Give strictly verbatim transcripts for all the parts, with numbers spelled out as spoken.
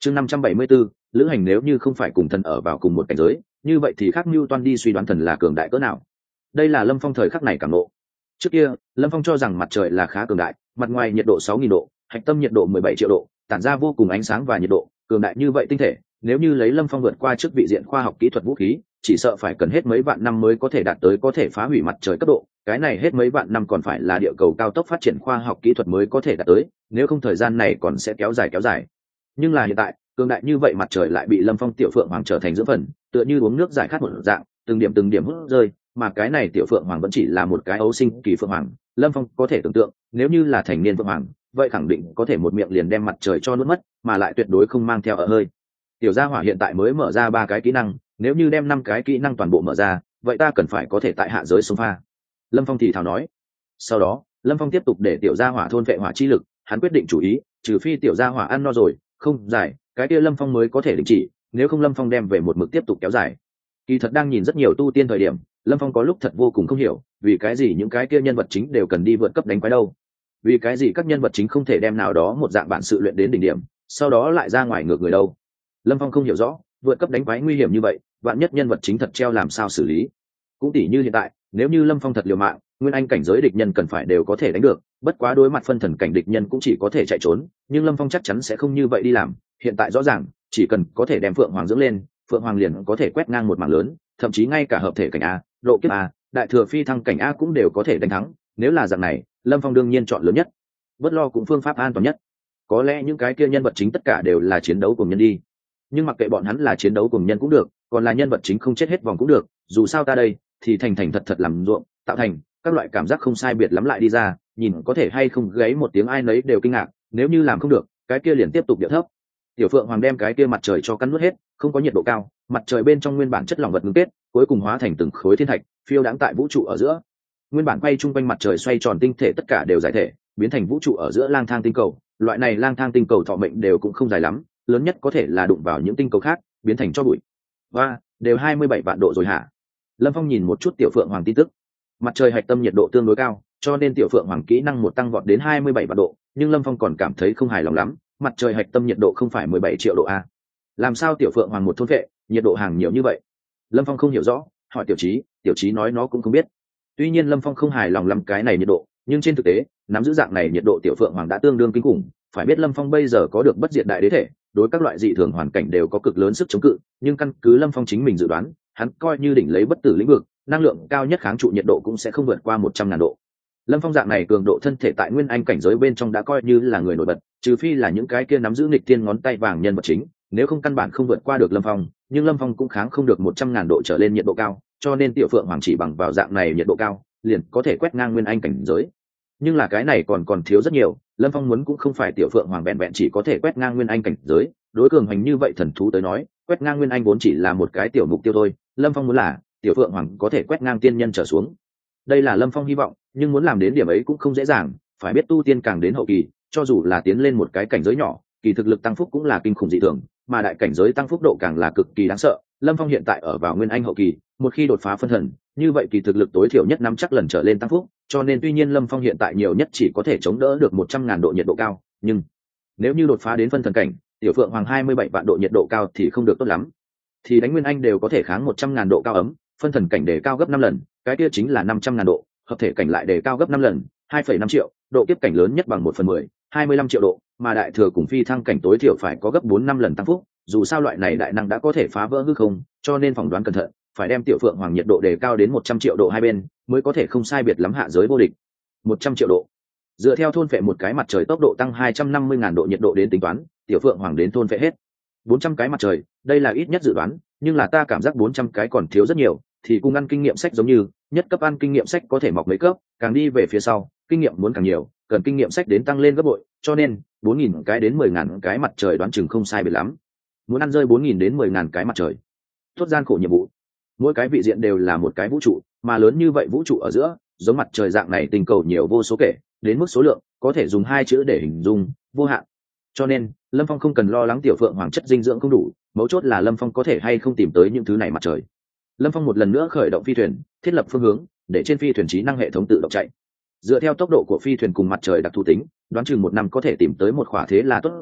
chương năm trăm bảy mươi 574, lữ hành nếu như không phải cùng thần ở vào cùng một cảnh giới, như vậy thì khác mưu toan đi suy đoán thần là cường đại cỡ nào. Đây là Lâm Phong thời khắc này cảm ngộ. Trước kia Lâm Phong cho rằng mặt trời là khá cường đại, mặt ngoài nhiệt độ sáu nghìn độ, hạch tâm nhiệt độ mười bảy triệu độ, tản ra vô cùng ánh sáng và nhiệt độ cường đại như vậy tinh thể, nếu như lấy Lâm Phong vượt qua trước vị diện khoa học kỹ thuật vũ khí, chỉ sợ phải cần hết mấy vạn năm mới có thể đạt tới có thể phá hủy mặt trời cấp độ. Cái này hết mấy vạn năm còn phải là địa cầu cao tốc phát triển khoa học kỹ thuật mới có thể đạt tới, nếu không thời gian này còn sẽ kéo dài kéo dài. Nhưng là hiện tại cường đại như vậy mặt trời lại bị Lâm Phong tiểu phượng hoàng trở thành dưỡng phần, tựa như uống nước giải khát một dạng, từng điểm từng điểm hút rơi, mà cái này tiểu phượng hoàng vẫn chỉ là một cái ấu sinh kỳ phượng hoàng. Lâm Phong có thể tưởng tượng, nếu như là thành niên phượng hoàng, vậy khẳng định có thể một miệng liền đem mặt trời cho nuốt mất, mà lại tuyệt đối không mang theo ở hơi. Tiểu gia hỏa hiện tại mới mở ra ba cái kỹ năng, nếu như đem năm cái kỹ năng toàn bộ mở ra, vậy ta cần phải có thể tại hạ giới xông pha. Lâm Phong thì thào nói. Sau đó Lâm Phong tiếp tục để tiểu gia hỏa thôn vệ hỏa chi lực, hắn quyết định chủ ý, trừ phi tiểu gia hỏa ăn no rồi không dài, cái kia Lâm Phong mới có thể đình chỉ, nếu không Lâm Phong đem về một mực tiếp tục kéo dài. Kỳ thật đang nhìn rất nhiều tu tiên thời điểm, Lâm Phong có lúc thật vô cùng không hiểu, vì cái gì những cái kia nhân vật chính đều cần đi vượt cấp đánh quái đâu, vì cái gì các nhân vật chính không thể đem nào đó một dạng bản sự luyện đến đỉnh điểm, sau đó lại ra ngoài ngược người đâu. Lâm Phong không hiểu rõ, vượt cấp đánh quái nguy hiểm như vậy, vạn nhất nhân vật chính thật treo làm sao xử lý. Cũng tỉ như hiện tại, nếu như Lâm Phong thật liều mạng, nguyên anh cảnh giới địch nhân cần phải đều có thể đánh được, bất quá đối mặt phân thần cảnh địch nhân cũng chỉ có thể chạy trốn, nhưng Lâm Phong chắc chắn sẽ không như vậy đi làm. Hiện tại rõ ràng, chỉ cần có thể đem Phượng Hoàng dưỡng lên, Phượng Hoàng liền có thể quét ngang một mảng lớn, thậm chí ngay cả hợp thể cảnh a, độ kiếp a, đại thừa phi thăng cảnh a cũng đều có thể đánh thắng. Nếu là dạng này, Lâm Phong đương nhiên chọn lớn nhất, bất lo cũng phương pháp an toàn nhất. Có lẽ những cái kia nhân vật chính tất cả đều là chiến đấu cùng nhân đi, nhưng mặc kệ bọn hắn là chiến đấu cùng nhân cũng được, còn là nhân vật chính không chết hết vòng cũng được, dù sao ta đây thì thành thành thật thật làm ruộng, tạo thành các loại cảm giác không sai biệt lắm lại đi ra, nhìn có thể hay không gáy một tiếng ai nấy đều kinh ngạc, nếu như làm không được, cái kia liền tiếp tục điệu thấp. Tiểu Phượng Hoàng đem cái kia mặt trời cho cắn nuốt hết, không có nhiệt độ cao, mặt trời bên trong nguyên bản chất lỏng vật ngưng kết, cuối cùng hóa thành từng khối thiên thạch, phiêu đãng tại vũ trụ ở giữa. Nguyên bản quay chung quanh mặt trời xoay tròn tinh thể tất cả đều giải thể, biến thành vũ trụ ở giữa lang thang tinh cầu, loại này lang thang tinh cầu thọ mệnh đều cũng không dài lắm, lớn nhất có thể là đụng vào những tinh cầu khác, biến thành cho bụi. Và đều hai mươi bảy vạn độ rồi hả? Lâm Phong nhìn một chút Tiểu Phượng Hoàng tin tức. Mặt trời hạch tâm nhiệt độ tương đối cao, cho nên Tiểu Phượng Hoàng kỹ năng một tăng vọt đến hai mươi bảy vạn độ, nhưng Lâm Phong còn cảm thấy không hài lòng lắm, mặt trời hạch tâm nhiệt độ không phải mười bảy triệu độ a. Làm sao Tiểu Phượng Hoàng một thôn vệ, nhiệt độ hàng nhiều như vậy? Lâm Phong không hiểu rõ, hỏi Tiểu Chí, Tiểu Chí nói nó cũng không biết. Tuy nhiên Lâm Phong không hài lòng lắm cái này nhiệt độ, nhưng trên thực tế, nắm giữ dạng này nhiệt độ Tiểu Phượng Hoàng đã tương đương kinh khủng, phải biết Lâm Phong bây giờ có được bất diệt đại đế thể, đối các loại dị thường hoàn cảnh đều có cực lớn sức chống cự, nhưng căn cứ Lâm Phong chính mình dự đoán, hắn coi như đỉnh lấy bất tử lĩnh vực, năng lượng cao nhất kháng trụ nhiệt độ cũng sẽ không vượt qua một trăm ngàn độ. Lâm Phong dạng này cường độ thân thể tại nguyên anh cảnh giới bên trong đã coi như là người nổi bật, trừ phi là những cái kia nắm giữ nghịch tiên ngón tay vàng nhân vật chính, nếu không căn bản không vượt qua được Lâm Phong, nhưng Lâm Phong cũng kháng không được một trăm ngàn độ trở lên nhiệt độ cao, cho nên Tiểu Phượng Hoàng chỉ bằng vào dạng này nhiệt độ cao, liền có thể quét ngang nguyên anh cảnh giới. Nhưng là cái này còn còn thiếu rất nhiều, Lâm Phong muốn cũng không phải Tiểu Phượng Hoàng vẹn vẹn chỉ có thể quét ngang nguyên anh cảnh giới, đối cường hành như vậy thần thú tới nói, quét ngang nguyên anh vốn chỉ là một cái tiểu mục tiêu thôi, Lâm Phong muốn là Tiểu Phượng Hoàng có thể quét ngang tiên nhân trở xuống. Đây là Lâm Phong hy vọng, nhưng muốn làm đến điểm ấy cũng không dễ dàng, phải biết tu tiên càng đến hậu kỳ, cho dù là tiến lên một cái cảnh giới nhỏ, kỳ thực lực tăng phúc cũng là kinh khủng dị thường, mà đại cảnh giới tăng phúc độ càng là cực kỳ đáng sợ. Lâm Phong hiện tại ở vào nguyên anh hậu kỳ, một khi đột phá phân thần, như vậy kỳ thực lực tối thiểu nhất năm chắc lần trở lên tăng phúc, cho nên tuy nhiên Lâm Phong hiện tại nhiều nhất chỉ có thể chống đỡ được một trăm ngàn độ nhiệt độ cao, nhưng nếu như đột phá đến phân thần cảnh, Tiểu Phượng Hoàng hai mươi bảy vạn độ nhiệt độ cao thì không được tốt lắm. Thì đánh nguyên anh đều có thể kháng một trăm ngàn độ cao ấm, phân thần cảnh đề cao gấp năm lần, cái kia chính là năm trăm ngàn độ, hợp thể cảnh lại đề cao gấp năm lần, hai phẩy năm triệu, độ kiếp cảnh lớn nhất bằng một phần mười, hai mươi lăm triệu độ, mà đại thừa cùng phi thăng cảnh tối thiểu phải có gấp bốn năm lần tăng phúc, dù sao loại này đại năng đã có thể phá vỡ hư không, cho nên phỏng đoán cẩn thận, phải đem Tiểu Phượng Hoàng nhiệt độ đề cao đến một trăm triệu độ hai bên, mới có thể không sai biệt lắm hạ giới vô địch. một trăm triệu độ. Dựa theo thôn phệ một cái mặt trời tốc độ tăng hai trăm năm mươi ngàn độ nhiệt độ đến tính toán, Tiểu Phượng Hoàng đến thôn phệ hết bốn trăm cái mặt trời, đây là ít nhất dự đoán, nhưng là ta cảm giác bốn trăm cái còn thiếu rất nhiều, thì cùng ăn kinh nghiệm sách giống như, nhất cấp ăn kinh nghiệm sách có thể mọc mấy cấp, càng đi về phía sau, kinh nghiệm muốn càng nhiều, cần kinh nghiệm sách đến tăng lên gấp bội, cho nên bốn nghìn cái đến mười ngàn cái mặt trời đoán chừng không sai biệt lắm. Muốn ăn rơi bốn nghìn đến mười ngàn cái mặt trời. Tốt gian khổ nhiệm vụ. Mỗi cái vị diện đều là một cái vũ trụ, mà lớn như vậy vũ trụ ở giữa, giống mặt trời dạng này tình cầu nhiều vô số kể, đến mức số lượng có thể dùng hai chữ để hình dung, vô hạn. Cho nên Lâm Phong không cần lo lắng Tiểu Phượng Hoàng chất dinh dưỡng không đủ, mấu chốt là Lâm Phong có thể hay không tìm tới những thứ này mặt trời. Lâm Phong một lần nữa khởi động phi thuyền, thiết lập phương hướng, để trên phi thuyền trí năng hệ thống tự động chạy. Dựa theo tốc độ của phi thuyền cùng mặt trời đặc thù tính, đoán chừng một năm có thể tìm tới một khỏa thế là tốt rồi,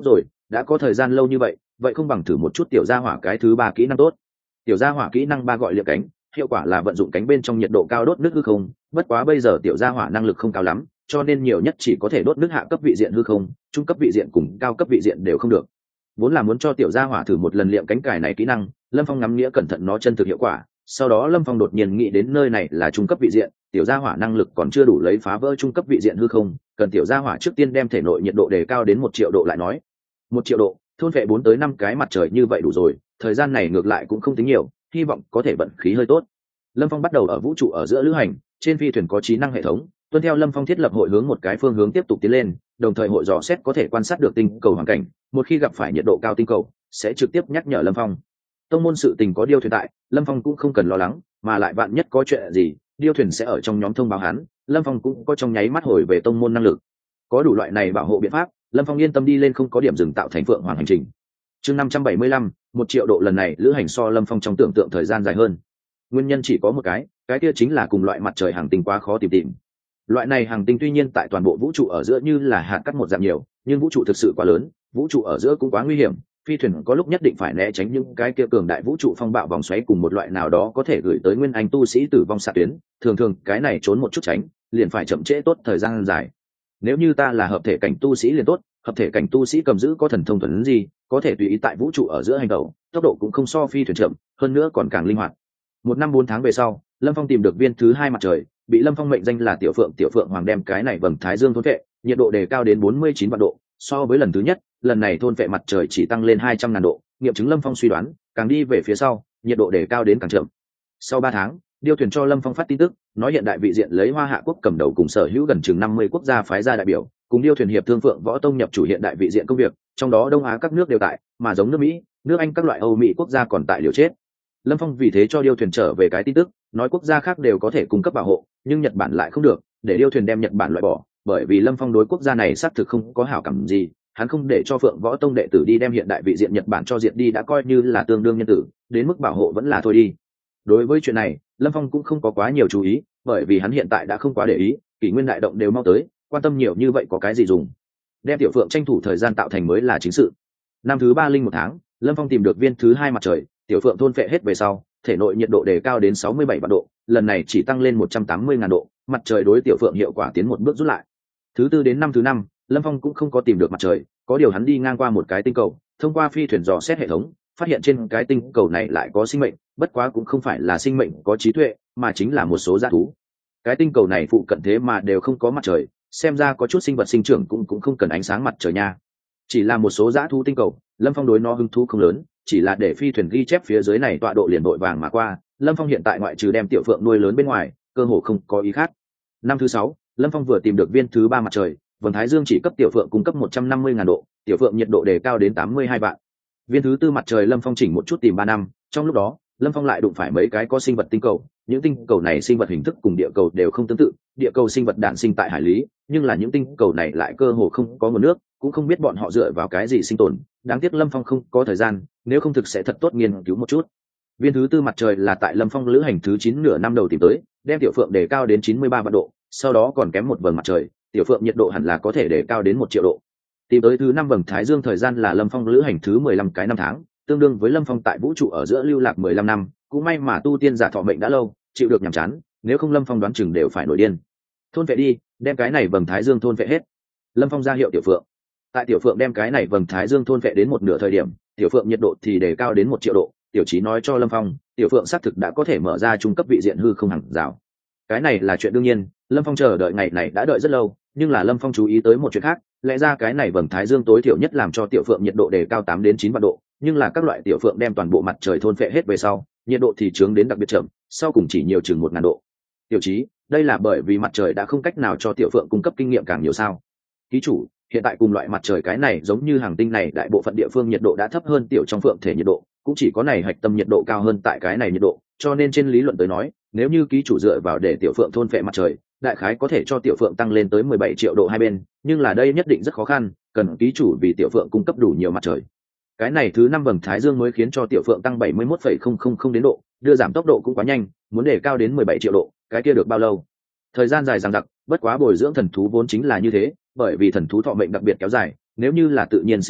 đã có thời gian lâu như vậy, vậy không bằng thử một chút tiểu gia hỏa cái thứ ba kỹ năng tốt. Tiểu gia hỏa kỹ năng ba gọi liệm cánh, hiệu quả là vận dụng cánh bên trong nhiệt độ cao đốt nước hư không, bất quá bây giờ tiểu gia hỏa năng lực không cao lắm, cho nên nhiều nhất chỉ có thể đốt nước hạ cấp vị diện hư không, trung cấp vị diện cùng cao cấp vị diện đều không được. Vốn là muốn cho tiểu gia hỏa thử một lần liệm cánh cải này kỹ năng, Lâm Phong ngắm nghĩa cẩn thận nó chân thực hiệu quả, sau đó Lâm Phong đột nhiên nghĩ đến nơi này là trung cấp vị diện, tiểu gia hỏa năng lực còn chưa đủ lấy phá vỡ trung cấp vị diện hư không, cần tiểu gia hỏa trước tiên đem thể nội nhiệt độ đề cao đến một triệu độ lại nói. Một triệu độ, thôn vệ bốn tới năm cái mặt trời như vậy đủ rồi, thời gian này ngược lại cũng không tính nhiều, hy vọng có thể vận khí hơi tốt. Lâm Phong bắt đầu ở vũ trụ ở giữa lữ hành, trên phi thuyền có trí năng hệ thống, tuân theo Lâm Phong thiết lập hội hướng một cái phương hướng tiếp tục tiến lên, đồng thời hội dò xét có thể quan sát được tinh cầu hoàn cảnh, một khi gặp phải nhiệt độ cao tinh cầu, sẽ trực tiếp nhắc nhở Lâm Phong. Tông môn sự tình có điêu thuyền tại, Lâm Phong cũng không cần lo lắng, mà lại bạn nhất có chuyện gì, điêu thuyền sẽ ở trong nhóm thông báo hắn, Lâm Phong cũng có trong nháy mắt hồi về tông môn năng lực. Có đủ loại này bảo hộ biện pháp, Lâm Phong yên tâm đi lên không có điểm dừng tạo thành phượng hoàng hành trình. Chương năm trăm bảy mươi lăm, một triệu độ lần này lữ hành so Lâm Phong trong tưởng tượng thời gian dài hơn. Nguyên nhân chỉ có một cái, cái kia chính là cùng loại mặt trời hành tinh quá khó tìm tìm. Loại này hành tinh tuy nhiên tại toàn bộ vũ trụ ở giữa như là hạt cát một dạng nhiều, nhưng vũ trụ thực sự quá lớn, vũ trụ ở giữa cũng quá nguy hiểm, phi thuyền có lúc nhất định phải né tránh những cái kia cường đại vũ trụ phong bạo vòng xoáy cùng một loại nào đó có thể gửi tới nguyên anh tu sĩ tử vong xạ tuyến, thường thường cái này trốn một chút tránh, liền phải chậm trễ tốt thời gian dài. Nếu như ta là hợp thể cảnh tu sĩ liền tốt, hợp thể cảnh tu sĩ cầm giữ có thần thông thuần gì, có thể tùy ý tại vũ trụ ở giữa hành động, tốc độ cũng không so phi thuyền chậm, hơn nữa còn càng linh hoạt. Một năm bốn tháng về sau, Lâm Phong tìm được viên thứ hai mặt trời, bị Lâm Phong mệnh danh là Tiểu Phượng, Tiểu Phượng Hoàng đem cái này vầng thái dương thôn vệ, nhiệt độ đề cao đến bốn mươi chín vạn độ, so với lần thứ nhất, lần này thôn vệ mặt trời chỉ tăng lên hai trăm ngàn độ, nghiệm chứng Lâm Phong suy đoán, càng đi về phía sau, nhiệt độ đề cao đến càng chậm. Sau ba tháng, điêu thuyền cho Lâm Phong phát tin tức, nói hiện đại vị diện lấy Hoa Hạ quốc cầm đầu cùng sở hữu gần chừng năm mươi quốc gia phái ra đại biểu, cùng điêu thuyền hiệp thương Phượng Võ Tông nhập chủ hiện đại vị diện công việc, trong đó Đông Á các nước đều tại, mà giống nước Mỹ, nước Anh các loại Âu Mỹ quốc gia còn tại liều chết. Lâm Phong vì thế cho điêu thuyền trở về cái tin tức, nói quốc gia khác đều có thể cung cấp bảo hộ, nhưng Nhật Bản lại không được, để điêu thuyền đem Nhật Bản loại bỏ, bởi vì Lâm Phong đối quốc gia này xác thực không có hảo cảm gì, hắn không để cho Phượng Võ Tông đệ tử đi đem hiện đại vị diện Nhật Bản cho diệt đi đã coi như là tương đương nhân tử, đến mức bảo hộ vẫn là thôi đi. Đối với chuyện này, Lâm Phong cũng không có quá nhiều chú ý, bởi vì hắn hiện tại đã không quá để ý, kỷ nguyên đại động đều mau tới, quan tâm nhiều như vậy có cái gì dùng. Đem Tiểu Phượng tranh thủ thời gian tạo thành mới là chính sự. Năm thứ ba linh một tháng, Lâm Phong tìm được viên thứ hai mặt trời, Tiểu Phượng thôn phệ hết về sau, thể nội nhiệt độ đề cao đến sáu mươi bảy vạn độ, lần này chỉ tăng lên một trăm tám mươi ngàn độ, mặt trời đối Tiểu Phượng hiệu quả tiến một bước rút lại. Thứ tư đến năm thứ năm, Lâm Phong cũng không có tìm được mặt trời, có điều hắn đi ngang qua một cái tinh cầu, thông qua phi thuyền dò xét hệ thống, phát hiện trên cái tinh cầu này lại có sinh mệnh, bất quá cũng không phải là sinh mệnh có trí tuệ, mà chính là một số dã thú. Cái tinh cầu này phụ cận thế mà đều không có mặt trời, xem ra có chút sinh vật sinh trưởng cũng cũng không cần ánh sáng mặt trời nha. Chỉ là một số dã thú tinh cầu, Lâm Phong đối nó hứng thú không lớn, chỉ là để phi thuyền ghi chép phía dưới này tọa độ liền đội vàng mà qua. Lâm Phong hiện tại ngoại trừ đem Tiểu Phượng nuôi lớn bên ngoài, cơ hồ không có ý khác. Năm thứ sáu, Lâm Phong vừa tìm được viên thứ ba mặt trời, vầng thái dương chỉ cấp Tiểu Phượng cung cấp một trăm năm mươi ngàn độ, Tiểu Phượng nhiệt độ đề cao đến tám mươi hai vạn. Viên thứ tư mặt trời Lâm Phong chỉnh một chút tìm ba năm, trong lúc đó, Lâm Phong lại đụng phải mấy cái có sinh vật tinh cầu, những tinh cầu này sinh vật hình thức cùng địa cầu đều không tương tự, địa cầu sinh vật đản sinh tại hải lý, nhưng là những tinh cầu này lại cơ hồ không có nguồn nước, cũng không biết bọn họ dựa vào cái gì sinh tồn, đáng tiếc Lâm Phong không có thời gian, nếu không thực sẽ thật tốt nghiên cứu một chút. Viên thứ tư mặt trời là tại Lâm Phong lữ hành thứ chín nửa năm đầu tìm tới, đem Tiểu Phượng đề cao đến chín mươi ba vạn độ, sau đó còn kém một vầng mặt trời, Tiểu Phượng nhiệt độ hẳn là có thể đề cao đến một triệu độ. Tìm tới thứ năm vầng thái dương thời gian là Lâm Phong lữ hành thứ mười lăm cái năm tháng, tương đương với Lâm Phong tại vũ trụ ở giữa lưu lạc mười lăm năm, cũng may mà tu tiên giả thọ mệnh đã lâu, chịu được nhàm chán, nếu không Lâm Phong đoán chừng đều phải nổi điên. Thôn vệ đi, đem cái này vầng thái dương thôn vệ hết. Lâm Phong ra hiệu Tiểu Phượng. Tại Tiểu Phượng đem cái này vầng thái dương thôn vệ đến một nửa thời điểm, Tiểu Phượng nhiệt độ thì đề cao đến một triệu độ, Tiểu Chí nói cho Lâm Phong, Tiểu Phượng xác thực đã có thể mở ra trung cấp vị diện hư không hàng rào. Cái này là chuyện đương nhiên, Lâm Phong chờ đợi ngày này đã đợi rất lâu, nhưng là Lâm Phong chú ý tới một chuyện khác, lẽ ra cái này vầng thái dương tối thiểu nhất làm cho Tiểu Phượng nhiệt độ đề cao tám đến chín vạn độ, nhưng là các loại Tiểu Phượng đem toàn bộ mặt trời thôn phệ hết về sau, nhiệt độ thì chướng đến đặc biệt chậm, sau cùng chỉ nhiều chừng một ngàn độ. Tiểu Chí, đây là bởi vì mặt trời đã không cách nào cho Tiểu Phượng cung cấp kinh nghiệm càng nhiều sao? Ký chủ, hiện tại cùng loại mặt trời cái này giống như hàng tinh này đại bộ phận địa phương nhiệt độ đã thấp hơn Tiểu trong Phượng thể nhiệt độ, cũng chỉ có này hạch tâm nhiệt độ cao hơn tại cái này nhiệt độ, cho nên trên lý luận tới nói, nếu như ký chủ dựa vào để Tiểu Phượng thôn phệ mặt trời, đại khái có thể cho Tiểu Phượng tăng lên tới mười bảy triệu độ hai bên, nhưng là đây nhất định rất khó khăn, cần ký chủ vì Tiểu Phượng cung cấp đủ nhiều mặt trời. Cái này thứ năm vầng thái dương mới khiến cho Tiểu Phượng tăng bảy mươi mốt phẩy không không không đến độ, đưa giảm tốc độ cũng quá nhanh, muốn để cao đến mười bảy triệu độ, cái kia được bao lâu? Thời gian dài dằng dặc, bất quá bồi dưỡng thần thú vốn chính là như thế, bởi vì thần thú thọ mệnh đặc biệt kéo dài, nếu như là tự nhiên sinh trưởng,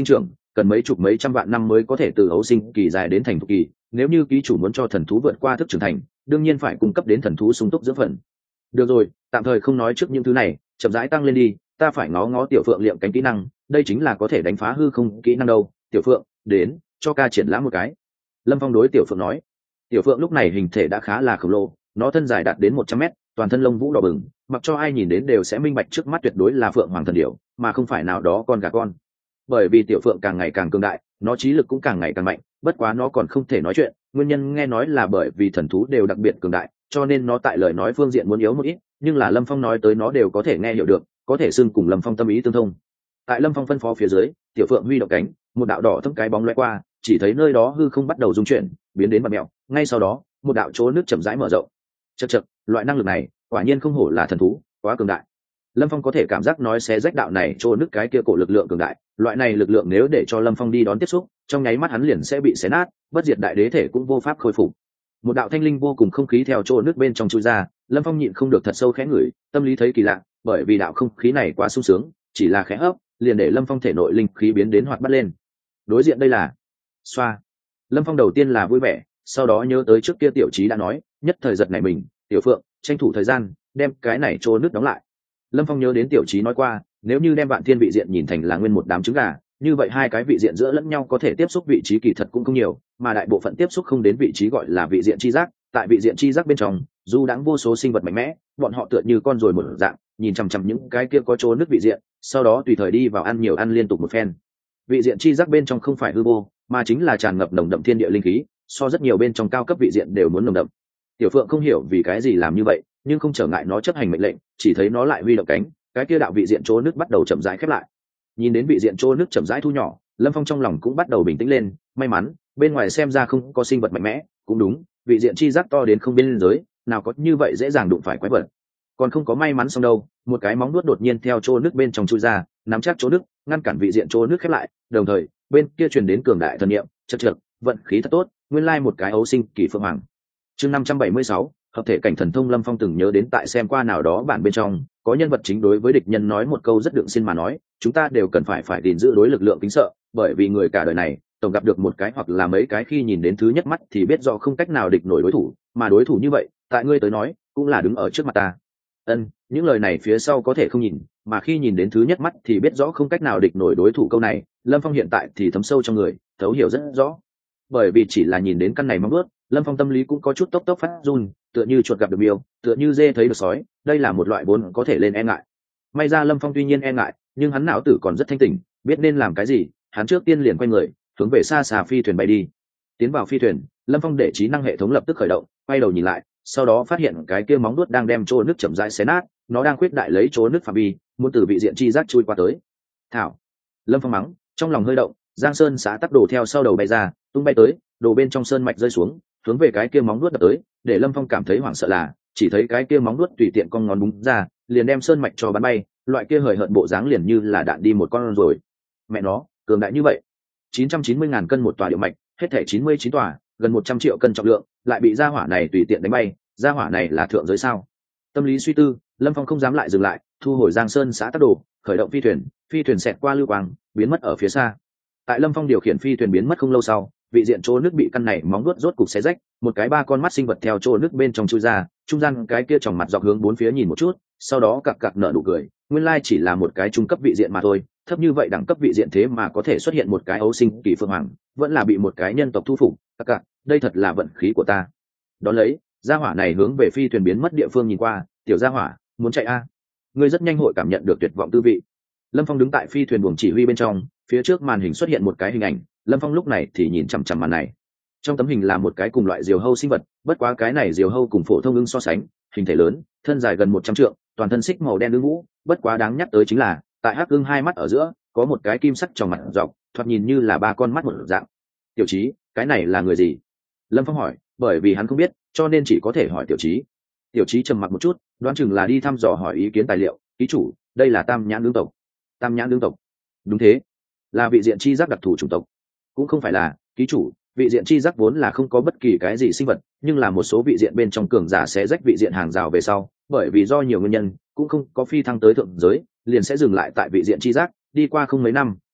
cần mấy chục mấy trăm vạn năm mới có thể từ ấu sinh kỳ dài đến thành thục kỳ. Nếu như ký chủ muốn cho thần thú vượt qua thức trưởng thành, đương nhiên phải cung cấp đến thần thú sung túc dưỡng phần. Được rồi, tạm thời không nói trước những thứ này, chậm rãi tăng lên đi. Ta phải ngó ngó tiểu phượng liệm cánh kỹ năng, đây chính là có thể đánh phá hư không kỹ năng đâu. Tiểu phượng, đến cho ca triển lãm một cái. Lâm Phong đối tiểu phượng nói. Tiểu phượng lúc này hình thể đã khá là khổng lồ, nó thân dài đạt đến một trăm mét, toàn thân lông vũ đỏ bừng, mặc cho ai nhìn đến đều sẽ minh bạch trước mắt tuyệt đối là phượng hoàng thần điểu, mà không phải nào đó con gà con. Bởi vì tiểu phượng càng ngày càng cường đại, nó trí lực cũng càng ngày càng mạnh, bất quá nó còn không thể nói chuyện, nguyên nhân nghe nói là bởi vì thần thú đều đặc biệt cường đại, cho nên nó tại lời nói phương diện muốn yếu một ít, nhưng là Lâm Phong nói tới nó đều có thể nghe hiểu được, có thể xưng cùng Lâm Phong tâm ý tương thông. Tại Lâm Phong phân phó phía dưới, tiểu phượng huy động cánh, một đạo đỏ thâm cái bóng lóe qua, chỉ thấy nơi đó hư không bắt đầu rung chuyển, biến đến bạt mèo, ngay sau đó, một đạo chỗ nước chậm rãi mở rộng. Chậc chậc, loại năng lực này, quả nhiên không hổ là thần thú, quá cường đại. Lâm Phong có thể cảm giác nói xé rách đạo này chỗ nước cái kia cổ lực lượng cường đại, loại này lực lượng nếu để cho Lâm Phong đi đón tiếp xúc, trong nháy mắt hắn liền sẽ bị xé nát, bất diệt đại đế thể cũng vô pháp khôi phục. Một đạo thanh linh vô cùng không khí theo chỗ nước bên trong chui ra, Lâm Phong nhịn không được thật sâu khẽ ngửi, tâm lý thấy kỳ lạ, bởi vì đạo không khí này quá sung sướng, chỉ là khẽ hấp, liền để Lâm Phong thể nội linh khí biến đến hoạt bát lên. Đối diện đây là xoa. Lâm Phong đầu tiên là vui vẻ, sau đó nhớ tới trước kia tiểu trí đã nói, nhất thời giật này mình, tiểu phượng, tranh thủ thời gian, đem cái này trô nước đóng lại. Lâm Phong nhớ đến tiểu trí nói qua, nếu như đem vạn thiên vị diện nhìn thành là nguyên một đám trứng gà, như vậy hai cái vị diện giữa lẫn nhau có thể tiếp xúc vị trí kỳ thật cũng không nhiều, mà đại bộ phận tiếp xúc không đến vị trí gọi là vị diện chi giác. Tại vị diện chi giác bên trong, dù đãng vô số sinh vật mạnh mẽ, bọn họ tựa như con ruồi một dạng, nhìn chằm chằm những cái kia có chỗ nước vị diện, sau đó tùy thời đi vào ăn nhiều ăn liên tục một phen. Vị diện chi giác bên trong không phải hư vô, mà chính là tràn ngập nồng đậm thiên địa linh khí, so rất nhiều bên trong cao cấp vị diện đều muốn nồng đậm. Tiểu Phượng không hiểu vì cái gì làm như vậy, nhưng không trở ngại nó chấp hành mệnh lệnh, chỉ thấy nó lại huy động cánh, cái kia đạo vị diện chỗ nước bắt đầu chậm rãi khép lại. Nhìn đến vị diện chỗ nước chậm rãi thu nhỏ, Lâm Phong trong lòng cũng bắt đầu bình tĩnh lên, may mắn, bên ngoài xem ra không có sinh vật mạnh mẽ, cũng đúng, vị diện chi giác to đến không biên giới, nào có như vậy dễ dàng đụng phải quái vật. Còn không có may mắn xong đâu, một cái móng nuốt đột nhiên theo chỗ nước bên trong chui ra, nắm chắc chỗ nước, ngăn cản vị diện chỗ nước khép lại, đồng thời, bên kia truyền đến cường đại thần niệm, chậc chậc, vận khí thật tốt, nguyên lai một cái ấu sinh kỳ phượng hoàng. Chương năm trăm bảy mươi sáu, hợp thể cảnh thần thông. Lâm Phong từng nhớ đến tại xem qua nào đó bản bên trong, có nhân vật chính đối với địch nhân nói một câu rất đượng xin mà nói, chúng ta đều cần phải phải gìn giữ đối lực lượng kính sợ, bởi vì người cả đời này, tổng gặp được một cái hoặc là mấy cái khi nhìn đến thứ nhất mắt thì biết rõ không cách nào địch nổi đối thủ, mà đối thủ như vậy, tại ngươi tới nói, cũng là đứng ở trước mặt ta. Ân, những lời này phía sau có thể không nhìn, mà khi nhìn đến thứ nhất mắt thì biết rõ không cách nào địch nổi đối thủ câu này, Lâm Phong hiện tại thì thấm sâu trong người, thấu hiểu rất rõ. Bởi vì chỉ là nhìn đến căn này móng vuốt, Lâm Phong tâm lý cũng có chút tốc tốc phát run, tựa như chuột gặp được miêu, tựa như dê thấy được sói, đây là một loại vốn có thể lên e ngại. May ra Lâm Phong tuy nhiên e ngại, nhưng hắn não tử còn rất thanh tỉnh, biết nên làm cái gì, hắn trước tiên liền quay người, hướng về xa xa phi thuyền bay đi. Tiến vào phi thuyền, Lâm Phong để trí năng hệ thống lập tức khởi động, quay đầu nhìn lại, sau đó phát hiện cái kia móng vuốt đang đem chỗ nước chậm rãi xé nát, nó đang khuyết đại lấy chỗ nước phạm vi, muốn từ vị diện chi giác chui qua tới. Thảo, Lâm Phong mắng, trong lòng hơi động, Giang Sơn xá tắc đồ theo sau đầu bay ra, tung bay tới, đồ bên trong sơn mạch rơi xuống, hướng về cái kia móng vuốt đập tới, để Lâm Phong cảm thấy hoảng sợ là, chỉ thấy cái kia móng vuốt tùy tiện con ngón búng ra, liền đem sơn mạch cho bắn bay, loại kia hời hợt bộ dáng liền như là đạn đi một con rồi. Mẹ nó, cường đại như vậy. chín trăm chín mươi ngàn cân một tòa điệu mạch, hết thể chín mươi chín tòa, gần một trăm triệu cân trọng lượng, lại bị gia hỏa này tùy tiện đánh bay, gia hỏa này là thượng giới sao? Tâm lý suy tư, Lâm Phong không dám lại dừng lại, thu hồi Giang Sơn xã tắc đồ, khởi động phi thuyền, phi thuyền xẹt qua lưu quang, biến mất ở phía xa. Tại Lâm Phong điều khiển phi thuyền biến mất không lâu sau, vị diện chỗ nước bị căn này móng vuốt rốt cục xé rách, một cái ba con mắt sinh vật theo chỗ nước bên trong chui ra, trung gian cái kia tròng mặt dọc hướng bốn phía nhìn một chút, sau đó cặc cặc nở nụ cười, nguyên lai chỉ là một cái trung cấp vị diện mà thôi, thấp như vậy đẳng cấp vị diện thế mà có thể xuất hiện một cái ấu sinh kỳ phượng hoàng, vẫn là bị một cái nhân tộc thu phục, cặc cặc, đây thật là vận khí của ta. Đón lấy, gia hỏa này hướng về phi thuyền biến mất địa phương nhìn qua, tiểu gia hỏa, muốn chạy a? À? Ngươi rất nhanh hội cảm nhận được tuyệt vọng tư vị. Lâm Phong đứng tại phi thuyền buồng chỉ huy bên trong, phía trước màn hình xuất hiện một cái hình ảnh, Lâm Phong lúc này thì nhìn chằm chằm màn này. Trong tấm hình là một cái cùng loại diều hâu sinh vật, bất quá cái này diều hâu cùng phổ thông ưng so sánh, hình thể lớn, thân dài gần một trăm trượng, toàn thân xích màu đen ưng vũ, bất quá đáng nhắc tới chính là, tại hắc ưng hai mắt ở giữa, có một cái kim sắc tròng mặt dọc, thoạt nhìn như là ba con mắt một dạng. Tiểu Chí, cái này là người gì? Lâm Phong hỏi, bởi vì hắn không biết, cho nên chỉ có thể hỏi Tiểu Chí. Tiểu Chí trầm mặc một chút, đoán chừng là đi thăm dò hỏi ý kiến tài liệu, ký chủ, đây là Tam Nhãn Đương tộc. Tam Nhãn Đương tộc? Đúng thế, là vị diện chi giác đặc thù chủng tộc. Cũng không phải là, ký chủ, vị diện chi giác vốn là không có bất kỳ cái gì sinh vật, nhưng là một số vị diện bên trong cường giả sẽ rách vị diện hàng rào về sau, bởi vì do nhiều nguyên nhân, cũng không có phi thăng tới thượng giới, liền sẽ dừng lại tại vị diện chi giác, đi qua không mấy năm,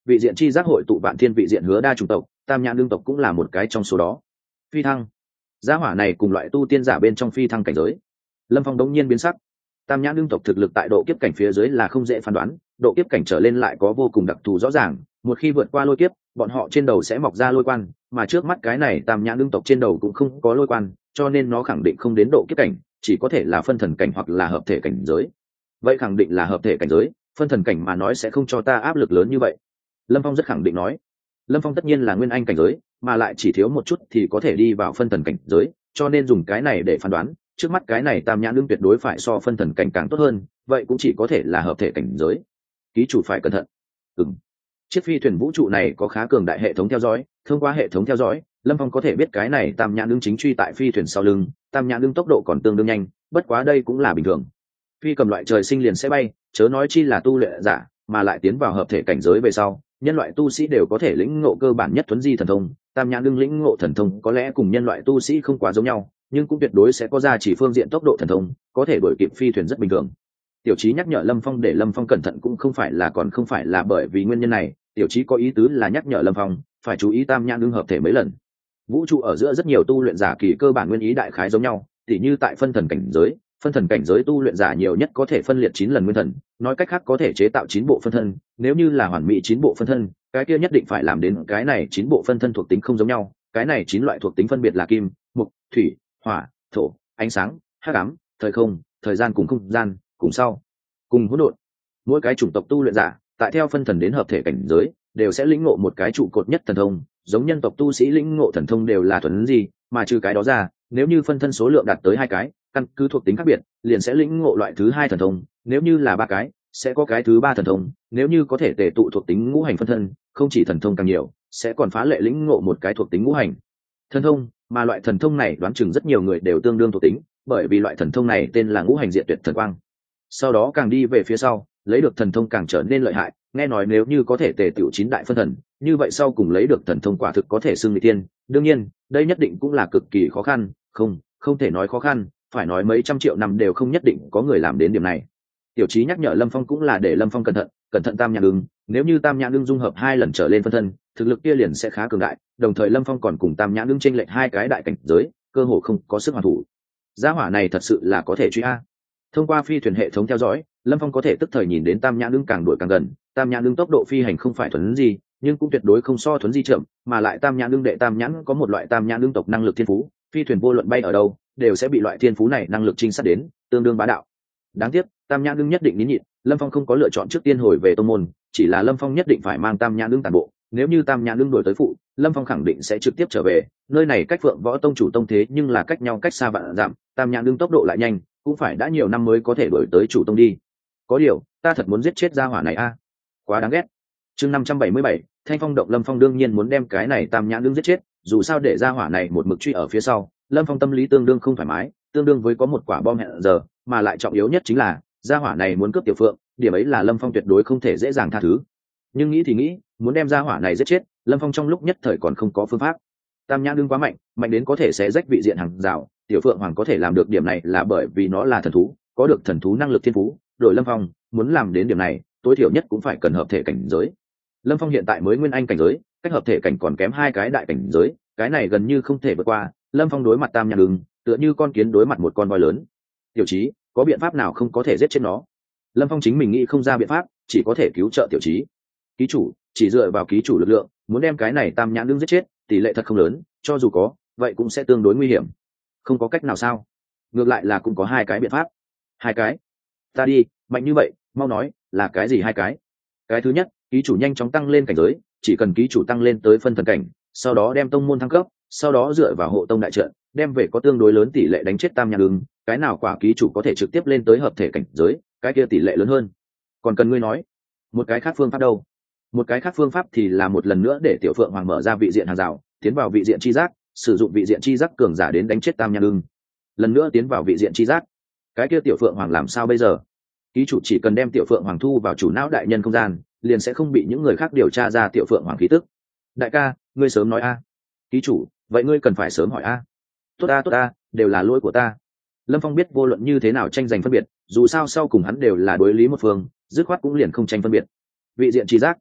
vị diện chi giác hội tụ vạn thiên vị diện hứa đa chủng tộc, tam nhãn đương tộc cũng là một cái trong số đó. Phi thăng, gia hỏa này cùng loại tu tiên giả bên trong phi thăng cảnh giới. Lâm Phong đống nhiên biến sắc. Tam nhãn đương tộc thực lực tại độ kiếp cảnh phía dưới là không dễ phán đoán, độ kiếp cảnh trở lên lại có vô cùng đặc thù rõ ràng, một khi vượt qua lôi kiếp, bọn họ trên đầu sẽ mọc ra lôi quan, mà trước mắt cái này tam nhãn đương tộc trên đầu cũng không có lôi quan, cho nên nó khẳng định không đến độ kiếp cảnh, chỉ có thể là phân thần cảnh hoặc là hợp thể cảnh giới. Vậy khẳng định là hợp thể cảnh giới, phân thần cảnh mà nói sẽ không cho ta áp lực lớn như vậy. Lâm Phong rất khẳng định nói. Lâm Phong tất nhiên là nguyên anh cảnh giới, mà lại chỉ thiếu một chút thì có thể đi vào phân thần cảnh giới, cho nên dùng cái này để phán đoán, trước mắt cái này tam nhãn đương tuyệt đối phải so phân thần cảnh càng tốt hơn, vậy cũng chỉ có thể là hợp thể cảnh giới. Ký chủ phải cẩn thận. Ừm. Chiếc phi thuyền vũ trụ này có khá cường đại hệ thống theo dõi, thông qua hệ thống theo dõi, Lâm Phong có thể biết cái này tam nhãn đương chính truy tại phi thuyền sau lưng, tam nhãn đương tốc độ còn tương đương nhanh, bất quá đây cũng là bình thường. Phi cầm loại trời sinh liền sẽ bay, chớ nói chi là tu luyện giả, mà lại tiến vào hợp thể cảnh giới về sau, nhân loại tu sĩ đều có thể lĩnh ngộ cơ bản nhất thuấn di thần thông, tam nhãn đương lĩnh ngộ thần thông có lẽ cùng nhân loại tu sĩ không quá giống nhau, nhưng cũng tuyệt đối sẽ có ra chỉ phương diện tốc độ thần thông, có thể đuổi kịp phi thuyền rất bình thường. Tiểu Chí nhắc nhở Lâm Phong để Lâm Phong cẩn thận cũng không phải là còn không phải là bởi vì nguyên nhân này, Tiểu Chí có ý tứ là nhắc nhở Lâm Phong phải chú ý tam nhãn đương hợp thể mấy lần. Vũ trụ ở giữa rất nhiều tu luyện giả kỳ cơ bản nguyên ý đại khái giống nhau, tỉ như tại phân thần cảnh giới, phân thần cảnh giới tu luyện giả nhiều nhất có thể phân liệt chín lần nguyên thần, nói cách khác có thể chế tạo chín bộ phân thân, nếu như là hoàn mỹ chín bộ phân thân, cái kia nhất định phải làm đến cái này chín bộ phân thân thuộc tính không giống nhau, cái này chín loại thuộc tính phân biệt là kim, mộc, thủy, hỏa, thổ, ánh sáng, hắc ám, thời không, thời gian cùng không gian, cùng sau, cùng hỗn độn. Mỗi cái chủng tộc tu luyện giả, tại theo phân thần đến hợp thể cảnh giới, đều sẽ lĩnh ngộ một cái trụ cột nhất thần thông, giống nhân tộc tu sĩ lĩnh ngộ thần thông đều là thuần gì, mà trừ cái đó ra, nếu như phân thân số lượng đạt tới hai cái, căn cứ thuộc tính khác biệt, liền sẽ lĩnh ngộ loại thứ hai thần thông, nếu như là ba cái, sẽ có cái thứ ba thần thông, nếu như có thể tề tụ thuộc tính ngũ hành phân thân, không chỉ thần thông càng nhiều, sẽ còn phá lệ lĩnh ngộ một cái thuộc tính ngũ hành thần thông, mà loại thần thông này đoán chừng rất nhiều người đều tương đương thuộc tính, bởi vì loại thần thông này tên là ngũ hành diện tuyệt thần quang. Sau đó càng đi về phía sau, lấy được thần thông càng trở nên lợi hại, nghe nói nếu như có thể tề tựu chín đại phân thần, như vậy sau cùng lấy được thần thông quả thực có thể xưng mỹ tiên. Đương nhiên, đây nhất định cũng là cực kỳ khó khăn, không, không thể nói khó khăn, phải nói mấy trăm triệu năm đều không nhất định có người làm đến điểm này. Tiểu Chí nhắc nhở Lâm Phong cũng là để Lâm Phong cẩn thận, cẩn thận tam nhãn đương, nếu như tam nhãn đương dung hợp hai lần trở lên phân thân, thực lực kia liền sẽ khá cường đại, đồng thời Lâm Phong còn cùng tam nhãn đương chênh lệch hai cái đại cảnh giới, cơ hồ không có sức hoàn thủ. Gia hỏa này thật sự là có thể truy a. Thông qua phi thuyền hệ thống theo dõi, Lâm Phong có thể tức thời nhìn đến tam nhãn đương càng đuổi càng gần, tam nhãn đương tốc độ phi hành không phải thuần gì, nhưng cũng tuyệt đối không so thuần di chậm, mà lại tam nhãn đương đệ tam nhãn có một loại tam nhãn đương tộc năng lực thiên phú, phi thuyền vô luận bay ở đâu, đều sẽ bị loại thiên phú này năng lực trinh sát đến, tương đương bá đạo. Đáng tiếc, tam nhãn đương nhất định nín nhịn, Lâm Phong không có lựa chọn trước tiên hồi về tông môn, chỉ là Lâm Phong nhất định phải mang tam nhãn đương toàn bộ, nếu như tam nhãn đương đuổi tới phụ, Lâm Phong khẳng định sẽ trực tiếp trở về, nơi này cách Phượng Võ Tông chủ tông thế nhưng là cách nhau cách xa vạn dặm, tam nhãn đương tốc độ lại nhanh, cũng phải đã nhiều năm mới có thể đuổi tới chủ tông đi. Có điều, ta thật muốn giết chết gia hỏa này a, quá đáng ghét. Chương năm trăm bảy mươi bảy, Thanh Phong động. Lâm Phong đương nhiên muốn đem cái này tam nhãn đương giết chết, dù sao để gia hỏa này một mực truy ở phía sau, Lâm Phong tâm lý tương đương không thoải mái, tương đương với có một quả bom hẹn giờ, mà lại trọng yếu nhất chính là gia hỏa này muốn cướp Tiểu Phượng, điểm ấy là Lâm Phong tuyệt đối không thể dễ dàng tha thứ. Nhưng nghĩ thì nghĩ, muốn đem gia hỏa này giết chết, Lâm Phong trong lúc nhất thời còn không có phương pháp. Tam nhãn đương quá mạnh, mạnh đến có thể xé rách vị diện hàng rào, Tiểu Phượng Hoàng có thể làm được điểm này là bởi vì nó là thần thú, có được thần thú năng lực thiên phú, đội Lâm Phong muốn làm đến điểm này, tối thiểu nhất cũng phải cần hợp thể cảnh giới. Lâm Phong hiện tại mới nguyên anh cảnh giới, cách hợp thể cảnh còn kém hai cái đại cảnh giới, cái này gần như không thể vượt qua. Lâm Phong đối mặt tam nhãn đương, tựa như con kiến đối mặt một con voi lớn. Tiểu Chí, có biện pháp nào không có thể giết chết nó? Lâm Phong chính mình nghĩ không ra biện pháp, chỉ có thể cứu trợ Tiểu Chí. Ký chủ, chỉ dựa vào ký chủ lực lượng, muốn đem cái này tam nhãn đương giết chết, tỷ lệ thật không lớn, cho dù có, vậy cũng sẽ tương đối nguy hiểm. Không có cách nào sao? Ngược lại là cũng có hai cái biện pháp. Hai cái? Ta đi, mạnh như vậy, mau nói, là cái gì hai cái? Cái thứ nhất, ký chủ nhanh chóng tăng lên cảnh giới, chỉ cần ký chủ tăng lên tới phân thần cảnh, sau đó đem tông môn thăng cấp, sau đó dựa vào hộ tông đại trận, đem về có tương đối lớn tỷ lệ đánh chết tam nhãn đương, cái nào quả ký chủ có thể trực tiếp lên tới hợp thể cảnh giới, cái kia tỷ lệ lớn hơn. Còn cần ngươi nói, một cái khác phương pháp đâu? Một cái khác phương pháp thì là một lần nữa để Tiểu Phượng Hoàng mở ra vị diện hàng rào, tiến vào vị diện chi giác, sử dụng vị diện chi giác cường giả đến đánh chết tam nhãn đương. Lần nữa tiến vào vị diện chi giác, cái kia Tiểu Phượng Hoàng làm sao bây giờ? Ký chủ chỉ cần đem Tiểu Phượng Hoàng thu vào chủ não đại nhân không gian, liền sẽ không bị những người khác điều tra ra Tiểu Phượng Hoàng khí tức. Đại ca, ngươi sớm nói a. Ký chủ, vậy ngươi cần phải sớm hỏi a. Tốt a tốt a, đều là lỗi của ta. Lâm Phong biết vô luận như thế nào tranh giành phân biệt, dù sao sau cùng hắn đều là đối lý một phương, dứt khoát cũng liền không tranh phân biệt. Vị diện chi giác,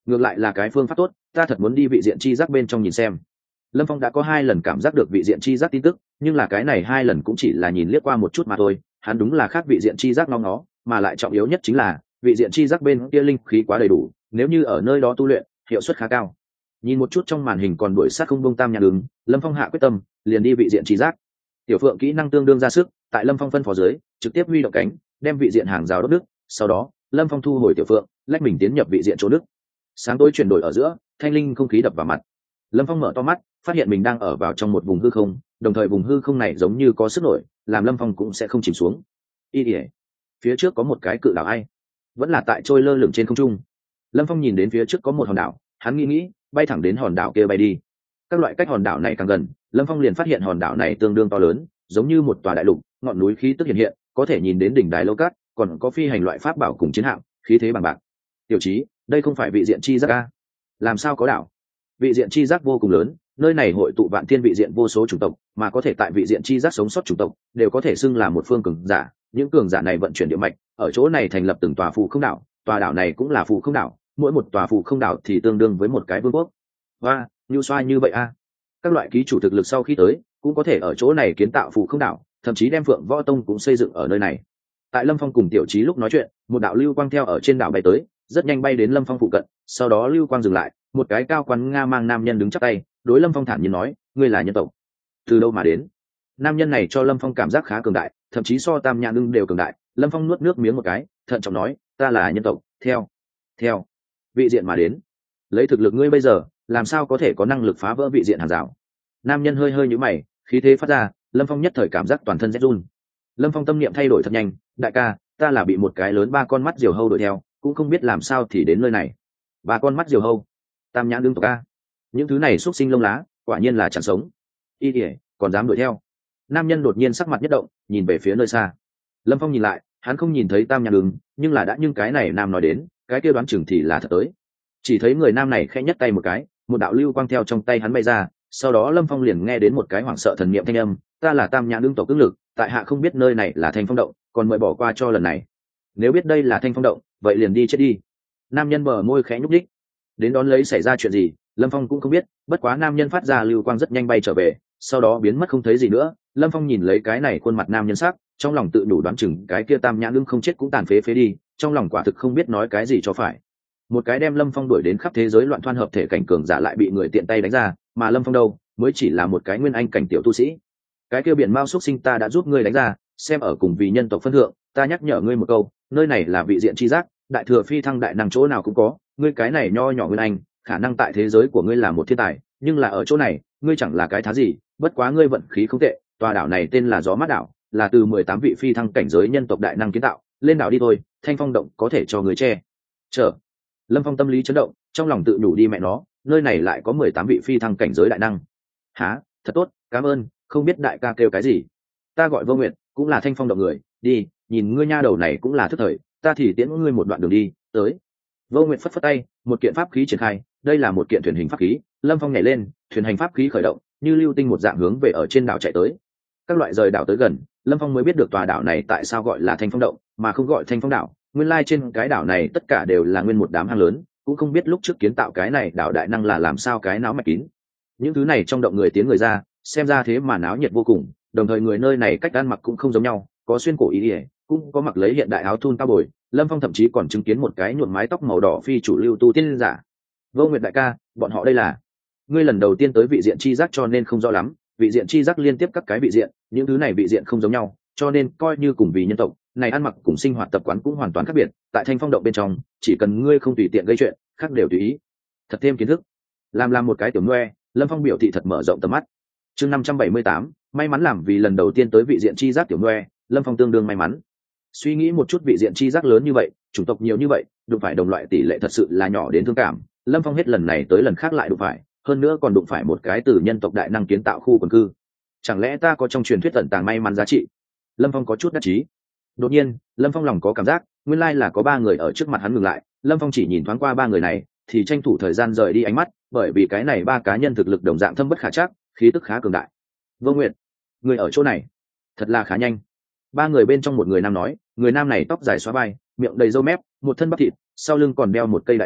ngược lại là cái phương pháp tốt, ta thật muốn đi vị diện chi giác bên trong nhìn xem. Lâm Phong đã có hai lần cảm giác được vị diện chi giác tin tức, nhưng là cái này hai lần cũng chỉ là nhìn liếc qua một chút mà thôi. Hắn đúng là khác vị diện chi giác ngó ngó, mà lại trọng yếu nhất chính là vị diện chi giác bên kia linh khí quá đầy đủ, nếu như ở nơi đó tu luyện, hiệu suất khá cao. Nhìn một chút trong màn hình còn đuổi sát không buông tam nhãn ứng, Lâm Phong hạ quyết tâm, liền đi vị diện chi giác. Tiểu Phượng kỹ năng tương đương ra sức, tại Lâm Phong phân phó dưới, trực tiếp huy động cánh, đem vị diện hàng rào đốt nước. Sau đó, Lâm Phong thu hồi Tiểu Phượng, lách mình tiến nhập vị diện chỗ nước. Sáng tối chuyển đổi ở giữa, thanh linh không khí đập vào mặt. Lâm Phong mở to mắt, phát hiện mình đang ở vào trong một vùng hư không, đồng thời vùng hư không này giống như có sức nổi, làm Lâm Phong cũng sẽ không chìm xuống. Y ỉa, phía trước có một cái cự đảo ai, vẫn là tại trôi lơ lửng trên không trung. Lâm Phong nhìn đến phía trước có một hòn đảo, hắn nghĩ nghĩ, bay thẳng đến hòn đảo kia bay đi. Các loại cách hòn đảo này càng gần, Lâm Phong liền phát hiện hòn đảo này tương đương to lớn, giống như một tòa đại lục, ngọn núi khí tức hiện hiện, có thể nhìn đến đỉnh đài lâu cát, còn có phi hành loại pháp bảo cùng chiến hạm, khí thế bằng bạc. Tiểu Chí, đây không phải vị diện chi giác a? Làm sao có đảo? Vị diện chi giác vô cùng lớn, nơi này hội tụ vạn thiên vị diện vô số chủng tộc, mà có thể tại vị diện chi giác sống sót chủng tộc, đều có thể xưng là một phương cường giả. Những cường giả này vận chuyển địa mạch, ở chỗ này thành lập từng tòa phù không đảo, tòa đảo này cũng là phù không đảo, mỗi một tòa phù không đảo thì tương đương với một cái vương quốc. Và, như xoa như vậy a. Các loại ký chủ thực lực sau khi tới, cũng có thể ở chỗ này kiến tạo phù không đảo, thậm chí đem Phượng Võ Tông cũng xây dựng ở nơi này. Tại Lâm Phong cùng Tiểu Chí lúc nói chuyện, một đạo lưu quang theo ở trên đảo bay tới, rất nhanh bay đến Lâm Phong phụ cận, sau đó lưu quang dừng lại, một cái cao quan nga mang nam nhân đứng chắp tay, đối Lâm Phong thản nhiên nói, ngươi là nhân tộc từ đâu mà đến? Nam nhân này cho Lâm Phong cảm giác khá cường đại, thậm chí so Tam Nhãn Ưng đều cường đại. Lâm Phong nuốt nước miếng một cái, thận trọng nói, ta là nhân tộc, theo theo vị diện mà đến. Lấy thực lực ngươi bây giờ, làm sao có thể có năng lực phá vỡ vị diện hàng rào? Nam nhân hơi hơi nhíu mày, khí thế phát ra, Lâm Phong nhất thời cảm giác toàn thân rét run. Lâm Phong tâm niệm thay đổi thật nhanh, đại ca, ta là bị một cái lớn ba con mắt diều hâu đuổi theo, cũng không biết làm sao thì đến nơi này. Ba con mắt diều hâu? Tam Nhãn Ưng tộc a? Những thứ này xúc sinh lông lá, quả nhiên là chẳng sống. Y ỉa, còn dám đuổi theo? Nam nhân đột nhiên sắc mặt nhất động, nhìn về phía nơi xa. Lâm Phong nhìn lại, hắn không nhìn thấy Tam Nhãn Ưng, nhưng là đã nhưng cái này nam nói đến, cái kia đoán chừng thì là thật tới. Chỉ thấy người nam này khẽ nhấc tay một cái, một đạo lưu quang theo trong tay hắn bay ra, sau đó Lâm Phong liền nghe đến một cái hoảng sợ thần niệm thanh âm, ta là Tam Nhãn Ưng tộc cứng lực, tại hạ không biết nơi này là Thanh Phong động, còn mời bỏ qua cho lần này. Nếu biết đây là Thanh Phong động, vậy liền đi chết đi. Nam nhân bờ môi khẽ nhúc nhích. Đến đón lấy xảy ra chuyện gì, Lâm Phong cũng không biết, bất quá nam nhân phát ra lưu quang rất nhanh bay trở về, sau đó biến mất không thấy gì nữa. Lâm Phong nhìn lấy cái này khuôn mặt nam nhân sắc, trong lòng tự đủ đoán chừng cái kia Tam Nhãn Ưng không chết cũng tàn phế phế đi, trong lòng quả thực không biết nói cái gì cho phải. Một cái đem Lâm Phong đuổi đến khắp thế giới loạn thoan hợp thể cảnh cường giả lại bị người tiện tay đánh ra, mà Lâm Phong đâu, mới chỉ là một cái nguyên anh cảnh tiểu tu sĩ. Cái kia biển mao xúc sinh ta đã giúp ngươi đánh ra, xem ở cùng vì nhân tộc phân thượng, ta nhắc nhở ngươi một câu, nơi này là vị diện chi giác, đại thừa phi thăng đại năng chỗ nào cũng có, ngươi cái này nho nhỏ nguyên anh, khả năng tại thế giới của ngươi là một thiên tài, nhưng là ở chỗ này, ngươi chẳng là cái thá gì, bất quá ngươi vận khí không tệ, tòa đảo này tên là Gió Mát đảo, là từ mười tám vị phi thăng cảnh giới nhân tộc đại năng kiến tạo, lên đảo đi thôi, Thanh Phong động có thể cho ngươi che chở. Lâm Phong tâm lý chấn động, trong lòng tự nhủ đi mẹ nó, nơi này lại có mười tám vị phi thăng cảnh giới đại năng. Hả, thật tốt, cảm ơn, không biết đại ca kêu cái gì. Ta gọi Vô Nguyệt, cũng là Thanh Phong động người, đi, nhìn ngươi nha đầu này cũng là thức thời, ta thì tiễn ngươi một đoạn đường đi, tới. Vô Nguyệt phất phất tay, một kiện pháp khí triển khai, đây là một kiện thuyền hình pháp khí. Lâm Phong nhảy lên, thuyền hành pháp khí khởi động, như lưu tinh một dạng hướng về ở trên đảo chạy tới. Các loại rời đảo tới gần, Lâm Phong mới biết được tòa đảo này tại sao gọi là Thanh Phong động, mà không gọi Thanh Phong đảo. Nguyên lai trên cái đảo này tất cả đều là nguyên một đám hang lớn, cũng không biết lúc trước kiến tạo cái này đảo đại năng là làm sao cái náo mạch kín. Những thứ này trong động người tiếng người ra, xem ra thế mà náo nhiệt vô cùng, đồng thời người nơi này cách ăn mặc cũng không giống nhau, có xuyên cổ ý ỉa, cũng có mặc lấy hiện đại áo thun cao bồi. Lâm Phong thậm chí còn chứng kiến một cái nhuộm mái tóc màu đỏ phi chủ lưu tu tiên giả. Vô Nguyệt đại ca, bọn họ đây là? Ngươi lần đầu tiên tới vị diện chi giác cho nên không rõ lắm, vị diện chi giác liên tiếp các cái vị diện, những thứ này vị diện không giống nhau, cho nên coi như cùng vì nhân tộc này ăn mặc cùng sinh hoạt tập quán cũng hoàn toàn khác biệt. Tại Thanh Phong động bên trong, chỉ cần ngươi không tùy tiện gây chuyện, khác đều tùy ý. Thật thêm kiến thức. Làm làm một cái tiểu nhoe, Lâm Phong biểu thị thật mở rộng tầm mắt. Chương năm trăm bảy mươi tám, may mắn làm vì lần đầu tiên tới vị diện chi giác tiểu nhoe, Lâm Phong tương đương may mắn. Suy nghĩ một chút vị diện chi giác lớn như vậy, chủng tộc nhiều như vậy, đụng phải đồng loại tỷ lệ thật sự là nhỏ đến thương cảm. Lâm Phong hết lần này tới lần khác lại đụng phải, hơn nữa còn đụng phải một cái từ nhân tộc đại năng kiến tạo khu quần cư. Chẳng lẽ ta có trong truyền thuyết tận tàng may mắn giá trị? Lâm Phong có chút đắc chí. Đột nhiên, Lâm Phong lòng có cảm giác, nguyên lai là có ba người ở trước mặt hắn ngừng lại. Lâm Phong chỉ nhìn thoáng qua ba người này, thì tranh thủ thời gian rời đi ánh mắt, bởi vì cái này ba cá nhân thực lực đồng dạng thâm bất khả trắc, khí tức khá cường đại. Vô Nguyệt, người ở chỗ này, thật là khá nhanh. Ba người bên trong một người nam nói, người nam này tóc dài xóa vai, miệng đầy râu mép, một thân bắp thịt, sau lưng còn đeo một cây đại đao,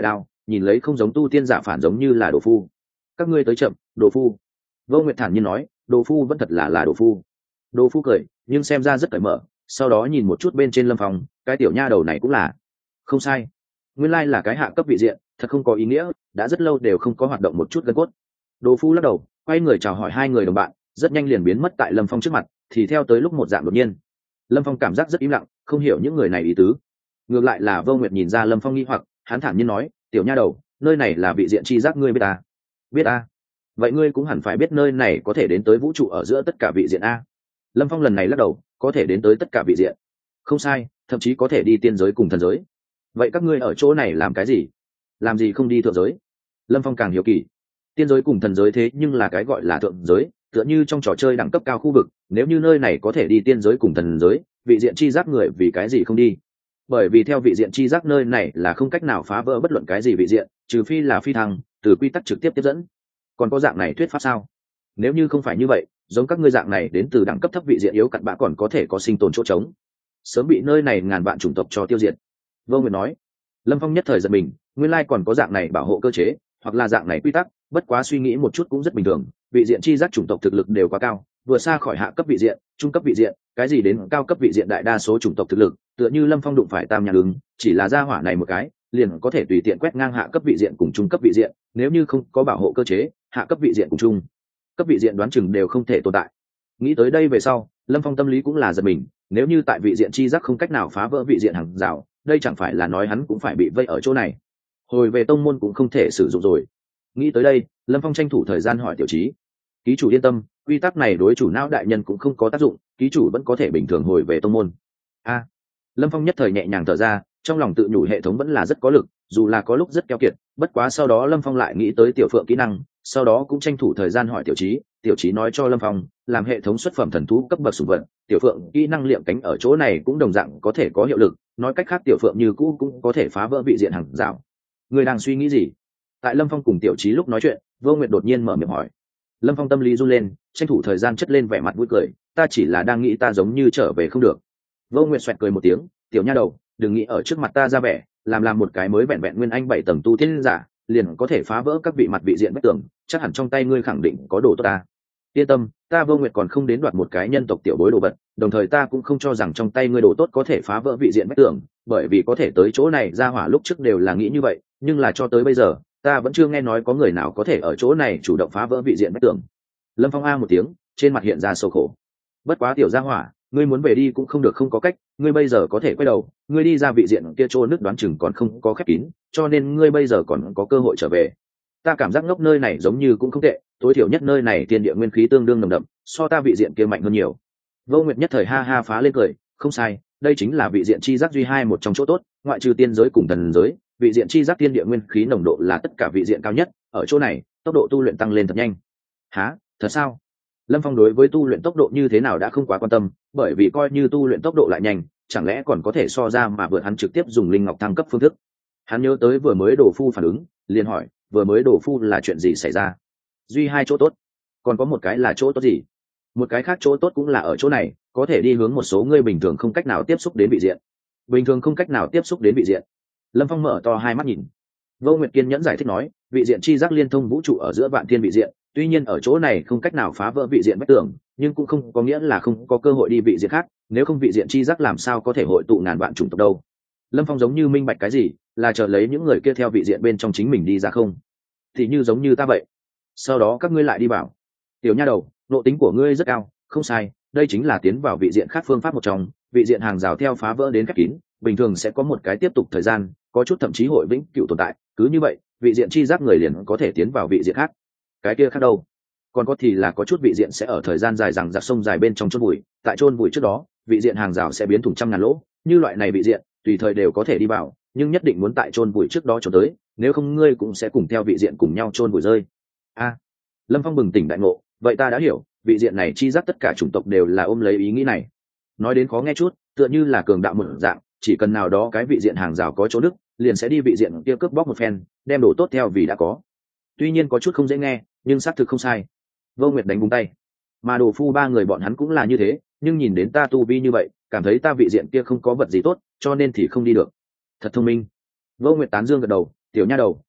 nhìn lấy không giống tu tiên giả phản giống như là đồ phu. Các ngươi tới chậm, đồ phu. Vô Nguyệt thản nhiên nói, đồ phu vẫn thật là là đồ phu. Đồ phu cười, nhưng xem ra rất cởi mở, sau đó nhìn một chút bên trên Lâm Phong, cái tiểu nha đầu này cũng là không sai, nguyên lai là cái hạ cấp vị diện, thật không có ý nghĩa, đã rất lâu đều không có hoạt động một chút gân cốt. Đồ phu lắc đầu, quay người chào hỏi hai người đồng bạn, rất nhanh liền biến mất tại Lâm Phong trước mặt, thì theo tới lúc một dạng đột nhiên. Lâm Phong cảm giác rất im lặng, không hiểu những người này ý tứ. Ngược lại là Vô Nguyệt nhìn ra Lâm Phong nghi hoặc, hắn thản nhiên nói, tiểu nha đầu, nơi này là vị diện chi giác, ngươi biết à? Biết a. Vậy ngươi cũng hẳn phải biết nơi này có thể đến tới vũ trụ ở giữa tất cả vị diện a. Lâm Phong lần này lắc đầu, có thể đến tới tất cả vị diện. Không sai, thậm chí có thể đi tiên giới cùng thần giới. Vậy các ngươi ở chỗ này làm cái gì? Làm gì không đi thượng giới? Lâm Phong càng hiểu kỳ. Tiên giới cùng thần giới thế nhưng là cái gọi là thượng giới, tựa như trong trò chơi đẳng cấp cao khu vực, nếu như nơi này có thể đi tiên giới cùng thần giới, vị diện chi giác người vì cái gì không đi? Bởi vì theo vị diện chi giác nơi này là không cách nào phá vỡ bất luận cái gì vị diện, trừ phi là phi thăng, từ quy tắc trực tiếp tiếp dẫn. Còn có dạng này thuyết pháp sao? Nếu như không phải như vậy, giống các ngươi dạng này đến từ đẳng cấp thấp vị diện yếu cặn bã còn có thể có sinh tồn chỗ trống, sớm bị nơi này ngàn vạn chủng tộc cho tiêu diệt. Vô Nguyệt nói. Lâm Phong nhất thời giật mình, nguyên lai còn có dạng này bảo hộ cơ chế, hoặc là dạng này quy tắc, bất quá suy nghĩ một chút cũng rất bình thường, vị diện chi giác chủng tộc thực lực đều quá cao, vừa xa khỏi hạ cấp vị diện, trung cấp vị diện, cái gì đến cao cấp vị diện, đại đa số chủng tộc thực lực, tựa như Lâm Phong đụng phải tam nhãn ứng, chỉ là gia hỏa này một cái, liền có thể tùy tiện quét ngang hạ cấp vị diện cùng trung cấp vị diện, nếu như không có bảo hộ cơ chế, hạ cấp vị diện cùng trung cấp vị diện đoán chừng đều không thể tồn tại. Nghĩ tới đây về sau, Lâm Phong tâm lý cũng là giật mình, nếu như tại vị diện chi giác không cách nào phá vỡ vị diện hàng rào, đây chẳng phải là nói hắn cũng phải bị vây ở chỗ này, hồi về tông môn cũng không thể sử dụng rồi. Nghĩ tới đây, Lâm Phong tranh thủ thời gian hỏi tiểu trí, ký chủ yên tâm, quy tắc này đối chủ não đại nhân cũng không có tác dụng, ký chủ vẫn có thể bình thường hồi về tông môn. A. Lâm Phong nhất thời nhẹ nhàng thở ra, trong lòng tự nhủ hệ thống vẫn là rất có lực, dù là có lúc rất keo kiệt, bất quá sau đó Lâm Phong lại nghĩ tới tiểu phượng kỹ năng, sau đó cũng tranh thủ thời gian hỏi tiểu trí, tiểu trí nói cho Lâm Phong, làm hệ thống xuất phẩm thần thú cấp bậc sủng vật, tiểu phượng kỹ năng liệm cánh ở chỗ này cũng đồng dạng có thể có hiệu lực, nói cách khác tiểu phượng như cũ cũng có thể phá vỡ vị diện hàng rào. Người đang suy nghĩ gì? Tại Lâm Phong cùng tiểu trí lúc nói chuyện, Vô Nguyệt đột nhiên mở miệng hỏi. Lâm Phong tâm lý run lên, tranh thủ thời gian chất lên vẻ mặt vui cười, ta chỉ là đang nghĩ ta giống như trở về không được. Vô Nguyệt xoẹt cười một tiếng, tiểu nha đầu, đừng nghĩ ở trước mặt ta ra vẻ, làm làm một cái mới vẹn vẹn nguyên anh bảy tầng tu tiên giả, liền có thể phá vỡ các vị mặt vị diện bất tường, chắc hẳn trong tay ngươi khẳng định có đồ tốt ta. Yên tâm, ta Vô Nguyệt còn không đến đoạt một cái nhân tộc tiểu bối đồ vật, đồng thời ta cũng không cho rằng trong tay ngươi đồ tốt có thể phá vỡ vị diện bất tường, bởi vì có thể tới chỗ này ra hỏa lúc trước đều là nghĩ như vậy, nhưng là cho tới bây giờ, ta vẫn chưa nghe nói có người nào có thể ở chỗ này chủ động phá vỡ vị diện bất tường. Lâm Phong a một tiếng, trên mặt hiện ra sầu khổ. Bất quá tiểu gia hỏa, ngươi muốn về đi cũng không được, không có cách, ngươi bây giờ có thể quay đầu, ngươi đi ra vị diện kia chỗ nước đoán chừng còn không có khép kín, cho nên ngươi bây giờ còn có cơ hội trở về. Ta cảm giác ngốc nơi này giống như cũng không tệ, tối thiểu nhất nơi này thiên địa nguyên khí tương đương nồng đậm, so ta vị diện kia mạnh hơn nhiều. Vô Nguyệt nhất thời ha ha phá lên cười, không sai, đây chính là vị diện chi giác duy hai một trong chỗ tốt, ngoại trừ tiên giới cùng thần giới, vị diện chi giác thiên địa nguyên khí nồng độ là tất cả vị diện cao nhất, ở chỗ này, tốc độ tu luyện tăng lên thật nhanh. Hả, thật sao? Lâm Phong đối với tu luyện tốc độ như thế nào đã không quá quan tâm, bởi vì coi như tu luyện tốc độ lại nhanh, chẳng lẽ còn có thể so ra mà vượt hắn trực tiếp dùng linh ngọc thăng cấp phương thức. Hắn nhớ tới vừa mới đổ phu phản ứng, liền hỏi, vừa mới đổ phu là chuyện gì xảy ra? Duy hai chỗ tốt, còn có một cái là chỗ tốt gì? Một cái khác chỗ tốt cũng là ở chỗ này, có thể đi hướng một số người bình thường không cách nào tiếp xúc đến vị diện. Bình thường không cách nào tiếp xúc đến vị diện. Lâm Phong mở to hai mắt nhìn. Vô Nguyệt kiên nhẫn giải thích nói, vị diện chi giác liên thông vũ trụ ở giữa vạn thiên vị diện, tuy nhiên ở chỗ này không cách nào phá vỡ vị diện bất tường, nhưng cũng không có nghĩa là không có cơ hội đi vị diện khác, nếu không vị diện chi giác làm sao có thể hội tụ ngàn vạn chủng tộc đâu. Lâm Phong giống như minh bạch cái gì, là chờ lấy những người kia theo vị diện bên trong chính mình đi ra không? Thì như giống như ta vậy. Sau đó các ngươi lại đi bảo, tiểu nha đầu, nộ tính của ngươi rất cao, không sai, đây chính là tiến vào vị diện khác phương pháp một trong, vị diện hàng rào theo phá vỡ đến khép kín, bình thường sẽ có một cái tiếp tục thời gian, có chút thậm chí hội vĩnh cửu tồn tại, cứ như vậy, vị diện chi giác người liền có thể tiến vào vị diện khác. Cái kia khác đâu? Còn có thì là có chút vị diện sẽ ở thời gian dài rằng giặc sông dài bên trong chôn bụi, tại chôn bụi trước đó, vị diện hàng rào sẽ biến thủng trăm ngàn lỗ, như loại này vị diện, tùy thời đều có thể đi vào, nhưng nhất định muốn tại chôn bụi trước đó trốn tới, nếu không ngươi cũng sẽ cùng theo vị diện cùng nhau chôn bụi rơi. A. Lâm Phong bừng tỉnh đại ngộ, vậy ta đã hiểu, vị diện này chi giác tất cả chủng tộc đều là ôm lấy ý nghĩ này. Nói đến khó nghe chút, tựa như là cường đạo một dạng, chỉ cần nào đó cái vị diện hàng rào có chỗ đức, liền sẽ đi vị diện kia cướp bóc một phen, đem đồ tốt theo vì đã có. Tuy nhiên có chút không dễ nghe, nhưng xác thực không sai. Vô Nguyệt đánh búng tay. Mà đồ phu ba người bọn hắn cũng là như thế, nhưng nhìn đến ta tu vi như vậy, cảm thấy ta vị diện kia không có vật gì tốt, cho nên thì không đi được. Thật thông minh. Vô Nguyệt tán dương gật đầu, tiểu nha đầu,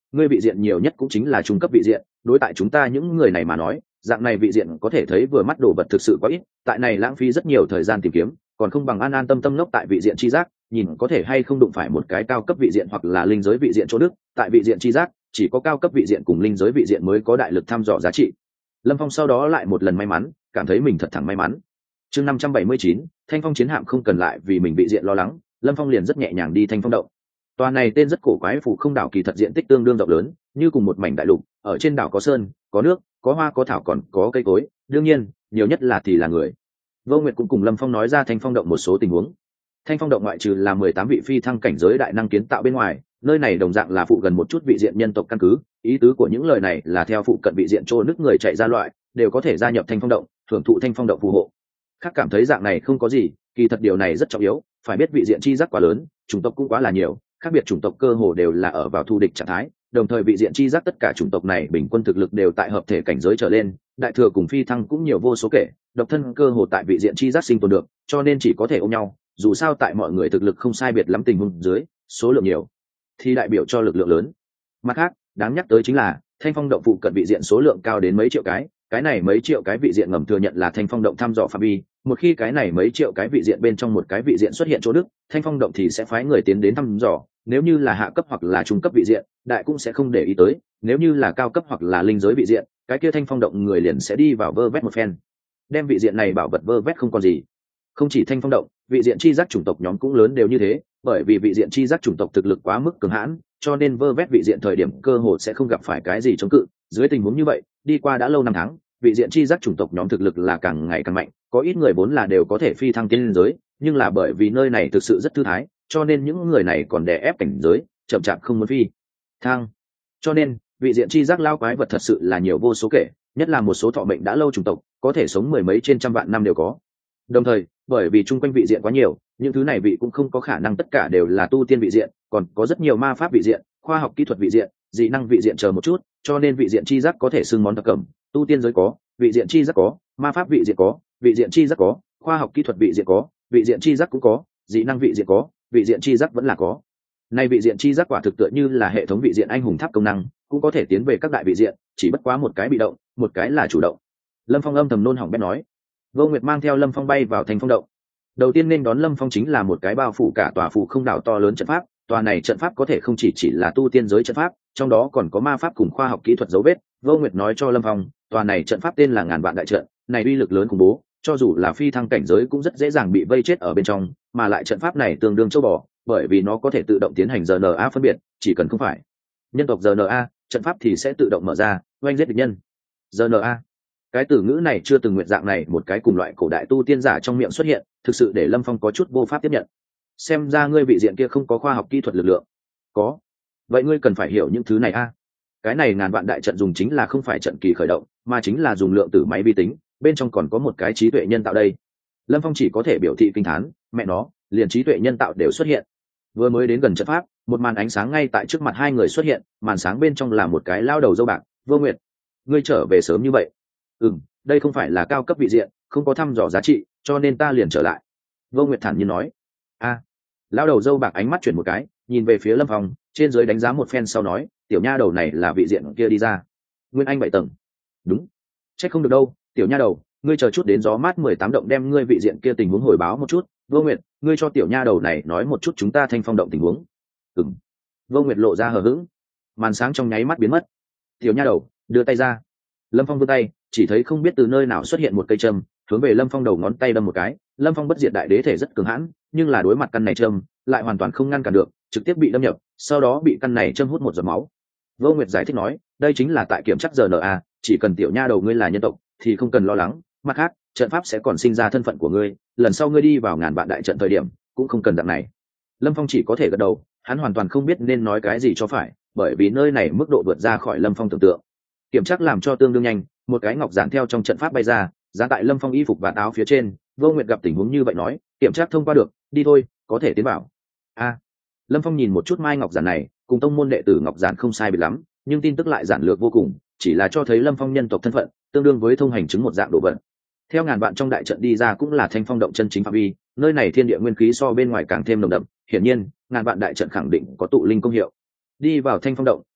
ngươi vị diện nhiều nhất cũng chính là trung cấp vị diện, đối tại chúng ta những người này mà nói, dạng này vị diện có thể thấy vừa mắt đồ vật thực sự quá ít, tại này lãng phí rất nhiều thời gian tìm kiếm, còn không bằng an an tâm tâm ngốc tại vị diện chi giác, nhìn có thể hay không đụng phải một cái cao cấp vị diện hoặc là linh giới vị diện chỗ đức. Tại vị diện chi giác, chỉ có cao cấp vị diện cùng linh giới vị diện mới có đại lực thăm dò giá trị. Lâm Phong sau đó lại một lần may mắn, cảm thấy mình thật thẳng may mắn. Chương năm trăm bảy mươi chín, Thanh Phong chiến hạm không cần lại vì mình vị diện lo lắng, Lâm Phong liền rất nhẹ nhàng đi Thanh Phong động. Tòa này tên rất cổ quái phủ không đảo kỳ thật diện tích tương đương rộng lớn, như cùng một mảnh đại lục, ở trên đảo có sơn, có nước, có hoa có thảo còn có cây cối, đương nhiên, nhiều nhất là thì là người. Vô Nguyệt cũng cùng Lâm Phong nói ra Thanh Phong động một số tình huống. Thanh Phong động ngoại trừ là mười tám vị phi thăng cảnh giới đại năng kiến tạo bên ngoài, nơi này đồng dạng là phụ gần một chút vị diện nhân tộc căn cứ, ý tứ của những lời này là theo phụ cận vị diện trô nước người chạy ra loại, đều có thể gia nhập Thanh Phong động, hưởng thụ Thanh Phong động phù hộ. Khác cảm thấy dạng này không có gì, kỳ thật điều này rất trọng yếu, phải biết vị diện chi giác quá lớn, chủng tộc cũng quá là nhiều, khác biệt chủng tộc cơ hồ đều là ở vào thù địch trạng thái, đồng thời vị diện chi giác tất cả chủng tộc này bình quân thực lực đều tại hợp thể cảnh giới trở lên, đại thừa cùng phi thăng cũng nhiều vô số kể, độc thân cơ hồ tại vị diện chi giác sinh tồn được, cho nên chỉ có thể ôm nhau, dù sao tại mọi người thực lực không sai biệt lắm tình huống dưới, số lượng nhiều thì đại biểu cho lực lượng lớn. Mặt khác, đáng nhắc tới chính là Thanh Phong động phụ cận vị diện số lượng cao đến mấy triệu cái, cái này mấy triệu cái vị diện ngầm thừa nhận là Thanh Phong động thăm dò phạm vi, một khi cái này mấy triệu cái vị diện bên trong một cái vị diện xuất hiện chỗ đức, Thanh Phong động thì sẽ phái người tiến đến thăm dò, nếu như là hạ cấp hoặc là trung cấp vị diện, đại cũng sẽ không để ý tới, nếu như là cao cấp hoặc là linh giới vị diện, cái kia Thanh Phong động người liền sẽ đi vào vơ vét một phen, đem vị diện này bảo vật vơ vét không còn gì. Không chỉ Thanh Phong động, vị diện chi giác chủng tộc nhóm cũng lớn đều như thế, bởi vì vị diện chi giác chủng tộc thực lực quá mức cường hãn, cho nên vơ vét vị diện thời điểm cơ hồ sẽ không gặp phải cái gì chống cự. Dưới tình huống như vậy, đi qua đã lâu năm tháng, vị diện chi giác chủng tộc nhóm thực lực là càng ngày càng mạnh, có ít người vốn là đều có thể phi thăng tiến giới, nhưng là bởi vì nơi này thực sự rất thư thái, cho nên những người này còn đè ép cảnh giới, chậm chạp không muốn phi thăng. Cho nên, vị diện chi giác lao quái vật thật sự là nhiều vô số kể, nhất là một số thọ mệnh đã lâu chủng tộc, có thể sống mười mấy trên trăm vạn năm đều có. Đồng thời, bởi vì chung quanh vị diện quá nhiều, những thứ này vị cũng không có khả năng tất cả đều là tu tiên vị diện, còn có rất nhiều ma pháp vị diện, khoa học kỹ thuật vị diện, dị năng vị diện chờ một chút, cho nên vị diện chi giác có thể xưng món thập cẩm, tu tiên giới có, vị diện chi giác có, ma pháp vị diện có, vị diện chi giác có, khoa học kỹ thuật vị diện có, vị diện chi giác cũng có, dị năng vị diện có, vị diện chi giác vẫn là có. Nay vị diện chi giác quả thực tựa như là hệ thống vị diện anh hùng tháp công năng, cũng có thể tiến về các đại vị diện, chỉ bất quá một cái bị động, một cái là chủ động. Lâm Phong âm thầm nôn hỏng bét nói. Vô Nguyệt mang theo Lâm Phong bay vào Thanh Phong động. Đầu tiên nên đón Lâm Phong chính là một cái bao phủ cả tòa phủ không đảo to lớn trận pháp, tòa này trận pháp có thể không chỉ chỉ là tu tiên giới trận pháp, trong đó còn có ma pháp cùng khoa học kỹ thuật dấu vết. Vô Nguyệt nói cho Lâm Phong, tòa này trận pháp tên là Ngàn Vạn Đại Trận, này uy lực lớn khủng bố, cho dù là phi thăng cảnh giới cũng rất dễ dàng bị vây chết ở bên trong, mà lại trận pháp này tương đương châu bò, bởi vì nó có thể tự động tiến hành rờ en a phân biệt, chỉ cần không phải nhân tộc rờ en a, trận pháp thì sẽ tự động mở ra, oanh giết địch nhân. rờ en a, cái từ ngữ này chưa từng nguyện dạng này một cái cùng loại cổ đại tu tiên giả trong miệng xuất hiện, thực sự để Lâm Phong có chút vô pháp tiếp nhận. Xem ra ngươi vị diện kia không có khoa học kỹ thuật lực lượng. Có. Vậy ngươi cần phải hiểu những thứ này a. Cái này Ngàn Vạn Đại Trận dùng chính là không phải trận kỳ khởi động, mà chính là dùng lượng tử máy vi tính, bên trong còn có một cái trí tuệ nhân tạo đây. Lâm Phong chỉ có thể biểu thị kinh thán, mẹ nó, liền trí tuệ nhân tạo đều xuất hiện. Vừa mới đến gần trận pháp, một màn ánh sáng ngay tại trước mặt hai người xuất hiện, màn sáng bên trong là một cái lao đầu dâu bạc. Vô Nguyệt, ngươi trở về sớm như vậy? Ừm, đây không phải là cao cấp vị diện, không có thăm dò giá trị, cho nên ta liền trở lại. Vô Nguyệt thản nhiên nói. A. À, lao đầu dâu bạc ánh mắt chuyển một cái, nhìn về phía Lâm Phong, trên dưới đánh giá một phen sau nói, tiểu nha đầu này là vị diện kia đi ra. Nguyên Anh bảy tầng. Đúng. Chắc không được đâu, tiểu nha đầu, ngươi chờ chút đến gió mát mười tám động đem ngươi vị diện kia tình huống hồi báo một chút. Vô Nguyệt, ngươi cho tiểu nha đầu này nói một chút chúng ta Thanh Phong động tình huống. Ừm. Vô Nguyệt lộ ra hờ hững. Màn sáng trong nháy mắt biến mất. Tiểu nha đầu, đưa tay ra. Lâm Phong vươn tay, chỉ thấy không biết từ nơi nào xuất hiện một cây châm, hướng về Lâm Phong đầu ngón tay đâm một cái. Lâm Phong bất diệt đại đế thể rất cường hãn, nhưng là đối mặt căn này châm, lại hoàn toàn không ngăn cản được, trực tiếp bị đâm nhập, sau đó bị căn này châm hút một giọt máu. Vô Nguyệt giải thích nói, đây chính là tại kiểm chắc rờ en a, chỉ cần tiểu nha đầu ngươi là nhân tộc, thì không cần lo lắng, mặt khác, trận pháp sẽ còn sinh ra thân phận của ngươi, lần sau ngươi đi vào Ngàn Vạn Đại Trận thời điểm, cũng không cần dạng này. Lâm Phong chỉ có thể gật đầu, hắn hoàn toàn không biết nên nói cái gì cho phải, bởi vì nơi này mức độ vượt ra khỏi Lâm Phong tưởng tượng. Kiểm tra làm cho tương đương nhanh, một cái ngọc giản theo trong trận pháp bay ra, dán tại Lâm Phong y phục và áo phía trên. Vô Nguyệt gặp tình huống như vậy nói, kiểm tra thông qua được, đi thôi, có thể tiến vào. A. Lâm Phong nhìn một chút mai ngọc giản này, cùng tông môn đệ tử ngọc giản không sai biệt lắm, nhưng tin tức lại giản lược vô cùng, chỉ là cho thấy Lâm Phong nhân tộc thân phận, tương đương với thông hành chứng một dạng đồ vật. Theo Ngàn Vạn trong đại trận đi ra cũng là Thanh Phong động chân chính phạm vi, nơi này thiên địa nguyên khí so bên ngoài càng thêm nồng đậm, hiển nhiên, Ngàn Vạn đại trận khẳng định có tụ linh công hiệu. Đi vào Thanh Phong động,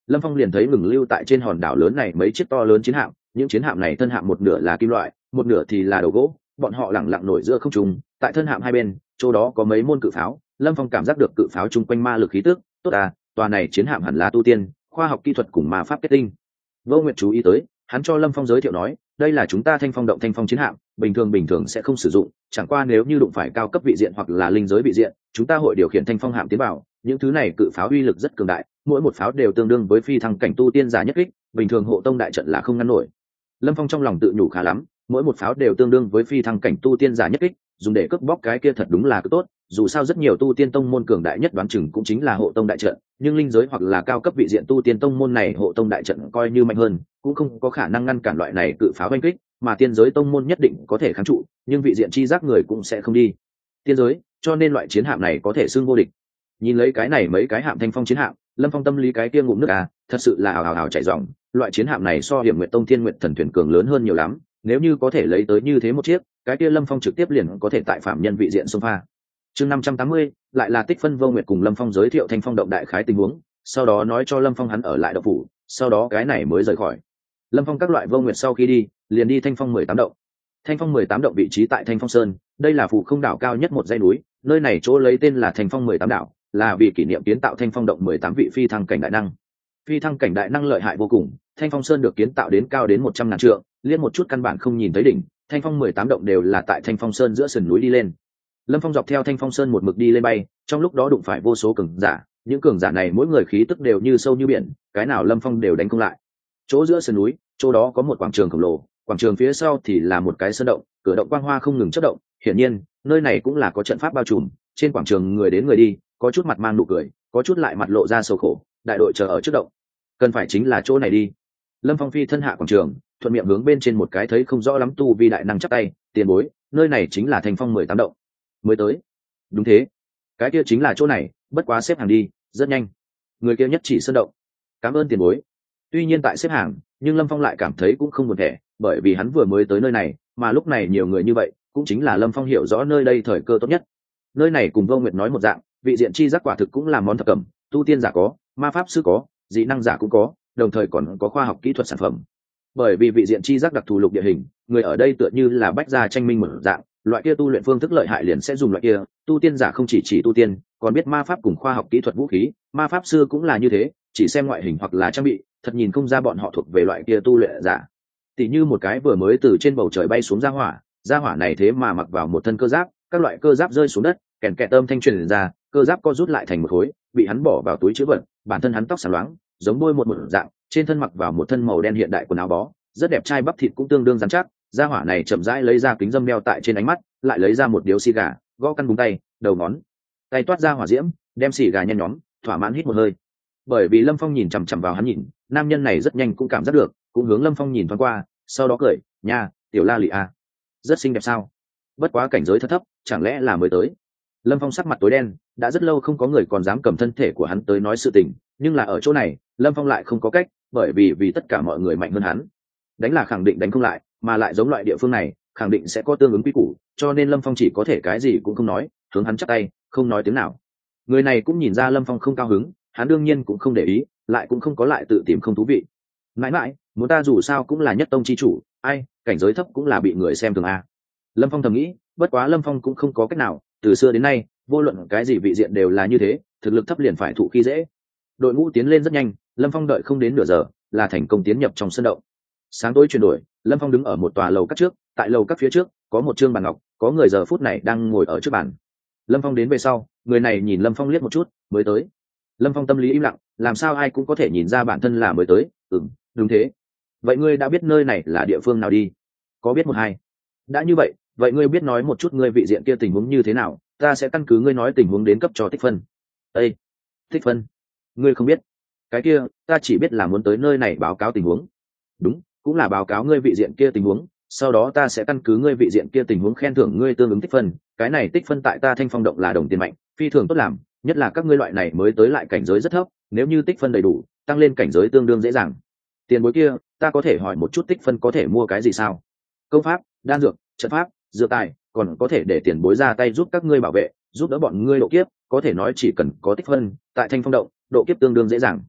Lâm Phong liền thấy ngừng lưu tại trên hòn đảo lớn này mấy chiếc to lớn chiến hạm, những chiến hạm này thân hạm một nửa là kim loại, một nửa thì là đầu gỗ, bọn họ lẳng lặng nổi giữa không trung. Tại thân hạm hai bên chỗ đó có mấy môn cự pháo. Lâm Phong cảm giác được cự pháo chung quanh ma lực khí tức tốt à, tòa này chiến hạm hẳn là tu tiên khoa học kỹ thuật cùng ma pháp kết tinh. Vô Nguyệt chú ý tới, hắn cho Lâm Phong giới thiệu nói, đây là chúng ta Thanh Phong động Thanh Phong chiến hạm, bình thường bình thường sẽ không sử dụng, chẳng qua nếu như đụng phải cao cấp vị diện hoặc là linh giới vị diện, chúng ta hội điều khiển Thanh Phong hạm tiến vào. Những thứ này cự pháo uy lực rất cường đại, mỗi một pháo đều tương đương với phi thăng cảnh tu tiên giả nhất kích, bình thường hộ tông đại trận là không ngăn nổi. Lâm Phong trong lòng tự nhủ khá lắm, mỗi một pháo đều tương đương với phi thăng cảnh tu tiên giả nhất kích, dùng để cướp bóc cái kia thật đúng là cứ tốt. Dù sao rất nhiều tu tiên tông môn cường đại nhất đoán chừng cũng chính là hộ tông đại trận, nhưng linh giới hoặc là cao cấp vị diện tu tiên tông môn này hộ tông đại trận coi như mạnh hơn, cũng không có khả năng ngăn cản loại này cự pháo oanh kích, mà tiên giới tông môn nhất định có thể kháng trụ, nhưng vị diện chi giác người cũng sẽ không đi tiên giới, cho nên loại chiến hạm này có thể xưng vô địch. Nhìn lấy cái này mấy cái hạm Thanh Phong chiến hạm, Lâm Phong tâm lý cái kia ngụm nước à, thật sự là ào ào ào chảy ròng. Loại chiến hạm này so Hiểm Nguyệt Tông Thiên Nguyệt Thần Thuyền cường lớn hơn nhiều lắm, nếu như có thể lấy tới như thế một chiếc, cái kia Lâm Phong trực tiếp liền có thể tại phạm nhân vị diện xông pha. Chương năm trăm tám mươi, lại là Tích Phân Vô Nguyệt cùng Lâm Phong giới thiệu Thanh Phong động đại khái tình huống, sau đó nói cho Lâm Phong hắn ở lại động phủ, sau đó cái này mới rời khỏi. Lâm Phong các loại Vô Nguyệt sau khi đi, liền đi Thanh Phong mười tám động. Thanh Phong mười tám động vị trí tại Thanh Phong Sơn, đây là phù không đảo cao nhất một dãy núi, nơi này chỗ lấy tên là Thanh Phong mười tám đảo, là vì kỷ niệm kiến tạo Thanh Phong động mười tám vị phi thăng cảnh đại năng. Phi thăng cảnh đại năng lợi hại vô cùng, Thanh Phong Sơn được kiến tạo đến cao đến một trăm ngàn trượng, liên một chút căn bản không nhìn thấy đỉnh. Thanh Phong mười tám động đều là tại Thanh Phong Sơn giữa sườn núi đi lên. Lâm Phong dọc theo Thanh Phong Sơn một mực đi lên bay, trong lúc đó đụng phải vô số cường giả, những cường giả này mỗi người khí tức đều như sâu như biển, cái nào Lâm Phong đều đánh không lại. Chỗ giữa sườn núi, chỗ đó có một quảng trường khổng lồ, quảng trường phía sau thì là một cái sơn động, cửa động quang hoa không ngừng chớp động, hiển nhiên, nơi này cũng là có trận pháp bao trùm, trên quảng trường người đến người đi, có chút mặt mang nụ cười, có chút lại mặt lộ ra sầu khổ, đại đội chờ ở trước động. Cần phải chính là chỗ này đi. Lâm Phong phi thân hạ quảng trường, thuận miệng hướng bên trên một cái thấy không rõ lắm tu vi đại năng chắp tay, tiền bối, nơi này chính là Thanh Phong mười tám động. Mới tới. Đúng thế. Cái kia chính là chỗ này, bất quá xếp hàng đi, rất nhanh. Người kia nhất chỉ sơn động. Cảm ơn tiền bối. Tuy nhiên tại xếp hàng, nhưng Lâm Phong lại cảm thấy cũng không buồn thẻ, bởi vì hắn vừa mới tới nơi này, mà lúc này nhiều người như vậy, cũng chính là Lâm Phong hiểu rõ nơi đây thời cơ tốt nhất. Nơi này cùng Vô Nguyệt nói một dạng, vị diện chi giác quả thực cũng là món thập cẩm, tu tiên giả có, ma pháp sư có, dị năng giả cũng có, đồng thời còn có khoa học kỹ thuật sản phẩm. Bởi vì vị diện chi giác đặc thù lục địa hình, người ở đây tựa như là bách gia tranh minh một dạng, loại kia tu luyện phương thức lợi hại liền sẽ dùng loại kia, tu tiên giả không chỉ chỉ tu tiên, còn biết ma pháp cùng khoa học kỹ thuật vũ khí, ma pháp sư cũng là như thế, chỉ xem ngoại hình hoặc là trang bị, thật nhìn không ra bọn họ thuộc về loại kia tu luyện giả. Tỷ như một cái vừa mới từ trên bầu trời bay xuống ra hỏa, ra hỏa này thế mà mặc vào một thân cơ giáp, các loại cơ giáp rơi xuống đất, kèn kẹt âm thanh truyền ra, cơ giáp co rút lại thành một khối, bị hắn bỏ vào túi trữ vật, bản thân hắn tóc sáng loáng, giống bôi một một dạng, trên thân mặc vào một thân màu đen hiện đại quần áo bó, rất đẹp trai, bắp thịt cũng tương đương rắn chắc. Gia hỏa này chậm rãi lấy ra kính dâm đeo tại trên ánh mắt, lại lấy ra một điếu xì gà, gõ căn búng tay, đầu ngón tay toát ra hỏa diễm, đem xì gà nhen nhóm, thỏa mãn hít một hơi. Bởi vì Lâm Phong nhìn chằm chằm vào hắn nhìn, nam nhân này rất nhanh cũng cảm giác được, cũng hướng Lâm Phong nhìn thoáng qua, sau đó cười, nha, tiểu la lị a, rất xinh đẹp sao? Bất quá cảnh giới thấp thấp, chẳng lẽ là mới tới? Lâm Phong sắc mặt tối đen, đã rất lâu không có người còn dám cầm thân thể của hắn tới nói sự tình, nhưng là ở chỗ này, Lâm Phong lại không có cách, bởi vì vì tất cả mọi người mạnh hơn hắn, đánh là khẳng định đánh không lại, mà lại giống loại địa phương này, khẳng định sẽ có tương ứng quy củ, cho nên Lâm Phong chỉ có thể cái gì cũng không nói, hướng hắn chắp tay, không nói tiếng nào. Người này cũng nhìn ra Lâm Phong không cao hứng, hắn đương nhiên cũng không để ý, lại cũng không có lại tự tìm không thú vị. Mãi mãi, muốn ta dù sao cũng là nhất tông chi chủ, ai, cảnh giới thấp cũng là bị người xem thường a. Lâm Phong thầm nghĩ, bất quá Lâm Phong cũng không có cách nào, từ xưa đến nay, vô luận cái gì vị diện đều là như thế, thực lực thấp liền phải thụ khi dễ. Đội ngũ tiến lên rất nhanh, Lâm Phong đợi không đến nửa giờ, là thành công tiến nhập trong sân động. Sáng tối chuyển đổi, Lâm Phong đứng ở một tòa lầu các trước, tại lầu các phía trước có một trương bàn ngọc, có người giờ phút này đang ngồi ở trước bàn. Lâm Phong đến về sau, người này nhìn Lâm Phong liếc một chút, mới tới. Lâm Phong tâm lý im lặng, làm sao ai cũng có thể nhìn ra bản thân là mới tới. Ừm, đúng thế. Vậy ngươi đã biết nơi này là địa phương nào đi? Có biết một hai. Đã như vậy, vậy ngươi biết nói một chút ngươi vị diện kia tình huống như thế nào, ta sẽ căn cứ ngươi nói tình huống đến cấp cho tích phân. Ê, tích phân? Ngươi không biết? Cái kia, ta chỉ biết là muốn tới nơi này báo cáo tình huống. Đúng, cũng là báo cáo ngươi vị diện kia tình huống, sau đó ta sẽ căn cứ ngươi vị diện kia tình huống khen thưởng ngươi tương ứng tích phân. Cái này tích phân tại ta Thanh Phong động là đồng tiền mạnh, phi thường tốt làm, nhất là các ngươi loại này mới tới lại cảnh giới rất thấp, nếu như tích phân đầy đủ, tăng lên cảnh giới tương đương dễ dàng. Tiền bối kia, ta có thể hỏi một chút tích phân có thể mua cái gì sao? Công pháp, đan dược, trận pháp, dược tài, còn có thể để tiền bối ra tay giúp các ngươi bảo vệ, giúp đỡ bọn ngươi độ kiếp, có thể nói chỉ cần có tích phân, tại Thanh Phong động, độ kiếp tương đương dễ dàng.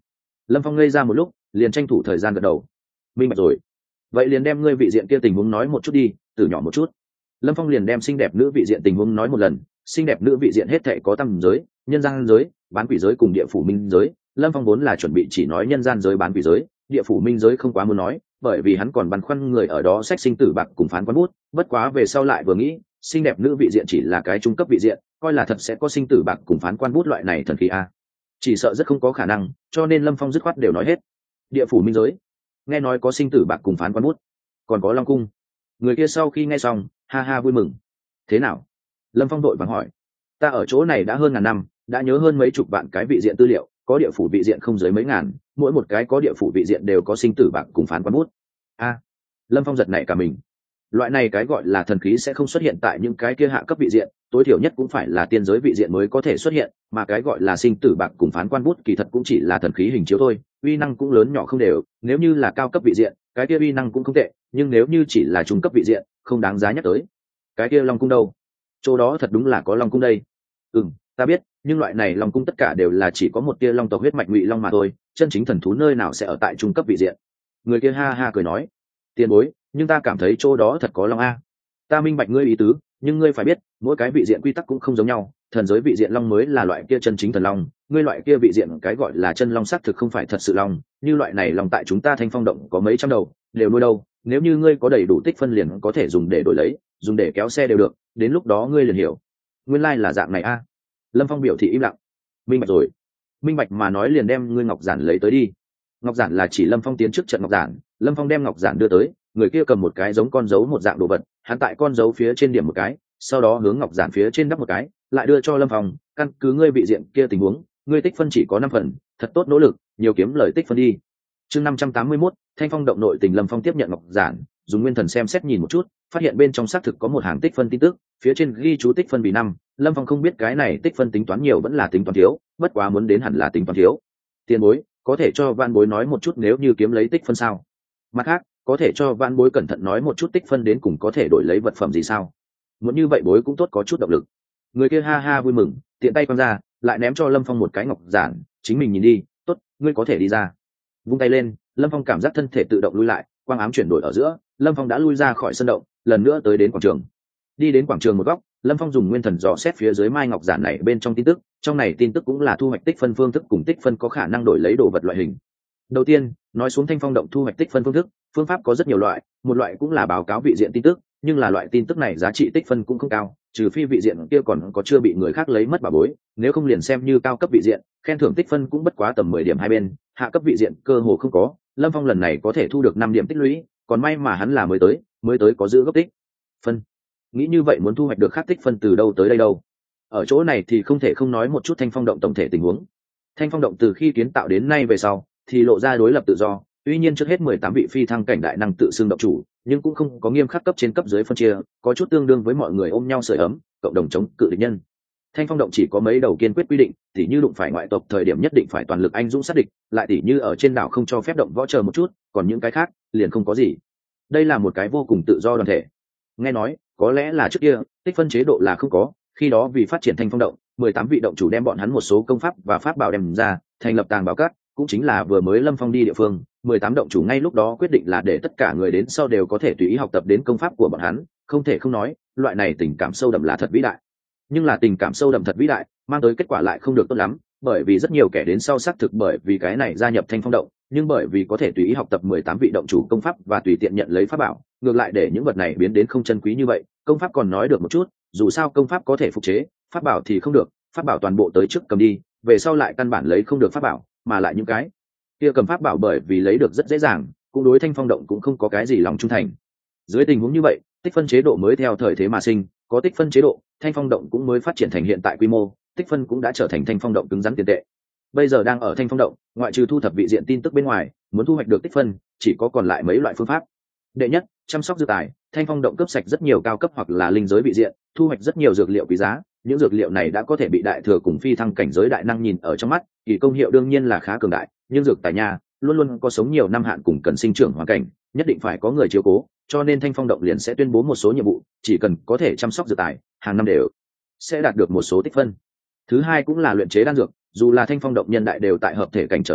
Lâm Phong ngây ra một lúc, liền tranh thủ thời gian gật đầu. Minh bạch rồi. Vậy liền đem ngươi vị diện kia tình huống nói một chút đi, từ nhỏ một chút. Lâm Phong liền đem xinh đẹp nữ vị diện tình huống nói một lần. Xinh đẹp nữ vị diện hết thảy có tam giới, nhân gian giới, bán quỷ giới cùng địa phủ minh giới. Lâm Phong vốn là chuẩn bị chỉ nói nhân gian giới bán quỷ giới, địa phủ minh giới không quá muốn nói, bởi vì hắn còn băn khoăn người ở đó sách sinh tử bạc cùng phán quán bút. Bất quá về sau lại vừa nghĩ, xinh đẹp nữ vị diện chỉ là cái trung cấp vị diện, coi là thật sẽ có sinh tử bạc cùng phán quan bút loại này thần khí a, chỉ sợ rất không có khả năng, cho nên Lâm Phong dứt khoát đều nói hết. Địa phủ minh giới, nghe nói có sinh tử bạc cùng phán quan bút, còn có long cung. Người kia sau khi nghe xong, ha ha vui mừng. Thế nào? Lâm Phong đội vàng hỏi. Ta ở chỗ này đã hơn ngàn năm, đã nhớ hơn mấy chục vạn cái vị diện tư liệu, có địa phủ vị diện không dưới mấy ngàn, mỗi một cái có địa phủ vị diện đều có sinh tử bạc cùng phán quan bút. A, Lâm Phong giật nảy cả mình. Loại này cái gọi là thần khí sẽ không xuất hiện tại những cái kia hạ cấp vị diện, tối thiểu nhất cũng phải là tiên giới vị diện mới có thể xuất hiện, mà cái gọi là sinh tử bạc cùng phán quan bút kỳ thật cũng chỉ là thần khí hình chiếu thôi, uy năng cũng lớn nhỏ không đều. Nếu như là cao cấp vị diện, cái kia uy năng cũng không tệ, nhưng nếu như chỉ là trung cấp vị diện, không đáng giá nhắc tới. Cái kia long cung đâu? Chỗ đó thật đúng là có long cung đây. Ừm, ta biết, nhưng loại này long cung tất cả đều là chỉ có một tia long tộc huyết mạch ngụy long mà thôi, chân chính thần thú nơi nào sẽ ở tại trung cấp vị diện? Người kia ha ha cười nói, tiền bối, nhưng ta cảm thấy chỗ đó thật có long a. Ta minh bạch ngươi ý tứ, nhưng ngươi phải biết, mỗi cái vị diện quy tắc cũng không giống nhau, thần giới vị diện long mới là loại kia chân chính thần long, ngươi loại kia vị diện cái gọi là chân long xác thực không phải thật sự long, như loại này long tại chúng ta Thanh Phong động có mấy trăm đầu, đều nuôi đâu, nếu như ngươi có đầy đủ tích phân liền có thể dùng để đổi lấy, dùng để kéo xe đều được, đến lúc đó ngươi liền hiểu. Nguyên lai là dạng này a. Lâm Phong biểu thị im lặng. Minh bạch rồi. Minh bạch mà nói liền đem ngươi ngọc giản lấy tới đi. Ngọc giản là chỉ Lâm Phong tiến trước trận ngọc giản, Lâm Phong đem ngọc giản đưa tới, người kia cầm một cái giống con dấu một dạng đồ vật, hắn tại con dấu phía trên điểm một cái, sau đó hướng ngọc giản phía trên đắp một cái, lại đưa cho Lâm Phong, căn cứ ngươi vị diện kia tình huống, ngươi tích phân chỉ có năm phần, thật tốt nỗ lực, nhiều kiếm lời tích phân đi. Chương năm trăm tám mươi mốt, Thanh Phong động nội tình. Lâm Phong tiếp nhận ngọc giản, dùng nguyên thần xem xét nhìn một chút, phát hiện bên trong xác thực có một hàng tích phân tin tức, phía trên ghi chú tích phân vì năm. Lâm Phong không biết cái này tích phân tính toán nhiều vẫn là tính toán thiếu, bất quá muốn đến hẳn là tính toán thiếu. Tiền bối, có thể cho Vạn Bối nói một chút nếu như kiếm lấy tích phân sao? Mặt khác, có thể cho Vạn Bối cẩn thận nói một chút tích phân đến cùng có thể đổi lấy vật phẩm gì sao? Muốn như vậy bối cũng tốt, có chút động lực. Người kia ha ha vui mừng, tiện tay quăng ra, lại ném cho Lâm Phong một cái ngọc giản, chính mình nhìn đi, tốt, ngươi có thể đi ra. Vung tay lên, Lâm Phong cảm giác thân thể tự động lui lại, quang ám chuyển đổi ở giữa, Lâm Phong đã lui ra khỏi sân động, lần nữa tới đến quảng trường. Đi đến quảng trường một góc, Lâm Phong dùng nguyên thần dò xét phía dưới mai ngọc giản này bên trong tin tức, trong này tin tức cũng là thu hoạch tích phân phương thức cùng tích phân có khả năng đổi lấy đồ vật loại hình. Đầu tiên, nói xuống Thanh Phong động thu hoạch tích phân phương thức, phương pháp có rất nhiều loại, một loại cũng là báo cáo vị diện tin tức, nhưng là loại tin tức này giá trị tích phân cũng không cao, trừ phi vị diện kia còn có chưa bị người khác lấy mất bảo bối, nếu không liền xem như cao cấp vị diện, khen thưởng tích phân cũng bất quá tầm mười điểm hai bên, hạ cấp vị diện cơ hồ không có. Lâm Phong lần này có thể thu được năm điểm tích lũy, còn may mà hắn là mới tới, mới tới có giữ gốc tích phân. Nghĩ như vậy muốn thu hoạch được khác tích phân từ đâu tới đây đâu? Ở chỗ này thì không thể không nói một chút Thanh Phong động tổng thể tình huống. Thanh Phong động từ khi kiến tạo đến nay về sau, thì lộ ra đối lập tự do, tuy nhiên trước hết mười tám vị phi thăng cảnh đại năng tự xưng động chủ, nhưng cũng không có nghiêm khắc cấp trên cấp dưới phân chia, có chút tương đương với mọi người ôm nhau sưởi ấm, cộng đồng chống cự địch nhân. Thanh Phong động chỉ có mấy đầu kiên quyết quy định, tỉ như đụng phải ngoại tộc thời điểm nhất định phải toàn lực anh dũng sát địch, lại tỉ như ở trên đảo không cho phép động võ chờ một chút, còn những cái khác liền không có gì. Đây là một cái vô cùng tự do đoàn thể. Nghe nói, có lẽ là trước kia tích phân chế độ là không có, khi đó vì phát triển Thanh Phong động, mười tám vị động chủ đem bọn hắn một số công pháp và pháp bảo đem ra, thành lập tàng bảo các, cũng chính là vừa mới Lâm Phong đi địa phương, mười tám động chủ ngay lúc đó quyết định là để tất cả người đến sau đều có thể tùy ý học tập đến công pháp của bọn hắn, không thể không nói, loại này tình cảm sâu đậm là thật vĩ đại. Nhưng là tình cảm sâu đậm thật vĩ đại, mang tới kết quả lại không được tốt lắm, bởi vì rất nhiều kẻ đến sau xác thực bởi vì cái này gia nhập Thanh Phong động, nhưng bởi vì có thể tùy ý học tập mười tám vị động chủ công pháp và tùy tiện nhận lấy pháp bảo, ngược lại để những vật này biến đến không chân quý như vậy. Công pháp còn nói được một chút, dù sao công pháp có thể phục chế, pháp bảo thì không được, pháp bảo toàn bộ tới trước cầm đi, về sau lại căn bản lấy không được pháp bảo, mà lại những cái kia cầm pháp bảo bởi vì lấy được rất dễ dàng, cũng đối Thanh Phong động cũng không có cái gì lòng trung thành. Dưới tình huống như vậy, tích phân chế độ mới theo thời thế mà sinh, có tích phân chế độ, Thanh Phong động cũng mới phát triển thành hiện tại quy mô, tích phân cũng đã trở thành Thanh Phong động cứng rắn tiền tệ. Bây giờ đang ở Thanh Phong động, ngoại trừ thu thập vị diện tin tức bên ngoài, muốn thu hoạch được tích phân, chỉ có còn lại mấy loại phương pháp. Đệ nhất, chăm sóc dược tài, Thanh Phong động cấp sạch rất nhiều cao cấp hoặc là linh giới vị diện, thu hoạch rất nhiều dược liệu quý giá, những dược liệu này đã có thể bị đại thừa cùng phi thăng cảnh giới đại năng nhìn ở trong mắt, kỳ công hiệu đương nhiên là khá cường đại, nhưng dược tài nha, luôn luôn có sống nhiều năm hạn cùng cần sinh trưởng hoàn cảnh, nhất định phải có người chiếu cố, cho nên Thanh Phong động liền sẽ tuyên bố một số nhiệm vụ, chỉ cần có thể chăm sóc dược tài, hàng năm đều sẽ đạt được một số tích phân. Thứ hai cũng là luyện chế đan dược, dù là Thanh Phong động nhân đại đều tại hợp thể cảnh trở lên,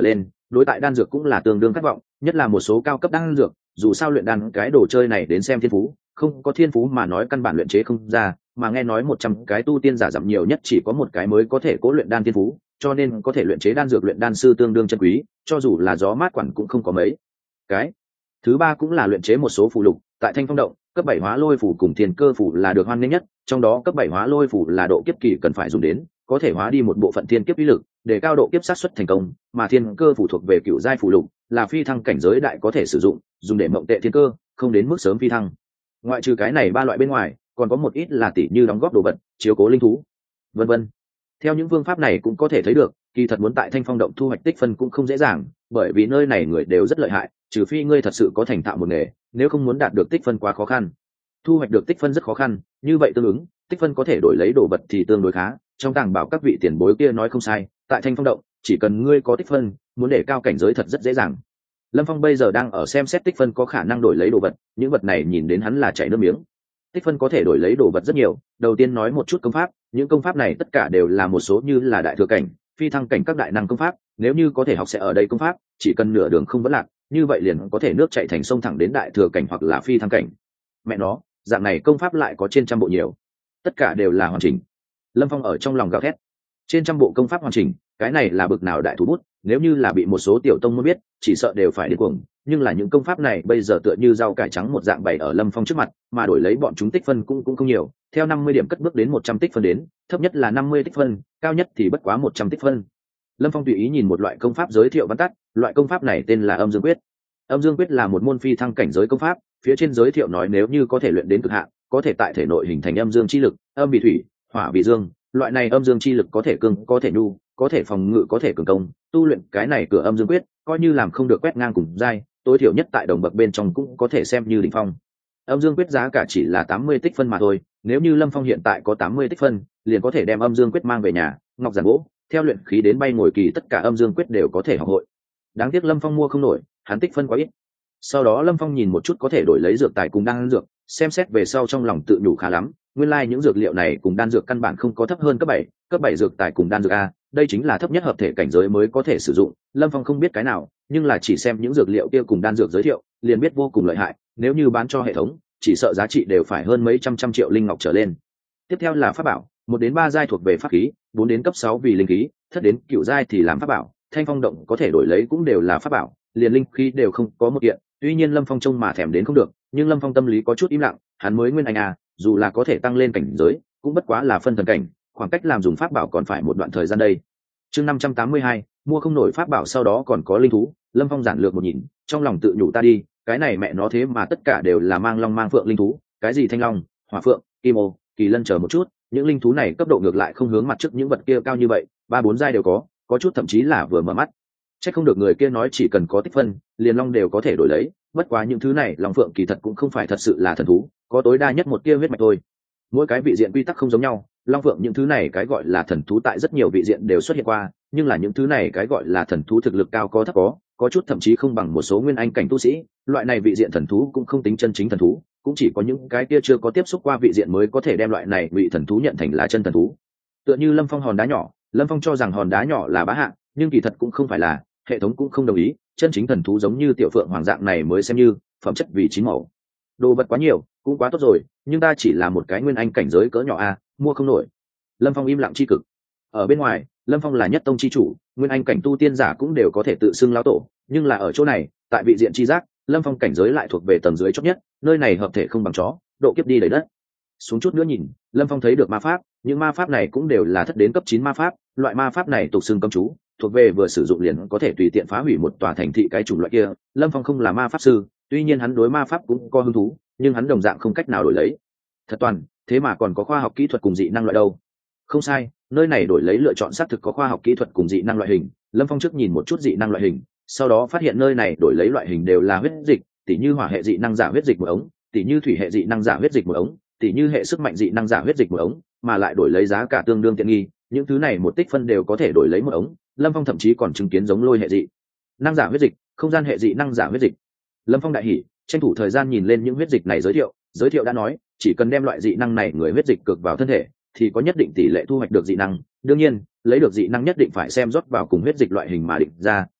đối tại đan dược cũng là tương đương khát vọng, nhất là một số cao cấp đan dược, dù sao luyện đan cái đồ chơi này đến xem thiên phú, không có thiên phú mà nói căn bản luyện chế không ra, mà nghe nói một trăm cái tu tiên giả giảm nhiều nhất chỉ có một cái mới có thể cố luyện đan thiên phú, cho nên có thể luyện chế đan dược luyện đan sư tương đương chân quý, cho dù là gió mát quản cũng không có mấy cái. Thứ ba cũng là luyện chế một số phù lục, tại Thanh Phong động, cấp bảy hóa lôi phù cùng thiên cơ phù là được hoan nghênh nhất, trong đó cấp bảy hóa lôi phù là độ kiếp kỳ cần phải dùng đến, có thể hóa đi một bộ phận thiên kiếp uy lực, để cao độ kiếp sát suất thành công, mà thiên cơ phù thuộc về cựu giai phù lục, là phi thăng cảnh giới đại có thể sử dụng, dùng để mộng tệ thiên cơ, không đến mức sớm phi thăng. Ngoại trừ cái này ba loại bên ngoài, còn có một ít là tỷ như đóng góp đồ vật, chiếu cố linh thú, vân vân. Theo những phương pháp này cũng có thể thấy được, kỳ thật muốn tại Thanh Phong động thu hoạch tích phân cũng không dễ dàng, bởi vì nơi này người đều rất lợi hại, trừ phi ngươi thật sự có thành thạo một nghề, nếu không muốn đạt được tích phân quá khó khăn. Thu hoạch được tích phân rất khó khăn, như vậy tương ứng, tích phân có thể đổi lấy đồ vật thì tương đối khá. Trong tàng bảo các vị tiền bối kia nói không sai, tại Thanh Phong động, chỉ cần ngươi có tích phân, muốn để cao cảnh giới thật rất dễ dàng. Lâm Phong bây giờ đang ở xem xét tích phân có khả năng đổi lấy đồ vật, những vật này nhìn đến hắn là chảy nước miếng. Tích phân có thể đổi lấy đồ vật rất nhiều, đầu tiên nói một chút công pháp, những công pháp này tất cả đều là một số như là đại thừa cảnh, phi thăng cảnh các đại năng công pháp, nếu như có thể học sẽ ở đây công pháp, chỉ cần nửa đường không vấn lạc, như vậy liền có thể nước chạy thành sông thẳng đến đại thừa cảnh hoặc là phi thăng cảnh. Mẹ nó, dạng này công pháp lại có trên trăm bộ nhiều, tất cả đều là hoàn chỉnh. Lâm Phong ở trong lòng gào thét, trên trăm bộ công pháp hoàn chỉnh, cái này là bực nào đại thủ bút, nếu như là bị một số tiểu tông muốn biết, chỉ sợ đều phải điên cuồng. Nhưng là những công pháp này bây giờ tựa như rau cải trắng một dạng bày ở Lâm Phong trước mặt, mà đổi lấy bọn chúng tích phân cũng cũng không nhiều, theo năm mươi điểm cất bước đến một trăm tích phân đến, thấp nhất là năm mươi tích phân, cao nhất thì bất quá một trăm tích phân. Lâm Phong tùy ý nhìn một loại công pháp giới thiệu văn tắt, loại công pháp này tên là Âm Dương Quyết. Âm Dương Quyết là một môn phi thăng cảnh giới công pháp, phía trên giới thiệu nói nếu như có thể luyện đến cực hạn, có thể tại thể nội hình thành âm dương chi lực, âm vì thủy, hỏa vì dương, loại này âm dương chi lực có thể cương, có thể nhu, có thể phòng ngự, có thể cường công, tu luyện cái này cửa Âm Dương Quyết, coi như làm không được quét ngang cùng giai, tối thiểu nhất tại đồng bậc bên trong cũng có thể xem như đỉnh phong. Âm Dương Quyết giá cả chỉ là tám mươi tích phân mà thôi, nếu như Lâm Phong hiện tại có tám mươi tích phân, liền có thể đem Âm Dương Quyết mang về nhà, ngọc giản gỗ, theo luyện khí đến bay ngồi kỳ tất cả Âm Dương Quyết đều có thể học hội. Đáng tiếc Lâm Phong mua không nổi, hắn tích phân quá ít. Sau đó Lâm Phong nhìn một chút có thể đổi lấy dược tài cùng đan dược, xem xét về sau trong lòng tự nhủ khá lắm, nguyên lai like những dược liệu này cùng đan dược căn bản không có thấp hơn cấp bảy, cấp bảy dược tài cùng đan dược a, đây chính là thấp nhất hợp thể cảnh giới mới có thể sử dụng. Lâm Phong không biết cái nào, nhưng là chỉ xem những dược liệu kia cùng đan dược giới thiệu, liền biết vô cùng lợi hại, nếu như bán cho hệ thống, chỉ sợ giá trị đều phải hơn mấy trăm trăm triệu linh ngọc trở lên. Tiếp theo là pháp bảo, một đến ba giai thuộc về pháp khí, bốn đến cấp sáu vì linh khí, thất đến cửu giai thì làm pháp bảo, Thanh Phong động có thể đổi lấy cũng đều là pháp bảo, liền linh khí đều không có một kiện. Tuy nhiên Lâm Phong trông mà thèm đến không được, nhưng Lâm Phong tâm lý có chút im lặng, hắn mới nguyên anh à, dù là có thể tăng lên cảnh giới, cũng bất quá là phân thần cảnh, khoảng cách làm dùng pháp bảo còn phải một đoạn thời gian đây. Chương năm trăm tám mươi hai, mua không nổi pháp bảo sau đó còn có linh thú, Lâm Phong giản lược một nhìn, trong lòng tự nhủ ta đi, cái này mẹ nó thế mà tất cả đều là mang long mang phượng linh thú, cái gì thanh long, hỏa phượng, kim ô, kỳ lân chờ một chút, những linh thú này cấp độ ngược lại không hướng mặt trước những vật kia cao như vậy, ba bốn giai đều có, có chút thậm chí là vừa mở mắt. Chắc không được người kia nói chỉ cần có tích phân, liền long đều có thể đổi lấy, bất quá những thứ này long phượng kỳ thật cũng không phải thật sự là thần thú, có tối đa nhất một tia huyết mạch thôi. Mỗi cái vị diện quy tắc không giống nhau, long phượng những thứ này cái gọi là thần thú tại rất nhiều vị diện đều xuất hiện qua, nhưng là những thứ này cái gọi là thần thú thực lực cao có thấp có, có chút thậm chí không bằng một số nguyên anh cảnh tu sĩ, loại này vị diện thần thú cũng không tính chân chính thần thú, cũng chỉ có những cái kia chưa có tiếp xúc qua vị diện mới có thể đem loại này vị thần thú nhận thành là chân thần thú. Tựa như Lâm Phong hòn đá nhỏ, Lâm Phong cho rằng hòn đá nhỏ là bá hạng, nhưng kỳ thật cũng không phải là, hệ thống cũng không đồng ý, chân chính thần thú giống như tiểu phượng hoàng dạng này mới xem như phẩm chất vì chín màu. Đồ vật quá nhiều cũng quá tốt rồi, nhưng ta chỉ là một cái nguyên anh cảnh giới cỡ nhỏ a, mua không nổi. Lâm Phong im lặng chi cực. Ở bên ngoài, Lâm Phong là nhất tông chi chủ, nguyên anh cảnh tu tiên giả cũng đều có thể tự xưng lão tổ, nhưng là ở chỗ này, tại vị diện chi giác, Lâm Phong cảnh giới lại thuộc về tầng dưới chót nhất, nơi này hợp thể không bằng chó, độ kiếp đi đầy đất. Xuống chút nữa nhìn, Lâm Phong thấy được ma pháp, những ma pháp này cũng đều là thất đến cấp chín ma pháp, loại ma pháp này tục xưng cấm chú, thuộc về vừa sử dụng liền có thể tùy tiện phá hủy một tòa thành thị cái chủng loại kia. Lâm Phong không là ma pháp sư, tuy nhiên hắn đối ma pháp cũng có hứng thú, nhưng hắn đồng dạng không cách nào đổi lấy. Thật toàn, thế mà còn có khoa học kỹ thuật cùng dị năng loại đâu? Không sai, nơi này đổi lấy lựa chọn xác thực có khoa học kỹ thuật cùng dị năng loại hình. Lâm Phong trước nhìn một chút dị năng loại hình, sau đó phát hiện nơi này đổi lấy loại hình đều là huyết dịch, tỉ như hỏa hệ dị năng giả huyết dịch một ống, tỉ như thủy hệ dị năng giả huyết dịch một ống, tỉ như hệ sức mạnh dị năng giả huyết dịch một ống, mà lại đổi lấy giá cả tương đương tiện nghi, những thứ này một tích phân đều có thể đổi lấy một ống. Lâm Phong thậm chí còn chứng kiến giống lôi hệ dị năng giả huyết dịch, không gian hệ dị năng giả huyết dịch. Lâm Phong đại hỉ, tranh thủ thời gian nhìn lên những huyết dịch này giới thiệu, giới thiệu đã nói, chỉ cần đem loại dị năng này người huyết dịch cực vào thân thể, thì có nhất định tỷ lệ thu hoạch được dị năng. Đương nhiên, lấy được dị năng nhất định phải xem rót vào cùng huyết dịch loại hình mà định ra,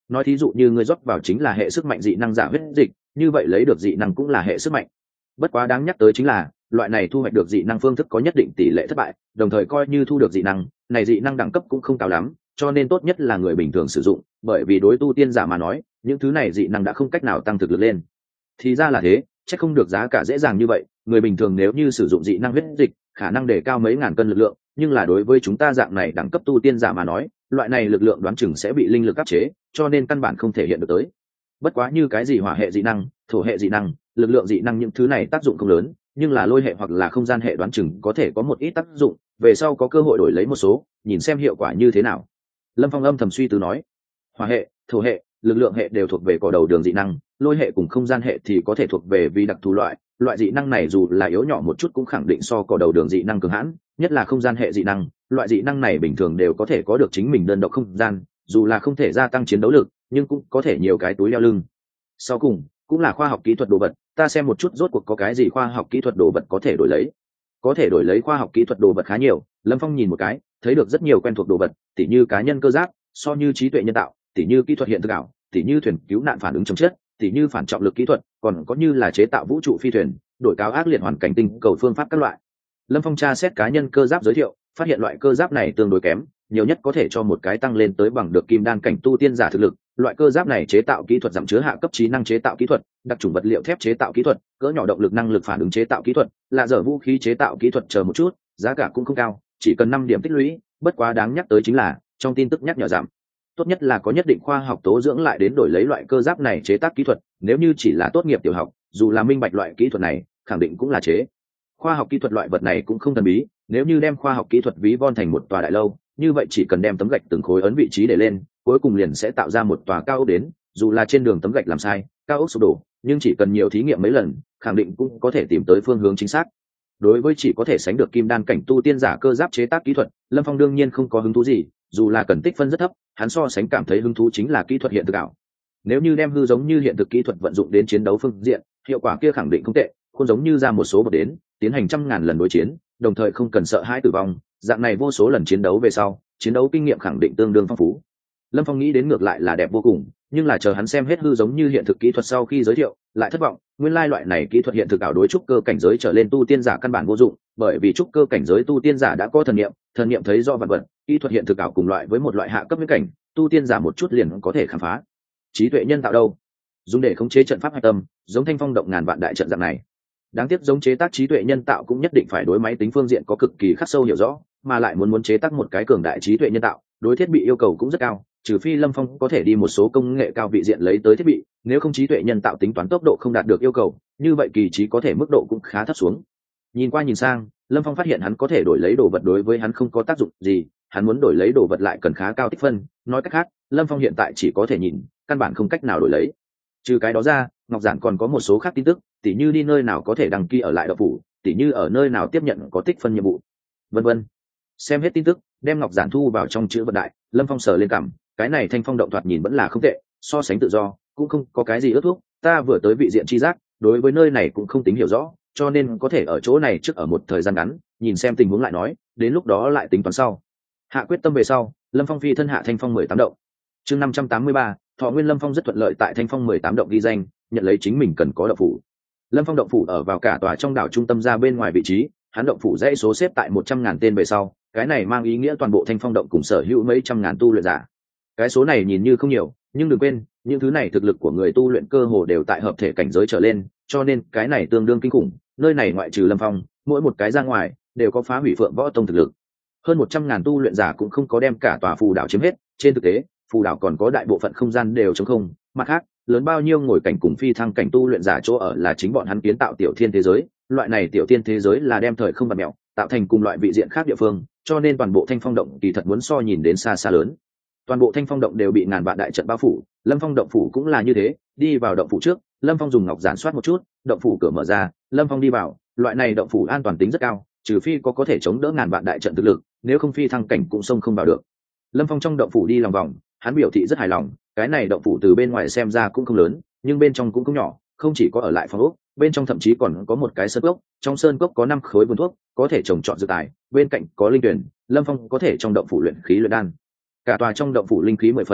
nói thí dụ như ngươi rót vào chính là hệ sức mạnh dị năng giả huyết dịch, như vậy lấy được dị năng cũng là hệ sức mạnh. Bất quá đáng nhắc tới chính là loại này thu hoạch được dị năng phương thức có nhất định tỷ lệ thất bại, đồng thời coi như thu được dị năng này, dị năng đẳng cấp cũng không cao lắm, cho nên tốt nhất là người bình thường sử dụng, bởi vì đối tu tiên giả mà nói những thứ này dị năng đã không cách nào tăng thực lực lên. Thì ra là thế, chắc không được giá cả dễ dàng như vậy. Người bình thường nếu như sử dụng dị năng huyết dịch khả năng để cao mấy ngàn cân lực lượng, nhưng là đối với chúng ta dạng này đẳng cấp tu tiên giả mà nói, loại này lực lượng đoán chừng sẽ bị linh lực áp chế, cho nên căn bản không thể hiện được tới. Bất quá như cái gì hỏa hệ dị năng, thổ hệ dị năng, lực lượng dị năng, những thứ này tác dụng không lớn, nhưng là lôi hệ hoặc là không gian hệ đoán chừng có thể có một ít tác dụng, về sau có cơ hội đổi lấy một số, nhìn xem hiệu quả như thế nào. Lâm Phong âm thầm suy tư nói, hỏa hệ, thổ hệ, lực lượng hệ đều thuộc về cỏ đầu đường dị năng, lôi hệ cùng không gian hệ thì có thể thuộc về vì đặc thù loại. Loại dị năng này dù là yếu nhỏ một chút cũng khẳng định so cỏ đầu đường dị năng cường hãn, nhất là không gian hệ dị năng. Loại dị năng này bình thường đều có thể có được chính mình đơn độc không gian, dù là không thể gia tăng chiến đấu lực nhưng cũng có thể nhiều cái túi leo lưng. Sau cùng cũng là khoa học kỹ thuật đồ vật, ta xem một chút rốt cuộc có cái gì khoa học kỹ thuật đồ vật có thể đổi lấy. Có thể đổi lấy khoa học kỹ thuật đồ vật khá nhiều. Lâm Phong nhìn một cái thấy được rất nhiều quen thuộc đồ vật, tỉ như cá nhân cơ giáp, so như trí tuệ nhân tạo, tỉ như kỹ thuật hiện thực ảo, tỉ như thuyền cứu nạn phản ứng chống chết, tỉ như phản trọng lực kỹ thuật, còn có như là chế tạo vũ trụ phi thuyền, đổi cáo ác liệt hoàn cảnh tinh cầu phương pháp các loại. Lâm Phong tra xét cá nhân cơ giáp giới thiệu, phát hiện loại cơ giáp này tương đối kém, nhiều nhất có thể cho một cái tăng lên tới bằng được kim đan cảnh tu tiên giả thực lực. Loại cơ giáp này chế tạo kỹ thuật giảm chứa hạ cấp trí năng chế tạo kỹ thuật, đặc chủng vật liệu thép chế tạo kỹ thuật, cỡ nhỏ động lực năng lực phản ứng chế tạo kỹ thuật, lạ dở vũ khí chế tạo kỹ thuật chờ một chút, giá cả cũng không cao, chỉ cần năm điểm tích lũy. Bất quá đáng nhắc tới chính là trong tin tức nhắc nhở giảm, tốt nhất là có nhất định khoa học tố dưỡng lại đến đổi lấy loại cơ giáp này chế tác kỹ thuật, nếu như chỉ là tốt nghiệp tiểu học, dù là minh bạch loại kỹ thuật này khẳng định cũng là chế khoa học kỹ thuật. Loại vật này cũng không thần bí, nếu như đem khoa học kỹ thuật ví von thành một tòa đại lâu, như vậy chỉ cần đem tấm gạch từng khối ấn vị trí để lên, cuối cùng liền sẽ tạo ra một tòa cao ốc đến. Dù là trên đường tấm gạch làm sai, cao ốc sụp đổ, nhưng chỉ cần nhiều thí nghiệm mấy lần khẳng định cũng có thể tìm tới phương hướng chính xác. Đối với chỉ có thể sánh được kim đan cảnh tu tiên giả cơ giáp chế tác kỹ thuật, Lâm Phong đương nhiên không có hứng thú gì, dù là cần tích phân rất thấp, hắn so sánh cảm thấy hứng thú chính là kỹ thuật hiện thực ảo. Nếu như đem hư giống như hiện thực kỹ thuật vận dụng đến chiến đấu phương diện, hiệu quả kia khẳng định không tệ, khuôn giống như ra một số bột đến, tiến hành trăm ngàn lần đối chiến, đồng thời không cần sợ hãi tử vong, dạng này vô số lần chiến đấu về sau, chiến đấu kinh nghiệm khẳng định tương đương phong phú. Lâm Phong nghĩ đến ngược lại là đẹp vô cùng, nhưng là chờ hắn xem hết hư giống như hiện thực kỹ thuật sau khi giới thiệu, lại thất vọng. Nguyên lai loại này kỹ thuật hiện thực ảo đối trúc cơ cảnh giới trở lên tu tiên giả căn bản vô dụng, bởi vì trúc cơ cảnh giới tu tiên giả đã có thần niệm, thần niệm thấy rõ vật vật, kỹ thuật hiện thực ảo cùng loại với một loại hạ cấp viễn cảnh, tu tiên giả một chút liền có thể khám phá. Trí tuệ nhân tạo đâu? Dùng để khống chế trận pháp hạch tâm, giống Thanh Phong động ngàn vạn đại trận dạng này. Đáng tiếc giống chế tác trí tuệ nhân tạo cũng nhất định phải đối máy tính phương diện có cực kỳ khắc sâu hiểu rõ, mà lại muốn muốn chế tác một cái cường đại trí tuệ nhân tạo, đối thiết bị yêu cầu cũng rất cao, trừ phi Lâm Phong có thể đi một số công nghệ cao vị diện lấy tới thiết bị, nếu không trí tuệ nhân tạo tính toán tốc độ không đạt được yêu cầu, như vậy kỳ trí có thể mức độ cũng khá thấp xuống. Nhìn qua nhìn sang, Lâm Phong phát hiện hắn có thể đổi lấy đồ vật đối với hắn không có tác dụng gì, hắn muốn đổi lấy đồ vật lại cần khá cao tích phân, nói cách khác, Lâm Phong hiện tại chỉ có thể nhìn, căn bản không cách nào đổi lấy. Trừ cái đó ra, Ngọc Giản còn có một số khác tin tức, tỉ như đi nơi nào có thể đăng ký ở lại đậu phủ, tỉ như ở nơi nào tiếp nhận có tích phân nhiệm vụ, vân vân. Xem hết tin tức, đem Ngọc Giản thu vào trong chữ vật đại, Lâm Phong sờ lên cằm, cái này Thanh Phong động thoạt nhìn vẫn là không tệ, so sánh tự do cũng không có cái gì ước thúc, ta vừa tới vị diện tri giác, đối với nơi này cũng không tính hiểu rõ, cho nên có thể ở chỗ này trước ở một thời gian ngắn, nhìn xem tình huống lại nói, đến lúc đó lại tính toán sau. Hạ quyết tâm về sau, Lâm Phong phi thân hạ Thanh Phong mười tám động. Chương năm trăm tám mươi ba, Thọ Nguyên. Lâm Phong rất thuận lợi tại Thanh Phong mười tám động ghi danh, nhận lấy chính mình cần có động phủ. Lâm Phong động phủ ở vào cả tòa trong đảo trung tâm ra bên ngoài vị trí, hắn động phủ dãy số xếp tại một trăm ngàn tên về sau, cái này mang ý nghĩa toàn bộ Thanh Phong động cùng sở hữu mấy trăm ngàn tu luyện giả. Cái số này nhìn như không nhiều, nhưng đừng quên, những thứ này thực lực của người tu luyện cơ hồ đều tại hợp thể cảnh giới trở lên, cho nên cái này tương đương kinh khủng. Nơi này ngoại trừ Lâm Phong, mỗi một cái ra ngoài đều có phá hủy Phượng Võ Tông thực lực. Hơn một trăm ngàn tu luyện giả cũng không có đem cả tòa phù đảo chiếm hết, trên thực tế, phù đảo còn có đại bộ phận không gian đều trống không. Mặt khác, lớn bao nhiêu ngồi cảnh cùng phi thăng cảnh tu luyện giả chỗ ở là chính bọn hắn kiến tạo tiểu thiên thế giới, loại này tiểu thiên thế giới là đem thời không bạt mèo, tạo thành cùng loại vị diện khác địa phương, cho nên toàn bộ Thanh Phong động kỳ thật muốn so nhìn đến xa xa lớn. Toàn bộ Thanh Phong động đều bị ngàn vạn đại trận bao phủ, Lâm Phong động phủ cũng là như thế. Đi vào động phủ trước, Lâm Phong dùng ngọc giản soát một chút, động phủ cửa mở ra, Lâm Phong đi vào. Loại này động phủ an toàn tính rất cao, trừ phi có có thể chống đỡ ngàn vạn đại trận thực lực, nếu không phi thăng cảnh cũng xông không vào được. Lâm Phong trong động phủ đi lòng vòng, hắn biểu thị rất hài lòng, cái này động phủ từ bên ngoài xem ra cũng không lớn, nhưng bên trong cũng không nhỏ, không chỉ có ở lại phòng ốc, bên trong thậm chí còn có một cái sơn cốc, trong sơn cốc có năm khối vườn thuốc, có thể trồng trọt dược tài, bên cạnh có linh tuyển, Lâm Phong có thể trong động phủ luyện khí luyện đan. Cả tòa trong động phủ linh khí mười phần,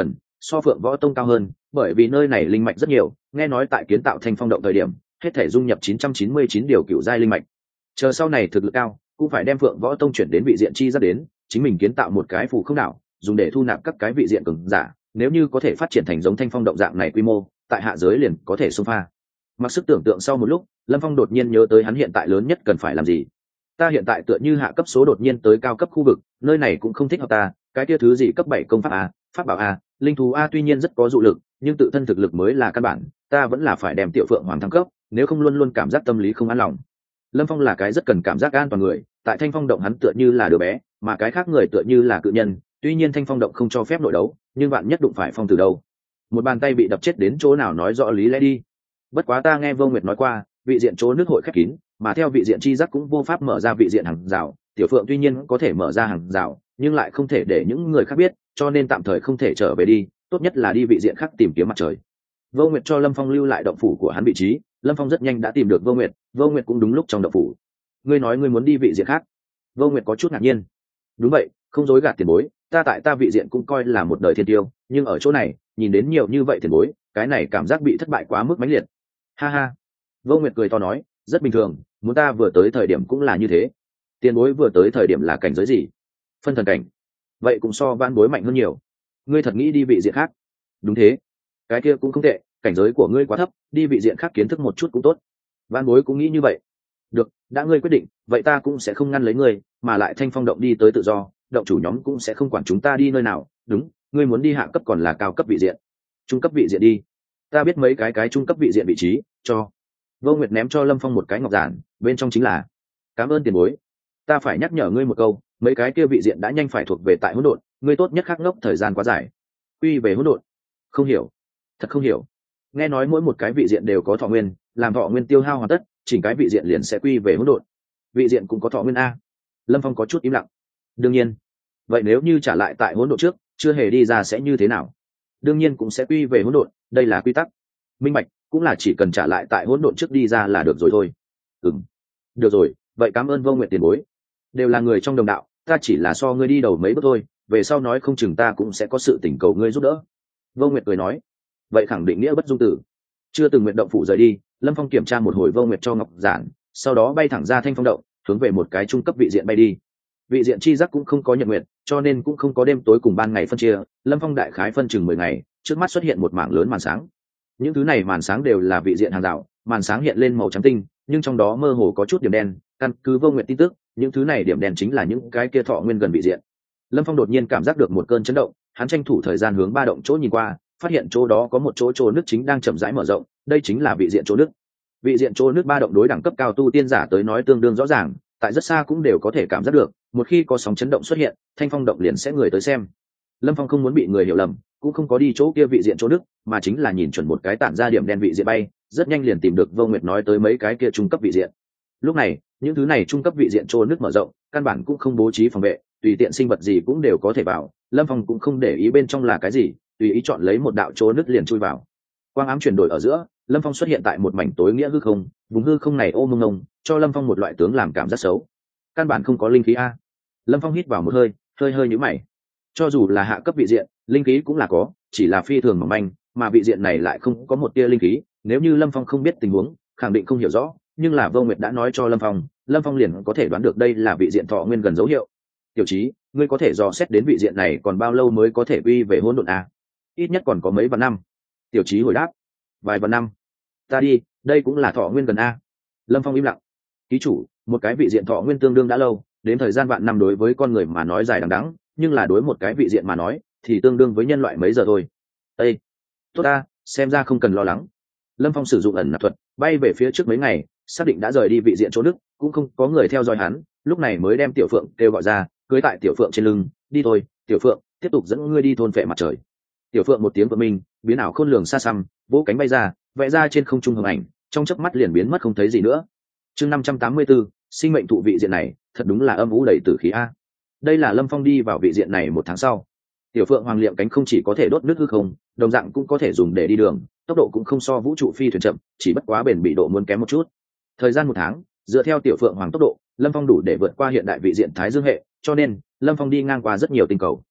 so Phượng Võ Tông cao hơn, bởi vì nơi này linh mạch rất nhiều, nghe nói tại kiến tạo Thanh Phong động thời điểm hết thể dung nhập chín trăm chín mươi chín điều cựu giai linh mạch, chờ sau này thực lực cao cũng phải đem Phượng Võ Tông chuyển đến vị diện chi giác đến, chính mình kiến tạo một cái phù không đảo dùng để thu nạp các cái vị diện cường giả, nếu như có thể phát triển thành giống Thanh Phong động dạng này quy mô, tại hạ giới liền có thể xông pha. Mặc sức tưởng tượng sau một lúc, Lâm Phong đột nhiên nhớ tới hắn hiện tại lớn nhất cần phải làm gì. Ta hiện tại tựa như hạ cấp số đột nhiên tới cao cấp khu vực, nơi này cũng không thích hợp ta, cái kia thứ gì cấp bảy công pháp a, pháp bảo a, linh thú a tuy nhiên rất có dụ lực, nhưng tự thân thực lực mới là căn bản, ta vẫn là phải đem Tiểu Phượng Hoàng thăng cấp, nếu không luôn luôn cảm giác tâm lý không an lòng. Lâm Phong là cái rất cần cảm giác an toàn người, tại Thanh Phong động hắn tựa như là đứa bé, mà cái khác người tựa như là cự nhân, tuy nhiên Thanh Phong động không cho phép nội đấu, nhưng bạn nhất đụng phải phong từ đâu. Một bàn tay bị đập chết đến chỗ nào nói rõ lý lẽ đi. Bất quá ta nghe Vô Nguyệt nói qua, vị diện chỗ nước hội khép kín, mà theo vị diện chi giác cũng vô pháp mở ra vị diện hàng rào, Tiểu Phượng tuy nhiên có thể mở ra hàng rào, nhưng lại không thể để những người khác biết, cho nên tạm thời không thể trở về đi, tốt nhất là đi vị diện khác tìm kiếm mặt trời. Vô Nguyệt cho Lâm Phong lưu lại động phủ của hắn vị trí, Lâm Phong rất nhanh đã tìm được Vô Nguyệt, Vô Nguyệt cũng đúng lúc trong động phủ. Ngươi nói ngươi muốn đi vị diện khác? Vô Nguyệt có chút ngạc nhiên. Đúng vậy, không dối gạt tiền bối, ta tại ta vị diện cũng coi là một đời thiên tiêu, nhưng ở chỗ này nhìn đến nhiều như vậy tiền bối, cái này cảm giác bị thất bại quá mức mãnh liệt. Ha ha. Vô Nguyệt cười to nói, rất bình thường, muốn ta vừa tới thời điểm cũng là như thế. Tiền bối vừa tới thời điểm là cảnh giới gì? Phân thần cảnh. Vậy cũng so van bối mạnh hơn nhiều. Ngươi thật nghĩ đi vị diện khác? Đúng thế. Cái kia cũng không tệ, cảnh giới của ngươi quá thấp, đi vị diện khác kiến thức một chút cũng tốt. Van bối cũng nghĩ như vậy. Được, đã ngươi quyết định, vậy ta cũng sẽ không ngăn lấy ngươi, mà lại Thanh Phong động đi tới tự do, động chủ nhóm cũng sẽ không quản chúng ta đi nơi nào. Đúng, ngươi muốn đi hạ cấp còn là cao cấp vị diện? Trung cấp vị diện đi. Ta biết mấy cái cái trung cấp vị diện vị trí, cho. Vô Nguyệt ném cho Lâm Phong một cái ngọc giản, bên trong chính là: cảm ơn tiền bối. Ta phải nhắc nhở ngươi một câu, mấy cái kia vị diện đã nhanh phải thuộc về tại hỗn độn, ngươi tốt nhất khắc ngốc thời gian quá dài. Quy về hỗn độn? Không hiểu, thật không hiểu. Nghe nói mỗi một cái vị diện đều có thọ nguyên, làm thọ nguyên tiêu hao hoàn tất, chỉnh cái vị diện liền sẽ quy về hỗn độn. Vị diện cũng có thọ nguyên a? Lâm Phong có chút im lặng. Đương nhiên. Vậy nếu như trả lại tại hỗn độn trước, chưa hề đi ra sẽ như thế nào? Đương nhiên cũng sẽ quy về hỗn độn, đây là quy tắc. Minh bạch, cũng là chỉ cần trả lại tại hỗn độn trước đi ra là được rồi thôi. Ừm. Được rồi, vậy cảm ơn Vô Nguyệt tiền bối. Đều là người trong đồng đạo, ta chỉ là so ngươi đi đầu mấy bước thôi, về sau nói không chừng ta cũng sẽ có sự tình cầu ngươi giúp đỡ. Vô Nguyệt cười nói. Vậy khẳng định nghĩa bất dung tử. Chưa từng nguyện động phủ rời đi, Lâm Phong kiểm tra một hồi Vô Nguyệt cho ngọc giản, sau đó bay thẳng ra Thanh Phong động, hướng về một cái trung cấp vị diện bay đi. Vị diện chi giác cũng không có nhật nguyện, cho nên cũng không có đêm tối cùng ban ngày phân chia. Lâm Phong đại khái phân chừng mười ngày, trước mắt xuất hiện một mảng lớn màn sáng. Những thứ này màn sáng đều là vị diện hàng rào, màn sáng hiện lên màu trắng tinh, nhưng trong đó mơ hồ có chút điểm đen. Căn cứ Vô Nguyệt tin tức, những thứ này điểm đen chính là những cái kia thọ nguyên gần vị diện. Lâm Phong đột nhiên cảm giác được một cơn chấn động, hắn tranh thủ thời gian hướng ba động chỗ nhìn qua, phát hiện chỗ đó có một chỗ chỗ nước chính đang chậm rãi mở rộng, đây chính là vị diện chỗ nước. Vị diện chỗ nước ba động đối đẳng cấp cao tu tiên giả tới nói tương đương rõ ràng, tại rất xa cũng đều có thể cảm giác được, một khi có sóng chấn động xuất hiện, Thanh Phong động liền sẽ người tới xem. Lâm Phong không muốn bị người hiểu lầm, cũng không có đi chỗ kia vị diện chỗ nước, mà chính là nhìn chuẩn một cái tản ra điểm đen vị diện bay, rất nhanh liền tìm được Vô Nguyệt nói tới mấy cái kia trung cấp vị diện. Lúc này, những thứ này trung cấp vị diện chỗ nước mở rộng, căn bản cũng không bố trí phòng vệ, tùy tiện sinh vật gì cũng đều có thể vào. Lâm Phong cũng không để ý bên trong là cái gì, tùy ý chọn lấy một đạo chỗ nước liền chui vào. Quang ám chuyển đổi ở giữa, Lâm Phong xuất hiện tại một mảnh tối nghĩa hư không, vùng hư không này ôm mông ngông, cho Lâm Phong một loại tướng làm cảm giác xấu. Căn bản không có linh khí a. Lâm Phong hít vào một hơi, hơi hơi nhíu mày. Cho dù là hạ cấp vị diện, linh khí cũng là có, chỉ là phi thường mỏng manh, mà vị diện này lại không có một tia linh khí. Nếu như Lâm Phong không biết tình huống, khẳng định không hiểu rõ, nhưng là Vô Nguyệt đã nói cho Lâm Phong, Lâm Phong liền có thể đoán được đây là vị diện thọ nguyên gần dấu hiệu. Tiểu Chí, ngươi có thể dò xét đến vị diện này còn bao lâu mới có thể quy về hỗn độn a? Ít nhất còn có mấy vạn năm. Tiểu Chí hồi đáp. Vài vạn năm. Ta đi, đây cũng là thọ nguyên gần a. Lâm Phong im lặng. Ký chủ, một cái vị diện thọ nguyên tương đương đã lâu, đến thời gian vạn năm đối với con người mà nói dài đằng đẵng, nhưng là đối một cái vị diện mà nói thì tương đương với nhân loại mấy giờ thôi. Ê, tốt ta, xem ra không cần lo lắng. Lâm Phong sử dụng ẩn nạp thuật, bay về phía trước mấy ngày, xác định đã rời đi vị diện chỗ nước, cũng không có người theo dõi hắn, lúc này mới đem Tiểu Phượng kêu gọi ra, cưới tại Tiểu Phượng trên lưng, đi thôi, Tiểu Phượng, tiếp tục dẫn ngươi đi thôn phệ mặt trời. Tiểu Phượng một tiếng của mình, biến ảo khôn lường xa xăm, vỗ cánh bay ra, vẽ ra trên không trung hồng ảnh, trong chớp mắt liền biến mất không thấy gì nữa. Chương năm trăm tám mươi tư, sinh mệnh thụ vị diện này, thật đúng là âm u đầy tử khí a. Đây là Lâm Phong đi vào vị diện này một tháng sau. Tiểu Phượng Hoàng liệm cánh không chỉ có thể đốt nước hư không, đồng dạng cũng có thể dùng để đi đường, tốc độ cũng không so vũ trụ phi thuyền chậm, chỉ bất quá bền bị độ muốn kém một chút. Thời gian một tháng, dựa theo Tiểu Phượng Hoàng tốc độ, Lâm Phong đủ để vượt qua hiện đại vị diện Thái Dương hệ, cho nên Lâm Phong đi ngang qua rất nhiều tinh cầu.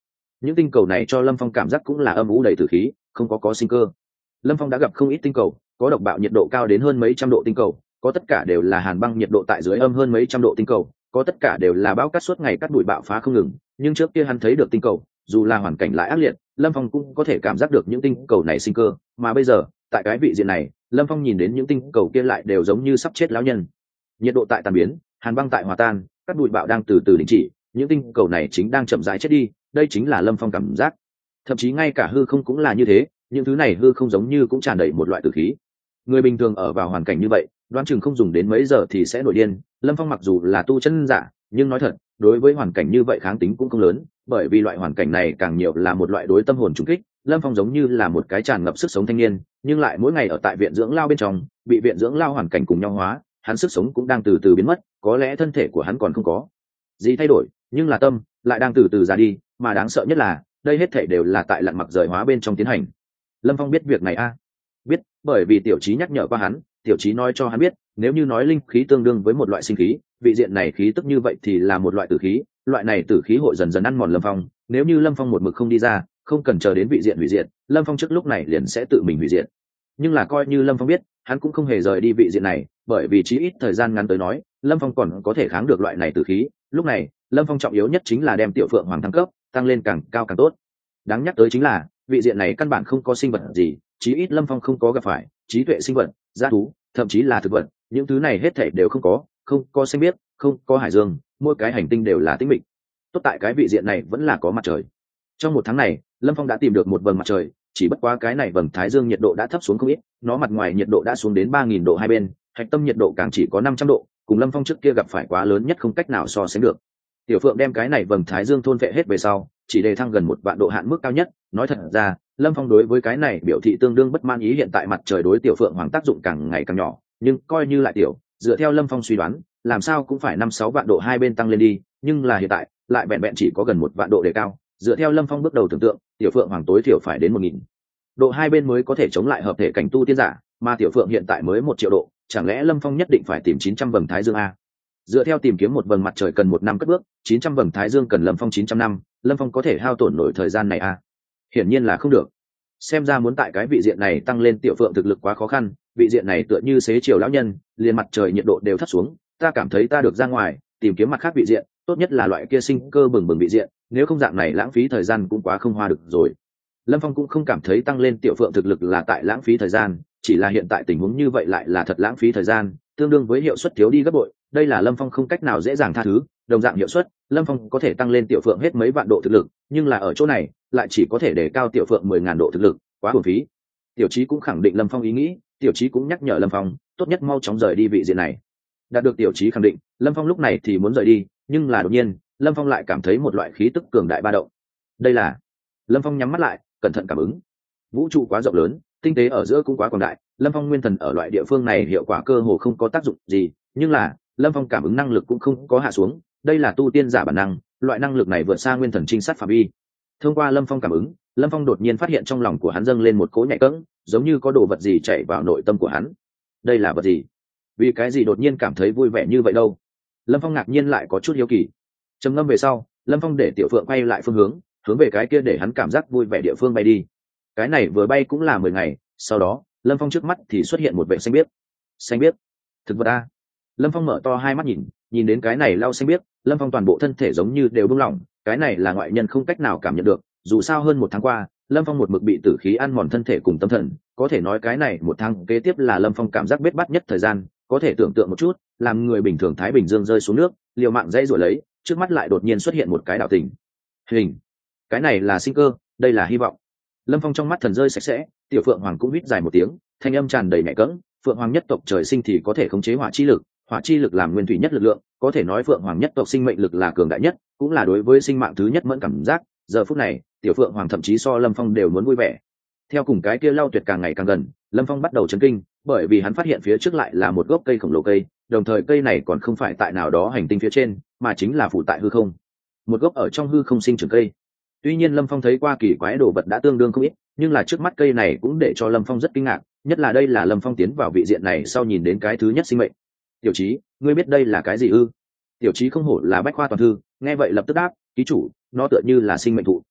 những tinh cầu này cho lâm phong cảm giác cũng là âm u đầy tử khí, không có có sinh cơ. Lâm phong đã gặp không ít tinh cầu, có độc bạo nhiệt độ cao đến hơn mấy trăm độ tinh cầu, có tất cả đều là hàn băng nhiệt độ tại dưới âm hơn mấy trăm độ tinh cầu, có tất cả đều là bão cát suốt ngày cắt bụi bạo phá không ngừng. Nhưng trước kia hắn thấy được tinh cầu, dù là hoàn cảnh lại ác liệt, lâm phong cũng có thể cảm giác được những tinh cầu này sinh cơ. Mà bây giờ tại cái vị diện này, lâm phong nhìn đến những tinh cầu kia lại đều giống như sắp chết lão nhân. Nhiệt độ tại tan biến, hàn băng tại hòa tan, các bụi bạo đang từ từ đình chỉ, những tinh cầu này chính đang chậm rãi chết đi. Đây chính là lâm phong cảm giác. Thậm chí ngay cả hư không cũng là như thế, những thứ này hư không giống như cũng tràn đầy một loại tử khí. Người bình thường ở vào hoàn cảnh như vậy, đoán chừng không dùng đến mấy giờ thì sẽ nổi điên. Lâm phong mặc dù là tu chân giả, nhưng nói thật, đối với hoàn cảnh như vậy kháng tính cũng không lớn, bởi vì loại hoàn cảnh này càng nhiều là một loại đối tâm hồn trùng kích. Lâm phong giống như là một cái tràn ngập sức sống thanh niên, nhưng lại mỗi ngày ở tại viện dưỡng lao bên trong, bị viện dưỡng lao hoàn cảnh cùng nhau hóa, hắn sức sống cũng đang từ từ biến mất. Có lẽ thân thể của hắn còn không có gì thay đổi, nhưng là tâm lại đang từ từ ra đi. Mà đáng sợ nhất là đây hết thể đều là tại lặn mặc rời hóa bên trong tiến hành. Lâm phong biết việc này a à? Biết, bởi vì tiểu trí nhắc nhở qua hắn. Tiểu trí nói cho hắn biết, nếu như nói linh khí tương đương với một loại sinh khí, vị diện này khí tức như vậy thì là một loại tử khí. Loại này tử khí hội dần dần ăn mòn lâm phong. Nếu như lâm phong một mực không đi ra, không cần chờ đến vị diện hủy diệt, lâm phong trước lúc này liền sẽ tự mình hủy diệt. Nhưng là coi như lâm phong biết, hắn cũng không hề rời đi vị diện này, bởi vì chí ít thời gian ngắn tới nói, lâm phong còn có thể kháng được loại này tử khí. Lúc này lâm phong trọng yếu nhất chính là đem tiểu phượng hoàng thăng cấp, tăng lên càng cao càng tốt. Đáng nhắc tới chính là vị diện này căn bản không có sinh vật gì, chí ít lâm phong không có gặp phải trí tuệ sinh vật, g thú, thậm chí là thực vật. Những thứ này hết thể đều không có, không có xanh biếc, không có hải dương, mỗi cái hành tinh đều là tĩnh mịch. Tốt tại cái vị diện này vẫn là có mặt trời. Trong một tháng này, lâm phong đã tìm được một vầng mặt trời, chỉ bất quá cái này vầng thái dương nhiệt độ đã thấp xuống không ít, nó mặt ngoài nhiệt độ đã xuống đến ba nghìn độ hai bên, hạch tâm nhiệt độ càng chỉ có năm trăm độ, cùng lâm phong trước kia gặp phải quá lớn nhất không cách nào so sánh được. Tiểu phượng đem cái này vầng thái dương thôn vệ hết về sau, chỉ đề thăng gần một vạn độ hạn mức cao nhất. Nói thật ra, lâm phong đối với cái này biểu thị tương đương bất mãn ý. Hiện tại mặt trời đối tiểu phượng hoàng tác dụng càng ngày càng nhỏ, nhưng coi như lại tiểu, dựa theo lâm phong suy đoán, làm sao cũng phải năm sáu vạn độ hai bên tăng lên đi. Nhưng là hiện tại lại vẹn vẹn chỉ có gần một vạn độ đề cao. Dựa theo lâm phong bước đầu tưởng tượng, tiểu phượng hoàng tối thiểu phải đến một nghìn độ hai bên mới có thể chống lại hợp thể cảnh tu tiên giả, mà tiểu phượng hiện tại mới một triệu độ. Chẳng lẽ lâm phong nhất định phải tìm chín trăm vầng thái dương a? Dựa theo tìm kiếm một vầng mặt trời cần một năm cất bước, chín trăm vầng thái dương cần lâm phong chín trăm năm, lâm phong có thể hao tổn nổi thời gian này a? Hiển nhiên là không được. Xem ra muốn tại cái vị diện này tăng lên tiểu phượng thực lực quá khó khăn. Vị diện này tựa như xế chiều lão nhân, liền mặt trời nhiệt độ đều thấp xuống. Ta cảm thấy ta được ra ngoài tìm kiếm mặt khác vị diện, tốt nhất là loại kia sinh cơ bừng bừng vị diện, nếu không dạng này lãng phí thời gian cũng quá không hoa được rồi. Lâm phong cũng không cảm thấy tăng lên tiểu phượng thực lực là tại lãng phí thời gian, chỉ là hiện tại tình huống như vậy lại là thật lãng phí thời gian, tương đương với hiệu suất thiếu đi gấp bội. Đây là lâm phong không cách nào dễ dàng tha thứ. Đồng dạng hiệu suất, lâm phong có thể tăng lên tiểu phượng hết mấy vạn độ thực lực, nhưng là ở chỗ này lại chỉ có thể để cao tiểu phượng mười ngàn độ thực lực, quá uổng phí. Tiểu trí cũng khẳng định lâm phong ý nghĩ, tiểu trí cũng nhắc nhở lâm phong tốt nhất mau chóng rời đi vị diện này. Đạt được tiểu trí khẳng định, lâm phong lúc này thì muốn rời đi, nhưng là đột nhiên lâm phong lại cảm thấy một loại khí tức cường đại ba động. Đây là... lâm phong nhắm mắt lại cẩn thận cảm ứng. Vũ trụ quá rộng lớn, tinh tế ở giữa cũng quá quảng đại, lâm phong nguyên thần ở loại địa phương này hiệu quả cơ hồ không có tác dụng gì. Nhưng là lâm phong cảm ứng năng lực cũng không có hạ xuống, đây là tu tiên giả bản năng, loại năng lực này vượt xa nguyên thần trinh sát phạm vi. Thông qua lâm phong cảm ứng, lâm phong đột nhiên phát hiện trong lòng của hắn dâng lên một cỗ nhạy cẫng, giống như có đồ vật gì chạy vào nội tâm của hắn. Đây là vật gì? Vì cái gì đột nhiên cảm thấy vui vẻ như vậy đâu? Lâm phong ngạc nhiên lại có chút hiếu kỳ. Trầm ngâm về sau, lâm phong để tiểu phượng quay lại phương hướng, hướng về cái kia để hắn cảm giác vui vẻ địa phương bay đi. Cái này vừa bay cũng là mười ngày, sau đó lâm phong trước mắt thì xuất hiện một vệ xanh biếc. Xanh biếc? Thực vật a? Lâm phong mở to hai mắt nhìn, nhìn đến cái này lau xanh biếc, lâm phong toàn bộ thân thể giống như đều buông lỏng. Cái này là ngoại nhân không cách nào cảm nhận được, dù sao hơn một tháng qua lâm phong một mực bị tử khí ăn mòn thân thể cùng tâm thần, có thể nói cái này một tháng kế tiếp là lâm phong cảm giác bết bát nhất thời gian. Có thể tưởng tượng một chút, làm người bình thường thái bình dương rơi xuống nước, liều mạng dây rồi lấy, trước mắt lại đột nhiên xuất hiện một cái đạo tình hình. Cái này là sinh cơ, đây là hy vọng. Lâm phong trong mắt thần rơi sạch sẽ, tiểu phượng hoàng cũng huýt dài một tiếng, thanh âm tràn đầy mẹ cỡng. Phượng hoàng nhất tộc trời sinh thì có thể khống chế hỏa chi lực, hỏa chi lực làm nguyên thủy nhất lực lượng, có thể nói phượng hoàng nhất tộc sinh mệnh lực là cường đại nhất, cũng là đối với sinh mạng thứ nhất mẫn cảm giác. Giờ phút này tiểu phượng hoàng thậm chí so lâm phong đều muốn vui vẻ. Theo cùng cái kia Lau Tuyệt càng ngày càng gần, lâm phong bắt đầu chấn kinh, bởi vì hắn phát hiện phía trước lại là một gốc cây khổng lồ cây, đồng thời cây này còn không phải tại nào đó hành tinh phía trên, mà chính là phủ tại hư không, một gốc ở trong hư không sinh trưởng cây. Tuy nhiên lâm phong thấy qua kỳ quái đồ vật đã tương đương không ít, nhưng là trước mắt cây này cũng để cho lâm phong rất kinh ngạc, nhất là đây là lâm phong tiến vào vị diện này sau nhìn đến cái thứ nhất sinh mệnh. Tiểu trí, ngươi biết đây là cái gì ư? Tiểu trí không hổ là bách khoa toàn thư, nghe vậy lập tức đáp, ký chủ, nó tựa như là sinh mệnh thụ.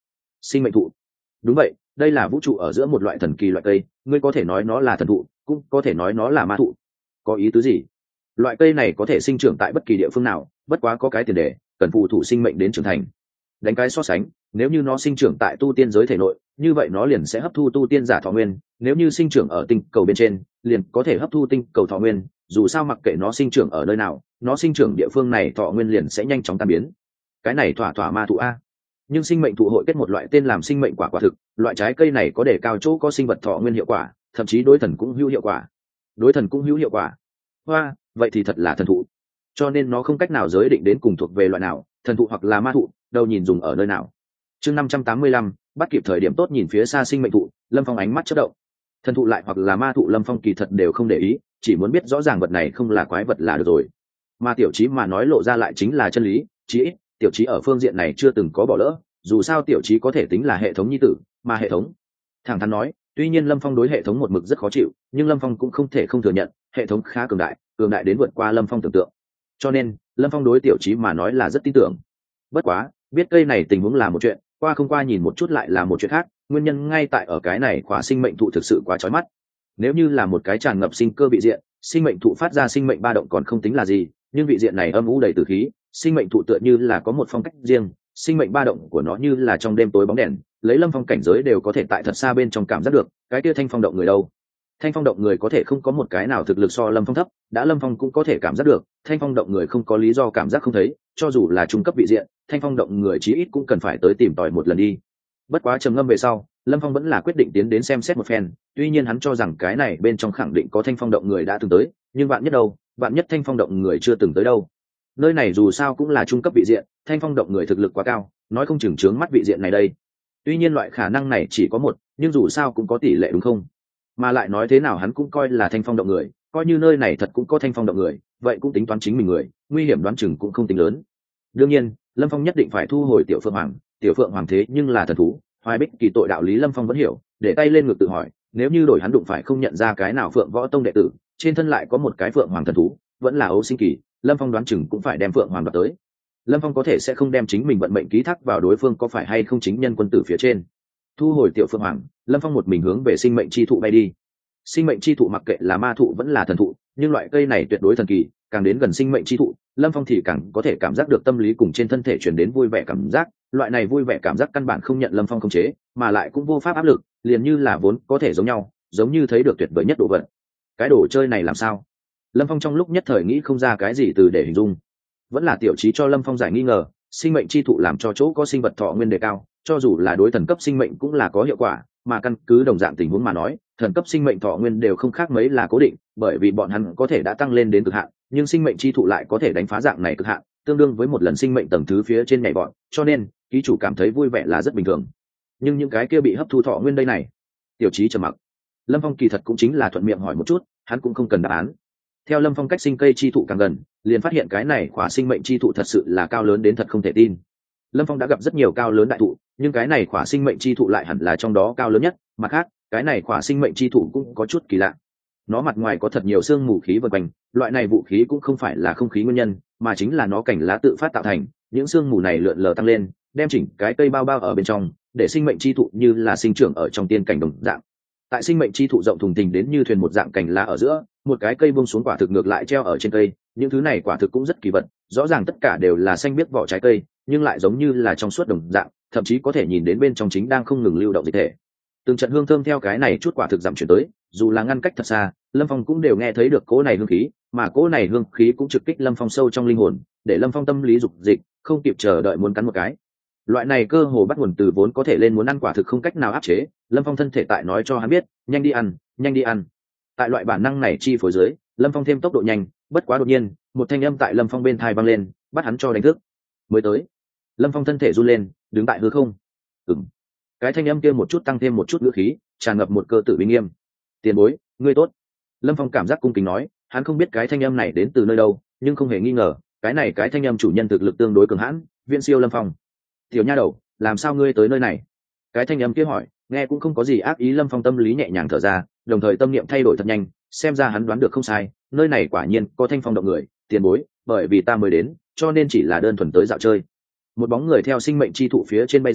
Sinh mệnh thụ. Đúng vậy, đây là vũ trụ ở giữa một loại thần kỳ loại cây, ngươi có thể nói nó là thần thụ, cũng có thể nói nó là ma thụ. Có ý tứ gì? Loại cây này có thể sinh trưởng tại bất kỳ địa phương nào, bất quá có cái tiền đề, cần phù thủ sinh mệnh đến trưởng thành. Đánh cái so sánh, nếu như nó sinh trưởng tại tu tiên giới thể nội, như vậy nó liền sẽ hấp thu tu tiên giả thọ nguyên, nếu như sinh trưởng ở tinh cầu bên trên, liền có thể hấp thu tinh cầu thọ nguyên, dù sao mặc kệ nó sinh trưởng ở nơi nào, nó sinh trưởng địa phương này thọ nguyên liền sẽ nhanh chóng tan biến. Cái này thỏa thỏa ma thụ a. Nhưng sinh mệnh thụ hội kết một loại tên làm sinh mệnh quả quả thực, loại trái cây này có đề cao chỗ có sinh vật thọ nguyên hiệu quả, thậm chí đối thần cũng hữu hiệu quả. Đối thần cũng hữu hiệu quả. Hoa, vậy thì thật là thần thụ. Cho nên nó không cách nào giới định đến cùng thuộc về loại nào, thần thụ hoặc là ma thụ, đâu nhìn dùng ở nơi nào. Chương năm trăm tám mươi lăm, bắt kịp thời điểm tốt nhìn phía xa sinh mệnh thụ, Lâm Phong ánh mắt chớp động. Thần thụ lại hoặc là ma thụ Lâm Phong kỳ thật đều không để ý, chỉ muốn biết rõ ràng vật này không là quái vật là được rồi. Mà tiểu chí mà nói lộ ra lại chính là chân lý, chí ít, tiểu chí ở phương diện này chưa từng có bỏ lỡ, dù sao tiểu chí có thể tính là hệ thống nhi tử, mà hệ thống. Thẳng thắn nói, tuy nhiên Lâm Phong đối hệ thống một mực rất khó chịu, nhưng Lâm Phong cũng không thể không thừa nhận, hệ thống khá cường đại, cường đại đến vượt qua Lâm Phong tưởng tượng. Cho nên, Lâm Phong đối tiểu chí mà nói là rất tin tưởng. Bất quá, biết cây này tình huống là một chuyện, qua không qua nhìn một chút lại là một chuyện khác, nguyên nhân ngay tại ở cái này khóa sinh mệnh thụ thực sự quá chói mắt. Nếu như là một cái tràn ngập sinh cơ vị diện, sinh mệnh thụ phát ra sinh mệnh ba động còn không tính là gì, nhưng vị diện này âm u đầy tử khí, sinh mệnh thụ tựa như là có một phong cách riêng, sinh mệnh ba động của nó như là trong đêm tối bóng đèn, lấy Lâm Phong cảnh giới đều có thể tại thật xa bên trong cảm giác được, cái kia thanh phong động người đâu? Thanh phong động người có thể không có một cái nào thực lực so Lâm Phong thấp, đã Lâm Phong cũng có thể cảm giác được, thanh phong động người không có lý do cảm giác không thấy, cho dù là trung cấp vị diện, thanh phong động người chí ít cũng cần phải tới tìm tòi một lần đi. Bất quá trầm ngâm về sau, Lâm Phong vẫn là quyết định tiến đến xem xét một phen, tuy nhiên hắn cho rằng cái này bên trong khẳng định có thanh phong động người đã từng tới, nhưng vạn nhất đâu, vạn nhất thanh phong động người chưa từng tới đâu. Nơi này dù sao cũng là trung cấp vị diện, thanh phong động người thực lực quá cao, nói không chừng chướng mắt vị diện này đây. Tuy nhiên loại khả năng này chỉ có một, nhưng dù sao cũng có tỷ lệ đúng không? Mà lại nói thế nào hắn cũng coi là thanh phong động người, coi như nơi này thật cũng có thanh phong động người, vậy cũng tính toán chính mình người, nguy hiểm đoán chừng cũng không tính lớn. Đương nhiên, Lâm Phong nhất định phải thu hồi tiểu phượng hoàng, tiểu phượng hoàng thế nhưng là thần thú, hoài bích kỳ tội đạo lý Lâm Phong vẫn hiểu, để tay lên ngực tự hỏi, nếu như đổi hắn đụng phải không nhận ra cái nào phượng võ tông đệ tử, trên thân lại có một cái phượng hoàng thần thú, vẫn là ấu sinh kỳ, Lâm Phong đoán chừng cũng phải đem phượng hoàng đoạt tới. Lâm Phong có thể sẽ không đem chính mình vận mệnh ký thác vào đối phương có phải hay không chính nhân quân tử phía trên. Thu hồi tiểu phượng hoàng, Lâm Phong một mình hướng về sinh mệnh chi thụ bay đi. Sinh mệnh chi thụ mặc kệ là ma thụ vẫn là thần thụ, nhưng loại cây này tuyệt đối thần kỳ, càng đến gần sinh mệnh chi thụ, Lâm Phong thì càng có thể cảm giác được tâm lý cùng trên thân thể truyền đến vui vẻ cảm giác, loại này vui vẻ cảm giác căn bản không nhận Lâm Phong khống chế, mà lại cũng vô pháp áp lực, liền như là vốn có thể giống nhau, giống như thấy được tuyệt vời nhất đồ vật. Cái đồ chơi này làm sao? Lâm Phong trong lúc nhất thời nghĩ không ra cái gì từ để hình dung. Vẫn là tiểu trí cho Lâm Phong giải nghi ngờ, sinh mệnh chi thụ làm cho chỗ có sinh vật thọ nguyên đề cao, cho dù là đối thần cấp sinh mệnh cũng là có hiệu quả, mà căn cứ đồng dạng tình huống mà nói, thần cấp sinh mệnh thọ nguyên đều không khác mấy là cố định, bởi vì bọn hắn có thể đã tăng lên đến cực hạn, nhưng sinh mệnh chi thụ lại có thể đánh phá dạng này cực hạn, tương đương với một lần sinh mệnh tầng thứ phía trên nhảy vọt, cho nên ký chủ cảm thấy vui vẻ là rất bình thường. Nhưng những cái kia bị hấp thu thọ nguyên đây này, tiểu trí trầm mặc. Lâm Phong kỳ thật cũng chính là thuận miệng hỏi một chút, hắn cũng không cần đáp án. Theo Lâm Phong cách sinh cây chi thụ càng gần, liền phát hiện cái này khóa sinh mệnh chi thụ thật sự là cao lớn đến thật không thể tin. Lâm Phong đã gặp rất nhiều cao lớn đại thụ, nhưng cái này khóa sinh mệnh chi thụ lại hẳn là trong đó cao lớn nhất, mặt khác, cái này khóa sinh mệnh chi thụ cũng có chút kỳ lạ. Nó mặt ngoài có thật nhiều xương mù khí vần quanh, loại này vũ khí cũng không phải là không khí nguyên nhân, mà chính là nó cảnh lá tự phát tạo thành, những xương mù này lượn lờ tăng lên, đem chỉnh cái cây bao bao ở bên trong, để sinh mệnh chi thụ như là sinh trưởng ở trong tiên cảnh đồng dạng. Tại sinh mệnh chi thụ rộng thùng thình đến như thuyền một dạng cảnh lá ở giữa, một cái cây buông xuống quả thực ngược lại treo ở trên cây, những thứ này quả thực cũng rất kỳ vật, rõ ràng tất cả đều là xanh biếc vỏ trái cây, nhưng lại giống như là trong suốt đồng dạng, thậm chí có thể nhìn đến bên trong chính đang không ngừng lưu động dịch thể. Từng trận hương thơm theo cái này chút quả thực giảm chuyển tới, dù là ngăn cách thật xa, Lâm Phong cũng đều nghe thấy được cỗ này hương khí, mà cỗ này hương khí cũng trực kích Lâm Phong sâu trong linh hồn, để Lâm Phong tâm lý dục dịch, không kịp chờ đợi muốn cắn một cái. Loại này cơ hồ bắt nguồn từ vốn có thể lên muốn ăn quả thực không cách nào áp chế, Lâm Phong thân thể tại nói cho hắn biết, nhanh đi ăn, nhanh đi ăn. Tại loại bản năng này chi phối dưới, Lâm Phong thêm tốc độ nhanh, bất quá đột nhiên, một thanh âm tại Lâm Phong bên tai vang lên, bắt hắn cho đánh thức. Mới tới. Lâm Phong thân thể run lên, đứng tại hư không. Ừm. Cái thanh âm kia một chút tăng thêm một chút ngữ khí, tràn ngập một cơ tử uy nghiêm. Tiền bối, ngươi tốt. Lâm Phong cảm giác cung kính nói, hắn không biết cái thanh âm này đến từ nơi đâu, nhưng không hề nghi ngờ, cái này cái thanh âm chủ nhân thực lực tương đối cường hãn, viễn siêu Lâm Phong. Tiểu nha đầu, làm sao ngươi tới nơi này? Cái thanh âm kia hỏi, nghe cũng không có gì ác ý. Lâm Phong tâm lý nhẹ nhàng thở ra, đồng thời tâm niệm thay đổi thật nhanh, xem ra hắn đoán được không sai, nơi này quả nhiên có thanh phong động người. Tiền bối, bởi vì ta mới đến, cho nên chỉ là đơn thuần tới dạo chơi. Một bóng người theo sinh mệnh chi thụ phía trên bay ra,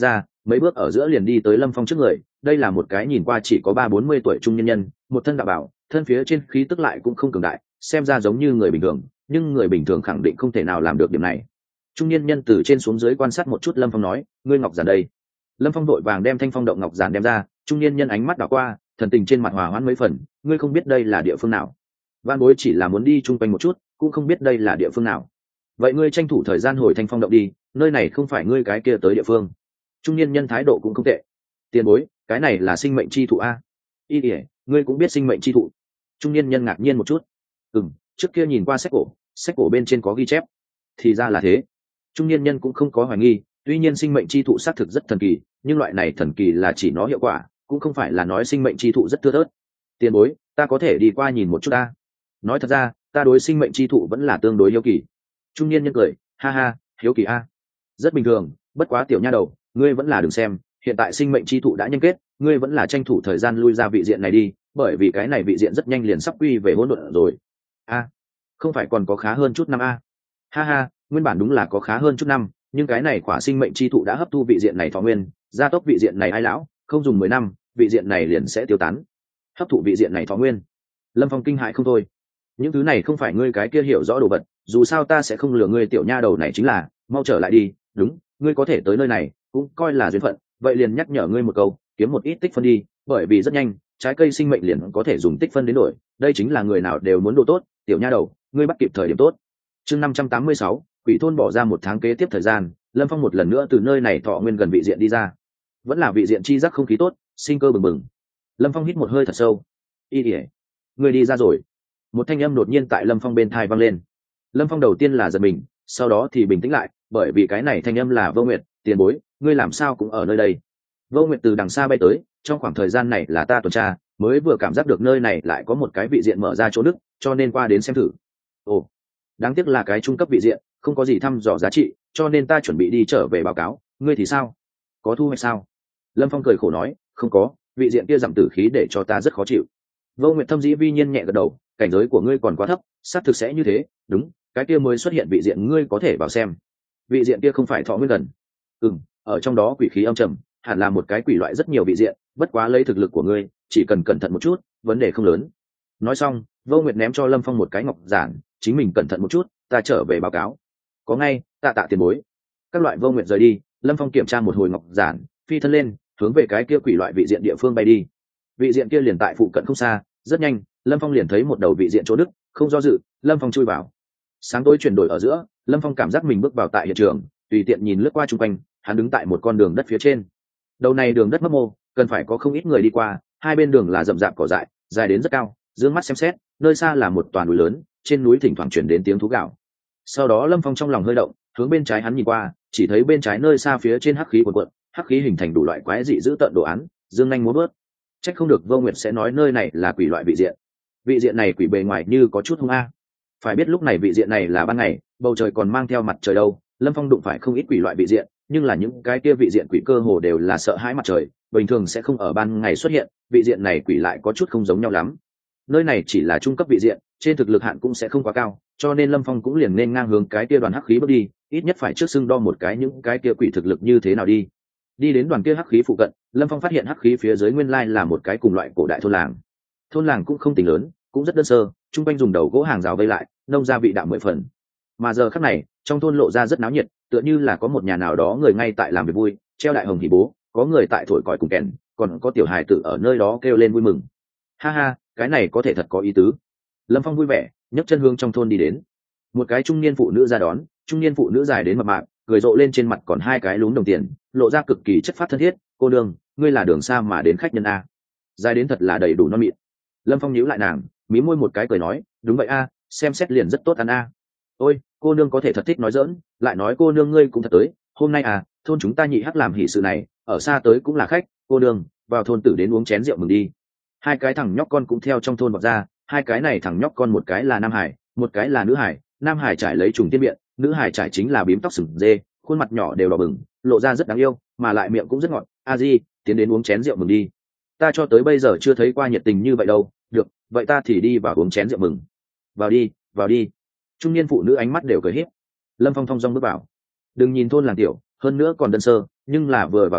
mấy bước ở giữa liền đi tới lâm phong trước người. Đây là một cái nhìn qua chỉ có ba bốn mươi tuổi trung nhân nhân, một thân đạo bảo, thân phía trên khí tức lại cũng không cường đại, xem ra giống như người bình thường, nhưng người bình thường khẳng định không thể nào làm được điểm này. Trung niên nhân từ trên xuống dưới quan sát một chút lâm phong nói, ngươi ngọc giản đây. Lâm phong đội vàng đem thanh phong động ngọc giản đem ra. Trung niên nhân ánh mắt đảo qua, thần tình trên mặt hòa hoãn mấy phần, ngươi không biết đây là địa phương nào? Van bối chỉ là muốn đi chung quanh một chút, cũng không biết đây là địa phương nào. Vậy ngươi tranh thủ thời gian hồi thanh phong động đi, nơi này không phải ngươi cái kia tới địa phương. Trung niên nhân thái độ cũng không tệ. Tiền bối, cái này là sinh mệnh chi thụ a? Y ỉa, ngươi cũng biết sinh mệnh chi thụ? Trung niên nhân ngạc nhiên một chút. Ừm, trước kia nhìn qua sách cổ, sách cổ bên trên có ghi chép. Thì ra là thế. Trung niên nhân cũng không có hoài nghi, tuy nhiên sinh mệnh chi thụ xác thực rất thần kỳ, nhưng loại này thần kỳ là chỉ nó hiệu quả, cũng không phải là nói sinh mệnh chi thụ rất thưa thớt. Tiền bối, ta có thể đi qua nhìn một chút ta. Nói thật ra, ta đối sinh mệnh chi thụ vẫn là tương đối hiếu kỳ. Trung niên nhân cười, ha ha, hiếu kỳ a. Rất bình thường, bất quá tiểu nha đầu, ngươi vẫn là đừng xem, hiện tại sinh mệnh chi thụ đã nhân kết, ngươi vẫn là tranh thủ thời gian lui ra vị diện này đi, bởi vì cái này vị diện rất nhanh liền sắp quy về hỗn độn rồi. A, không phải còn có khá hơn chút năm a? Ha ha, nguyên bản đúng là có khá hơn chút năm, nhưng cái này quả sinh mệnh chi thụ đã hấp thu vị diện này thọ nguyên, gia tốc vị diện này ai lão, không dùng mười năm, vị diện này liền sẽ tiêu tán. Hấp thụ vị diện này thọ nguyên. Lâm Phong kinh hãi không thôi. Những thứ này không phải ngươi cái kia hiểu rõ đồ vật, dù sao ta sẽ không lừa ngươi tiểu nha đầu này chính là, mau trở lại đi, đúng, ngươi có thể tới nơi này, cũng coi là duyên phận, vậy liền nhắc nhở ngươi một câu, kiếm một ít tích phân đi, bởi vì rất nhanh, trái cây sinh mệnh liền có thể dùng tích phân đến đổi, đây chính là người nào đều muốn đồ tốt, tiểu nha đầu, ngươi bắt kịp thời điểm tốt. Chương năm trăm tám mươi sáu, Quỷ thôn bỏ ra một tháng kế tiếp thời gian, Lâm Phong một lần nữa từ nơi này thọ nguyên gần vị diện đi ra. Vẫn là vị diện chi giác không khí tốt, sinh cơ bừng bừng. Lâm Phong hít một hơi thật sâu. Y ỉa, ngươi đi ra rồi. Một thanh âm đột nhiên tại Lâm Phong bên tai vang lên. Lâm Phong đầu tiên là giật mình, sau đó thì bình tĩnh lại, bởi vì cái này thanh âm là Vô Nguyệt, tiền bối, ngươi làm sao cũng ở nơi đây. Vô Nguyệt từ đằng xa bay tới, trong khoảng thời gian này là ta tuần tra, mới vừa cảm giác được nơi này lại có một cái vị diện mở ra chỗ đức, cho nên qua đến xem thử. Ồ, đáng tiếc là cái trung cấp vị diện, không có gì thăm dò giá trị, cho nên ta chuẩn bị đi trở về báo cáo, ngươi thì sao? Có thu hoạch sao? Lâm Phong cười khổ nói, không có, vị diện kia giảm tử khí để cho ta rất khó chịu. Vô Nguyệt thâm dĩ vi nhiên nhẹ gật đầu, cảnh giới của ngươi còn quá thấp, xác thực sẽ như thế, đúng, cái kia mới xuất hiện vị diện ngươi có thể vào xem. Vị diện kia không phải thọ nguyên gần. Ừm, ở trong đó quỷ khí âm trầm, hẳn là một cái quỷ loại rất nhiều vị diện, bất quá lấy thực lực của ngươi, chỉ cần cẩn thận một chút, vấn đề không lớn. Nói xong, Vô Nguyệt ném cho Lâm Phong một cái ngọc giản, chính mình cẩn thận một chút, ta trở về báo cáo. Có ngay, tạ tạ tiền bối. Các loại Vô Nguyệt rời đi, Lâm Phong kiểm tra một hồi ngọc giản, phi thân lên, hướng về cái kia quỷ loại vị diện địa phương bay đi. Vị diện kia liền tại phụ cận không xa, rất nhanh, Lâm Phong liền thấy một đầu vị diện chỗ đức, không do dự, Lâm Phong chui vào. Sáng tối chuyển đổi ở giữa, Lâm Phong cảm giác mình bước vào tại hiện trường, tùy tiện nhìn lướt qua chung quanh, hắn đứng tại một con đường đất phía trên. Đầu này đường đất mấp mô, cần phải có không ít người đi qua, hai bên đường là rậm rạp cỏ dại, dài đến rất cao, dương mắt xem xét, nơi xa là một toàn núi lớn, trên núi thỉnh thoảng truyền đến tiếng thú gào. Sau đó Lâm Phong trong lòng hơi động, hướng bên trái hắn nhìn qua, chỉ thấy bên trái nơi xa phía trên hắc khí cuồn cuộn, hắc khí hình thành đủ loại quái dị dữ tợn đồ án, dương nhanh múa bớt. Chắc không được Vô Nguyệt sẽ nói nơi này là quỷ loại vị diện. Vị diện này quỷ bề ngoài như có chút hung a. Phải biết lúc này vị diện này là ban ngày, bầu trời còn mang theo mặt trời đâu. Lâm Phong đụng phải không ít quỷ loại vị diện, nhưng là những cái kia vị diện quỷ cơ hồ đều là sợ hãi mặt trời, bình thường sẽ không ở ban ngày xuất hiện. Vị diện này quỷ lại có chút không giống nhau lắm. Nơi này chỉ là trung cấp vị diện, trên thực lực hạn cũng sẽ không quá cao, cho nên Lâm Phong cũng liền nên ngang hướng cái kia đoàn hắc khí bước đi, ít nhất phải trước xưng đo một cái những cái kia quỷ thực lực như thế nào đi. Đi đến đoàn kia hắc khí phụ cận, Lâm Phong phát hiện hắc khí phía dưới nguyên lai là một cái cùng loại cổ đại thôn làng. Thôn làng cũng không tính lớn, cũng rất đơn sơ, trung quanh dùng đầu gỗ hàng rào vây lại, nông gia vị đạm mười phần. Mà giờ khắc này, trong thôn lộ ra rất náo nhiệt, tựa như là có một nhà nào đó người ngay tại làm việc vui, treo đại hồng hỉ bố, có người tại thổi còi cùng kèn, còn có tiểu hài tử ở nơi đó kêu lên vui mừng. Ha ha, cái này có thể thật có ý tứ. Lâm Phong vui vẻ, nhấc chân hướng trong thôn đi đến. Một cái trung niên phụ nữ ra đón, trung niên phụ nữ dài đến mập mạp, cười rộ lên trên mặt còn hai cái lúm đồng tiền, lộ ra cực kỳ chất phát thân thiết. Cô đương, ngươi là đường xa mà đến khách nhân a. Dài đến thật là đầy đủ non mịn. Lâm Phong nhíu lại nàng, mí môi một cái cười nói, đúng vậy a, xem xét liền rất tốt ăn a. Ôi, cô nương có thể thật thích nói dỡn, lại nói cô nương ngươi cũng thật tới, hôm nay à, thôn chúng ta nhị hắc làm hỷ sự này, ở xa tới cũng là khách, cô nương, vào thôn tử đến uống chén rượu mừng đi. Hai cái thằng nhóc con cũng theo trong thôn vọt ra, hai cái này thằng nhóc con một cái là nam hải, một cái là nữ hải, nam hải trải lấy trùng tiên miệng, nữ hải trải chính là bím tóc sừng dê, khuôn mặt nhỏ đều đỏ bừng, lộ ra rất đáng yêu, mà lại miệng cũng rất ngọt. A Di, tiến đến uống chén rượu mừng đi. Ta cho tới bây giờ chưa thấy qua nhiệt tình như vậy đâu. Được, vậy ta thì đi vào uống chén rượu mừng. Vào đi, vào đi. Trung niên phụ nữ ánh mắt đều cười hiếp. Lâm Phong thong dong bước vào. Đừng nhìn thôn làng tiểu, hơn nữa còn đơn sơ, nhưng là vừa vào thôn,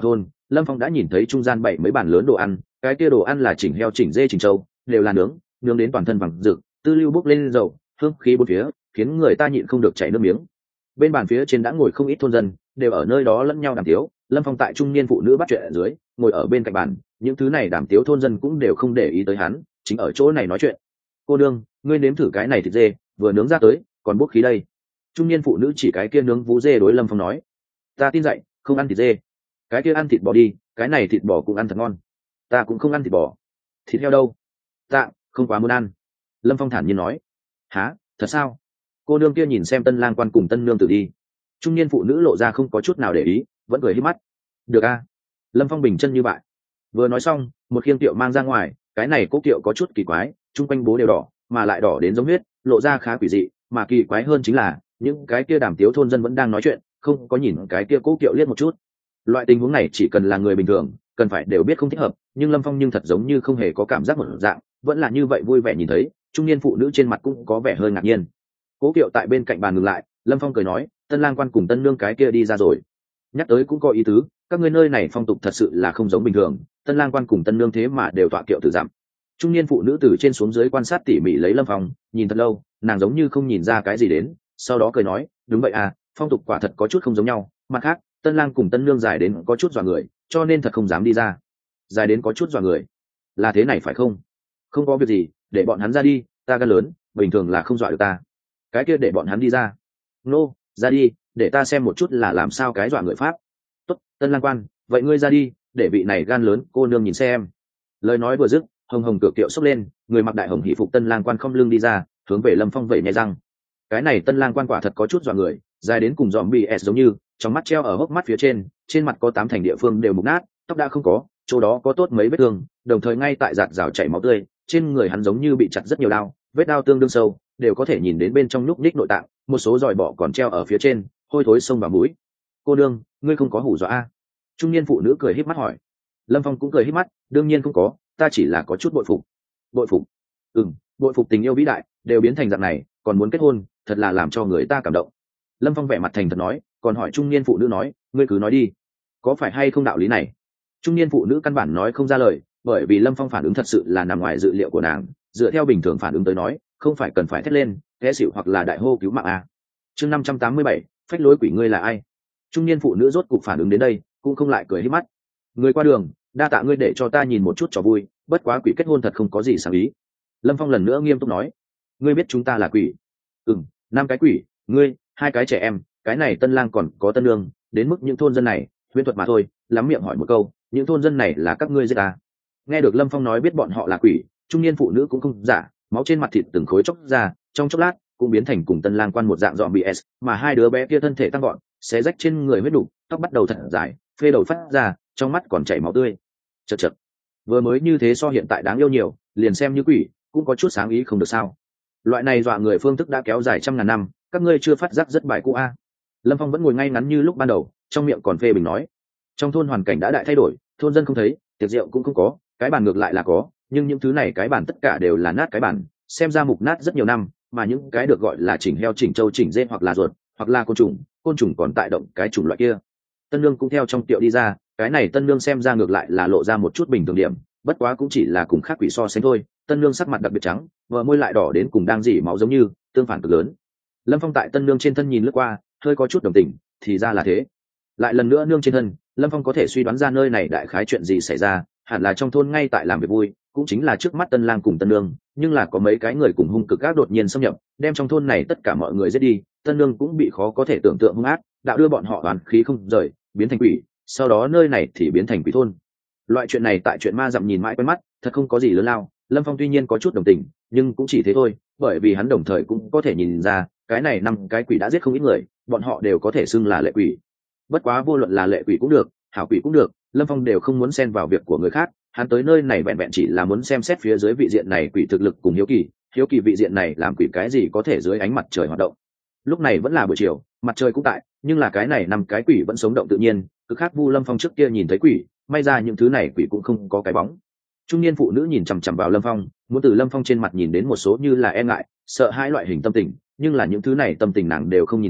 Lâm Phong đã nhìn thấy trung gian bảy mấy bàn lớn đồ ăn, cái kia đồ ăn là chỉnh heo, chỉnh dê, chỉnh trâu, đều là nướng, nướng đến toàn thân vàng rực, tư lưu bốc lên dầu, hương khí bốn phía, khiến người ta nhịn không được chảy nước miếng. Bên bàn phía trên đã ngồi không ít thôn dân, đều ở nơi đó lẫn nhau đàm tiếu. Lâm Phong tại trung niên phụ nữ bắt chuyện ở dưới, ngồi ở bên cạnh bàn, những thứ này đàm tiếu thôn dân cũng đều không để ý tới hắn, chính ở chỗ này nói chuyện. Cô đương, ngươi nếm thử cái này thịt dê, vừa nướng ra tới, còn bốc khí đây. Trung niên phụ nữ chỉ cái kia nướng vú dê đối Lâm Phong nói. Ta tin dậy, không ăn thịt dê. Cái kia ăn thịt bò đi, cái này thịt bò cũng ăn thật ngon. Ta cũng không ăn thịt bò. Thịt heo đâu? Ta không quá muốn ăn. Lâm Phong thản nhiên nói. Hả, thật sao? Cô nương kia nhìn xem tân lang quan cùng tân nương tử đi. Trung niên phụ nữ lộ ra không có chút nào để ý, vẫn cười hít mắt. Được a. Lâm Phong bình chân như vậy. Vừa nói xong, một khiêng tiệu mang ra ngoài, cái này cố kiệu có chút kỳ quái, chung quanh bố đều đỏ, mà lại đỏ đến giống huyết, lộ ra khá quỷ dị, mà kỳ quái hơn chính là những cái kia đàm tiếu thôn dân vẫn đang nói chuyện, không có nhìn cái kia cố kiệu liếc một chút. Loại tình huống này chỉ cần là người bình thường, cần phải đều biết không thích hợp, nhưng Lâm Phong nhưng thật giống như không hề có cảm giác một dạng, vẫn là như vậy vui vẻ nhìn thấy, trung niên phụ nữ trên mặt cũng có vẻ hơi ngạc nhiên. Cố kiệu tại bên cạnh bàn ngừng lại, Lâm Phong cười nói, tân lang quan cùng tân nương cái kia đi ra rồi. Nhắc tới cũng có ý tứ, các ngươi nơi này phong tục thật sự là không giống bình thường, tân lang quan cùng tân nương thế mà đều tọa kiệu tự giảm. Trung niên phụ nữ từ trên xuống dưới quan sát tỉ mỉ lấy Lâm Phong, nhìn thật lâu, nàng giống như không nhìn ra cái gì đến, sau đó cười nói, đúng vậy à, phong tục quả thật có chút không giống nhau, mặt khác, tân lang cùng tân nương dài đến có chút dọa người, cho nên thật không dám đi ra. Dài đến có chút dọa người, là thế này phải không? Không có việc gì, để bọn hắn ra đi, ta gan lớn, bình thường là không dọa được ta. Cái kia để bọn hắn đi ra. Nô, ra đi, để ta xem một chút là làm sao cái dọa người pháp. Tốt, tân lang quan, vậy ngươi ra đi, để vị này gan lớn cô nương nhìn xem. Lời nói vừa dứt, hồng hồng cửa kiệu xốc lên, người mặc đại hồng hỷ phục tân lang quan không lưng đi ra, hướng về Lâm Phong vẩy nhẹ răng. Cái này tân lang quan quả thật có chút dọa người, dài đến cùng dòm bị s giống như, trong mắt treo ở hốc mắt phía trên, trên mặt có tám thành địa phương đều mục nát, tóc đã không có, chỗ đó có tốt mấy vết thương, đồng thời ngay tại giạt rào chảy máu tươi, trên người hắn giống như bị chặt rất nhiều đao, vết đao tương đương sâu, đều có thể nhìn đến bên trong nhúc nhích nội tạng, một số giòi bọ còn treo ở phía trên, hôi thối xông vào mũi. Cô đương, ngươi không có hù dọa a? Trung niên phụ nữ cười híp mắt hỏi. Lâm Phong cũng cười híp mắt, đương nhiên không có, ta chỉ là có chút bội phục. Bội phục? Ừm, bội phục tình yêu vĩ đại, đều biến thành dạng này, còn muốn kết hôn, thật là làm cho người ta cảm động. Lâm Phong vẻ mặt thành thật nói, còn hỏi trung niên phụ nữ nói, ngươi cứ nói đi, có phải hay không đạo lý này? Trung niên phụ nữ căn bản nói không ra lời, bởi vì Lâm Phong phản ứng thật sự là nằm ngoài dự liệu của nàng, dựa theo bình thường phản ứng tới nói, không phải cần phải thét lên, té xỉu hoặc là đại hô cứu mạng a. Chương năm trăm tám mươi bảy, phách lối quỷ ngươi là ai? Trung niên phụ nữ rốt cục phản ứng đến đây, cũng không lại cười híp mắt. Người qua đường, đa tạ ngươi để cho ta nhìn một chút trò vui, bất quá quỷ kết hôn thật không có gì sáng ý. Lâm Phong lần nữa nghiêm túc nói, ngươi biết chúng ta là quỷ? Ừm, năm cái quỷ, ngươi, hai cái trẻ em, cái này tân lang còn có tân lương, đến mức những thôn dân này, huyễn thuật mà thôi. Lắm miệng hỏi một câu, những thôn dân này là các ngươi giết à? Nghe được Lâm Phong nói biết bọn họ là quỷ, trung niên phụ nữ cũng không giả, máu trên mặt thịt từng khối chốc ra, trong chốc lát cũng biến thành cùng tân lang quan một dạng dọn bị s, mà hai đứa bé kia thân thể tăng gọn, xé rách trên người huyết đủ, tóc bắt đầu thật dài, phê đầu phát ra, trong mắt còn chảy máu tươi. Chật chật, vừa mới như thế so hiện tại đáng yêu nhiều, liền xem như quỷ cũng có chút sáng ý không được sao? Loại này dọa người phương thức đã kéo dài trăm ngàn năm, các ngươi chưa phát giác rất bài cũ a? Lâm Phong vẫn ngồi ngay ngắn như lúc ban đầu, trong miệng còn phê bình nói, trong thôn hoàn cảnh đã đại thay đổi, thôn dân không thấy, tiệc rượu cũng không có, cái bàn ngược lại là có, nhưng những thứ này cái bàn tất cả đều là nát cái bàn, xem ra mục nát rất nhiều năm, mà những cái được gọi là chỉnh heo, chỉnh trâu, chỉnh dê hoặc là ruột, hoặc là côn trùng, côn trùng còn tại động cái chủng loại kia. Tân Nương cũng theo trong tiệu đi ra, cái này Tân Nương xem ra ngược lại là lộ ra một chút bình thường điểm, bất quá cũng chỉ là cùng khác quỷ so sánh thôi. Tân Nương sắc mặt đặc biệt trắng, vợ môi lại đỏ đến cùng đang dỉ máu giống như, tương phản cực lớn. Lâm Phong tại Tân Nương trên thân nhìn lướt qua, hơi có chút đồng tình, thì ra là thế. Lại lần nữa nương trên thân, Lâm Phong có thể suy đoán ra nơi này đại khái chuyện gì xảy ra, hẳn là trong thôn ngay tại làm việc vui, cũng chính là trước mắt Tân Lang cùng Tân Nương, nhưng là có mấy cái người cùng hung cực ác đột nhiên xâm nhập, đem trong thôn này tất cả mọi người giết đi, Tân Nương cũng bị khó có thể tưởng tượng hung ác, đạo đưa bọn họ oán khí không rời, biến thành quỷ, sau đó nơi này thì biến thành quỷ thôn. Loại chuyện này tại chuyện ma dặm nhìn mãi quen mắt, thật không có gì lớn lao. Lâm Phong tuy nhiên có chút đồng tình, nhưng cũng chỉ thế thôi, bởi vì hắn đồng thời cũng có thể nhìn ra, cái này năm cái quỷ đã giết không ít người, bọn họ đều có thể xưng là lệ quỷ. Bất quá vô luận là lệ quỷ cũng được, hảo quỷ cũng được, Lâm Phong đều không muốn xen vào việc của người khác, hắn tới nơi này vẹn vẹn chỉ là muốn xem xét phía dưới vị diện này quỷ thực lực cùng hiếu kỳ, hiếu kỳ vị diện này làm quỷ cái gì có thể dưới ánh mặt trời hoạt động. Lúc này vẫn là buổi chiều, mặt trời cũng tại, nhưng là cái này năm cái quỷ vẫn sống động tự nhiên, cực khác Vu Lâm Phong trước kia nhìn thấy quỷ, may ra những thứ này quỷ cũng không có cái bóng. Trung niên phụ nữ nhìn chằm chằm vào Lâm Phong, muốn từ Lâm Phong trên mặt nhìn đến một số như là e ngại, sợ hãi loại hình tâm tình, nhưng là những thứ này tâm tình nàng đều không nhìn thấy,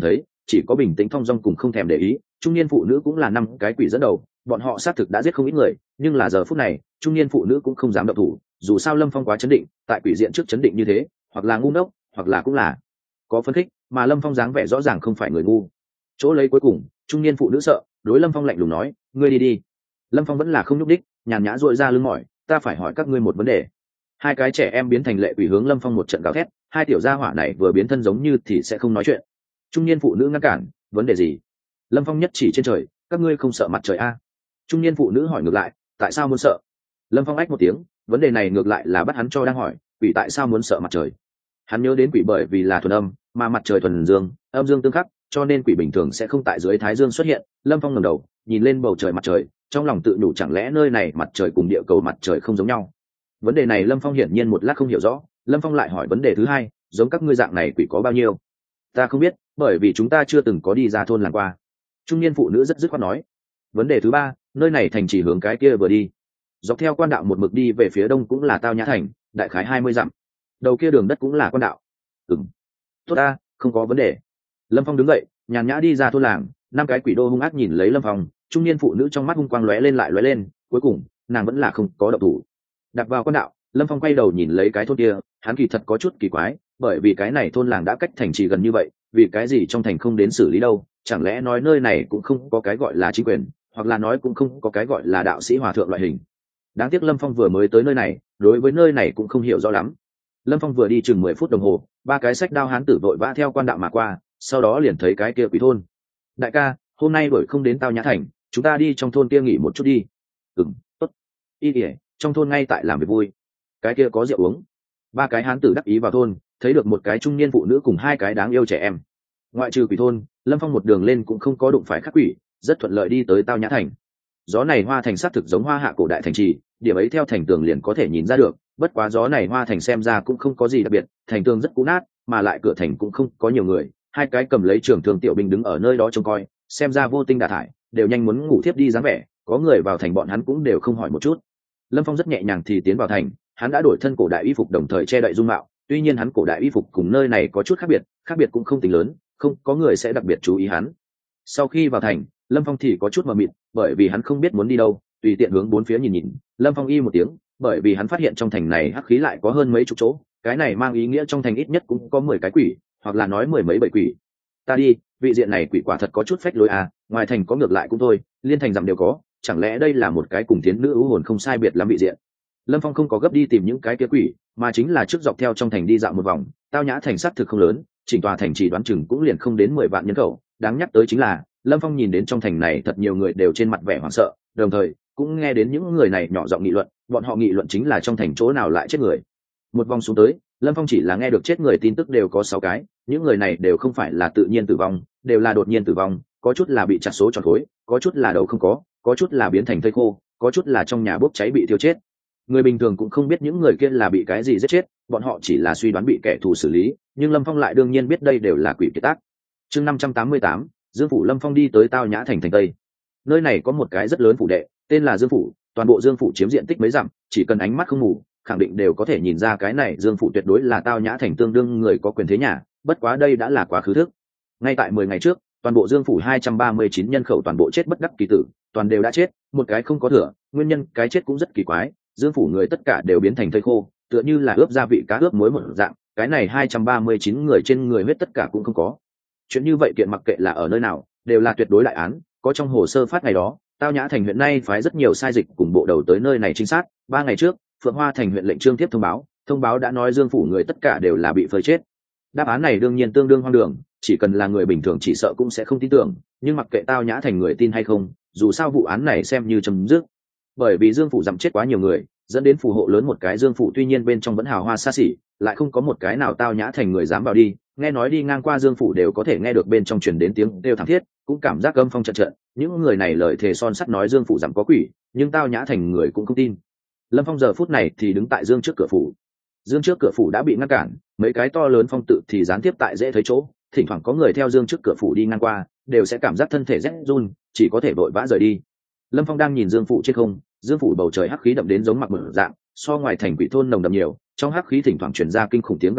chỉ có bình tĩnh thong dong cùng không thèm để ý. Trung niên phụ nữ cũng là năm cái quỷ dẫn đầu, bọn họ xác thực đã giết không ít người, nhưng là giờ phút này trung niên phụ nữ cũng không dám động thủ, dù sao Lâm Phong quá chấn định, tại quỷ diện trước chấn định như thế, hoặc là ngu ngốc, hoặc là cũng là có phấn khích, mà Lâm Phong dáng vẻ rõ ràng không phải người ngu. Chỗ lấy cuối cùng, trung niên phụ nữ sợ, đối Lâm Phong lạnh lùng nói, ngươi đi đi. Lâm Phong vẫn là không nhúc đích, nhàn nhã dội ra lưng mỏi, ta phải hỏi các ngươi một vấn đề. Hai cái trẻ em biến thành lệ quỷ hướng Lâm Phong một trận gào thét, hai tiểu gia hỏa này vừa biến thân giống như thì sẽ không nói chuyện. Trung niên phụ nữ ngăn cản, vấn đề gì? Lâm Phong nhất chỉ trên trời, các ngươi không sợ mặt trời a? Trung niên phụ nữ hỏi ngược lại, tại sao muốn sợ? Lâm Phong ách một tiếng, vấn đề này ngược lại là bắt hắn cho đang hỏi, quỷ tại sao muốn sợ mặt trời? Hắn nhớ đến quỷ bởi vì là thuần âm, mà mặt trời thuần dương, âm dương tương khắc, cho nên quỷ bình thường sẽ không tại dưới thái dương xuất hiện. Lâm Phong ngẩng đầu, nhìn lên bầu trời mặt trời, trong lòng tự nhủ chẳng lẽ nơi này mặt trời cùng địa cầu mặt trời không giống nhau? Vấn đề này Lâm Phong hiển nhiên một lát không hiểu rõ. Lâm Phong lại hỏi vấn đề thứ hai, giống các ngươi dạng này quỷ có bao nhiêu? Ta không biết, bởi vì chúng ta chưa từng có đi ra thôn làng qua. Trung niên phụ nữ rất dứt khoát nói. Vấn đề thứ ba, nơi này thành chỉ hướng cái kia vừa đi, dọc theo quan đạo một mực đi về phía đông cũng là Tao Nhã thành, đại khái hai mươi dặm. Đầu kia đường đất cũng là quan đạo. Ừm, tốt ta, không có vấn đề. Lâm Phong đứng dậy, nhàn nhã đi ra thôn làng. Năm cái quỷ đô hung ác nhìn lấy Lâm Phong, trung niên phụ nữ trong mắt hung quang lóe lên lại lóe lên, cuối cùng nàng vẫn là không có động thủ. Đặt vào quan đạo, Lâm Phong quay đầu nhìn lấy cái thôn kia, hắn kỳ thật có chút kỳ quái, bởi vì cái này thôn làng đã cách thành trì gần như vậy, vì cái gì trong thành không đến xử lý đâu? Chẳng lẽ nói nơi này cũng không có cái gọi là chính quyền, hoặc là nói cũng không có cái gọi là đạo sĩ hòa thượng loại hình? Đáng tiếc Lâm Phong vừa mới tới nơi này, đối với nơi này cũng không hiểu rõ lắm. Lâm Phong vừa đi chừng mười phút đồng hồ, ba cái sách đao hán tử vội vã theo quan đạo mà qua, sau đó liền thấy cái kia quỷ thôn. Đại ca, hôm nay bởi không đến Tao Nhã thành, chúng ta đi trong thôn kia nghỉ một chút đi. Ừm, tốt. Y ỉa, trong thôn ngay tại làm việc vui. Cái kia có rượu uống. Ba cái hán tử đắc ý vào thôn, thấy được một cái trung niên phụ nữ cùng hai cái đáng yêu trẻ em. Ngoại trừ quỷ thôn, Lâm Phong một đường lên cũng không có đụng phải khắc quỷ, rất thuận lợi đi tới Tao Nhã thành. Gió này hoa thành xác thực giống hoa hạ cổ đại thành trì, điểm ấy theo thành tường liền có thể nhìn ra được, bất quá gió này hoa thành xem ra cũng không có gì đặc biệt, thành tường rất cũ nát, mà lại cửa thành cũng không có nhiều người, hai cái cầm lấy trường thương tiểu binh đứng ở nơi đó trông coi, xem ra vô tinh đả thải, đều nhanh muốn ngủ thiếp đi dáng vẻ, có người vào thành bọn hắn cũng đều không hỏi một chút. Lâm Phong rất nhẹ nhàng thì tiến vào thành, hắn đã đổi thân cổ đại y phục đồng thời che đậy dung mạo, tuy nhiên hắn cổ đại y phục cùng nơi này có chút khác biệt, khác biệt cũng không tính lớn, không có người sẽ đặc biệt chú ý hắn. Sau khi vào thành, Lâm Phong thì có chút mờ mịt, bởi vì hắn không biết muốn đi đâu, tùy tiện hướng bốn phía nhìn nhìn. Lâm Phong y một tiếng, bởi vì hắn phát hiện trong thành này hắc khí lại có hơn mấy chục chỗ, cái này mang ý nghĩa trong thành ít nhất cũng có mười cái quỷ, hoặc là nói mười mấy bảy quỷ. Ta đi, vị diện này quỷ quả thật có chút phách lối à, ngoài thành có ngược lại cũng thôi, liên thành dặm đều có, chẳng lẽ đây là một cái cùng tiến nữ ưu hồn không sai biệt lắm vị diện? Lâm Phong không có gấp đi tìm những cái kia quỷ, mà chính là trước dọc theo trong thành đi dạo một vòng. Tao Nhã thành xác thực không lớn, chỉnh tòa thành chỉ đoán chừng cũng liền không đến mười vạn nhân khẩu. Đáng nhắc tới chính là Lâm Phong nhìn đến trong thành này thật nhiều người đều trên mặt vẻ hoảng sợ, đồng thời cũng nghe đến những người này nhỏ giọng nghị luận, bọn họ nghị luận chính là trong thành chỗ nào lại chết người. Một vòng xuống tới, Lâm Phong chỉ là nghe được chết người tin tức đều có sáu cái, những người này đều không phải là tự nhiên tử vong, đều là đột nhiên tử vong, có chút là bị chặt số tròn khối, có chút là đầu không có, có chút là biến thành thây khô, có chút là trong nhà bốc cháy bị thiêu chết. Người bình thường cũng không biết những người kia là bị cái gì giết chết, bọn họ chỉ là suy đoán bị kẻ thù xử lý, nhưng Lâm Phong lại đương nhiên biết đây đều là quỷ kiệt tác. Chương năm trăm tám mươi tám, Dương phủ. Lâm Phong đi tới Tao Nhã thành thành tây. Nơi này có một cái rất lớn phủ đệ, tên là Dương phủ, toàn bộ Dương phủ chiếm diện tích mấy dặm, chỉ cần ánh mắt không mù, khẳng định đều có thể nhìn ra cái này Dương phủ tuyệt đối là Tao Nhã thành tương đương người có quyền thế nhà, bất quá đây đã là quá khứ thức. Ngay tại mười ngày trước, toàn bộ Dương phủ hai trăm ba mươi chín nhân khẩu toàn bộ chết bất đắc kỳ tử, toàn đều đã chết, một cái không có thừa, nguyên nhân cái chết cũng rất kỳ quái, Dương phủ người tất cả đều biến thành thây khô, tựa như là ướp gia vị cá ướp muối một dạng, cái này hai trăm ba mươi chín người trên người huyết tất cả cũng không có. Chuyện như vậy kiện mặc kệ là ở nơi nào, đều là tuyệt đối đại án, có trong hồ sơ phát ngày đó, Tao Nhã thành huyện nay phái rất nhiều sai dịch cùng bộ đầu tới nơi này trinh sát, ba ngày trước, Phượng Hoa thành huyện lệnh trương tiếp thông báo, thông báo đã nói Dương phủ người tất cả đều là bị phơi chết. Đáp án này đương nhiên tương đương hoang đường, chỉ cần là người bình thường chỉ sợ cũng sẽ không tin tưởng, nhưng mặc kệ Tao Nhã thành người tin hay không, dù sao vụ án này xem như chấm dứt. Bởi vì Dương phủ dặm chết quá nhiều người, dẫn đến phù hộ lớn một cái Dương phủ tuy nhiên bên trong vẫn hào hoa xa xỉ, lại không có một cái nào Tao Nhã thành người dám vào đi, nghe nói đi ngang qua Dương phủ đều có thể nghe được bên trong truyền đến tiếng kêu thảm thiết, cũng cảm giác âm phong trận trận. Những người này lời thề son sắt nói Dương phủ dặm có quỷ, nhưng Tao Nhã thành người cũng không tin. Lâm Phong giờ phút này thì đứng tại Dương trước cửa phủ. Dương trước cửa phủ đã bị ngăn cản, mấy cái to lớn phong tự thì gián tiếp tại dễ thấy chỗ, thỉnh thoảng có người theo Dương trước cửa phủ đi ngang qua, đều sẽ cảm giác thân thể rét run, chỉ có thể vội vã rời đi. Lâm Phong đang nhìn Dương phủ trên không, Dương phủ bầu trời hắc khí đậm đến giống mặc mực dạng, so ngoài thành quỷ thôn nồng đậm nhiều, trong hắc khí thỉnh thoảng truyền ra kinh khủng tiếng gào thét,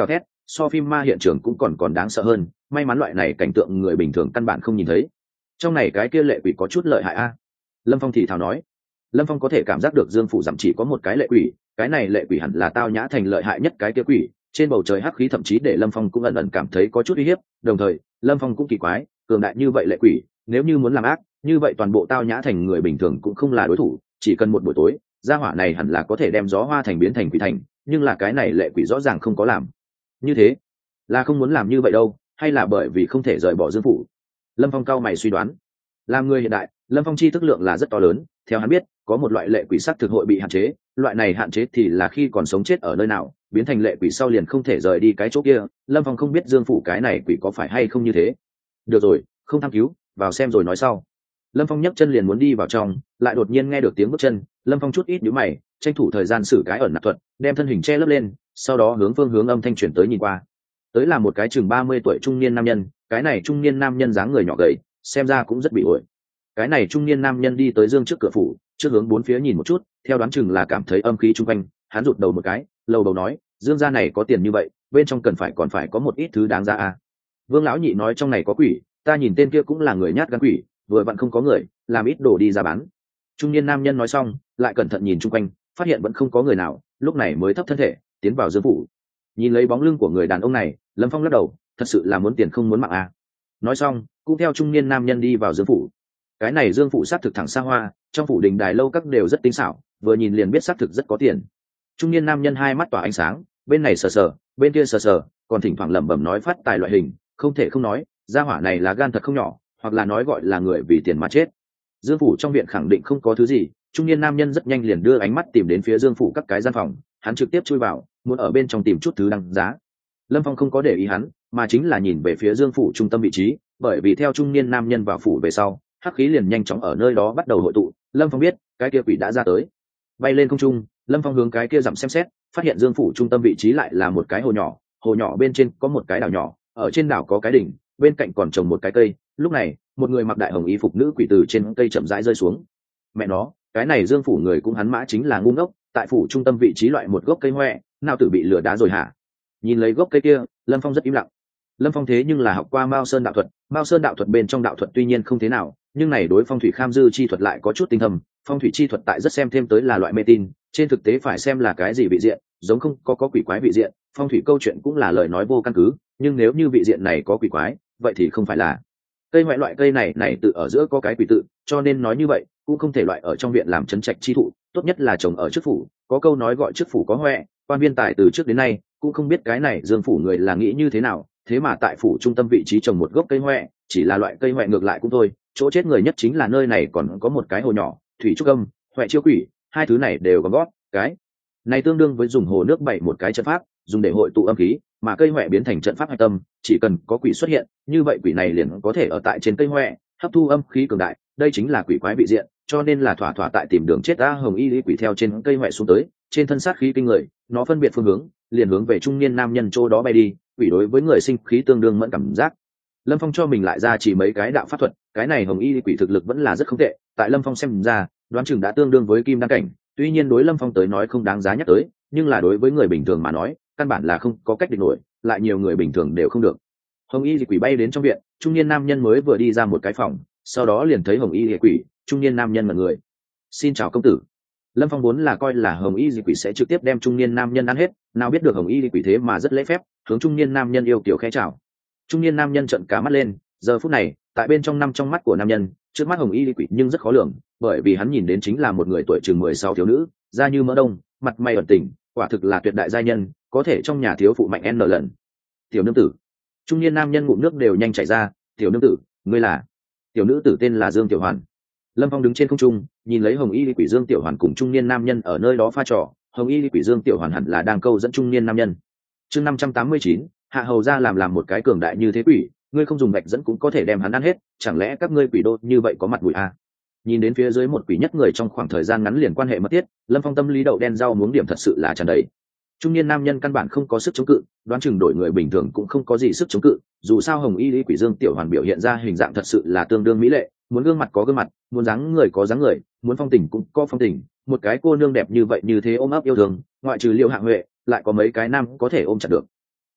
so phim ma hiện trường cũng còn còn đáng sợ hơn. May mắn loại này cảnh tượng người bình thường căn bản không nhìn thấy. Trong này cái kia lệ quỷ có chút lợi hại a. Lâm Phong thì thào nói. Lâm Phong có thể cảm giác được Dương phủ dặm chỉ có một cái lệ quỷ, cái này lệ quỷ hẳn là Tao Nhã Thành lợi hại nhất cái kia quỷ. Trên bầu trời hắc khí thậm chí để Lâm Phong cũng ẩn ẩn cảm thấy có chút uy hiếp. Đồng thời Lâm Phong cũng kỳ quái, cường đại như vậy lệ quỷ, nếu như muốn làm ác như vậy toàn bộ Tao Nhã Thành người bình thường cũng không là đối thủ, chỉ cần một buổi tối gia hỏa này hẳn là có thể đem gió hoa thành biến thành quỷ thành. Nhưng là cái này lệ quỷ rõ ràng không có làm như thế, là không muốn làm như vậy đâu, hay là bởi vì không thể rời bỏ Dương phủ? Lâm Phong cao mày suy đoán. Làm người hiện đại, Lâm Phong chi thức lượng là rất to lớn. Theo hắn biết, có một loại lệ quỷ sắc thực hội bị hạn chế, loại này hạn chế thì là khi còn sống chết ở nơi nào, biến thành lệ quỷ sau liền không thể rời đi cái chỗ kia. Lâm Phong không biết Dương phủ cái này quỷ có phải hay không như thế. Được rồi, không tham cứu, vào xem rồi nói sau. Lâm Phong nhấc chân liền muốn đi vào trong, lại đột nhiên nghe được tiếng bước chân. Lâm Phong chút ít nhíu mày, tranh thủ thời gian sử cái ẩn nạp thuật, đem thân hình che lấp lên, sau đó hướng phương hướng âm thanh truyền tới nhìn qua. Tới là một cái chừng ba mươi tuổi trung niên nam nhân, cái này trung niên nam nhân dáng người nhỏ gầy, xem ra cũng rất bị ổi. Cái này trung niên nam nhân đi tới Dương trước cửa phủ, trước hướng bốn phía nhìn một chút, theo đoán chừng là cảm thấy âm khí chung quanh, hắn rụt đầu một cái, lầu đầu nói, Dương gia này có tiền như vậy, bên trong cần phải còn phải có một ít thứ đáng giá à. Vương lão nhị nói trong này có quỷ, ta nhìn tên kia cũng là người nhát gan quỷ, vừa vặn không có người, làm ít đồ đi ra bán. Trung niên nam nhân nói xong, lại cẩn thận nhìn chung quanh, phát hiện vẫn không có người nào, lúc này mới thấp thân thể tiến vào Dương phủ. Nhìn lấy bóng lưng của người đàn ông này, Lâm Phong lắc đầu, thật sự là muốn tiền không muốn mạng à. Nói xong, cũng theo trung niên nam nhân đi vào Dương phủ. Cái này Dương phủ sát thực thẳng xa hoa, trong phủ đình đài lâu các đều rất tinh xảo, vừa nhìn liền biết sát thực rất có tiền. Trung niên nam nhân hai mắt tỏa ánh sáng, bên này sờ sờ, bên kia sờ sờ, còn thỉnh thoảng lẩm bẩm nói phát tài loại hình, không thể không nói, gia hỏa này là gan thật không nhỏ, hoặc là nói gọi là người vì tiền mà chết. Dương phủ trong viện khẳng định không có thứ gì, trung niên nam nhân rất nhanh liền đưa ánh mắt tìm đến phía Dương phủ các cái gian phòng, hắn trực tiếp chui vào, muốn ở bên trong tìm chút thứ đăng giá. Lâm Phong không có để ý hắn, mà chính là nhìn về phía Dương phủ trung tâm vị trí, bởi vì theo trung niên nam nhân vào phủ về sau, hắc khí liền nhanh chóng ở nơi đó bắt đầu hội tụ. Lâm Phong biết, cái kia quỷ đã ra tới. Bay lên không trung, Lâm Phong hướng cái kia dặm xem xét, phát hiện Dương phủ trung tâm vị trí lại là một cái hồ nhỏ, hồ nhỏ bên trên có một cái đảo nhỏ, ở trên đảo có cái đỉnh, bên cạnh còn trồng một cái cây. Lúc này, một người mặc đại hồng y phục nữ quỷ từ trên cây chậm rãi rơi xuống. Mẹ nó, cái này Dương phủ người cũng hắn mã chính là ngu ngốc, tại phủ trung tâm vị trí loại một gốc cây hoè, nào tử bị lửa đá rồi hả? Nhìn lấy gốc cây kia, Lâm Phong rất im lặng. Lâm Phong thế nhưng là học qua Mao Sơn đạo thuật, Mao Sơn đạo thuật bên trong đạo thuật tuy nhiên không thế nào, nhưng này đối phong thủy kham dư chi thuật lại có chút tinh thầm. Phong thủy chi thuật tại rất xem thêm tới là loại mê tin, trên thực tế phải xem là cái gì vị diện, giống không có có quỷ quái vị diện, phong thủy câu chuyện cũng là lời nói vô căn cứ, nhưng nếu như vị diện này có quỷ quái, vậy thì không phải là. Cây ngoại loại cây này này tự ở giữa có cái quỷ tự, cho nên nói như vậy cũng không thể loại ở trong viện làm trấn trạch chi thụ, tốt nhất là trồng ở trước phủ. Có câu nói gọi trước phủ có hoè, quan viên tài từ trước đến nay cũng không biết cái này Dương phủ người là nghĩ như thế nào, thế mà tại phủ trung tâm vị trí trồng một gốc cây hoè, chỉ là loại cây hoè ngược lại cũng thôi, chỗ chết người nhất chính là nơi này còn có một cái hồ nhỏ, thủy trúc âm, hoè chiêu quỷ, hai thứ này đều có gót, cái này tương đương với dùng hồ nước bảy một cái trận pháp, dùng để hội tụ âm khí, mà cây hoè biến thành trận pháp hạch tâm, chỉ cần có quỷ xuất hiện, như vậy quỷ này liền có thể ở tại trên cây hoè, hấp thu âm khí cường đại, đây chính là quỷ quái vị diện, cho nên là thỏa thỏa tại tìm đường chết. A hồng y lý quỷ theo trên cây hoè xuống tới, trên thân sát khí kinh người, nó phân biệt phương hướng, liền hướng về trung niên nam nhân chỗ đó bay đi. Quỷ đối với người sinh khí tương đương mẫn cảm giác. Lâm Phong cho mình lại ra chỉ mấy cái đạo pháp thuật, cái này hồng y lý quỷ thực lực vẫn là rất không tệ, tại Lâm Phong xem ra, đoán chừng đã tương đương với kim đan cảnh, tuy nhiên đối Lâm Phong tới nói không đáng giá nhắc tới, nhưng là đối với người bình thường mà nói, căn bản là không có cách địch nổi, lại nhiều người bình thường đều không được. Hồng y lý quỷ bay đến trong viện, trung niên nam nhân mới vừa đi ra một cái phòng, sau đó liền thấy hồng y lý quỷ, trung niên nam nhân là người. Xin chào công tử. Lâm Phong vốn là coi là hồng y lý quỷ sẽ trực tiếp đem trung niên nam nhân ăn hết, nào biết được hồng y lý quỷ thế mà rất lễ phép, hướng trung niên nam nhân yêu kiểu khẽ chào. Trung niên nam nhân trợn cả mắt lên, giờ phút này, tại bên trong năm trong mắt của nam nhân, trước mắt hồng y lý quỷ nhưng rất khó lường, bởi vì hắn nhìn đến chính là một người tuổi chừng mười sáu thiếu nữ, da như mỡ đông, mặt mày ẩn tình, quả thực là tuyệt đại giai nhân, có thể trong nhà thiếu phụ mạnh n lần. Tiểu nương tử. Trung niên nam nhân ngụm nước đều nhanh chảy ra, tiểu nương tử, ngươi là? Tiểu nữ tử tên là Dương Tiểu Hoàn. Lâm Phong đứng trên không trung, nhìn lấy hồng y lý quỷ Dương Tiểu Hoàn cùng trung niên nam nhân ở nơi đó pha trò, hồng y lý quỷ Dương Tiểu Hoàn hẳn là đang câu dẫn trung niên nam nhân. Chương năm trăm tám mươi chín, hạ hầu ra làm làm một cái cường đại như thế quỷ, ngươi không dùng gạch dẫn cũng có thể đem hắn ăn hết, chẳng lẽ các ngươi quỷ đô như vậy có mặt mũi à? Nhìn đến phía dưới một quỷ nhất người trong khoảng thời gian ngắn liền quan hệ mật thiết, Lâm Phong tâm lý đậu đen rau muống điểm thật sự là tràn đầy. Trung niên nam nhân căn bản không có sức chống cự, đoán chừng đổi người bình thường cũng không có gì sức chống cự, dù sao hồng y lý quỷ Dương Tiểu Hoàn biểu hiện ra hình dạng thật sự là tương đương mỹ lệ, muốn gương mặt có gương mặt, muốn dáng người có dáng người, muốn phong tình cũng có phong tình, một cái cô nương đẹp như vậy như thế ôm ấp yêu thương, ngoại trừ Liêu Hạ Huệ, lại có mấy cái nam có thể ôm chặt được.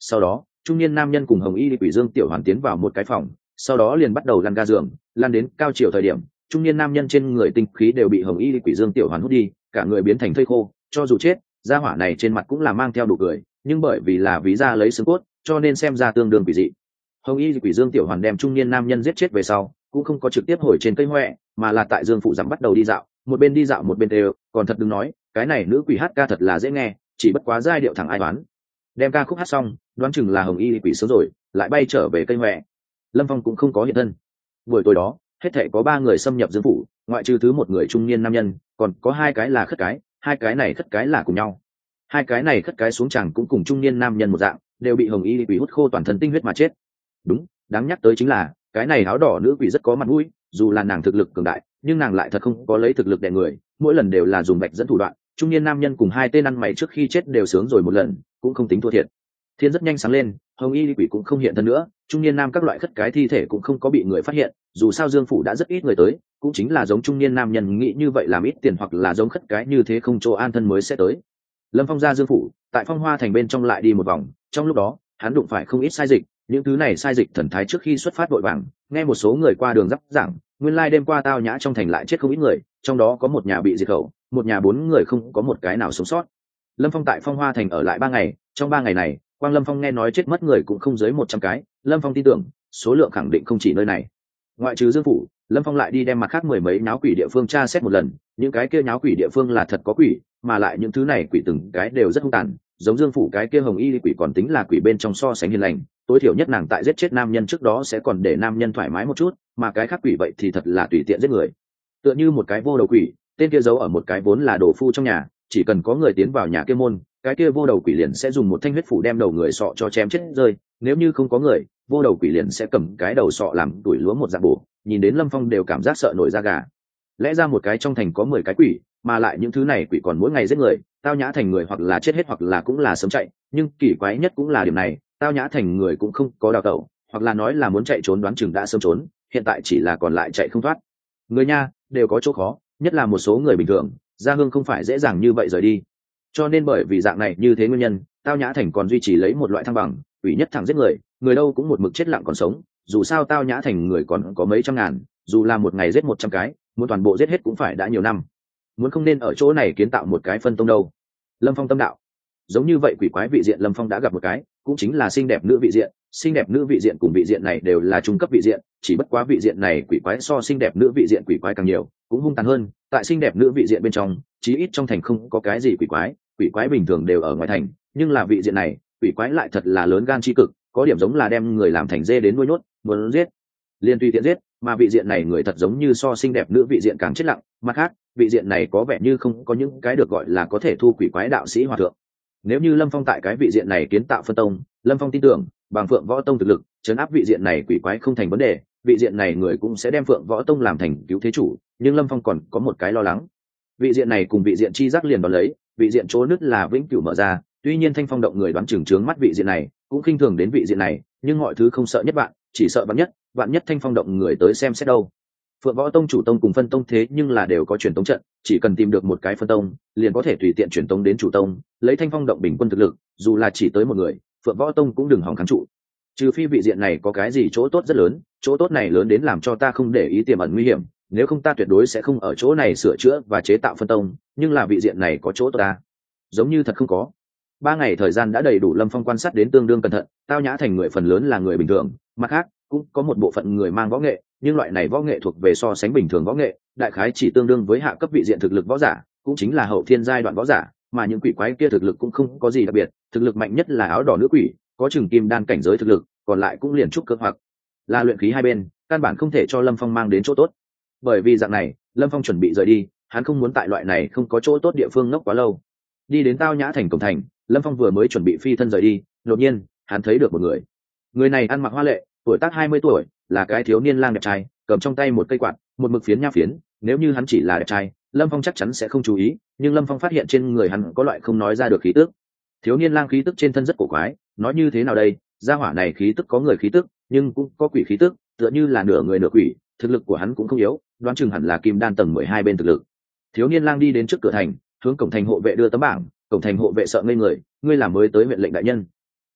sau đó trung niên nam nhân cùng hồng y quỷ dương tiểu hoàn tiến vào một cái phòng, sau đó liền bắt đầu lăn ga giường, lăn đến cao chiều thời điểm trung niên nam nhân trên người tinh khí đều bị hồng y quỷ dương tiểu hoàn hút đi, cả người biến thành thây khô. Cho dù chết, gia hỏa này trên mặt cũng là mang theo đủ cười, nhưng bởi vì là ví da lấy xương cốt cho nên xem ra tương đương quỷ dị. Hồng y quỷ dương tiểu hoàn đem trung niên nam nhân giết chết về sau cũng không có trực tiếp hồi trên cây huệ, mà là tại dương phụ giảm bắt đầu đi dạo, một bên đi dạo một bên đều còn thật đừng nói cái này nữ quỷ hát ca thật là dễ nghe, chỉ bất quá giai điệu thẳng ai đoán. Đem ca khúc hát xong đoán chừng là hồng y quỷ sớm rồi lại bay trở về cây huệ. Lâm Phong cũng không có hiện thân. Buổi tối đó hết thảy có ba người xâm nhập dương phủ, ngoại trừ thứ một người trung niên nam nhân còn có hai cái là khất cái, hai cái này khất cái là cùng nhau. Hai cái này khất cái xuống chẳng cũng cùng trung niên nam nhân một dạng, đều bị hồng y quỷ hút khô toàn thân tinh huyết mà chết. Đúng, đáng nhắc tới chính là cái này áo đỏ nữ quỷ rất có mặt mũi, dù là nàng thực lực cường đại nhưng nàng lại thật không có lấy thực lực đè người, mỗi lần đều là dùng bạch dẫn thủ đoạn. Trung niên nam nhân cùng hai tên ăn mày trước khi chết đều sướng rồi một lần, cũng không tính thua thiệt. Thiên rất nhanh sáng lên, hồng y quỷ cũng không hiện thân nữa, trung niên nam các loại khất cái thi thể cũng không có bị người phát hiện, dù sao dương phủ đã rất ít người tới, cũng chính là giống trung niên nam nhân nghĩ như vậy làm ít tiền hoặc là giống khất cái như thế không chỗ an thân mới sẽ tới. Lâm Phong ra dương phủ, tại Phong Hoa thành bên trong lại đi một vòng, trong lúc đó hắn đụng phải không ít sai dịch, những thứ này sai dịch thần thái trước khi xuất phát vội vàng, nghe một số người qua đường giáp giảng, nguyên lai đêm qua tao nhã trong thành lại chết không ít người, trong đó có một nhà bị diệt khẩu, một nhà bốn người không có một cái nào sống sót. Lâm Phong tại Phong Hoa thành ở lại ba ngày, trong ba ngày này quang Lâm Phong nghe nói chết mất người cũng không dưới một trăm cái, Lâm Phong tin tưởng số lượng khẳng định không chỉ nơi này. Ngoại trừ dương phủ, Lâm Phong lại đi đem mặt khác mười mấy nháo quỷ địa phương tra xét một lần, những cái kia nháo quỷ địa phương là thật có quỷ, mà lại những thứ này quỷ từng cái đều rất hung tàn, giống dương phủ cái kia hồng y quỷ còn tính là quỷ bên trong so sánh hiền lành, tối thiểu nhất nàng tại giết chết nam nhân trước đó sẽ còn để nam nhân thoải mái một chút, mà cái khác quỷ vậy thì thật là tùy tiện giết người. Tựa như một cái vô đầu quỷ, tên kia giấu ở một cái vốn là đồ phu trong nhà, chỉ cần có người tiến vào nhà kia môn, cái kia vô đầu quỷ liền sẽ dùng một thanh huyết phủ đem đầu người sọ cho chém chết rơi, nếu như không có người, vô đầu quỷ liền sẽ cầm cái đầu sọ làm đuổi lúa một dạng bổ, nhìn đến Lâm Phong đều cảm giác sợ nổi da gà. Lẽ ra một cái trong thành có mười cái quỷ, mà lại những thứ này quỷ còn mỗi ngày giết người, tao nhã thành người hoặc là chết hết hoặc là cũng là sớm chạy, nhưng kỳ quái nhất cũng là điểm này, tao nhã thành người cũng không có đào tẩu, hoặc là nói là muốn chạy trốn đoán chừng đã sớm trốn, hiện tại chỉ là còn lại chạy không thoát. Người nha đều có chỗ khó, nhất là một số người bình thường, gia hương không phải dễ dàng như vậy rời đi. Cho nên bởi vì dạng này như thế nguyên nhân, tao nhã thành còn duy trì lấy một loại thăng bằng, quỷ nhất thẳng giết người, người đâu cũng một mực chết lặng còn sống, dù sao tao nhã thành người còn có mấy trăm ngàn, dù là một ngày giết một trăm cái, muốn toàn bộ giết hết cũng phải đã nhiều năm. Muốn không nên ở chỗ này kiến tạo một cái phân tông đâu. Lâm Phong tâm đạo, giống như vậy quỷ quái vị diện Lâm Phong đã gặp một cái, cũng chính là xinh đẹp nữ vị diện, xinh đẹp nữ vị diện cùng vị diện này đều là trung cấp vị diện, chỉ bất quá vị diện này quỷ quái so xinh đẹp nữ vị diện quỷ quái càng nhiều, cũng hung tàn hơn. Tại xinh đẹp nữ vị diện bên trong, chí ít trong thành không có cái gì quỷ quái, quỷ quái bình thường đều ở ngoài thành, nhưng là vị diện này, quỷ quái lại thật là lớn gan chi cực, có điểm giống là đem người làm thành dê đến nuôi nhốt, muốn giết liền tùy tiện giết, mà vị diện này người thật giống như so xinh đẹp nữ vị diện càng chết lặng. Mặt khác, vị diện này có vẻ như không có những cái được gọi là có thể thu quỷ quái đạo sĩ hòa thượng. Nếu như Lâm Phong tại cái vị diện này kiến tạo phân tông, Lâm Phong tin tưởng bằng Phượng Võ Tông thực lực chấn áp vị diện này quỷ quái không thành vấn đề, vị diện này người cũng sẽ đem Phượng Võ Tông làm thành cứu thế chủ. Nhưng Lâm Phong còn có một cái lo lắng, vị diện này cùng vị diện chi giác liền đón lấy, vị diện chỗ nứt là vĩnh cửu mở ra, tuy nhiên Thanh Phong động người đoán chừng trướng mắt vị diện này, cũng khinh thường đến vị diện này, nhưng mọi thứ không sợ nhất bạn, chỉ sợ vạn nhất, vạn nhất Thanh Phong động người tới xem xét đâu. Phượng Võ Tông chủ tông cùng phân tông thế nhưng là đều có truyền tống trận, chỉ cần tìm được một cái phân tông, liền có thể tùy tiện truyền tống đến chủ tông, lấy Thanh Phong động bình quân thực lực, dù là chỉ tới một người, Phượng Võ Tông cũng đừng hòng kháng trụ. Trừ phi vị diện này có cái gì chỗ tốt rất lớn, chỗ tốt này lớn đến làm cho ta không để ý tiềm ẩn nguy hiểm, nếu không ta tuyệt đối sẽ không ở chỗ này sửa chữa và chế tạo phân tông, nhưng là vị diện này có chỗ tốt ta, giống như thật không có. Ba ngày thời gian đã đầy đủ Lâm Phong quan sát đến tương đương cẩn thận, tao nhã thành người phần lớn là người bình thường, mặt khác cũng có một bộ phận người mang võ nghệ, nhưng loại này võ nghệ thuộc về so sánh bình thường võ nghệ, đại khái chỉ tương đương với hạ cấp vị diện thực lực võ giả, cũng chính là hậu thiên giai đoạn võ giả, mà những quỷ quái kia thực lực cũng không có gì đặc biệt, thực lực mạnh nhất là áo đỏ nữ quỷ, có chừng kim đan cảnh giới thực lực, còn lại cũng liền trúc cơ hoặc là luyện khí hai bên, căn bản không thể cho Lâm Phong mang đến chỗ tốt. Bởi vì dạng này, Lâm Phong chuẩn bị rời đi, hắn không muốn tại loại này không có chỗ tốt địa phương ngốc quá lâu. Đi đến tao nhã thành cổng thành, Lâm Phong vừa mới chuẩn bị phi thân rời đi, đột nhiên hắn thấy được một người. Người này ăn mặc hoa lệ, tuổi tác hai mươi tuổi, là cái thiếu niên lang đẹp trai, cầm trong tay một cây quạt, một mực phiến nha phiến, nếu như hắn chỉ là đẹp trai, Lâm Phong chắc chắn sẽ không chú ý, nhưng Lâm Phong phát hiện trên người hắn có loại không nói ra được khí tức. Thiếu niên lang khí tức trên thân rất cổ quái, nói như thế nào đây, gia hỏa này khí tức có người khí tức, nhưng cũng có quỷ khí tức, tựa như là nửa người nửa quỷ, thực lực của hắn cũng không yếu, đoán chừng hẳn là kim đan tầng mười hai bên thực lực. Thiếu niên lang đi đến trước cửa thành, hướng cổng thành hộ vệ đưa tấm bảng, cổng thành hộ vệ sợ ngây người, ngươi là mới tới huyện lệnh đại nhân? Ừm,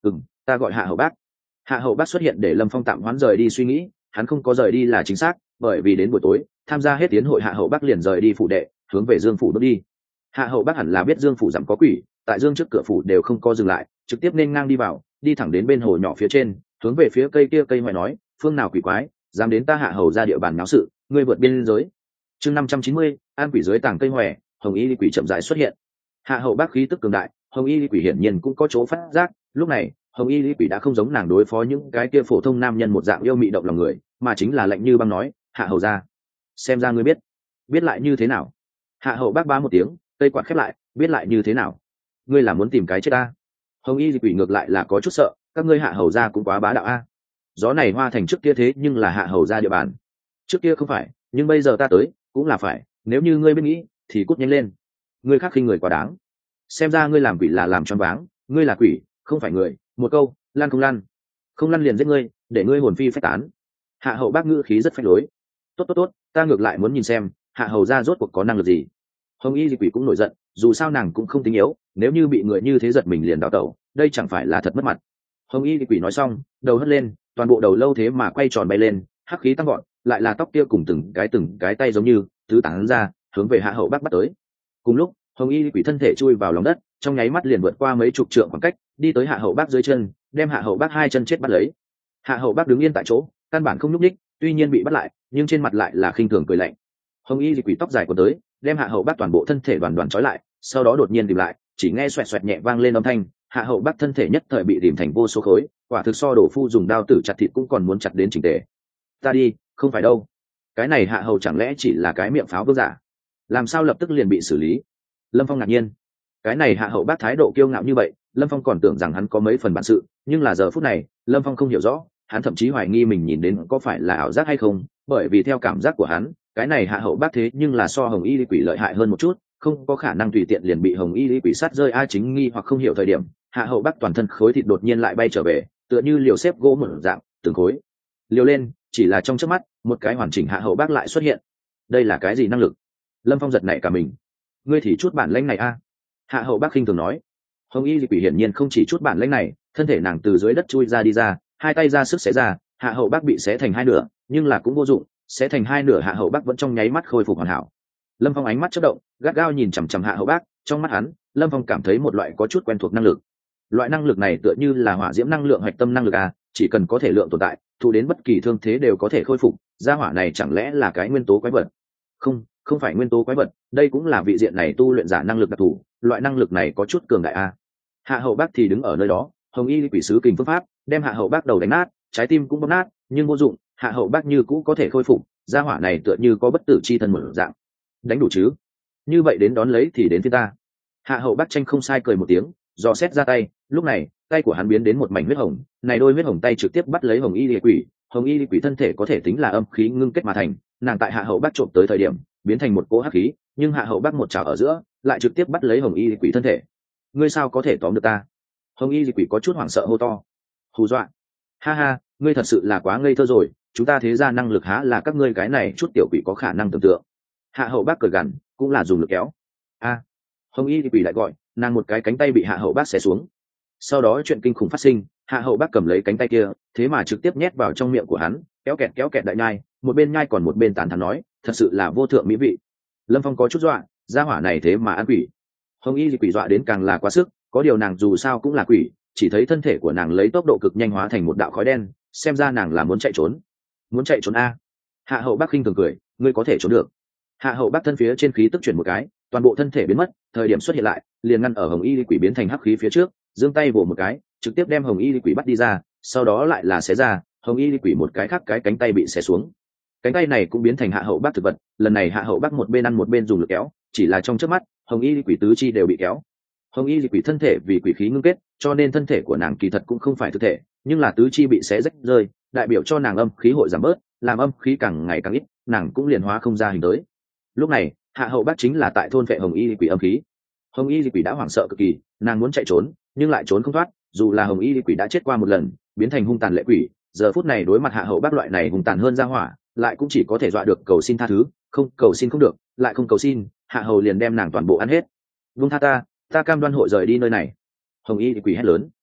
ta gọi hạ hậu bác. Hạ hậu bác xuất hiện để lâm phong tạm hoãn rời đi suy nghĩ, hắn không có rời đi là chính xác, bởi vì đến buổi tối tham gia hết tiến hội hạ hậu bác liền rời đi phủ đệ hướng về dương phủ bước đi. Hạ hậu bác hẳn là biết dương phủ dặm có quỷ, tại dương trước cửa phủ đều không có dừng lại, trực tiếp nên ngang đi vào, đi thẳng đến bên hồ nhỏ phía trên, hướng về phía cây kia cây ngoại nói, phương nào quỷ quái dám đến ta hạ hầu ra địa bàn náo sự, ngươi vượt biên giới. Chương năm trăm chín mươi, an quỷ dưới tàng cây hòe, hồng y quỷ chậm rãi xuất hiện. Hạ hậu bác khí tức cường đại, hồng y quỷ hiển nhiên cũng có chỗ phát giác, lúc này hồng y quỷ đã không giống nàng đối phó những cái kia phổ thông nam nhân một dạng yêu mị động lòng người, mà chính là lạnh như băng nói, hạ hầu ra, xem ra ngươi biết biết lại như thế nào. Hạ hậu bác bá một tiếng, cây quạt khép lại, biết lại như thế nào, ngươi là muốn tìm cái chết ta. Hồng y quỷ ngược lại là có chút sợ, các ngươi hạ hầu ra cũng quá bá đạo a. Gió này hoa thành trước kia thế nhưng là hạ hầu ra địa bàn, trước kia không phải, nhưng bây giờ ta tới cũng là phải, nếu như ngươi biết nghĩ thì cút nhanh lên, ngươi khác khinh người quá đáng, xem ra ngươi làm quỷ là làm choáng váng, ngươi là quỷ không phải người, một câu lan không lăn, không lăn liền giết ngươi, để ngươi hồn phi phách tán. Hạ hậu bác ngữ khí rất phách lối. Tốt tốt tốt, ta ngược lại muốn nhìn xem hạ hầu ra rốt cuộc có năng lực gì. Hồng y di quỷ cũng nổi giận, dù sao nàng cũng không tính yếu, nếu như bị người như thế giật mình liền đào tẩu, đây chẳng phải là thật mất mặt. Hồng y di quỷ nói xong, đầu hất lên, toàn bộ đầu lâu thế mà quay tròn bay lên, hắc khí tăng gọn, lại là tóc kia cùng từng cái từng cái tay giống như tứ tán ra, hướng về hạ hậu bác bắt tới. Cùng lúc hồng y di quỷ thân thể chui vào lòng đất, trong nháy mắt liền vượt qua mấy chục trượng khoảng cách, đi tới hạ hậu bác dưới chân, đem hạ hậu bác hai chân chết bắt lấy. Hạ hậu bác đứng yên tại chỗ, căn bản không nhúc nhích, tuy nhiên bị bắt lại nhưng trên mặt lại là khinh thường cười lạnh. Hồng y di quỷ tóc dài của tới, đem hạ hậu bác toàn bộ thân thể đoàn đoàn trói lại, sau đó đột nhiên tìm lại, chỉ nghe xoẹt xoẹt nhẹ vang lên âm thanh, hạ hậu bác thân thể nhất thời bị tìm thành vô số khối, quả thực so đổ phu dùng đao tử chặt thịt cũng còn muốn chặt đến chỉnh tề. Ta đi, không phải đâu, cái này hạ hầu chẳng lẽ chỉ là cái miệng pháo vương giả, làm sao lập tức liền bị xử lý? Lâm Phong ngạc nhiên, cái này hạ hậu bác thái độ kiêu ngạo như vậy, Lâm Phong còn tưởng rằng hắn có mấy phần bản sự, nhưng là giờ phút này Lâm Phong không hiểu rõ, hắn thậm chí hoài nghi mình nhìn đến có phải là ảo giác hay không, bởi vì theo cảm giác của hắn, cái này hạ hậu bác thế nhưng là so hồng y lý quỷ lợi hại hơn một chút, không có khả năng tùy tiện liền bị hồng y lý quỷ sát rơi. Ai chính nghi hoặc không hiểu thời điểm, hạ hậu bác toàn thân khối thịt đột nhiên lại bay trở về, tựa như liều xếp gỗ một dạng, từng khối liều lên, chỉ là trong chớp mắt một cái hoàn chỉnh hạ hậu bác lại xuất hiện. Đây là cái gì năng lực? Lâm Phong giật nảy cả mình. Ngươi thì chút bản lĩnh này a? Hạ hậu bác khinh thường nói. Hồng y lý quỷ hiển nhiên không chỉ chút bản lĩnh này, thân thể nàng từ dưới đất chui ra đi ra, hai tay ra sức xé ra, hạ hậu bác bị xé thành hai nửa, nhưng là cũng vô dụng, xé thành hai nửa hạ hậu bác vẫn trong nháy mắt khôi phục hoàn hảo. Lâm Phong ánh mắt chớp động, gắt gao nhìn chằm chằm hạ hậu bác, trong mắt hắn, Lâm Phong cảm thấy một loại có chút quen thuộc năng lực. Loại năng lực này tựa như là hỏa diễm năng lượng hạch tâm năng lực à, chỉ cần có thể lượng tồn tại, thụ đến bất kỳ thương thế đều có thể khôi phục, gia hỏa này chẳng lẽ là cái nguyên tố quái vật? Không, không phải nguyên tố quái vật, đây cũng là vị diện này tu luyện giả năng lực đặc thù, loại năng lực này có chút cường đại à. Hạ hậu bác thì đứng ở nơi đó, hồng y quỷ sứ kình phương pháp, đem hạ hậu bác đầu đánh nát, trái tim cũng bóp nát, nhưng vô dụng, hạ hậu bác như cũ có thể khôi phục, gia hỏa này tựa như có bất tử chi thân một dạng. Đánh đủ chứ? Như vậy đến đón lấy thì đến phía ta. Hạ hậu bác tranh không sai cười một tiếng, dò xét ra tay, lúc này tay của hắn biến đến một mảnh huyết hồng, này đôi huyết hồng tay trực tiếp bắt lấy hồng y liệt quỷ. Hồng y liệt quỷ thân thể có thể tính là âm khí ngưng kết mà thành, nàng tại hạ hậu bác trộm tới thời điểm biến thành một cỗ hắc khí, nhưng hạ hậu bác một chảo ở giữa lại trực tiếp bắt lấy hồng y liệt quỷ thân thể. Ngươi sao có thể tóm được ta? Hồng y liệt quỷ có chút hoảng sợ hô to. Hù dọa? Ha ha, ngươi thật sự là quá ngây thơ rồi, chúng ta thế ra năng lực há là các ngươi cái này chút tiểu quỷ có khả năng tưởng tượng. Hạ hậu bác cười gằn, cũng là dùng lực kéo. A! Hồng y liệt quỷ lại gọi, nàng một cái cánh tay bị hạ hậu bác xé xuống. Sau đó chuyện kinh khủng phát sinh, hạ hậu bác cầm lấy cánh tay kia, thế mà trực tiếp nhét vào trong miệng của hắn, kéo kẹt kéo kẹt đại nhai, một bên nhai còn một bên tán thán nói, thật sự là vô thượng mỹ vị. Lâm Phong có chút dọa, gia hỏa này thế mà ăn quỷ. Hồng y thì quỷ dọa đến càng là quá sức, có điều nàng dù sao cũng là quỷ, chỉ thấy thân thể của nàng lấy tốc độ cực nhanh hóa thành một đạo khói đen, xem ra nàng là muốn chạy trốn. Muốn chạy trốn a? Hạ hậu bác khinh thường cười, ngươi có thể trốn được. Hạ hậu bác thân phía trên khí tức chuyển một cái, toàn bộ thân thể biến mất, thời điểm xuất hiện lại liền ngăn ở hồng y quỷ biến thành hắc khí phía trước, giương tay vỗ một cái, trực tiếp đem hồng y quỷ bắt đi ra, sau đó lại là xé ra, hồng y quỷ một cái khác cái cánh tay bị xé xuống, cánh tay này cũng biến thành hạ hậu bác thực vật. Lần này hạ hậu bác một bên ăn một bên dùng lực kéo, chỉ là trong chớp mắt hồng y quỷ tứ chi đều bị kéo. Hồng y quỷ thân thể vì quỷ khí ngưng kết, cho nên thân thể của nàng kỳ thật cũng không phải thực thể, nhưng là tứ chi bị xé rách rơi, đại biểu cho nàng âm khí hội giảm bớt, làm âm khí càng ngày càng ít, nàng cũng liền hóa không ra hình tới. Lúc này hạ hậu bác chính là tại thôn vệ hồng y quỷ âm khí. Hồng y quỷ đã hoảng sợ cực kỳ, nàng muốn chạy trốn nhưng lại trốn không thoát, dù là hồng y quỷ đã chết qua một lần, biến thành hung tàn lệ quỷ, giờ phút này đối mặt hạ hậu bác loại này hung tàn hơn ra hỏa, lại cũng chỉ có thể dọa được cầu xin tha thứ, không cầu xin không được, lại không cầu xin, hạ hầu liền đem nàng toàn bộ ăn hết. Vung tha ta, ta cam đoan hội rời đi nơi này. Hồng y quỷ hét lớn.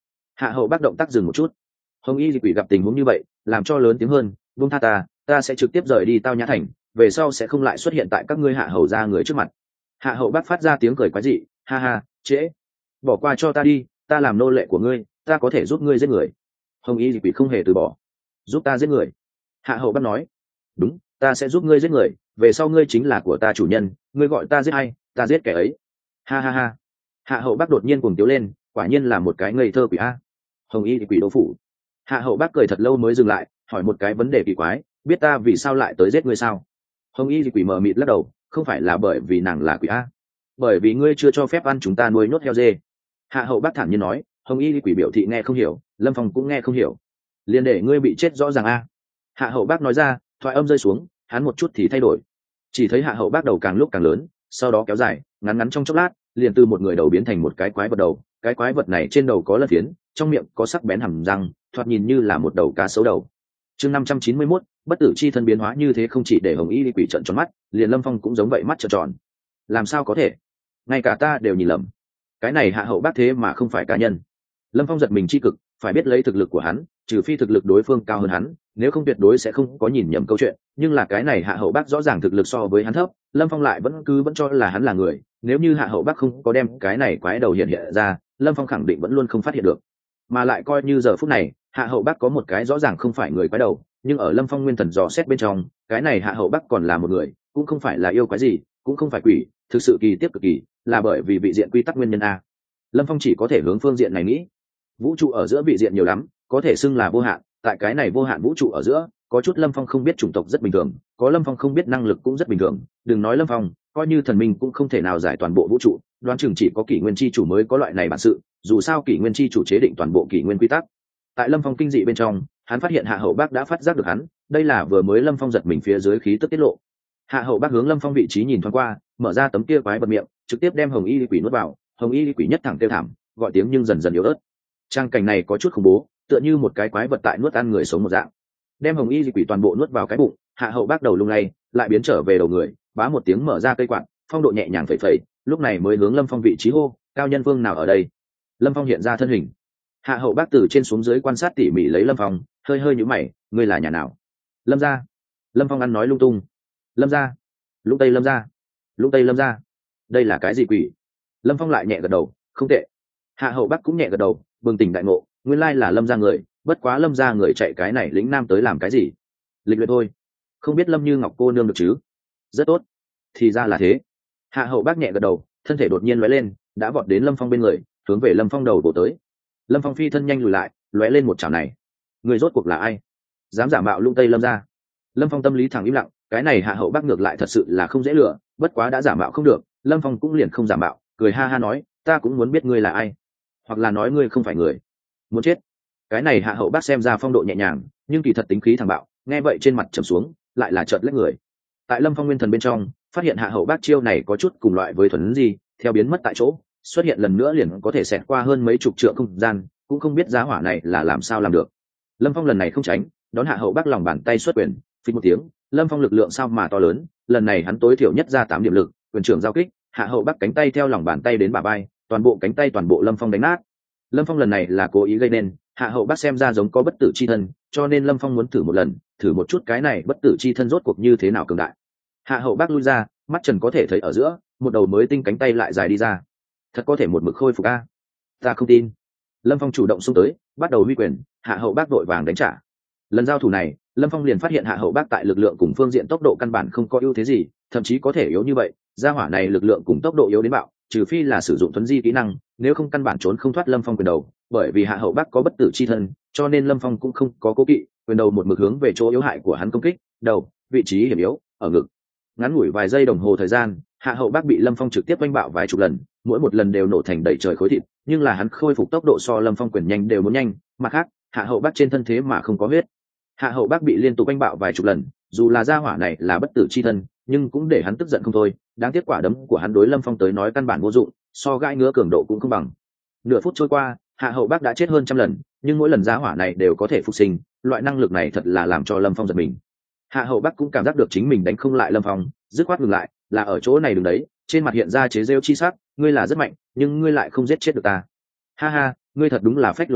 Hạ hậu bác động tác dừng một chút. Hồng y quỷ gặp tình huống như vậy làm cho lớn tiếng hơn, buông tha ta, ta sẽ trực tiếp rời đi Tao Nhã Thành, về sau sẽ không lại xuất hiện tại các ngươi hạ hầu ra người trước mặt. Hạ hậu bác phát ra tiếng cười quái dị, ha ha, trễ, bỏ qua cho ta đi, ta làm nô lệ của ngươi, ta có thể giúp ngươi giết người. Hồng y quỷ không hề từ bỏ. Giúp ta giết người? Hạ hậu bác nói. Đúng, ta sẽ giúp ngươi giết người, về sau ngươi chính là của ta chủ nhân, ngươi gọi ta giết ai, ta giết kẻ ấy. Ha ha ha. Hạ hậu bác đột nhiên cuồng tiếu lên, quả nhiên là một cái ngây thơ quỷ a. Hồng y quỷ đỗ phủ. Hạ hậu bác cười thật lâu mới dừng lại, hỏi một cái vấn đề kỳ quái, biết ta vì sao lại tới giết ngươi sao? Hồng y quỷ mờ mịt lắc đầu, không phải là bởi vì nàng là quỷ a, bởi vì ngươi chưa cho phép ăn chúng ta nuôi nhốt heo dê. Hạ hậu bác thản nhiên nói. Hồng y quỷ biểu thị nghe không hiểu, Lâm Phong cũng nghe không hiểu. Liền để ngươi bị chết rõ ràng a. Hạ hậu bác nói ra, thoại âm rơi xuống, hắn một chút thì thay đổi. Chỉ thấy hạ hậu bác đầu càng lúc càng lớn, sau đó kéo dài, ngắn ngắn trong chốc lát, liền từ một người đầu biến thành một cái quái vật đầu. Cái quái vật này trên đầu có lân phiến, trong miệng có sắc bén hàm răng, thoạt nhìn như là một đầu cá sấu đầu. Chương năm trăm chín mươi mốt, bất tử chi thân biến hóa như thế không chỉ để Hồng y quỷ trợn tròn mắt, liền Lâm Phong cũng giống vậy mắt trợn tròn. Làm sao có thể? Ngay cả ta đều nhìn lầm. Cái này hạ hậu bác thế mà không phải cá nhân. Lâm Phong giật mình chi cực, phải biết lấy thực lực của hắn, trừ phi thực lực đối phương cao hơn hắn, nếu không tuyệt đối sẽ không có nhìn nhầm câu chuyện. Nhưng là cái này hạ hậu bác rõ ràng thực lực so với hắn thấp, Lâm Phong lại vẫn cứ vẫn cho là hắn là người. Nếu như hạ hậu bác không có đem cái này quái đầu hiện hiện ra, Lâm Phong khẳng định vẫn luôn không phát hiện được. Mà lại coi như giờ phút này, hạ hậu bác có một cái rõ ràng không phải người quái đầu, nhưng ở Lâm Phong nguyên thần dò xét bên trong, cái này hạ hậu bác còn là một người, cũng không phải là yêu quái gì, cũng không phải quỷ, thực sự kỳ tiếp cực kỳ, là bởi vì vị diện quy tắc nguyên nhân a. Lâm Phong chỉ có thể hướng phương diện này nghĩ. Vũ trụ ở giữa vị diện nhiều lắm, có thể xưng là vô hạn, tại cái này vô hạn vũ trụ ở giữa, có chút Lâm Phong không biết chủng tộc rất bình thường, có Lâm Phong không biết năng lực cũng rất bình thường, đừng nói Lâm Phong, coi như thần minh cũng không thể nào giải toàn bộ vũ trụ, đoán chừng chỉ có kỷ nguyên chi chủ mới có loại này bản sự, dù sao kỷ nguyên chi chủ chế định toàn bộ kỷ nguyên quy tắc. Tại Lâm Phong kinh dị bên trong, hắn phát hiện hạ hậu bác đã phát giác được hắn, đây là vừa mới Lâm Phong giật mình phía dưới khí tức tiết lộ. Hạ hậu bác hướng Lâm Phong vị trí nhìn thoáng qua, mở ra tấm kia quái vật miệng, trực tiếp đem Hồng y quỷ nuốt vào. Hồng y quỷ nhất thẳng kêu thảm, gọi tiếng nhưng dần dần yếu ớt. Trang cảnh này có chút khủng bố, tựa như một cái quái vật tại nuốt ăn người sống một dạng. Đem Hồng y quỷ toàn bộ nuốt vào cái bụng, hạ hậu bác đầu lung lay, lại biến trở về đầu người, bá một tiếng mở ra cây quạt, phong độ nhẹ nhàng phẩy phẩy, lúc này mới hướng Lâm Phong vị trí hô, cao nhân vương nào ở đây? Lâm Phong hiện ra thân hình. Hạ hậu bác từ trên xuống dưới quan sát tỉ mỉ lấy Lâm Phong, hơi hơi nhíu mày, ngươi là nhà nào? Lâm gia. Lâm Phong ăn nói lung tung. Lâm gia. Lũng Tây Lâm gia. Lũng Tây Lâm gia. Đây là cái gì quỷ? Lâm Phong lại nhẹ gật đầu, không tệ. Hạ hậu bác cũng nhẹ gật đầu, bừng tỉnh đại ngộ, nguyên lai là Lâm gia người, bất quá Lâm gia người chạy cái này lĩnh nam tới làm cái gì? Lịch luyện thôi. Không biết Lâm Như Ngọc cô nương được chứ? Rất tốt. Thì ra là thế. Hạ hậu bác nhẹ gật đầu, thân thể đột nhiên lóe lên, đã vọt đến Lâm Phong bên người, hướng về Lâm Phong đầu bổ tới. Lâm Phong phi thân nhanh lùi lại, lóe lên một chảo này. Người rốt cuộc là ai? Dám giả mạo Lũng Tây Lâm gia? Lâm Phong tâm lý thẳng im lặng, cái này hạ hậu bác ngược lại thật sự là không dễ lừa, bất quá đã giả mạo không được, Lâm Phong cũng liền không giả mạo, cười ha ha nói, ta cũng muốn biết ngươi là ai, hoặc là nói ngươi không phải người. Muốn chết. Cái này hạ hậu bác xem ra phong độ nhẹ nhàng, nhưng kỳ thật tính khí thẳng bạo, nghe vậy trên mặt trầm xuống, lại là chợt lách người. Tại Lâm Phong nguyên thần bên trong, phát hiện hạ hậu bác chiêu này có chút cùng loại với thuần gì, theo biến mất tại chỗ, xuất hiện lần nữa liền có thể xẹt qua hơn mấy chục trượng không gian, cũng không biết giá hỏa này là làm sao làm được. Lâm Phong lần này không tránh, đón hạ hậu bác lòng bàn tay xuất quyền, phình một tiếng, Lâm Phong lực lượng sao mà to lớn, lần này hắn tối thiểu nhất ra tám điểm lực, quyền trưởng giao kích, hạ hậu bác cánh tay theo lòng bàn tay đến bả vai, toàn bộ cánh tay toàn bộ Lâm Phong đánh nát. Lâm Phong lần này là cố ý gây nên, hạ hậu bác xem ra giống có bất tử chi thân, cho nên Lâm Phong muốn thử một lần, thử một chút cái này bất tử chi thân rốt cuộc như thế nào cường đại. Hạ hậu bác lui ra, mắt trần có thể thấy ở giữa, một đầu mới tinh cánh tay lại dài đi ra. Thật có thể một mực khôi phục a? Ta không tin. Lâm Phong chủ động xông tới, bắt đầu huy quyền, hạ hậu bác vội vàng đánh trả. Lần giao thủ này, Lâm Phong liền phát hiện hạ hậu bác tại lực lượng cùng phương diện tốc độ căn bản không có ưu thế gì, thậm chí có thể yếu như vậy. Gia hỏa này lực lượng cùng tốc độ yếu đến bạo, trừ phi là sử dụng thuấn di kỹ năng, nếu không căn bản trốn không thoát Lâm Phong quyền đầu. Bởi vì hạ hậu bác có bất tử chi thân, cho nên Lâm Phong cũng không có cố kỵ, quyền đầu một mực hướng về chỗ yếu hại của hắn công kích, đầu, vị trí hiểm yếu, ở ngực. Ngắn ngủi vài giây đồng hồ thời gian, hạ hậu bác bị Lâm Phong trực tiếp oanh bạo vài chục lần, mỗi một lần đều nổ thành đầy trời khối thịt, nhưng là hắn khôi phục tốc độ so Lâm Phong quyền nhanh đều muốn nhanh. Mặt khác, hạ hậu bác trên thân thế mà không có huyết. Hạ hậu bác bị liên tục oanh bạo vài chục lần, dù là gia hỏa này là bất tử chi thân, nhưng cũng để hắn tức giận không thôi. Đáng tiếc quả đấm của hắn đối Lâm Phong tới nói căn bản vô dụng, so gãi ngứa cường độ cũng không bằng. Nửa phút trôi qua, hạ hậu bác đã chết hơn trăm lần, nhưng mỗi lần gia hỏa này đều có thể phục sinh, loại năng lực này thật là làm cho Lâm Phong giật mình. Hạ hậu bác cũng cảm giác được chính mình đánh không lại Lâm Phong, dứt khoát ngừng lại, là ở chỗ này đứng đấy, trên mặt hiện ra chế rêu chi sắc, ngươi là rất mạnh, nhưng ngươi lại không giết chết được ta. Ha ha, ngươi thật đúng là phách lối à,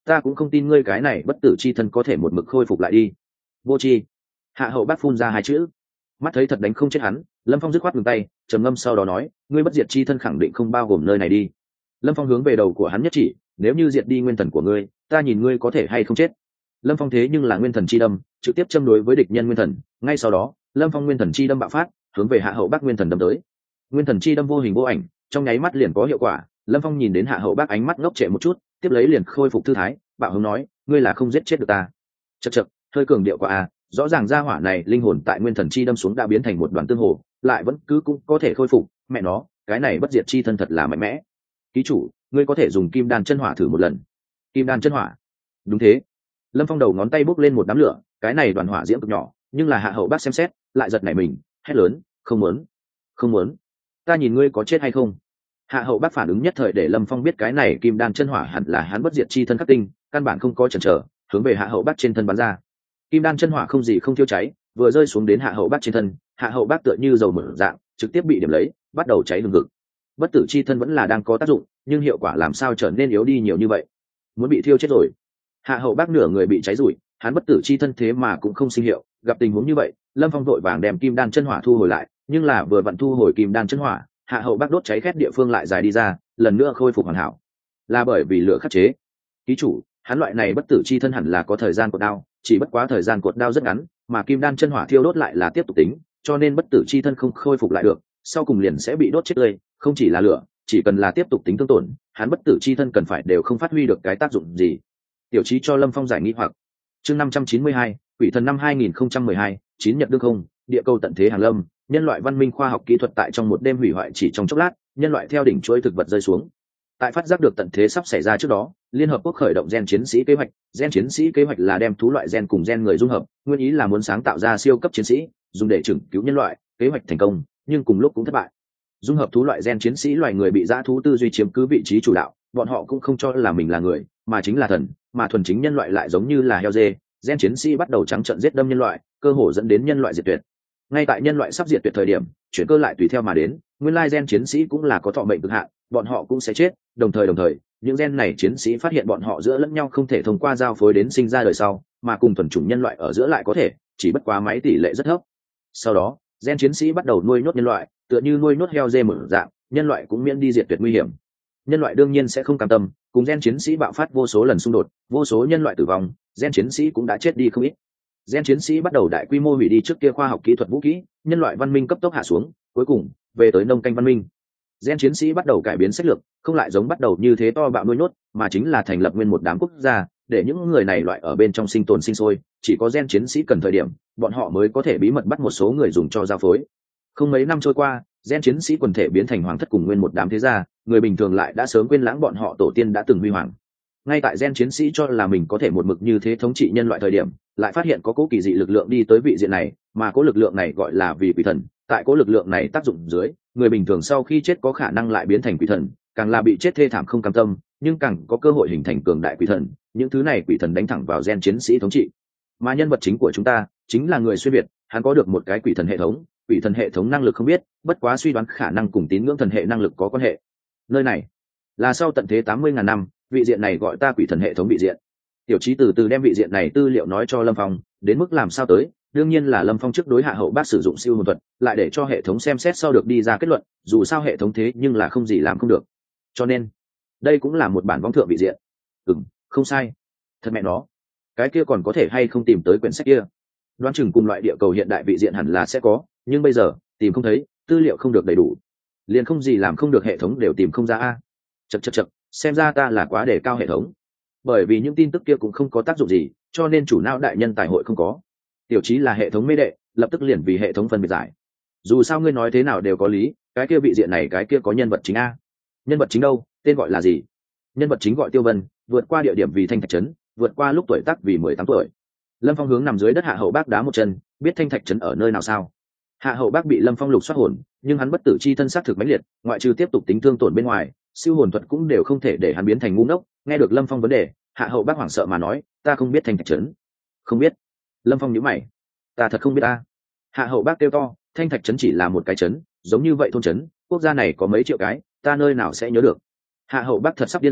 ta cũng không tin ngươi cái này bất tử chi thân có thể một mực khôi phục lại đi. Vô tri. Hạ hậu bác phun ra hai chữ. Mắt thấy thật đánh không chết hắn, Lâm Phong dứt khoát ngừng tay, trầm ngâm sau đó nói, ngươi bất diệt chi thân khẳng định không bao gồm nơi này đi. Lâm Phong hướng về đầu của hắn nhất chỉ, nếu như diệt đi nguyên thần của ngươi, ta nhìn ngươi có thể hay không chết. Lâm Phong thế nhưng là nguyên thần chi đâm, trực tiếp châm đối với địch nhân nguyên thần. Ngay sau đó, Lâm Phong nguyên thần chi đâm bạo phát, hướng về Hạ hậu bác nguyên thần đâm tới. Nguyên thần chi đâm vô hình vô ảnh, trong nháy mắt liền có hiệu quả. Lâm Phong nhìn đến Hạ hậu bác ánh mắt ngốc trệ một chút, tiếp lấy liền khôi phục thư thái, bạo hướng nói, ngươi là không giết chết được ta. Chậc chậc, hơi cường điệu quá à, rõ ràng gia hỏa này linh hồn tại nguyên thần chi đâm xuống đã biến thành một đoàn tương hồ, lại vẫn cứ cũng có thể khôi phục, mẹ nó, cái này bất diệt chi thân thật là mạnh mẽ. Ký chủ, ngươi có thể dùng kim đan chân hỏa thử một lần. Kim đan chân hỏa? Đúng thế. Lâm Phong đầu ngón tay bốc lên một đám lửa, cái này đoàn hỏa diễm cực nhỏ, nhưng là Hạ hậu bác xem xét, lại giật nảy mình, hét lớn, không muốn, không muốn, ta nhìn ngươi có chết hay không. Hạ hậu bác phản ứng nhất thời để Lâm Phong biết cái này kim đan chân hỏa hẳn là hắn bất diệt chi thân khắc tinh, căn bản không có chần chờ, hướng về Hạ hậu bác trên thân bắn ra. Kim đan chân hỏa không gì không thiêu cháy, vừa rơi xuống đến Hạ hậu bác trên thân, Hạ hậu bác tựa như dầu mở dạng, trực tiếp bị điểm lấy, bắt đầu cháy hừng hực. Bất tử chi thân vẫn là đang có tác dụng, nhưng hiệu quả làm sao trở nên yếu đi nhiều như vậy? Muốn bị thiêu chết rồi. Hạ hậu bác nửa người bị cháy rụi, hắn bất tử chi thân thế mà cũng không sinh hiệu. Gặp tình huống như vậy, Lâm Phong vội vàng đem kim đan chân hỏa thu hồi lại, nhưng là vừa vặn thu hồi kim đan chân hỏa, Hạ hậu bác đốt cháy khét địa phương lại dài đi ra, lần nữa khôi phục hoàn hảo. Là bởi vì lửa khắc chế. Ký chủ, hắn loại này bất tử chi thân hẳn là có thời gian cột đao, chỉ bất quá thời gian cột đao rất ngắn, mà kim đan chân hỏa thiêu đốt lại là tiếp tục tính, cho nên bất tử chi thân không khôi phục lại được, sau cùng liền sẽ bị đốt chết tươi. Không chỉ là lửa, chỉ cần là tiếp tục tính thương tổn, hắn bất tử chi thân cần phải đều không phát huy được cái tác dụng gì. Tiểu trí cho Lâm Phong giải nghi hoặc. Chương năm trăm chín mươi hai, Quỷ thần năm hai nghìn không trăm mười hai, chín nhật đương không, địa cầu tận thế hàng lâm, nhân loại văn minh khoa học kỹ thuật tại trong một đêm hủy hoại chỉ trong chốc lát, nhân loại theo đỉnh chuỗi thực vật rơi xuống. Tại phát giác được tận thế sắp xảy ra trước đó, Liên hợp quốc khởi động gen chiến sĩ kế hoạch, gen chiến sĩ kế hoạch là đem thú loại gen cùng gen người dung hợp, nguyên ý là muốn sáng tạo ra siêu cấp chiến sĩ, dùng để chừng cứu nhân loại, kế hoạch thành công, nhưng cùng lúc cũng thất bại. Dung hợp thú loại gen chiến sĩ loài người bị dã thú tư duy chiếm cứ vị trí chủ đạo, bọn họ cũng không cho là mình là người, mà chính là thần, mà thuần chính nhân loại lại giống như là heo dê, gen chiến sĩ bắt đầu trắng trợn giết đâm nhân loại, cơ hồ dẫn đến nhân loại diệt tuyệt. Ngay tại nhân loại sắp diệt tuyệt thời điểm, chuyển cơ lại tùy theo mà đến, nguyên lai gen chiến sĩ cũng là có thọ mệnh cực hạn, bọn họ cũng sẽ chết, đồng thời đồng thời, những gen này chiến sĩ phát hiện bọn họ giữa lẫn nhau không thể thông qua giao phối đến sinh ra đời sau, mà cùng thuần chủng nhân loại ở giữa lại có thể, chỉ bất quá máy tỷ lệ rất thấp. Sau đó, gen chiến sĩ bắt đầu nuôi nhốt nhân loại, tựa như nuôi nhốt heo dê mở dạng, nhân loại cũng miễn đi diệt tuyệt nguy hiểm. Nhân loại đương nhiên sẽ không cam tâm, cùng gen chiến sĩ bạo phát vô số lần xung đột, vô số nhân loại tử vong, gen chiến sĩ cũng đã chết đi không ít. Gen chiến sĩ bắt đầu đại quy mô hủy đi trước kia khoa học kỹ thuật vũ khí, nhân loại văn minh cấp tốc hạ xuống, cuối cùng về tới nông canh văn minh. Gen chiến sĩ bắt đầu cải biến sách lược, không lại giống bắt đầu như thế to bạo nuôi nhốt, mà chính là thành lập nguyên một đám quốc gia, để những người này loại ở bên trong sinh tồn sinh sôi, chỉ có gen chiến sĩ cần thời điểm, bọn họ mới có thể bí mật bắt một số người dùng cho giao phối. Không mấy năm trôi qua, gen chiến sĩ quần thể biến thành hoàng thất cùng nguyên một đám thế gia, người bình thường lại đã sớm quên lãng bọn họ tổ tiên đã từng huy hoàng. Ngay tại gen chiến sĩ cho là mình có thể một mực như thế thống trị nhân loại thời điểm, lại phát hiện có cố kỳ dị lực lượng đi tới vị diện này, mà cố lực lượng này gọi là vì quỷ thần. Tại cố lực lượng này tác dụng dưới, người bình thường sau khi chết có khả năng lại biến thành quỷ thần, càng là bị chết thê thảm không cam tâm, nhưng càng có cơ hội hình thành cường đại quỷ thần. Những thứ này quỷ thần đánh thẳng vào gen chiến sĩ thống trị. Mà nhân vật chính của chúng ta chính là người xuyên việt, hắn có được một cái quỷ thần hệ thống, quỷ thần hệ thống năng lực không biết, bất quá suy đoán khả năng cùng tín ngưỡng thần hệ năng lực có quan hệ. Nơi này là sau tận thế tám mươi ngàn năm, vị diện này gọi ta quỷ thần hệ thống vị diện. Tiểu trí từ từ đem vị diện này tư liệu nói cho Lâm Phong, đến mức làm sao tới, đương nhiên là Lâm Phong trước đối Hạ hậu bác sử dụng siêu hồn thuật, lại để cho hệ thống xem xét sau được đi ra kết luận, dù sao hệ thống thế nhưng là không gì làm không được. Cho nên, đây cũng là một bản võng thượng vị diện. Ừm, không sai. Thật mẹ nó, cái kia còn có thể hay không tìm tới quyển sách kia? Đoán chừng cùng loại địa cầu hiện đại vị diện hẳn là sẽ có, nhưng bây giờ tìm không thấy, tư liệu không được đầy đủ, liền không gì làm không được, hệ thống đều tìm không ra a. Chậc chậc chậc, xem ra ta là quá đề cao hệ thống. Bởi vì những tin tức kia cũng không có tác dụng gì, cho nên chủ não đại nhân tài hội không có. Tiểu trí là hệ thống mê đệ, lập tức liền vì hệ thống phân biệt giải. Dù sao ngươi nói thế nào đều có lý, cái kia vị diện này cái kia có nhân vật chính a. Nhân vật chính đâu, tên gọi là gì? Nhân vật chính gọi Tiêu Vân, vượt qua địa điểm vì Thanh Thạch trấn, vượt qua lúc tuổi tác vì mười tám tuổi. Lâm Phong hướng nằm dưới đất Hạ hậu bác đá một chân, biết Thanh Thạch trấn ở nơi nào sao? Hạ hậu bác bị Lâm Phong lục soát hồn, nhưng hắn bất tử chi thân xác thực mãnh liệt, ngoại trừ tiếp tục tính thương tổn bên ngoài, siêu hồn thuật cũng đều không thể để hắn biến thành ngu ngốc. Nghe được Lâm Phong vấn đề, Hạ hậu bác hoảng sợ mà nói, ta không biết Thanh Thạch trấn. Không biết? Lâm Phong nhíu mày, ta thật không biết ta. Hạ hậu bác kêu to, Thanh Thạch trấn chỉ là một cái trấn, giống như vậy thôn trấn, quốc gia này có mấy triệu cái, ta nơi nào sẽ nhớ được. Hạ hậu bác thật sắp điên rồi,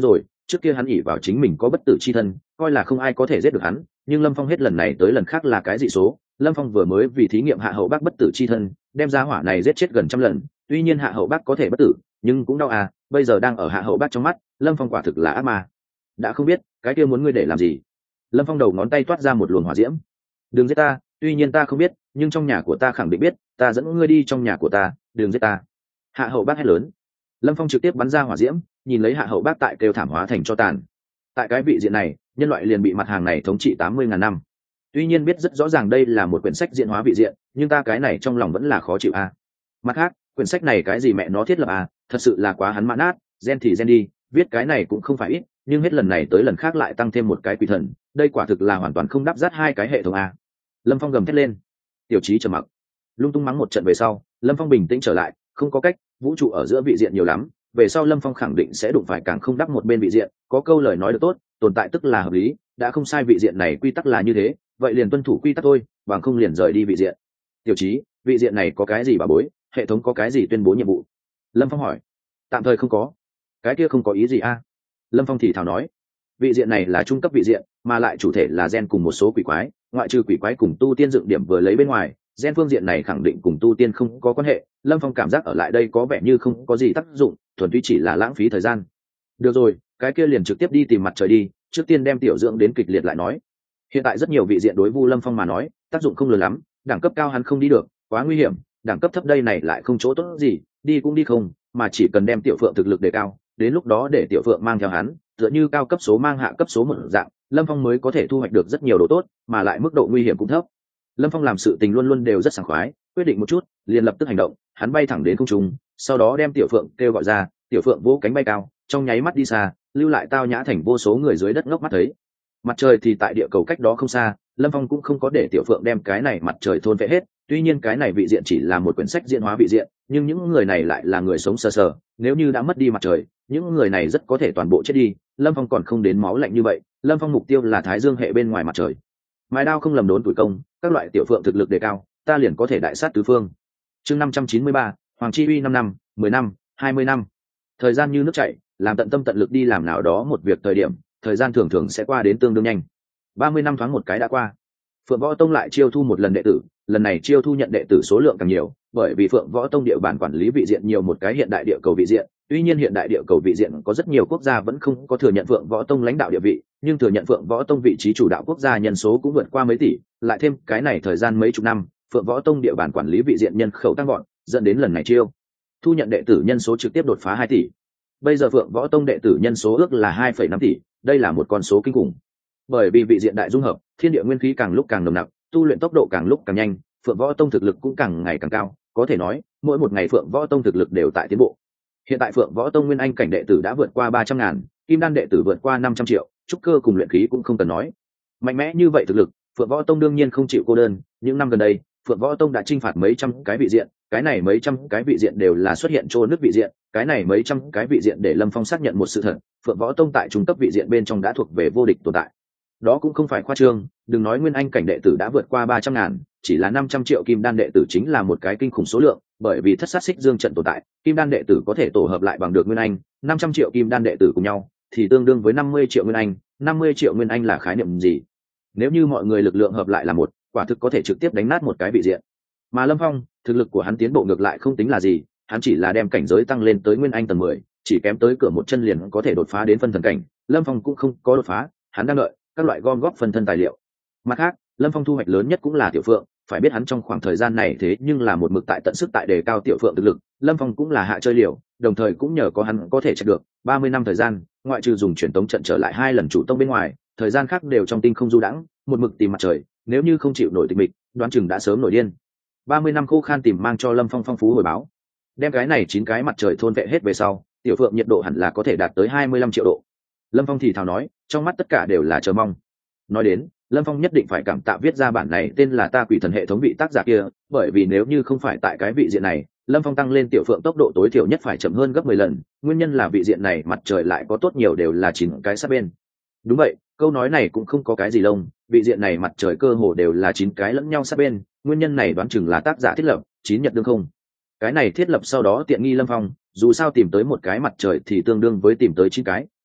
trước kia hắn ỉ vào chính mình có bất tử chi thân, coi là không ai có thể giết được hắn, nhưng Lâm Phong hết lần này tới lần khác là cái dị số. Lâm Phong vừa mới vì thí nghiệm Hạ Hậu Bác bất tử chi thân, đem ra hỏa này giết chết gần trăm lần, tuy nhiên Hạ Hậu Bác có thể bất tử, nhưng cũng đau à, bây giờ đang ở Hạ Hậu Bác trong mắt, Lâm Phong quả thực là ác ma. Đã không biết, cái kia muốn ngươi để làm gì? Lâm Phong đầu ngón tay toát ra một luồng hỏa diễm. Đừng giết ta, tuy nhiên ta không biết, nhưng trong nhà của ta khẳng định biết, ta dẫn ngươi đi trong nhà của ta, đừng giết ta. Hạ Hậu Bác hét lớn. Lâm Phong trực tiếp bắn ra hỏa diễm, nhìn lấy Hạ Hậu Bác tại kêu thảm hóa thành cho tàn. Tại cái vị diện này, nhân loại liền bị mặt hàng này thống trị tám mươi ngàn năm. Tuy nhiên biết rất rõ ràng đây là một quyển sách diễn hóa vị diện, nhưng ta cái này trong lòng vẫn là khó chịu a. À. Mặt khác, quyển sách này cái gì mẹ nó thiết lập à, thật sự là quá hắn mã nát, gen thì gen đi, viết cái này cũng không phải ít, nhưng hết lần này tới lần khác lại tăng thêm một cái quỷ thần, đây quả thực là hoàn toàn không đắp rát hai cái hệ thống a. Lâm Phong gầm thét lên. Tiểu Chí trầm mặc, lung tung mắng một trận về sau, Lâm Phong bình tĩnh trở lại, không có cách, vũ trụ ở giữa vị diện nhiều lắm, về sau Lâm Phong khẳng định sẽ đụng phải càng không đắp một bên vị diện, có câu lời nói được tốt, tồn tại tức là hợp lý, đã không sai vị diện này quy tắc là như thế, vậy liền tuân thủ quy tắc thôi, bằng không liền rời đi vị diện. Tiểu Chí, vị diện này có cái gì bà bối, hệ thống có cái gì tuyên bố nhiệm vụ? Lâm Phong hỏi. Tạm thời không có. Cái kia không có ý gì a? À? Lâm Phong thì thào nói. Vị diện này là trung cấp vị diện, mà lại chủ thể là gen cùng một số quỷ quái, ngoại trừ quỷ quái cùng tu tiên dựng điểm vừa lấy bên ngoài, gen phương diện này khẳng định cùng tu tiên không có quan hệ. Lâm Phong cảm giác ở lại đây có vẻ như không có gì tác dụng, thuần túy chỉ là lãng phí thời gian. Được rồi, cái kia liền trực tiếp đi tìm mặt trời đi, trước tiên đem tiểu dưỡng đến kịch liệt lại nói. Hiện tại rất nhiều vị diện đối Vu Lâm Phong mà nói, tác dụng không lớn lắm, đẳng cấp cao hắn không đi được, quá nguy hiểm, đẳng cấp thấp đây này lại không chỗ tốt gì, đi cũng đi không, mà chỉ cần đem tiểu phượng thực lực đề cao, đến lúc đó để tiểu phượng mang theo hắn, tựa như cao cấp số mang hạ cấp số một dạng, Lâm Phong mới có thể thu hoạch được rất nhiều đồ tốt, mà lại mức độ nguy hiểm cũng thấp. Lâm Phong làm sự tình luôn luôn đều rất sảng khoái, quyết định một chút, liền lập tức hành động, hắn bay thẳng đến không trung, sau đó đem tiểu phượng kêu gọi ra, tiểu phượng vỗ cánh bay cao, trong nháy mắt đi xa, lưu lại tao nhã thành vô số người dưới đất ngốc mắt thấy. Mặt trời thì tại địa cầu cách đó không xa, Lâm Phong cũng không có để tiểu phượng đem cái này mặt trời thôn phệ hết, tuy nhiên cái này vị diện chỉ là một quyển sách diễn hóa vị diện, nhưng những người này lại là người sống sờ sờ, nếu như đã mất đi mặt trời, những người này rất có thể toàn bộ chết đi. Lâm Phong còn không đến máu lạnh như vậy, Lâm Phong mục tiêu là Thái Dương hệ bên ngoài mặt trời. Mài đao không lầm đốn tuổi công, các loại tiểu phượng thực lực đề cao, ta liền có thể đại sát tứ phương. Chương năm trăm chín mươi ba, Hoàng Chi Uy năm năm, mười năm, hai mươi năm. Thời gian như nước chảy, làm tận tâm tận lực đi làm nào đó một việc thời điểm, thời gian thường thường sẽ qua đến tương đương nhanh. Ba mươi năm thoáng một cái đã qua. Phượng Võ Tông lại chiêu thu một lần đệ tử, lần này chiêu thu nhận đệ tử số lượng càng nhiều, bởi vì Phượng Võ Tông địa bàn quản lý vị diện nhiều một cái hiện đại địa cầu vị diện, tuy nhiên hiện đại địa cầu vị diện có rất nhiều quốc gia vẫn không có thừa nhận Phượng Võ Tông lãnh đạo địa vị, nhưng thừa nhận Phượng Võ Tông vị trí chủ đạo quốc gia nhân số cũng vượt qua mấy tỷ, lại thêm cái này thời gian mấy chục năm, Phượng Võ Tông địa bàn quản lý vị diện nhân khẩu tăng vọt, dẫn đến lần này chiêu thu nhận đệ tử nhân số trực tiếp đột phá hai tỷ. Bây giờ Phượng Võ Tông đệ tử nhân số ước là hai phẩy năm tỷ, đây là một con số kinh khủng. Bởi vì vị diện đại dung hợp, thiên địa nguyên khí càng lúc càng nồng nặc, tu luyện tốc độ càng lúc càng nhanh, Phượng Võ Tông thực lực cũng càng ngày càng cao, có thể nói, mỗi một ngày Phượng Võ Tông thực lực đều tại tiến bộ. Hiện tại Phượng Võ Tông nguyên anh cảnh đệ tử đã vượt qua ba trăm ngàn, kim đan đệ tử vượt qua năm trăm triệu, trúc cơ cùng luyện khí cũng không cần nói. Mạnh mẽ như vậy thực lực, Phượng Võ Tông đương nhiên không chịu cô đơn, những năm gần đây, Phượng Võ Tông đã chinh phạt mấy trăm cái vị diện, cái này mấy trăm cái vị diện đều là xuất hiện trô nước vị diện, cái này mấy trăm cái vị diện để Lâm Phong xác nhận một sự thật, Phượng Võ Tông tại trung cấp vị diện bên trong đã thuộc về vô địch tồn tại. Đó cũng không phải khoa trương, đừng nói nguyên anh cảnh đệ tử đã vượt qua ba trăm ngàn, chỉ là năm trăm triệu kim đan đệ tử chính là một cái kinh khủng số lượng, bởi vì thất sát xích dương trận tồn tại, kim đan đệ tử có thể tổ hợp lại bằng được nguyên anh, năm trăm triệu kim đan đệ tử cùng nhau thì tương đương với năm mươi triệu nguyên anh, năm mươi triệu nguyên anh là khái niệm gì? Nếu như mọi người lực lượng hợp lại là một, quả thực có thể trực tiếp đánh nát một cái vị diện. Mà Lâm Phong, thực lực của hắn tiến bộ ngược lại không tính là gì, hắn chỉ là đem cảnh giới tăng lên tới nguyên anh tầng mười, chỉ kém tới cửa một chân liền có thể đột phá đến phân thần cảnh. Lâm Phong cũng không có đột phá, hắn đang đợi các loại gom góp phân thân tài liệu. Mặt khác, Lâm Phong thu hoạch lớn nhất cũng là tiểu phượng, phải biết hắn trong khoảng thời gian này thế nhưng là một mực tại tận sức tại đề cao tiểu phượng thực lực, Lâm Phong cũng là hạ chơi liều, đồng thời cũng nhờ có hắn có thể chạy được ba mươi năm thời gian, ngoại trừ dùng truyền tống trận trở lại hai lần chủ tông bên ngoài, thời gian khác đều trong tinh không du đãng, một mực tìm mặt trời, nếu như không chịu nổi tịch mịch, đoán chừng đã sớm nổi điên. ba mươi năm khô khan tìm mang cho Lâm Phong phong phú hồi báo. Đem cái này chín cái mặt trời thôn vệ hết về sau, tiểu phượng nhiệt độ hẳn là có thể đạt tới hai mươi lăm triệu độ. Lâm Phong thì thào nói, trong mắt tất cả đều là chờ mong. Nói đến, Lâm Phong nhất định phải cảm tạ viết ra bản này tên là Ta Quỷ Thần hệ thống vị tác giả kia, bởi vì nếu như không phải tại cái vị diện này, Lâm Phong tăng lên tiểu phượng tốc độ tối thiểu nhất phải chậm hơn gấp mười lần, nguyên nhân là vị diện này mặt trời lại có tốt nhiều đều là chín cái sát bên. Đúng vậy, câu nói này cũng không có cái gì lông, vị diện này mặt trời cơ hồ đều là chín cái lẫn nhau sát bên, nguyên nhân này đoán chừng là tác giả thiết lập, chín nhật đương không. Cái này thiết lập sau đó tiện nghi Lâm Phong, dù sao tìm tới một cái mặt trời thì tương đương với tìm tới chín cái,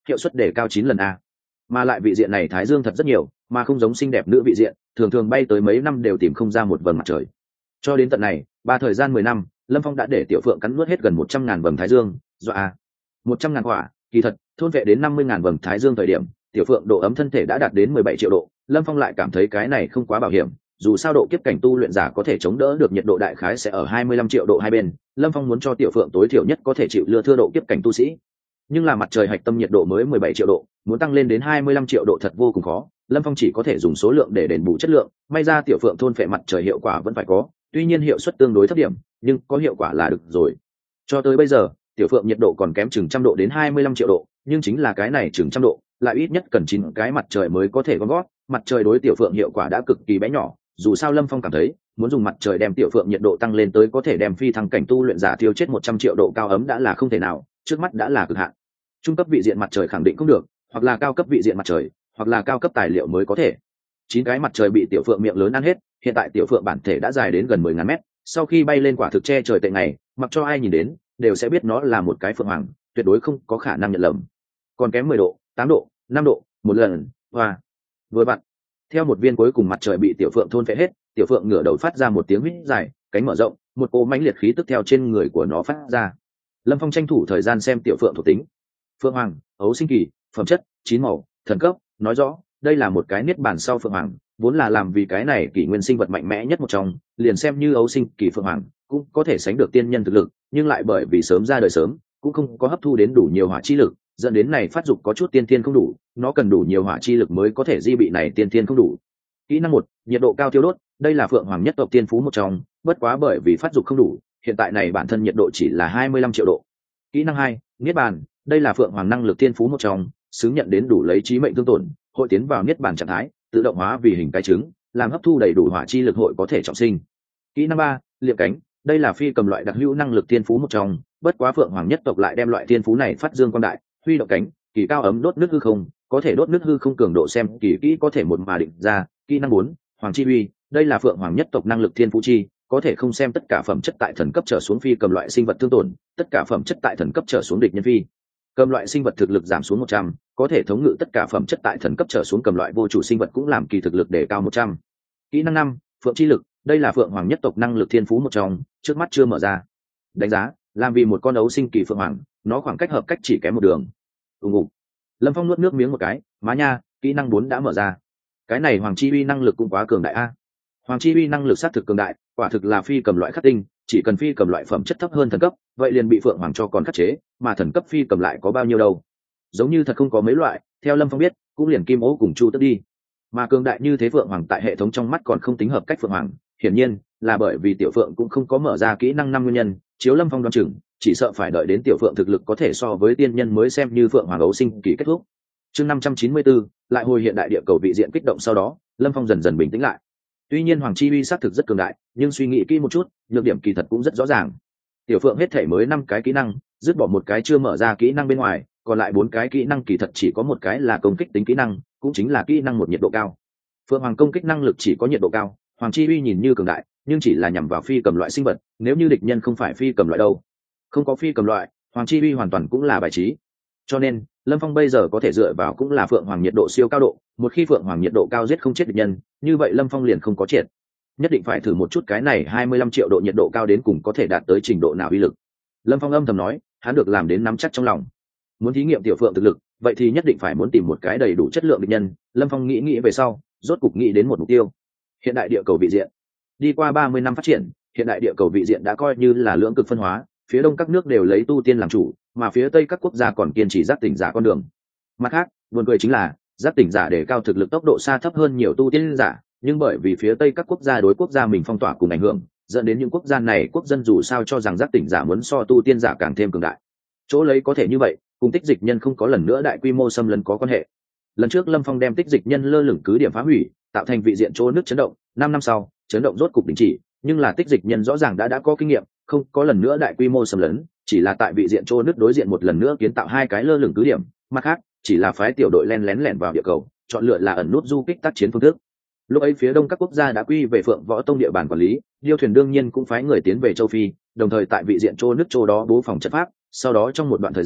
hiệu suất đề cao chín lần a. Mà lại vị diện này thái dương thật rất nhiều, mà không giống xinh đẹp nữ vị diện, thường thường bay tới mấy năm đều tìm không ra một vầng mặt trời. Cho đến tận này, ba thời gian mười năm, Lâm Phong đã để Tiểu Phượng cắn nuốt hết gần một trăm ngàn vầng thái dương, dọa a. một trăm ngàn quả, kỳ thật, thôn vệ đến năm mươi ngàn vầng thái dương thời điểm, Tiểu Phượng độ ấm thân thể đã đạt đến mười bảy triệu độ, Lâm Phong lại cảm thấy cái này không quá bảo hiểm, dù sao độ kiếp cảnh tu luyện giả có thể chống đỡ được nhiệt độ đại khái sẽ ở hai mươi lăm triệu độ hai bên, Lâm Phong muốn cho Tiểu Phượng tối thiểu nhất có thể chịu lừa thưa độ kiếp cảnh tu sĩ. Nhưng là mặt trời hạch tâm nhiệt độ mới mười bảy triệu độ, muốn tăng lên đến hai mươi lăm triệu độ thật vô cùng khó, Lâm Phong chỉ có thể dùng số lượng để đền bù chất lượng, may ra Tiểu Phượng thôn phệ mặt trời hiệu quả vẫn phải có, tuy nhiên hiệu suất tương đối thấp điểm, nhưng có hiệu quả là được rồi. Cho tới bây giờ, Tiểu Phượng nhiệt độ còn kém chừng trăm độ đến hai mươi lăm triệu độ, nhưng chính là cái này chừng trăm độ, lại ít nhất cần chín cái mặt trời mới có thể gom gót, mặt trời đối Tiểu Phượng hiệu quả đã cực kỳ bé nhỏ, dù sao Lâm Phong cảm thấy, muốn dùng mặt trời đem Tiểu Phượng nhiệt độ tăng lên tới có thể đem phi thăng cảnh tu luyện giả tiêu chết một trăm triệu độ cao ấm đã là không thể nào, trước mắt đã là cực hạn. Trung cấp vị diện mặt trời khẳng định không được, hoặc là cao cấp vị diện mặt trời, hoặc là cao cấp tài liệu mới có thể. Chín cái mặt trời bị Tiểu Phượng miệng lớn ăn hết, hiện tại Tiểu Phượng bản thể đã dài đến gần mười ngàn mét, sau khi bay lên quả thực che trời tệ ngày, mặc cho ai nhìn đến đều sẽ biết nó là một cái phượng hoàng, tuyệt đối không có khả năng nhận lầm. Còn kém mười độ, tám độ, năm độ, một lần, hoa. Vừa vặn, theo một viên cuối cùng mặt trời bị Tiểu Phượng thôn phệ hết, Tiểu Phượng ngửa đầu phát ra một tiếng huýt dài, cánh mở rộng, một cỗ mãnh liệt khí tức theo trên người của nó phát ra. Lâm Phong tranh thủ thời gian xem Tiểu Phượng thuộc tính. Phượng hoàng, ấu sinh kỳ, phẩm chất chín màu, thần cấp, nói rõ đây là một cái niết bàn sau phượng hoàng, vốn là làm vì cái này kỷ nguyên sinh vật mạnh mẽ nhất một trong, liền xem như ấu sinh kỳ phượng hoàng cũng có thể sánh được tiên nhân thực lực, nhưng lại bởi vì sớm ra đời sớm, cũng không có hấp thu đến đủ nhiều hỏa chi lực, dẫn đến này phát dục có chút tiên tiên không đủ, nó cần đủ nhiều hỏa chi lực mới có thể di bị này tiên tiên không đủ. Kỹ năng một, nhiệt độ cao thiêu đốt, đây là phượng hoàng nhất tộc tiên phú một trong, bất quá bởi vì phát dục không đủ, hiện tại này bản thân nhiệt độ chỉ là hai mươi lăm triệu độ. Kỹ năng hai, niết bàn, đây là phượng hoàng năng lực tiên phú một trong, xứng nhận đến đủ lấy chí mệnh thương tổn, hội tiến vào niết bàn trạng thái, tự động hóa vì hình cái trứng, làm hấp thu đầy đủ hỏa chi lực hội có thể trọng sinh. Kỹ năng ba, liệm cánh, đây là phi cầm loại đặc hữu năng lực tiên phú một trong, bất quá phượng hoàng nhất tộc lại đem loại tiên phú này phát dương quang đại, huy động cánh, kỳ cao ấm đốt nước hư không, có thể đốt nước hư không cường độ xem kỳ kỹ có thể một mà định ra. Kỹ năng bốn, hoàng chi uy, đây là phượng hoàng nhất tộc năng lực tiên phú chi, có thể không xem tất cả phẩm chất tại thần cấp trở xuống phi cầm loại sinh vật thương tổn, tất cả phẩm chất tại thần cấp trở xuống địch nhân phi cầm loại sinh vật thực lực giảm xuống một trăm, có thể thống ngự tất cả phẩm chất tại thần cấp trở xuống cầm loại vô chủ sinh vật cũng làm kỳ thực lực để cao một trăm. Kỹ năng năm, phượng chi lực, đây là phượng hoàng nhất tộc năng lực thiên phú một trong, trước mắt chưa mở ra. Đánh giá, làm vì một con ấu sinh kỳ phượng hoàng, nó khoảng cách hợp cách chỉ kém một đường. Ùng ục. Lâm Phong nuốt nước miếng một cái, má nha, kỹ năng bốn đã mở ra. Cái này hoàng chi uy năng lực cũng quá cường đại a. Hoàng chi uy năng lực sát thực cường đại, quả thực là phi cầm loại khắc tinh, chỉ cần phi cầm loại phẩm chất thấp hơn thần cấp, vậy liền bị phượng hoàng cho còn khắc chế, mà thần cấp phi cầm lại có bao nhiêu đâu? Giống như thật không có mấy loại, theo Lâm Phong biết, cũng liền kim ố cùng chu tức đi. Mà cường đại như thế phượng hoàng tại hệ thống trong mắt còn không tính hợp cách phượng hoàng, hiển nhiên là bởi vì tiểu phượng cũng không có mở ra kỹ năng năm nguyên nhân, chiếu Lâm Phong đoán chừng, chỉ sợ phải đợi đến tiểu phượng thực lực có thể so với tiên nhân mới xem như phượng hoàng ấu sinh kỳ kết thúc. Chương năm trăm chín mươi bốn, lại hồi hiện đại địa cầu vị diện kích động sau đó, Lâm Phong dần dần bình tĩnh lại. Tuy nhiên hoàng chi uy xác thực rất cường đại, nhưng suy nghĩ kỹ một chút, nhược điểm kỳ thật cũng rất rõ ràng. Tiểu phượng hết thể mới năm cái kỹ năng, dứt bỏ một cái chưa mở ra kỹ năng bên ngoài, còn lại bốn cái kỹ năng kỳ thật chỉ có một cái là công kích tính kỹ năng, cũng chính là kỹ năng một nhiệt độ cao. Phượng hoàng công kích năng lực chỉ có nhiệt độ cao, hoàng chi uy nhìn như cường đại, nhưng chỉ là nhằm vào phi cầm loại sinh vật, nếu như địch nhân không phải phi cầm loại đâu. Không có phi cầm loại, hoàng chi uy hoàn toàn cũng là bài trí. Cho nên, Lâm Phong bây giờ có thể dựa vào cũng là phượng hoàng nhiệt độ siêu cao độ, một khi phượng hoàng nhiệt độ cao giết không chết địch nhân, như vậy Lâm Phong liền không có triệt. Nhất định phải thử một chút cái này hai mươi lăm triệu độ nhiệt độ cao đến cùng có thể đạt tới trình độ nào uy lực. Lâm Phong âm thầm nói, hắn được làm đến nắm chắc trong lòng. Muốn thí nghiệm tiểu phượng thực lực, vậy thì nhất định phải muốn tìm một cái đầy đủ chất lượng địch nhân. Lâm Phong nghĩ nghĩ về sau, rốt cục nghĩ đến một mục tiêu. Hiện đại địa cầu vị diện. Đi qua ba mươi năm phát triển, hiện đại địa cầu vị diện đã coi như là lưỡng cực phân hóa, phía đông các nước đều lấy tu tiên làm chủ, mà phía tây các quốc gia còn kiên trì giác tỉnh giả con đường. Mặt khác, buồn cười chính là, giác tỉnh giả để cao thực lực tốc độ xa thấp hơn nhiều tu tiên giả, nhưng bởi vì phía tây các quốc gia đối quốc gia mình phong tỏa cùng ảnh hưởng, dẫn đến những quốc gia này quốc dân dù sao cho rằng giác tỉnh giả muốn so tu tiên giả càng thêm cường đại. Chỗ lấy có thể như vậy, cùng tích dịch nhân không có lần nữa đại quy mô xâm lấn có quan hệ. Lần trước Lâm Phong đem tích dịch nhân lơ lửng cứ điểm phá hủy, tạo thành vị diện chỗ nước chấn động, năm năm sau, chấn động rốt cục đình chỉ, nhưng là tích dịch nhân rõ ràng đã đã có kinh nghiệm, không có lần nữa đại quy mô xâm lấn, chỉ là tại vị diện chỗ nước đối diện một lần nữa kiến tạo hai cái lơ lửng cứ điểm, mặt khác, chỉ là phái tiểu đội len lén lẻn vào địa cầu, chọn lựa là ẩn nút du kích tác chiến phương thức. Lúc ấy phía đông các quốc gia đã quy về Phượng Võ Tông địa bàn quản lý, Điêu Thuyền đương nhiên cũng phái người tiến về châu Phi, đồng thời tại vị diện chỗ nước chỗ đó bố phòng trận pháp, sau đó trong một đoạn thời gian,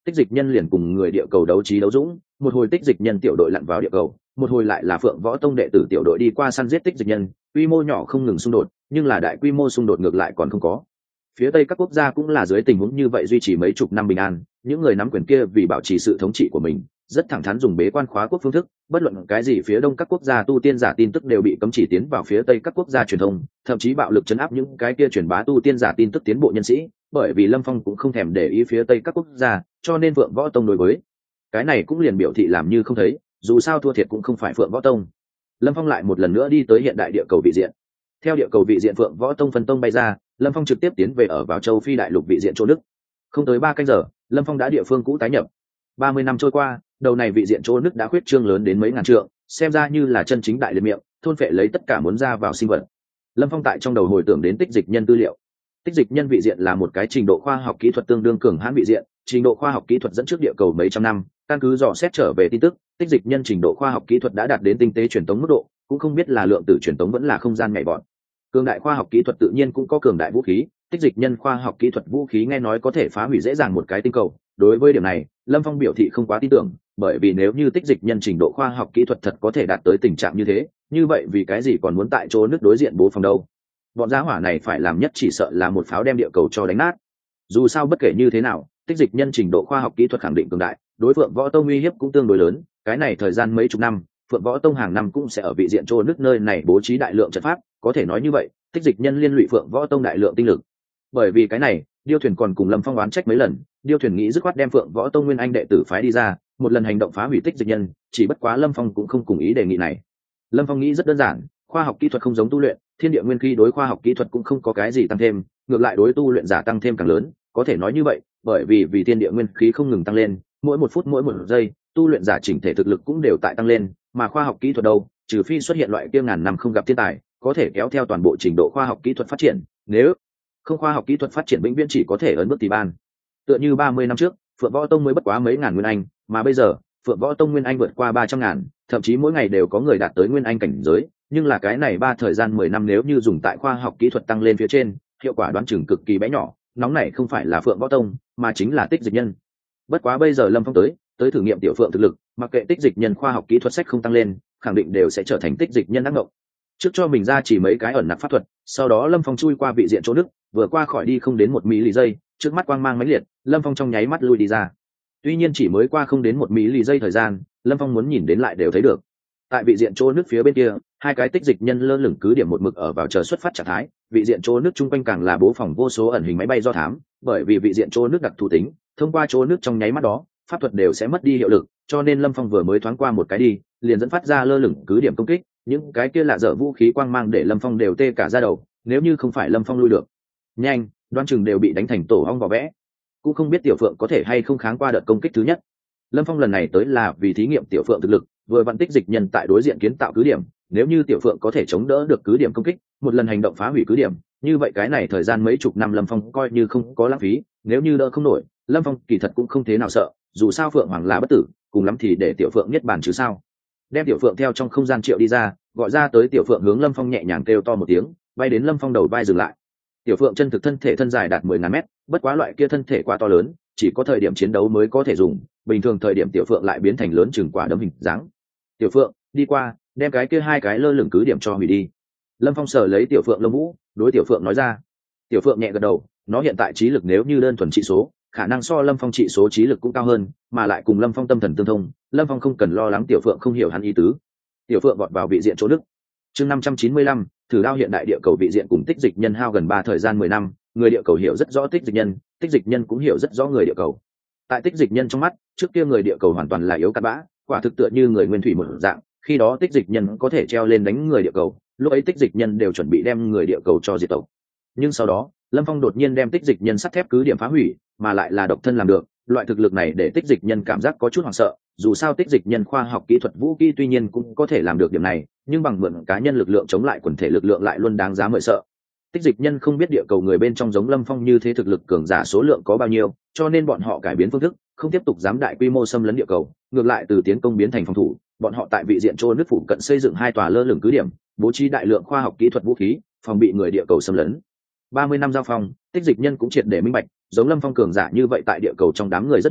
tích dịch nhân liền cùng người địa cầu đấu trí đấu dũng, một hồi tích dịch nhân tiểu đội lặn vào địa cầu, một hồi lại là Phượng Võ Tông đệ tử tiểu đội đi qua săn giết tích dịch nhân, quy mô nhỏ không ngừng xung đột, nhưng là đại quy mô xung đột ngược lại còn không có. Phía Tây các quốc gia cũng là dưới tình huống như vậy duy trì mấy chục năm bình an, những người nắm quyền kia vì bảo trì sự thống trị của mình, rất thẳng thắn dùng bế quan khóa quốc phương thức, bất luận cái gì phía Đông các quốc gia tu tiên giả tin tức đều bị cấm chỉ tiến vào phía Tây các quốc gia truyền thông, thậm chí bạo lực trấn áp những cái kia truyền bá tu tiên giả tin tức tiến bộ nhân sĩ, bởi vì Lâm Phong cũng không thèm để ý phía Tây các quốc gia, cho nên Phượng Võ Tông đối với cái này cũng liền biểu thị làm như không thấy, dù sao thua thiệt cũng không phải Phượng Võ Tông. Lâm Phong lại một lần nữa đi tới hiện đại địa cầu vị diện. Theo địa cầu vị diện Phượng Võ Tông phân tông bay ra, Lâm Phong trực tiếp tiến về ở vào châu Phi đại lục vị diện chỗ Đức. Không tới ba canh giờ, Lâm Phong đã địa phương cũ tái nhập. ba mươi năm trôi qua, đầu này vị diện chỗ Đức đã khuyết trương lớn đến mấy ngàn trượng, xem ra như là chân chính đại liệt miệng, thôn phệ lấy tất cả muốn ra vào sinh vật. Lâm Phong tại trong đầu hồi tưởng đến tích dịch nhân tư liệu. Tích dịch nhân vị diện là một cái trình độ khoa học kỹ thuật tương đương cường hãn vị diện, trình độ khoa học kỹ thuật dẫn trước địa cầu mấy trăm năm, căn cứ dò xét trở về tin tức, tích dịch nhân trình độ khoa học kỹ thuật đã đạt đến tinh tế truyền tống mức độ, cũng không biết là lượng tử truyền tống vẫn là không gian nhảy vọt. Cường đại khoa học kỹ thuật tự nhiên cũng có cường đại vũ khí, tích dịch nhân khoa học kỹ thuật vũ khí nghe nói có thể phá hủy dễ dàng một cái tinh cầu. Đối với điểm này, Lâm Phong biểu thị không quá tin tưởng, bởi vì nếu như tích dịch nhân trình độ khoa học kỹ thuật thật có thể đạt tới tình trạng như thế, như vậy vì cái gì còn muốn tại chỗ nước đối diện bố phòng đâu? Bọn giá hỏa này phải làm nhất chỉ sợ là một pháo đem địa cầu cho đánh nát. Dù sao bất kể như thế nào, tích dịch nhân trình độ khoa học kỹ thuật khẳng định cường đại, đối Phượng Võ Tông uy hiếp cũng tương đối lớn. Cái này thời gian mấy chục năm, Phượng Võ Tông hàng năm cũng sẽ ở vị diện chỗ nước nơi này bố trí đại lượng trận pháp, có thể nói như vậy, tích dịch nhân liên lụy Phượng Võ Tông đại lượng tinh lực. Bởi vì cái này, Điêu Thuyền còn cùng Lâm Phong oán trách mấy lần, Điêu Thuyền nghĩ dứt khoát đem Phượng Võ Tông nguyên anh đệ tử phái đi ra, một lần hành động phá hủy tích dịch nhân, chỉ bất quá Lâm Phong cũng không cùng ý đề nghị này. Lâm Phong nghĩ rất đơn giản, khoa học kỹ thuật không giống tu luyện, thiên địa nguyên khí đối khoa học kỹ thuật cũng không có cái gì tăng thêm, ngược lại đối tu luyện giả tăng thêm càng lớn, có thể nói như vậy, bởi vì vì thiên địa nguyên khí không ngừng tăng lên, mỗi một phút mỗi một giây, tu luyện giả chỉnh thể thực lực cũng đều tại tăng lên, mà khoa học kỹ thuật đâu, trừ phi xuất hiện loại kia ngàn năm không gặp thiên tài, có thể kéo theo toàn bộ trình độ khoa học kỹ thuật phát triển, nếu không khoa học kỹ thuật phát triển vĩnh viễn chỉ có thể ấn bước tí ban. Tựa như ba mươi năm trước, Phượng Võ Tông mới bất quá mấy ngàn nguyên anh, mà bây giờ, Phượng Võ Tông nguyên anh vượt qua ba trăm ngàn, thậm chí mỗi ngày đều có người đạt tới nguyên anh cảnh giới, nhưng là cái này ba thời gian mười năm nếu như dùng tại khoa học kỹ thuật tăng lên phía trên, hiệu quả đoán chừng cực kỳ bé nhỏ, nóng này không phải là Phượng Võ Tông, mà chính là tích dịch nhân. Bất quá bây giờ Lâm Phong tới, tới thử nghiệm tiểu Phượng thực lực, mặc kệ tích dịch nhân khoa học kỹ thuật sách không tăng lên, khẳng định đều sẽ trở thành tích dịch nhân đắc ngộng. Trước cho mình ra chỉ mấy cái ẩn nặc pháp thuật, sau đó Lâm Phong chui qua vị diện chỗ nước, vừa qua khỏi đi không đến một mỹ lì giây, trước mắt quang mang mãnh liệt, Lâm Phong trong nháy mắt lui đi ra. Tuy nhiên chỉ mới qua không đến một mỹ lì giây thời gian, Lâm Phong muốn nhìn đến lại đều thấy được. Tại vị diện chỗ nước phía bên kia, hai cái tích dịch nhân lơ lửng cứ điểm một mực ở vào chờ xuất phát trạng thái, vị diện chỗ nước chung quanh càng là bố phòng vô số ẩn hình máy bay do thám, bởi vì vị diện chỗ nước đặc thù tính, thông qua chỗ nước trong nháy mắt đó, pháp thuật đều sẽ mất đi hiệu lực, cho nên Lâm Phong vừa mới thoáng qua một cái đi, liền dẫn phát ra lơ lửng cứ điểm công kích, những cái kia lạ dở vũ khí quang mang để Lâm Phong đều tê cả da đầu, nếu như không phải Lâm Phong lui được nhanh, đoán chừng đều bị đánh thành tổ ong vỏ vẽ. Cũng không biết tiểu Phượng có thể hay không kháng qua đợt công kích thứ nhất. Lâm Phong lần này tới là vì thí nghiệm tiểu Phượng thực lực, vừa vặn tích dịch nhân tại đối diện kiến tạo cứ điểm, nếu như tiểu Phượng có thể chống đỡ được cứ điểm công kích, một lần hành động phá hủy cứ điểm, như vậy cái này thời gian mấy chục năm Lâm Phong coi như không có lãng phí, nếu như đỡ không nổi, Lâm Phong kỳ thật cũng không thế nào sợ, dù sao Phượng Hoàng là bất tử, cùng lắm thì để tiểu Phượng nhất bản chứ sao. Đem tiểu Phượng theo trong không gian triệu đi ra, gọi ra tới tiểu Phượng hướng Lâm Phong nhẹ nhàng kêu to một tiếng, bay đến Lâm Phong đầu vai dừng lại. Tiểu Phượng chân thực thân thể thân dài đạt mười ngàn mét, bất quá loại kia thân thể quá to lớn, chỉ có thời điểm chiến đấu mới có thể dùng, bình thường thời điểm tiểu Phượng lại biến thành lớn chừng quả đấm hình dáng. Tiểu Phượng, đi qua, đem cái kia hai cái lơ lửng cứ điểm cho hủy đi. Lâm Phong sờ lấy tiểu Phượng lông vũ, đối tiểu Phượng nói ra. Tiểu Phượng nhẹ gật đầu, nó hiện tại trí lực nếu như đơn thuần trị số, khả năng so Lâm Phong trị số trí lực cũng cao hơn, mà lại cùng Lâm Phong tâm thần tương thông, Lâm Phong không cần lo lắng tiểu Phượng không hiểu hắn ý tứ. Tiểu Phượng vọt vào vị diện chỗ Đức. Chương năm trăm chín mươi lăm, thử đao hiện đại địa cầu vị diện cùng tích dịch nhân hao gần ba thời gian mười năm, người địa cầu hiểu rất rõ tích dịch nhân, tích dịch nhân cũng hiểu rất rõ người địa cầu. Tại tích dịch nhân trong mắt, trước kia người địa cầu hoàn toàn là yếu cát bã, quả thực tựa như người nguyên thủy một dạng, khi đó tích dịch nhân có thể treo lên đánh người địa cầu, lúc ấy tích dịch nhân đều chuẩn bị đem người địa cầu cho diệt tộc. Nhưng sau đó, Lâm Phong đột nhiên đem tích dịch nhân sắt thép cứ điểm phá hủy, mà lại là độc thân làm được, loại thực lực này để tích dịch nhân cảm giác có chút hoảng sợ, dù sao tích dịch nhân khoa học kỹ thuật vũ khí tuy nhiên cũng có thể làm được điểm này, nhưng bằng mượn cá nhân lực lượng chống lại quần thể lực lượng lại luôn đáng giá mời sợ. Tích dịch nhân không biết địa cầu người bên trong giống Lâm Phong như thế thực lực cường giả số lượng có bao nhiêu, cho nên bọn họ cải biến phương thức, không tiếp tục dám đại quy mô xâm lấn địa cầu, ngược lại từ tiến công biến thành phòng thủ, bọn họ tại vị diện châu nước phủ cận xây dựng hai tòa lơ lửng cứ điểm, bố trí đại lượng khoa học kỹ thuật vũ khí, phòng bị người địa cầu xâm lấn. ba mươi năm giao phong, tích dịch nhân cũng triệt để minh bạch, giống Lâm Phong cường giả như vậy tại địa cầu trong đám người rất nhiều,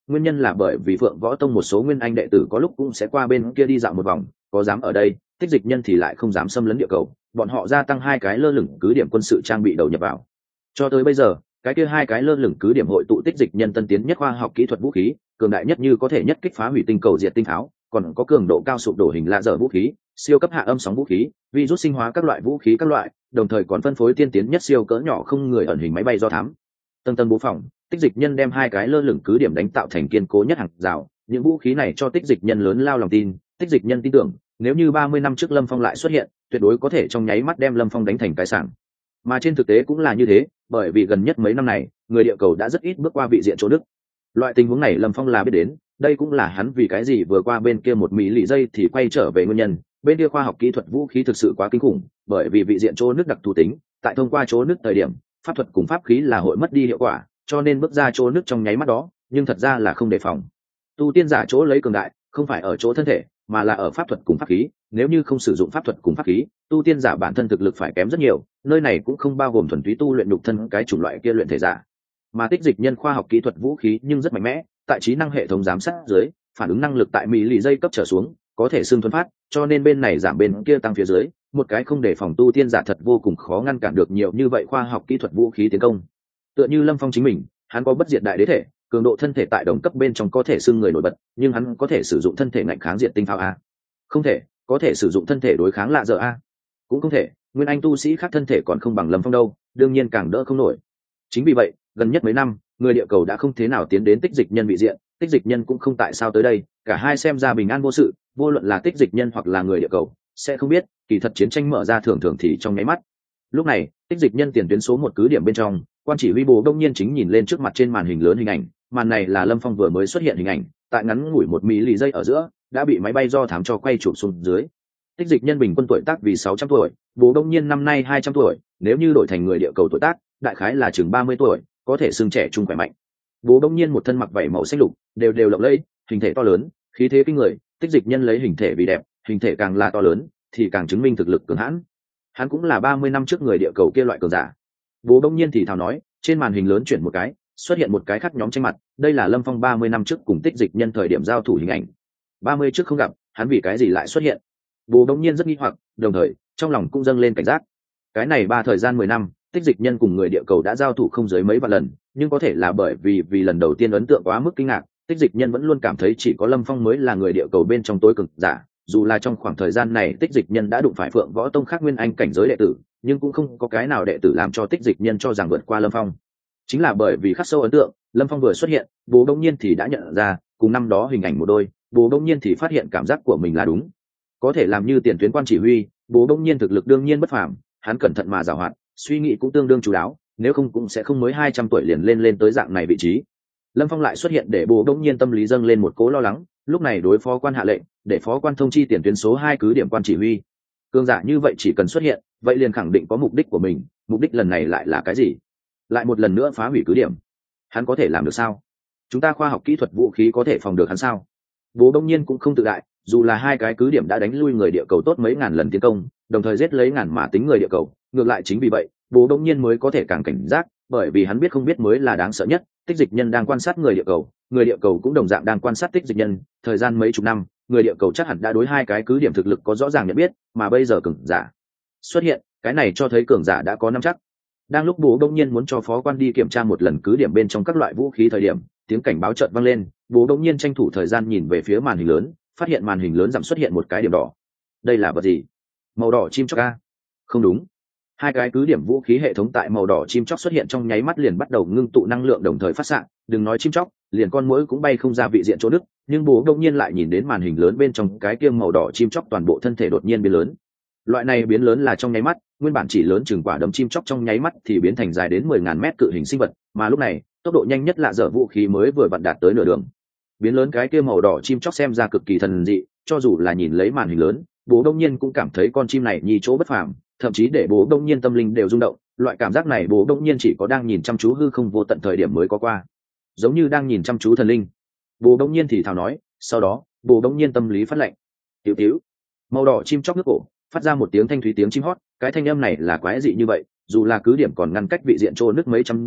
nguyên nhân là bởi vì Phượng Võ Tông một số nguyên anh đệ tử có lúc cũng sẽ qua bên kia đi dạo một vòng, có dám ở đây, Tích Dịch Nhân thì lại không dám xâm lấn địa cầu, bọn họ gia tăng hai cái lơ lửng cứ điểm quân sự trang bị đầu nhập vào. Cho tới bây giờ, cái kia hai cái lơ lửng cứ điểm hội tụ Tích Dịch Nhân tân tiến nhất khoa học kỹ thuật vũ khí, cường đại nhất như có thể nhất kích phá hủy tinh cầu diệt tinh tháo, còn có cường độ cao sụp đổ hình lạ dở vũ khí, siêu cấp hạ âm sóng vũ khí, virus sinh hóa các loại vũ khí các loại, đồng thời còn phân phối tiên tiến nhất siêu cỡ nhỏ không người ẩn hình máy bay do thám. Tầng tầng bố phòng, Tích Dịch Nhân đem hai cái lơ lửng cứ điểm đánh tạo thành kiên cố nhất hàng rào, những vũ khí này cho Tích Dịch Nhân lớn lao lòng tin. Tích Dịch Nhân tin tưởng, nếu như ba mươi năm trước Lâm Phong lại xuất hiện, tuyệt đối có thể trong nháy mắt đem Lâm Phong đánh thành cái sảng. Mà trên thực tế cũng là như thế, bởi vì gần nhất mấy năm này, người địa cầu đã rất ít bước qua vị diện chỗ Đức. Loại tình huống này Lâm Phong là biết đến, đây cũng là hắn vì cái gì vừa qua bên kia một mỹ lì giây thì quay trở về nguyên nhân. Bên kia khoa học kỹ thuật vũ khí thực sự quá kinh khủng, bởi vì vị diện chỗ nước đặc thù tính, tại thông qua chỗ nước thời điểm, pháp thuật cùng pháp khí là hội mất đi hiệu quả, cho nên bước ra chỗ nước trong nháy mắt đó, nhưng thật ra là không đề phòng. Tu tiên giả chỗ lấy cường đại, không phải ở chỗ thân thể, mà là ở pháp thuật cùng pháp khí. Nếu như không sử dụng pháp thuật cùng pháp khí, tu tiên giả bản thân thực lực phải kém rất nhiều, nơi này cũng không bao gồm thuần túy tu luyện nhục thân cái chủng loại kia luyện thể giả. Mà Tích Dịch Nhân khoa học kỹ thuật vũ khí nhưng rất mạnh mẽ, tại trí năng hệ thống giám sát dưới, phản ứng năng lực tại mỹ lì dây cấp trở xuống, có thể xương thuần phát, cho nên bên này giảm bên kia tăng phía dưới, một cái không để phòng tu tiên giả thật vô cùng khó ngăn cản được nhiều như vậy khoa học kỹ thuật vũ khí tiến công. Tựa như Lâm Phong chính mình, hắn có bất diệt đại đế thể, cường độ thân thể tại đồng cấp bên trong có thể xưng người nổi bật, nhưng hắn có thể sử dụng thân thể ngạnh kháng diệt tinh pháo a? Không thể. Có thể sử dụng thân thể đối kháng lạ dở a? Cũng không thể. Nguyên anh tu sĩ khác thân thể còn không bằng Lâm Phong đâu, đương nhiên càng đỡ không nổi. Chính vì vậy, gần nhất mấy năm, người địa cầu đã không thế nào tiến đến Tích Dịch Nhân vị diện, Tích Dịch Nhân cũng không tại sao tới đây, cả hai xem ra bình an vô sự, vô luận là Tích Dịch Nhân hoặc là người địa cầu, sẽ không biết, kỳ thật chiến tranh mở ra thường thường thì trong nháy mắt. Lúc này, Tích Dịch Nhân tiền tuyến số một cứ điểm bên trong, quan chỉ huy Bồ Đông Nhiên chính nhìn lên trước mặt trên màn hình lớn hình ảnh, màn này là Lâm Phong vừa mới xuất hiện hình ảnh, tại ngắn ngủi một mỹ lì giây ở giữa, đã bị máy bay do thám cho quay chụp xuống dưới. Tích Dịch Nhân bình quân tuổi tác vì sáu trăm tuổi, Bồ Đông Nhiên năm nay hai trăm tuổi, nếu như đổi thành người địa cầu tuổi tác, đại khái là chừng ba mươi tuổi, có thể xưng trẻ trung khỏe mạnh. Bố Đông Nhiên một thân mặc vảy màu xanh lục, đều đều lộng lẫy, hình thể to lớn, khí thế kinh người. Tích Dịch Nhân lấy hình thể vì đẹp, hình thể càng là to lớn, thì càng chứng minh thực lực cường hãn. Hắn cũng là ba mươi năm trước người địa cầu kia loại cường giả. Bố Đông Nhiên thì thào nói, trên màn hình lớn chuyển một cái, xuất hiện một cái khắc nhóm tranh mặt, đây là Lâm Phong ba mươi năm trước cùng Tích Dịch Nhân thời điểm giao thủ hình ảnh. ba mươi trước không gặp, hắn vì cái gì lại xuất hiện? Bố Đông Nhiên rất nghi hoặc, đồng thời, trong lòng cũng dâng lên cảnh giác. Cái này ba thời gian mười năm, Tích Dịch Nhân cùng người địa cầu đã giao thủ không dưới mấy vạn lần, nhưng có thể là bởi vì vì lần đầu tiên ấn tượng quá mức kinh ngạc, Tích Dịch Nhân vẫn luôn cảm thấy chỉ có Lâm Phong mới là người địa cầu bên trong tối cường giả. Dù là trong khoảng thời gian này Tích Dịch Nhân đã đụng phải Phượng Võ Tông khác nguyên anh cảnh giới đệ tử, nhưng cũng không có cái nào đệ tử làm cho Tích Dịch Nhân cho rằng vượt qua Lâm Phong. Chính là bởi vì khắc sâu ấn tượng, Lâm Phong vừa xuất hiện, Bố Đông Nhiên thì đã nhận ra, cùng năm đó hình ảnh một đôi, Bố Đông Nhiên thì phát hiện cảm giác của mình là đúng. Có thể làm như tiền tuyến quan chỉ huy, Bố Đông Nhiên thực lực đương nhiên bất phàm, hắn cẩn thận mà giàu hoạt, suy nghĩ cũng tương đương chú đáo, nếu không cũng sẽ không mới hai trăm tuổi liền lên lên tới dạng này vị trí. Lâm Phong lại xuất hiện để Bố Đông Nhiên tâm lý dâng lên một cỗ lo lắng, lúc này đối phó quan hạ lệnh, để phó quan thông chi tiền tuyến số hai cứ điểm quan chỉ huy. Cường giả như vậy chỉ cần xuất hiện, vậy liền khẳng định có mục đích của mình, mục đích lần này lại là cái gì? Lại một lần nữa phá hủy cứ điểm. Hắn có thể làm được sao? Chúng ta khoa học kỹ thuật vũ khí có thể phòng được hắn sao? Bố Đông Nhiên cũng không tự đại, dù là hai cái cứ điểm đã đánh lui người địa cầu tốt mấy ngàn lần tiến công, đồng thời giết lấy ngàn mà tính người địa cầu, ngược lại chính vì vậy, Bố Đông Nhiên mới có thể càng cảnh giác, bởi vì hắn biết không biết mới là đáng sợ nhất. Tích Dịch Nhân đang quan sát người địa cầu, người địa cầu cũng đồng dạng đang quan sát Tích Dịch Nhân, thời gian mấy chục năm, người địa cầu chắc hẳn đã đối hai cái cứ điểm thực lực có rõ ràng nhận biết, mà bây giờ cường giả xuất hiện, cái này cho thấy cường giả đã có nắm chắc. Đang lúc Bố Đông Nhiên muốn cho phó quan đi kiểm tra một lần cứ điểm bên trong các loại vũ khí thời điểm, tiếng cảnh báo chợt vang lên, Bố Đông Nhiên tranh thủ thời gian nhìn về phía màn hình lớn, phát hiện màn hình lớn giảm xuất hiện một cái điểm đỏ. Đây là vật gì? Màu đỏ chim chóc a? Không đúng. Hai cái cứ điểm vũ khí hệ thống tại màu đỏ chim chóc xuất hiện trong nháy mắt liền bắt đầu ngưng tụ năng lượng đồng thời phát xạ, đừng nói chim chóc, liền con muỗi cũng bay không ra vị diện chỗ đức, nhưng Bố Đông Nhiên lại nhìn đến màn hình lớn bên trong cái kia màu đỏ chim chóc toàn bộ thân thể đột nhiên biến lớn. Loại này biến lớn là trong nháy mắt, nguyên bản chỉ lớn chừng quả đấm chim chóc trong nháy mắt thì biến thành dài đến mười ngàn mét cự hình sinh vật, mà lúc này, tốc độ nhanh nhất lạ dở vũ khí mới vừa vặn đạt tới nửa đường. Biến lớn cái kia màu đỏ chim chóc xem ra cực kỳ thần dị, cho dù là nhìn lấy màn hình lớn, Bố Đông Nhiên cũng cảm thấy con chim này nhi chỗ bất phàm, thậm chí để Bố Đông Nhiên tâm linh đều rung động, loại cảm giác này Bố Đông Nhiên chỉ có đang nhìn chăm chú hư không vô tận thời điểm mới có qua, giống như đang nhìn chăm chú thần linh. Bố Đông Nhiên thì thào nói, sau đó, Bố Đông Nhiên tâm lý phát lệnh. Tiểu tiểu, màu đỏ chim chóc nước cổ, phát ra một tiếng thanh thúy tiếng chim hót, cái thanh âm này là quái dị như vậy, dù là cứ điểm còn ngăn cách vị diện trô nước mấy trăm dặm,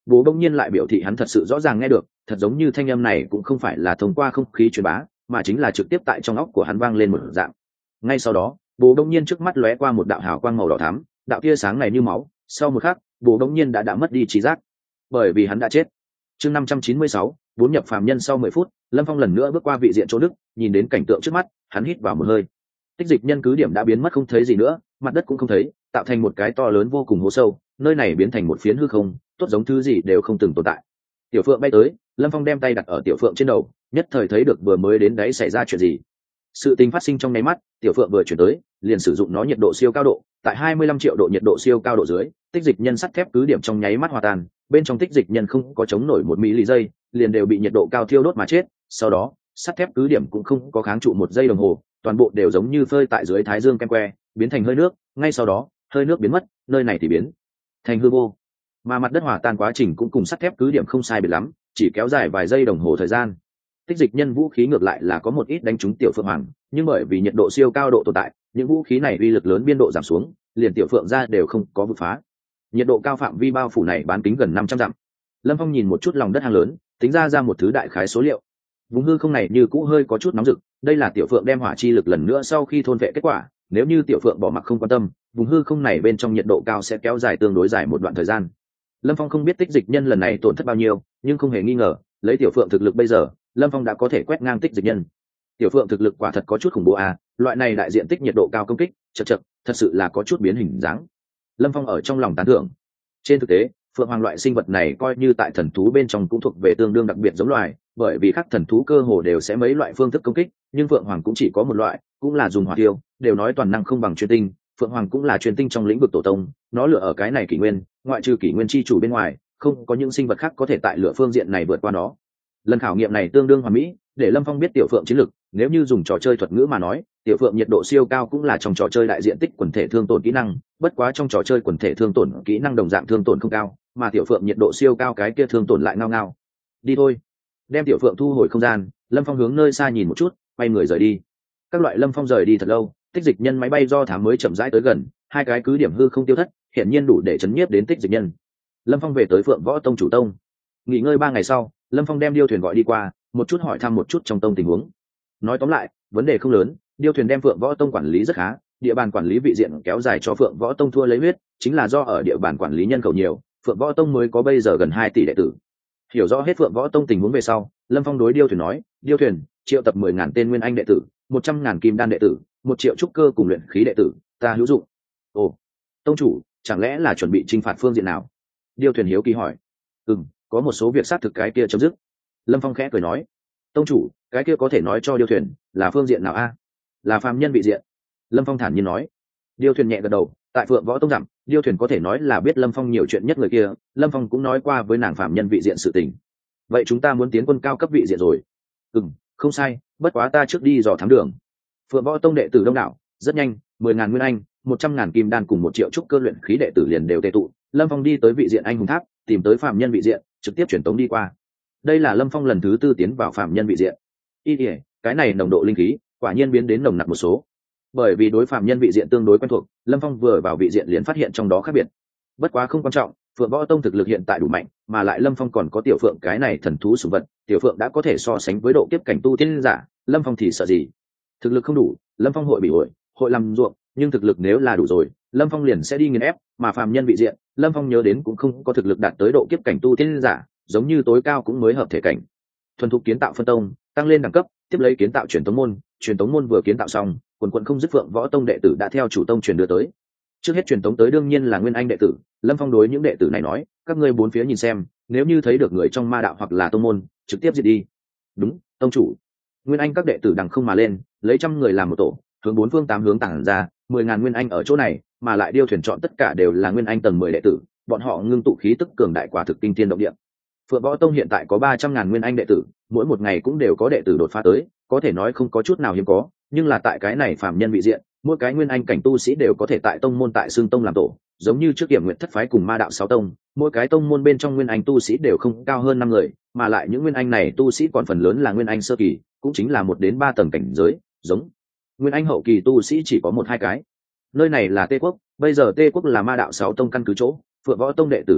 bố đông nhiên lại biểu thị hắn thật sự rõ ràng nghe được, thật giống như thanh âm này cũng không phải là thông qua không khí truyền bá, mà chính là trực tiếp tại trong óc của hắn vang lên một dạng. Ngay sau đó, bố đông nhiên trước mắt lóe qua một đạo hào quang màu đỏ thắm, đạo tia sáng này như máu, sau một khắc, bố đông nhiên đã đã mất đi trí giác, bởi vì hắn đã chết. Chương năm trăm chín mươi sáu, bốn nhập phàm nhân. Sau mười phút, Lâm Phong lần nữa bước qua vị diện chỗ đức, nhìn đến cảnh tượng trước mắt, hắn hít vào một hơi. Tích dịch nhân cứ điểm đã biến mất không thấy gì nữa, mặt đất cũng không thấy, tạo thành một cái to lớn vô cùng hố sâu, nơi này biến thành một phiến hư không, tốt giống thứ gì đều không từng tồn tại. Tiểu Phượng bay tới, Lâm Phong đem tay đặt ở Tiểu Phượng trên đầu, nhất thời thấy được vừa mới đến đấy xảy ra chuyện gì. Sự tình phát sinh trong nháy mắt, Tiểu Phượng vừa chuyển tới, liền sử dụng nó nhiệt độ siêu cao độ, tại hai mươi lăm triệu độ nhiệt độ siêu cao độ dưới, tích dịch nhân sắt thép cứ điểm trong nháy mắt hòa tan, bên trong tích dịch nhân không có chống nổi một mỹ lý giây, liền đều bị nhiệt độ cao thiêu đốt mà chết. Sau đó, sắt thép cứ điểm cũng không có kháng trụ một giây đồng hồ, toàn bộ đều giống như phơi tại dưới thái dương kem que, biến thành hơi nước. Ngay sau đó, hơi nước biến mất, nơi này thì biến thành hư vô, mà mặt đất hòa tan quá trình cũng cùng sắt thép cứ điểm không sai biệt lắm, chỉ kéo dài vài giây đồng hồ thời gian. Tích dịch nhân vũ khí ngược lại là có một ít đánh trúng Tiểu Phượng Hoàng, nhưng bởi vì nhiệt độ siêu cao độ tồn tại, những vũ khí này uy lực lớn biên độ giảm xuống, liền Tiểu Phượng ra đều không có vượt phá. Nhiệt độ cao phạm vi bao phủ này bán kính gần năm trăm dặm. Lâm Phong nhìn một chút lòng đất hang lớn, tính ra ra một thứ đại khái số liệu. Vùng hư không này như cũ hơi có chút nóng rực, đây là Tiểu Phượng đem hỏa chi lực lần nữa sau khi thôn vệ kết quả, nếu như Tiểu Phượng bỏ mặc không quan tâm, vùng hư không này bên trong nhiệt độ cao sẽ kéo dài tương đối dài một đoạn thời gian. Lâm Phong không biết tích dịch nhân lần này tổn thất bao nhiêu, nhưng không hề nghi ngờ, lấy Tiểu Phượng thực lực bây giờ, Lâm Phong đã có thể quét ngang tích dịch nhân. Tiểu Phượng thực lực quả thật có chút khủng bố à, loại này đại diện tích nhiệt độ cao công kích, chậc chậc, thật sự là có chút biến hình dáng. Lâm Phong ở trong lòng tán thưởng. Trên thực tế, Phượng Hoàng loại sinh vật này coi như tại thần thú bên trong cũng thuộc về tương đương đặc biệt giống loài, bởi vì các thần thú cơ hồ đều sẽ mấy loại phương thức công kích, nhưng Phượng Hoàng cũng chỉ có một loại, cũng là dùng hỏa tiêu, đều nói toàn năng không bằng chuyên tinh, Phượng Hoàng cũng là chuyên tinh trong lĩnh vực tổ tông, nó lựa ở cái này kỷ nguyên, ngoại trừ kỷ nguyên chi chủ bên ngoài, không có những sinh vật khác có thể tại lựa phương diện này vượt qua nó. Lần khảo nghiệm này tương đương hoàn mỹ, để Lâm Phong biết Tiểu Phượng chiến lực, nếu như dùng trò chơi thuật ngữ mà nói, Tiểu Phượng nhiệt độ siêu cao cũng là trong trò chơi đại diện tích quần thể thương tổn kỹ năng, bất quá trong trò chơi quần thể thương tổn kỹ năng đồng dạng thương tổn không cao, mà Tiểu Phượng nhiệt độ siêu cao cái kia thương tổn lại ngao ngao. Đi thôi. Đem Tiểu Phượng thu hồi không gian, Lâm Phong hướng nơi xa nhìn một chút, quay người rời đi. Các loại Lâm Phong rời đi thật lâu, tích dịch nhân máy bay do thám mới chậm rãi tới gần, hai cái cứ điểm hư không tiêu thất, hiển nhiên đủ để chấn nhiếp đến tích dịch nhân. Lâm Phong về tới Phượng Võ Tông chủ tông. Nghỉ ngơi ba ngày sau, Lâm Phong đem điêu thuyền gọi đi qua, một chút hỏi thăm một chút trong tông tình huống. Nói tóm lại, vấn đề không lớn, điêu thuyền đem Phượng Võ Tông quản lý rất khá, địa bàn quản lý vị diện kéo dài cho Phượng Võ Tông thua lấy huyết, chính là do ở địa bàn quản lý nhân khẩu nhiều, Phượng Võ Tông mới có bây giờ gần hai tỷ đệ tử. Hiểu rõ hết Phượng Võ Tông tình huống về sau, Lâm Phong đối điêu thuyền nói, điêu thuyền triệu tập mười ngàn tên nguyên anh đệ tử, một trăm ngàn kim đan đệ tử, một triệu trúc cơ cùng luyện khí đệ tử, ta hữu dụng. Ồ, tông chủ, chẳng lẽ là chuẩn bị chinh phạt phương diện nào? Điêu thuyền hiếu kỳ hỏi. Ừm, có một số việc xác thực cái kia chấm dứt. Lâm Phong khẽ cười nói, tông chủ, cái kia có thể nói cho điêu thuyền là phương diện nào a? Là phàm nhân vị diện. Lâm Phong thản nhiên nói. Điêu thuyền nhẹ gật đầu, tại Phượng Võ Tông dặm, điêu thuyền có thể nói là biết Lâm Phong nhiều chuyện nhất người kia, Lâm Phong cũng nói qua với nàng phàm nhân vị diện sự tình. Vậy chúng ta muốn tiến quân cao cấp vị diện rồi. Ừm, không sai, bất quá ta trước đi dò thám đường. Phượng Võ Tông đệ tử đông đảo, rất nhanh, mười ngàn nguyên anh, một trăm ngàn kim đan cùng một triệu trúc cơ luyện khí đệ tử liền đều tề tụ. Lâm Phong đi tới vị diện anh hùng tháp, tìm tới phàm nhân vị diện, trực tiếp chuyển tống đi qua. Đây là Lâm Phong lần thứ tư tiến vào phàm nhân vị diện. Y ỉa, cái này nồng độ linh khí quả nhiên biến đến nồng nặc một số. Bởi vì đối phàm nhân vị diện tương đối quen thuộc, Lâm Phong vừa vào vị diện liền phát hiện trong đó khác biệt. Bất quá không quan trọng, Phượng Võ Tông thực lực hiện tại đủ mạnh, mà lại Lâm Phong còn có Tiểu Phượng cái này thần thú sủng vật, Tiểu Phượng đã có thể so sánh với độ kiếp cảnh tu tiên giả, Lâm Phong thì sợ gì? Thực lực không đủ, Lâm Phong hội bị hội, hội làm ruộng, nhưng thực lực nếu là đủ rồi, Lâm Phong liền sẽ đi nghiền ép, mà phàm nhân vị diện, Lâm Phong nhớ đến cũng không có thực lực đạt tới độ kiếp cảnh tu tiên giả, giống như tối cao cũng mới hợp thể cảnh. Thuần thục kiến tạo phân tông, tăng lên đẳng cấp, tiếp lấy kiến tạo truyền tống môn, truyền tống môn vừa kiến tạo xong, quần quần không dứt Phượng Võ Tông đệ tử đã theo chủ tông truyền đưa tới. Trước hết truyền tống tới đương nhiên là nguyên anh đệ tử, Lâm Phong đối những đệ tử này nói, các ngươi bốn phía nhìn xem, nếu như thấy được người trong ma đạo hoặc là tông môn, trực tiếp diệt đi. Đúng, tông chủ. Nguyên anh các đệ tử đằng không mà lên, lấy trăm người làm một tổ, hướng bốn phương tám hướng tản ra, mười ngàn nguyên anh ở chỗ này, mà lại điêu thuyền chọn tất cả đều là nguyên anh tầng mười đệ tử, bọn họ ngưng tụ khí tức cường đại quả thực kinh thiên động địa. Phượng Võ Tông hiện tại có ba trăm ngàn nguyên anh đệ tử, mỗi một ngày cũng đều có đệ tử đột phá tới, có thể nói không có chút nào hiếm có, nhưng là tại cái này phàm nhân vị diện, mỗi cái nguyên anh cảnh tu sĩ đều có thể tại tông môn tại xương tông làm tổ, giống như trước Kiểm Nguyện Thất phái cùng Ma đạo sáu tông, mỗi cái tông môn bên trong nguyên anh tu sĩ đều không cao hơn năm người, mà lại những nguyên anh này tu sĩ còn phần lớn là nguyên anh sơ kỳ, cũng chính là một đến ba tầng cảnh giới, giống nguyên anh hậu kỳ tu sĩ chỉ có một hai cái. Nơi này là Tê Quốc, bây giờ Tê Quốc là Ma đạo sáu tông căn cứ chỗ, Phượng Võ Tông đệ tử đến đây,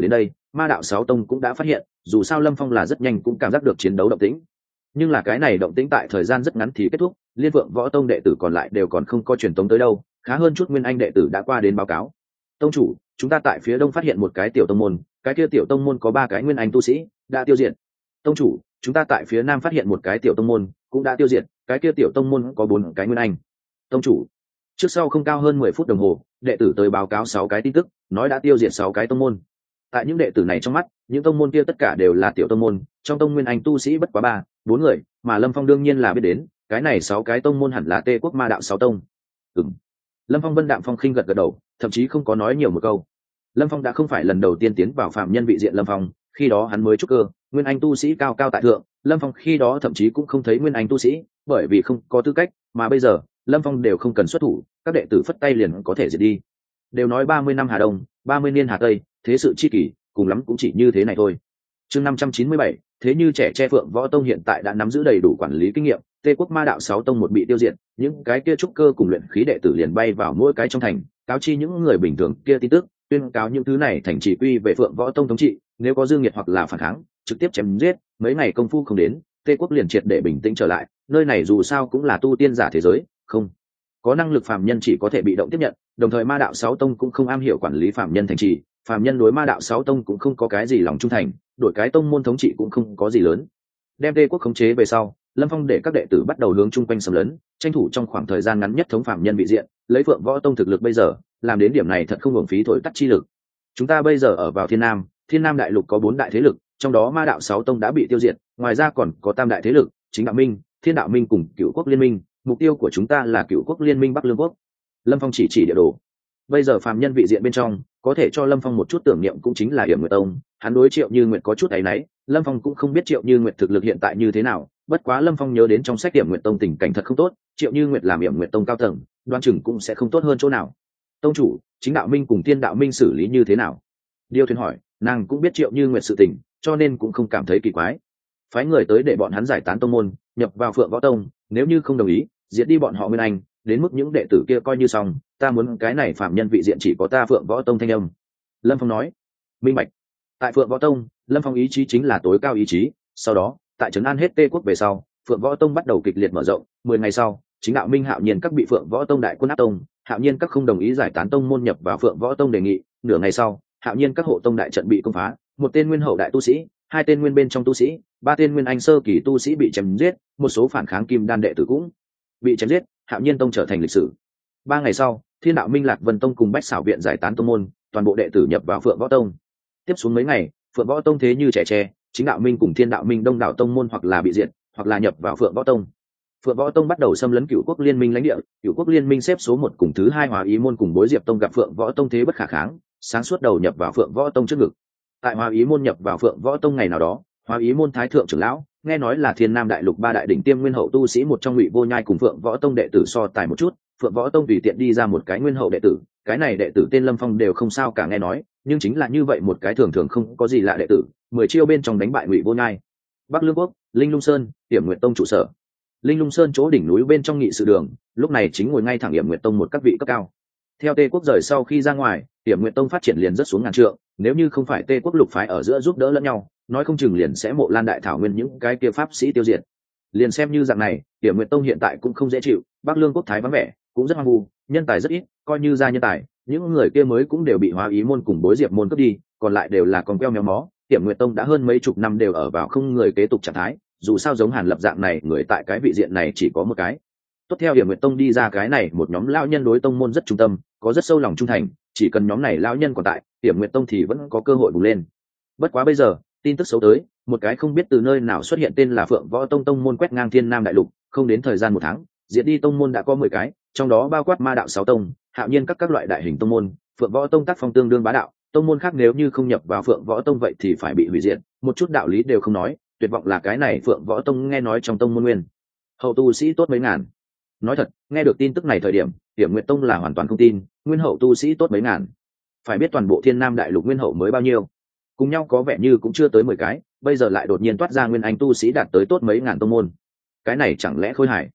ma đạo sáu tông cũng đã phát hiện, dù sao Lâm Phong là rất nhanh cũng cảm giác được chiến đấu động tĩnh. Nhưng là cái này động tĩnh tại thời gian rất ngắn thì kết thúc, Liên Vượng Võ Tông đệ tử còn lại đều còn không có truyền tống tới đâu, khá hơn chút Nguyên Anh đệ tử đã qua đến báo cáo. Tông chủ, chúng ta tại phía đông phát hiện một cái tiểu tông môn, cái kia tiểu tông môn có ba cái Nguyên Anh tu sĩ, đã tiêu diệt. Tông chủ, chúng ta tại phía nam phát hiện một cái tiểu tông môn, cũng đã tiêu diệt, cái kia tiểu tông môn có bốn cái Nguyên Anh. Tông chủ, trước sau không cao hơn mười phút đồng hồ, đệ tử tới báo cáo sáu cái tin tức, nói đã tiêu diệt sáu cái tông môn. Tại những đệ tử này trong mắt, những tông môn kia tất cả đều là tiểu tông môn, trong tông Nguyên Anh tu sĩ bất quá ba bốn người, mà Lâm Phong đương nhiên là biết đến, cái này sáu cái tông môn hẳn là Tê Quốc Ma Đạo sáu tông. Ừm. Lâm Phong vân đạm phong khinh gật gật đầu, thậm chí không có nói nhiều một câu. Lâm Phong đã không phải lần đầu tiên tiến vào phạm nhân vị diện Lâm Phong, khi đó hắn mới trúc cơ, Nguyên Anh tu sĩ cao cao tại thượng, Lâm Phong khi đó thậm chí cũng không thấy Nguyên Anh tu sĩ, bởi vì không có tư cách, mà bây giờ, Lâm Phong đều không cần xuất thủ, các đệ tử phất tay liền có thể diệt đi. Đều nói ba mươi năm Hà Đông, ba mươi niên Hà Tây, thế sự chi kỷ, cùng lắm cũng chỉ như thế này thôi. Chương năm trăm chín mươi bảy, thế như trẻ tre Phượng Võ Tông hiện tại đã nắm giữ đầy đủ quản lý kinh nghiệm, Tê Quốc Ma Đạo sáu tông một bị tiêu diệt, những cái kia trúc cơ cùng luyện khí đệ tử liền bay vào mỗi cái trong thành, cáo chi những người bình thường kia tin tức, tuyên cáo những thứ này thành chỉ quy về Phượng Võ Tông thống trị, nếu có dương nhiệt hoặc là phản kháng, trực tiếp chém giết, mấy ngày công phu không đến, Tê Quốc liền triệt để bình tĩnh trở lại, nơi này dù sao cũng là tu tiên giả thế giới, không có năng lực phàm nhân chỉ có thể bị động tiếp nhận, đồng thời Ma Đạo sáu tông cũng không am hiểu quản lý phàm nhân thành trì, phàm nhân đối Ma Đạo sáu tông cũng không có cái gì lòng trung thành, đổi cái tông môn thống trị cũng không có gì lớn. Đem Tê Quốc khống chế về sau, Lâm Phong để các đệ tử bắt đầu hướng chung quanh xâm lấn, tranh thủ trong khoảng thời gian ngắn nhất thống phàm nhân vị diện, lấy Phượng Võ Tông thực lực bây giờ, làm đến điểm này thật không uổng phí thổi tắt chi lực. Chúng ta bây giờ ở vào Thiên Nam, Thiên Nam đại lục có bốn đại thế lực, trong đó Ma Đạo sáu tông đã bị tiêu diệt, ngoài ra còn có tam đại thế lực, Chính Đạo Minh, Thiên Đạo Minh cùng Cửu Quốc Liên Minh, mục tiêu của chúng ta là Cửu Quốc Liên Minh Bắc Lương Quốc. Lâm Phong chỉ chỉ địa đồ. Bây giờ phàm nhân vị diện bên trong, có thể cho Lâm Phong một chút tưởng niệm cũng chính là Yểm Nguyệt Tông, hắn đối Triệu Như Nguyệt có chút áy náy, Lâm Phong cũng không biết Triệu Như Nguyệt thực lực hiện tại như thế nào, bất quá Lâm Phong nhớ đến trong sách Yểm Nguyệt Tông tình cảnh thật không tốt, Triệu Như Nguyệt làm Yểm Nguyệt Tông cao tầng, đoán chừng cũng sẽ không tốt hơn chỗ nào. Tông chủ, Chính Đạo Minh cùng Thiên Đạo Minh xử lý như thế nào? Điêu Thuyền hỏi, nàng cũng biết Triệu Như Nguyệt sự tình, cho nên cũng không cảm thấy kỳ quái. Phái người tới để bọn hắn giải tán tông môn, nhập vào Phượng Võ Tông, nếu như không đồng ý, diệt đi bọn họ Nguyên Anh, đến mức những đệ tử kia coi như xong, ta muốn cái này phạm nhân vị diện chỉ có ta Phượng Võ Tông thanh âm. Lâm Phong nói, minh bạch. Tại Phượng Võ Tông, Lâm Phong ý chí chính là tối cao ý chí, sau đó, tại trấn an hết Tê Quốc về sau, Phượng Võ Tông bắt đầu kịch liệt mở rộng, mười ngày sau, Chính Đạo Minh Hạo Nhiên các bị Phượng Võ Tông đại quân áp tông, Hạo Nhiên các không đồng ý giải tán tông môn nhập vào Phượng Võ Tông đề nghị, nửa ngày sau, Hạo Nhiên các hộ tông đại trận bị công phá, một tên nguyên hậu đại tu sĩ, hai tên nguyên bên trong tu sĩ, ba tên nguyên anh sơ kỳ tu sĩ bị chém giết, một số phản kháng kim đan đệ tử cũng bị chém giết, Hạo Nhiên Tông trở thành lịch sử. Ba ngày sau, Thiên Đạo Minh Lạc Vân Tông cùng Bách Xảo Viện giải tán tông môn, toàn bộ đệ tử nhập vào Phượng Võ Tông. Tiếp xuống mấy ngày, Phượng Võ Tông thế như trẻ tre, Chính Đạo Minh cùng Thiên Đạo Minh đông đảo tông môn hoặc là bị diệt, hoặc là nhập vào Phượng Võ Tông. Phượng Võ Tông bắt đầu xâm lấn Cửu Quốc Liên Minh lãnh địa, Cửu Quốc Liên Minh xếp số một cùng thứ hai Hóa Ý môn cùng Bối Diệp Tông gặp Phượng Võ Tông thế bất khả kháng, sáng suốt đầu nhập vào Phượng Võ Tông trước ngực. Tại Hóa Ý môn nhập vào Phượng Võ Tông ngày nào đó, Hóa Ý môn thái thượng trưởng lão, nghe nói là Thiên Nam đại lục ba đại đỉnh tiêm nguyên hậu tu sĩ một trong Ngụy Vô Nhai cùng Phượng Võ Tông đệ tử so tài một chút, Phượng Võ Tông tùy tiện đi ra một cái nguyên hậu đệ tử, cái này đệ tử tên Lâm Phong đều không sao cả nghe nói, nhưng chính là như vậy một cái thường thường không có gì lạ đệ tử, mười chiêu bên trong đánh bại Ngụy Vô Nhai. Bắc Lương Quốc, Linh Lung Sơn, Yểm Nguyệt Tông trụ sở. Linh Lung Sơn chỗ đỉnh núi bên trong nghị sự đường, lúc này chính ngồi ngay thẳng Yểm Nguyệt Tông một các vị cấp cao. Theo Tê Quốc rời sau khi ra ngoài, Yểm Nguyệt Tông phát triển liền rất xuống ngàn trượng, nếu như không phải Tê Quốc lục phái ở giữa giúp đỡ lẫn nhau, nói không chừng liền sẽ mộ Lan đại thảo nguyên những cái kia pháp sĩ tiêu diệt. Liền xem như dạng này, Yểm Nguyệt Tông hiện tại cũng không dễ chịu, Bắc Lương Quốc thái vắng vẻ, cũng rất hoang vu, nhân tài rất ít, coi như ra nhân tài, những người kia mới cũng đều bị Hóa Ý môn cùng Bối Diệp môn cướp đi, còn lại đều là con queo méo mó. Yểm Nguyệt Tông đã hơn mấy chục năm đều ở vào không người kế tục trạng thái, dù sao giống Hàn Lập dạng này người tại cái vị diện này chỉ có một cái. Tốt, theo Yểm Nguyệt Tông đi ra cái này một nhóm lão nhân đối tông môn rất trung tâm, có rất sâu lòng trung thành, chỉ cần nhóm này lão nhân còn tại, Yểm Nguyệt Tông thì vẫn có cơ hội bùng lên. Bất quá bây giờ, tin tức xấu tới, một cái không biết từ nơi nào xuất hiện tên là Phượng Võ Tông tông môn quét ngang Thiên Nam đại lục, không đến thời gian một tháng, diệt đi tông môn đã có mười cái, trong đó bao quát Ma Đạo sáu tông, Hạo Nhiên các các loại đại hình tông môn, Phượng Võ Tông tác phong tương đương bá đạo, tông môn khác nếu như không nhập vào Phượng Võ Tông vậy thì phải bị hủy diệt, một chút đạo lý đều không nói, tuyệt vọng là cái này Phượng Võ Tông nghe nói trong tông môn nguyên hậu tu sĩ tốt mấy ngàn. Nói thật, nghe được tin tức này thời điểm, Yểm Nguyệt Tông là hoàn toàn không tin, nguyên hậu tu sĩ tốt mấy ngàn. Phải biết toàn bộ Thiên Nam đại lục nguyên hậu mới bao nhiêu, cùng nhau có vẻ như cũng chưa tới mười cái, bây giờ lại đột nhiên toát ra nguyên anh tu sĩ đạt tới tốt mấy ngàn tông môn, cái này chẳng lẽ khôi hài?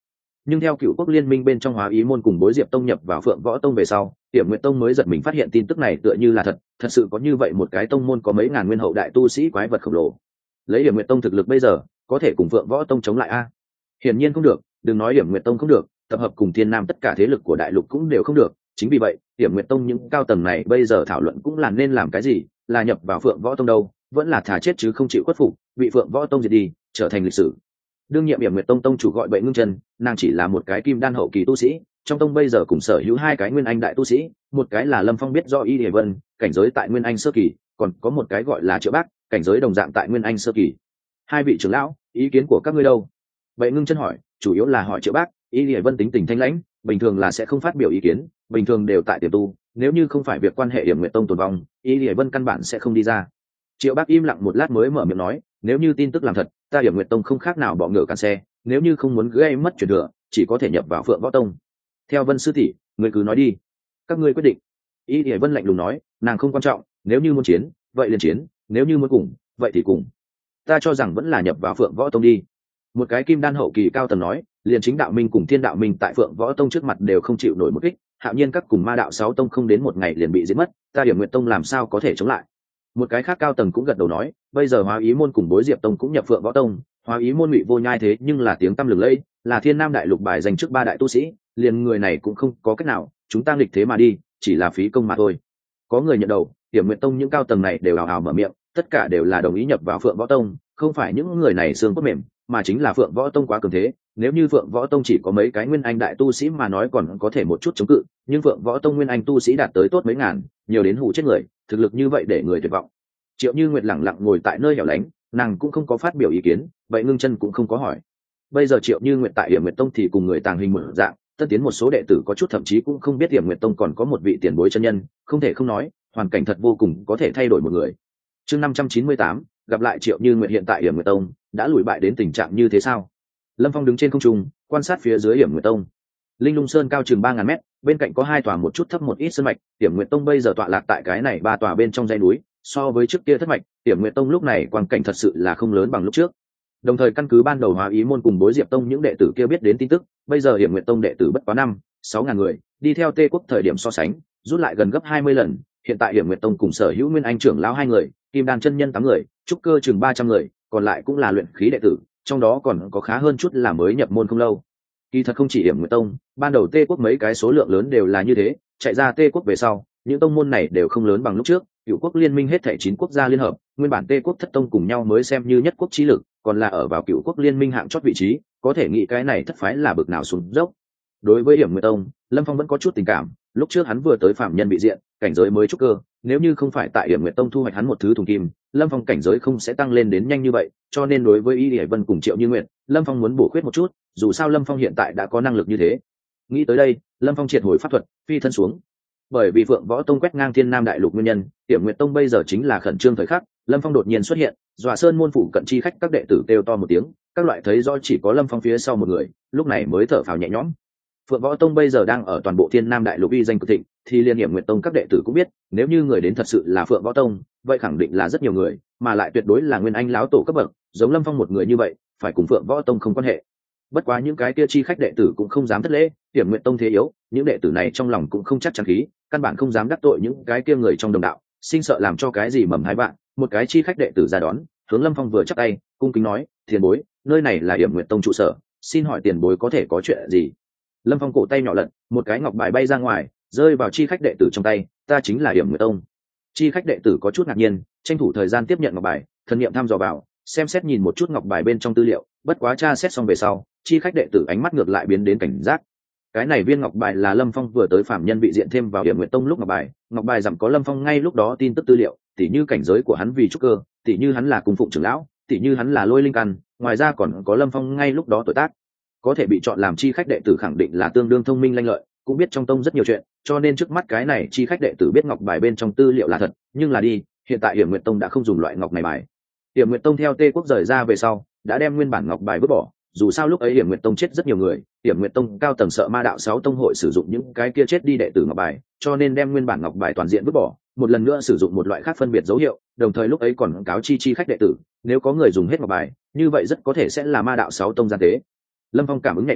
nhưng theo cựu quốc liên minh bên trong hóa ý môn cùng bối diệp tông nhập vào phượng võ tông về sau, Hiểm Nguyệt Tông mới giật mình phát hiện tin tức này tựa như là thật, thật sự có như vậy một cái tông môn có mấy ngàn nguyên hậu đại tu sĩ quái vật khổng lồ. Lấy Hiểm Nguyệt Tông thực lực bây giờ, có thể cùng Phượng Võ Tông chống lại a? Hiển nhiên không được, đừng nói Hiểm Nguyệt Tông không được, tập hợp cùng Thiên Nam tất cả thế lực của đại lục cũng đều không được. Chính vì vậy, Hiểm Nguyệt Tông những cao tầng này bây giờ thảo luận cũng là nên làm cái gì, là nhập vào Phượng Võ Tông đâu, vẫn là thả chết chứ không chịu khuất phục, bị Phượng Võ Tông diệt đi, trở thành lịch sử. Đương nhiệm Hiểm Nguyệt Tông tông chủ gọi Bệ Ngưng Chân, nàng chỉ là một cái kim đan hậu kỳ tu sĩ, trong tông bây giờ cùng sở hữu hai cái nguyên anh đại tu sĩ, một cái là Lâm Phong biết do Y Điệp Vân, cảnh giới tại nguyên anh sơ kỳ, còn có một cái gọi là Triệu Bác, cảnh giới đồng dạng tại nguyên anh sơ kỳ. Hai vị trưởng lão, ý kiến của các ngươi đâu? Bệ Ngưng Chân hỏi, chủ yếu là hỏi Triệu Bác. Y Điệp Vân tính tình thanh lãnh, bình thường là sẽ không phát biểu ý kiến, bình thường đều tại tiềm tu, nếu như không phải việc quan hệ Hiểm Nguyệt Tông tồn vong, Y Điệp Vân căn bản sẽ không đi ra. Triệu Bác im lặng một lát mới mở miệng nói, nếu như tin tức làm thật, ta Hiểm Nguyệt Tông không khác nào bọ ngựa cản xe, nếu như không muốn gây mất truyền thừa, chỉ có thể nhập vào Phượng Võ Tông. Theo Vân sư tỷ, người cứ nói đi, các ngươi quyết định. Y Điệp Vân lạnh lùng nói, nàng không quan trọng, nếu như muốn chiến, vậy liền chiến, nếu như muốn cùng, vậy thì cùng. Ta cho rằng vẫn là nhập vào Phượng Võ Tông đi. Một cái kim đan hậu kỳ cao tầng nói, liền chính đạo minh cùng thiên đạo minh tại Phượng Võ Tông trước mặt đều không chịu nổi một kích, hạo nhiên các cùng ma đạo sáu tông không đến một ngày liền bị giết mất, ta Hiểm Nguyệt Tông làm sao có thể chống lại. Một cái khác cao tầng cũng gật đầu nói, bây giờ hóa ý môn cùng bối diệp tông cũng nhập Phượng Võ Tông, hóa ý môn Ngụy Vô Nhai thế nhưng là tiếng tăm lừng lẫy, là thiên nam đại lục bài dành trước ba đại tu sĩ, liền người này cũng không có cách nào, chúng ta nghịch thế mà đi, chỉ là phí công mà thôi. Có người nhận đầu, Hiểm Nguyệt Tông những cao tầng này đều hào hào mở miệng, tất cả đều là đồng ý nhập vào Phượng Võ Tông, không phải những người này xương cốt mềm, mà chính là Phượng Võ Tông quá cường thế. Nếu như Phượng Võ Tông chỉ có mấy cái nguyên anh đại tu sĩ mà nói còn có thể một chút chống cự, nhưng Phượng Võ Tông nguyên anh tu sĩ đạt tới tốt mấy ngàn, nhiều đến hủ chết người, thực lực như vậy để người tuyệt vọng. Triệu Như Nguyệt lặng lặng ngồi tại nơi hẻo lánh, nàng cũng không có phát biểu ý kiến, vậy Ngưng Chân cũng không có hỏi. Bây giờ Triệu Như Nguyệt tại Hiểm Nguyệt Tông thì cùng người tàng hình một dạng, tân tiến một số đệ tử có chút thậm chí cũng không biết Hiểm Nguyệt Tông còn có một vị tiền bối chân nhân, không thể không nói, hoàn cảnh thật vô cùng có thể thay đổi một người. Chương năm trăm chín mươi tám, gặp lại Triệu Như Nguyệt hiện tại Hiểm Nguyệt Tông, đã lùi bại đến tình trạng như thế sao? Lâm Phong đứng trên không trung, quan sát phía dưới Hiểm Nguyệt Tông. Linh Lung Sơn cao chừng ba ngàn mét, bên cạnh có hai tòa một chút thấp một ít sơn mạch, Hiểm Nguyệt Tông bây giờ tọa lạc tại cái này ba tòa bên trong dãy núi, so với trước kia thất mạch, Hiểm Nguyệt Tông lúc này quang cảnh thật sự là không lớn bằng lúc trước. Đồng thời căn cứ ban đầu hóa ý môn cùng bối diệp tông những đệ tử kia biết đến tin tức, bây giờ Hiểm Nguyệt Tông đệ tử bất quá năm, sáu ngàn người, đi theo Tê Quốc thời điểm so sánh, rút lại gần gấp hai mươi lần, hiện tại Hiểm Nguyệt Tông cùng sở hữu Nguyên Anh trưởng lão hai người, Kim Đan chân nhân tám người, trúc cơ chừng ba trăm người, còn lại cũng là luyện khí đệ tử, trong đó còn có khá hơn chút là mới nhập môn không lâu. Kỳ thật không chỉ Hiểm Nguyệt Tông, ban đầu Tê Quốc mấy cái số lượng lớn đều là như thế, chạy ra Tê Quốc về sau, những tông môn này đều không lớn bằng lúc trước. Cựu quốc liên minh hết thảy chín quốc gia liên hợp, nguyên bản Tê Quốc thất tông cùng nhau mới xem như nhất quốc trí lực, còn là ở vào Cựu quốc liên minh hạng chót vị trí, có thể nghĩ cái này thất phái là bực nào xuống dốc. Đối với Hiểm Nguyệt Tông, Lâm Phong vẫn có chút tình cảm, lúc trước hắn vừa tới phạm nhân bị diện, cảnh giới mới trúc cơ, nếu như không phải tại Hiểm Nguyệt Tông thu hoạch hắn một thứ thùng kim, Lâm Phong cảnh giới không sẽ tăng lên đến nhanh như vậy, cho nên đối với Y Điệp Vân cùng Triệu Như Nguyệt, Lâm Phong muốn bổ khuyết một chút, dù sao Lâm Phong hiện tại đã có năng lực như thế. Nghĩ tới đây, Lâm Phong triệt hồi pháp thuật, phi thân xuống. Bởi vì Phượng Võ Tông quét ngang Thiên Nam đại lục nguyên nhân, Hiểm Nguyệt Tông bây giờ chính là khẩn trương thời khắc, Lâm Phong đột nhiên xuất hiện, dọa sơn môn phủ cận chi khách các đệ tử kêu to một tiếng, các loại thấy rõ chỉ có Lâm Phong phía sau một người, lúc này mới thở phào nhẹ nhõm. Phượng Võ Tông bây giờ đang ở toàn bộ Thiên Nam đại lục uy danh cực thịnh, thì liên Hiểm Nguyệt Tông các đệ tử cũng biết, nếu như người đến thật sự là Phượng Võ Tông, vậy khẳng định là rất nhiều người, mà lại tuyệt đối là nguyên anh lão tổ cấp bậc, giống Lâm Phong một người như vậy, phải cùng Phượng Võ Tông không quan hệ. Bất quá những cái kia chi khách đệ tử cũng không dám thất lễ, Hiểm Nguyệt Tông thế yếu, những đệ tử này trong lòng cũng không chắc chắn khí, căn bản không dám đắc tội những cái kia người trong đồng đạo, sinh sợ làm cho cái gì mầm hai bạn. Một cái chi khách đệ tử ra đón, hướng Lâm Phong vừa chắp tay, cung kính nói, tiền bối, nơi này là Hiểm Nguyệt Tông trụ sở, xin hỏi tiền bối có thể có chuyện gì? Lâm Phong cổ tay nhỏ lật, một cái ngọc bài bay ra ngoài, rơi vào chi khách đệ tử trong tay, ta chính là Hiểm Nguyệt Tông. Chi khách đệ tử có chút ngạc nhiên, tranh thủ thời gian tiếp nhận ngọc bài, thần niệm thăm dò vào, xem xét nhìn một chút ngọc bài bên trong tư liệu, bất quá tra xét xong về sau, chi khách đệ tử ánh mắt ngược lại biến đến cảnh giác. Cái này viên ngọc bài là Lâm Phong vừa tới phạm nhân bị diện thêm vào Hiểm Nguyệt Tông lúc ngọc bài, ngọc bài giảm có Lâm Phong ngay lúc đó tin tức tư liệu, tỉ như cảnh giới của hắn vì trúc cơ, tỉ như hắn là cung phụng trưởng lão, tỉ như hắn là lôi linh căn, ngoài ra còn có Lâm Phong ngay lúc đó tuổi tác. Có thể bị chọn làm chi khách đệ tử khẳng định là tương đương thông minh lanh lợi, cũng biết trong tông rất nhiều chuyện, cho nên trước mắt cái này chi khách đệ tử biết ngọc bài bên trong tư liệu là thật, nhưng là đi, hiện tại Hiểm Nguyệt Tông đã không dùng loại ngọc này bài. Hiểm Nguyệt Tông theo Tê Quốc rời ra về sau, đã đem nguyên bản ngọc bài vứt bỏ, dù sao lúc ấy Hiểm Nguyệt Tông chết rất nhiều người, Hiểm Nguyệt Tông cao tầng sợ ma đạo sáu tông hội sử dụng những cái kia chết đi đệ tử ngọc bài, cho nên đem nguyên bản ngọc bài toàn diện vứt bỏ, một lần nữa sử dụng một loại khác phân biệt dấu hiệu, đồng thời lúc ấy còn cáo chi chi khách đệ tử, nếu có người dùng hết ngọc bài, như vậy rất có thể sẽ là ma đạo sáu tông gian tế. Lâm Phong cảm ứng nhạy cảm,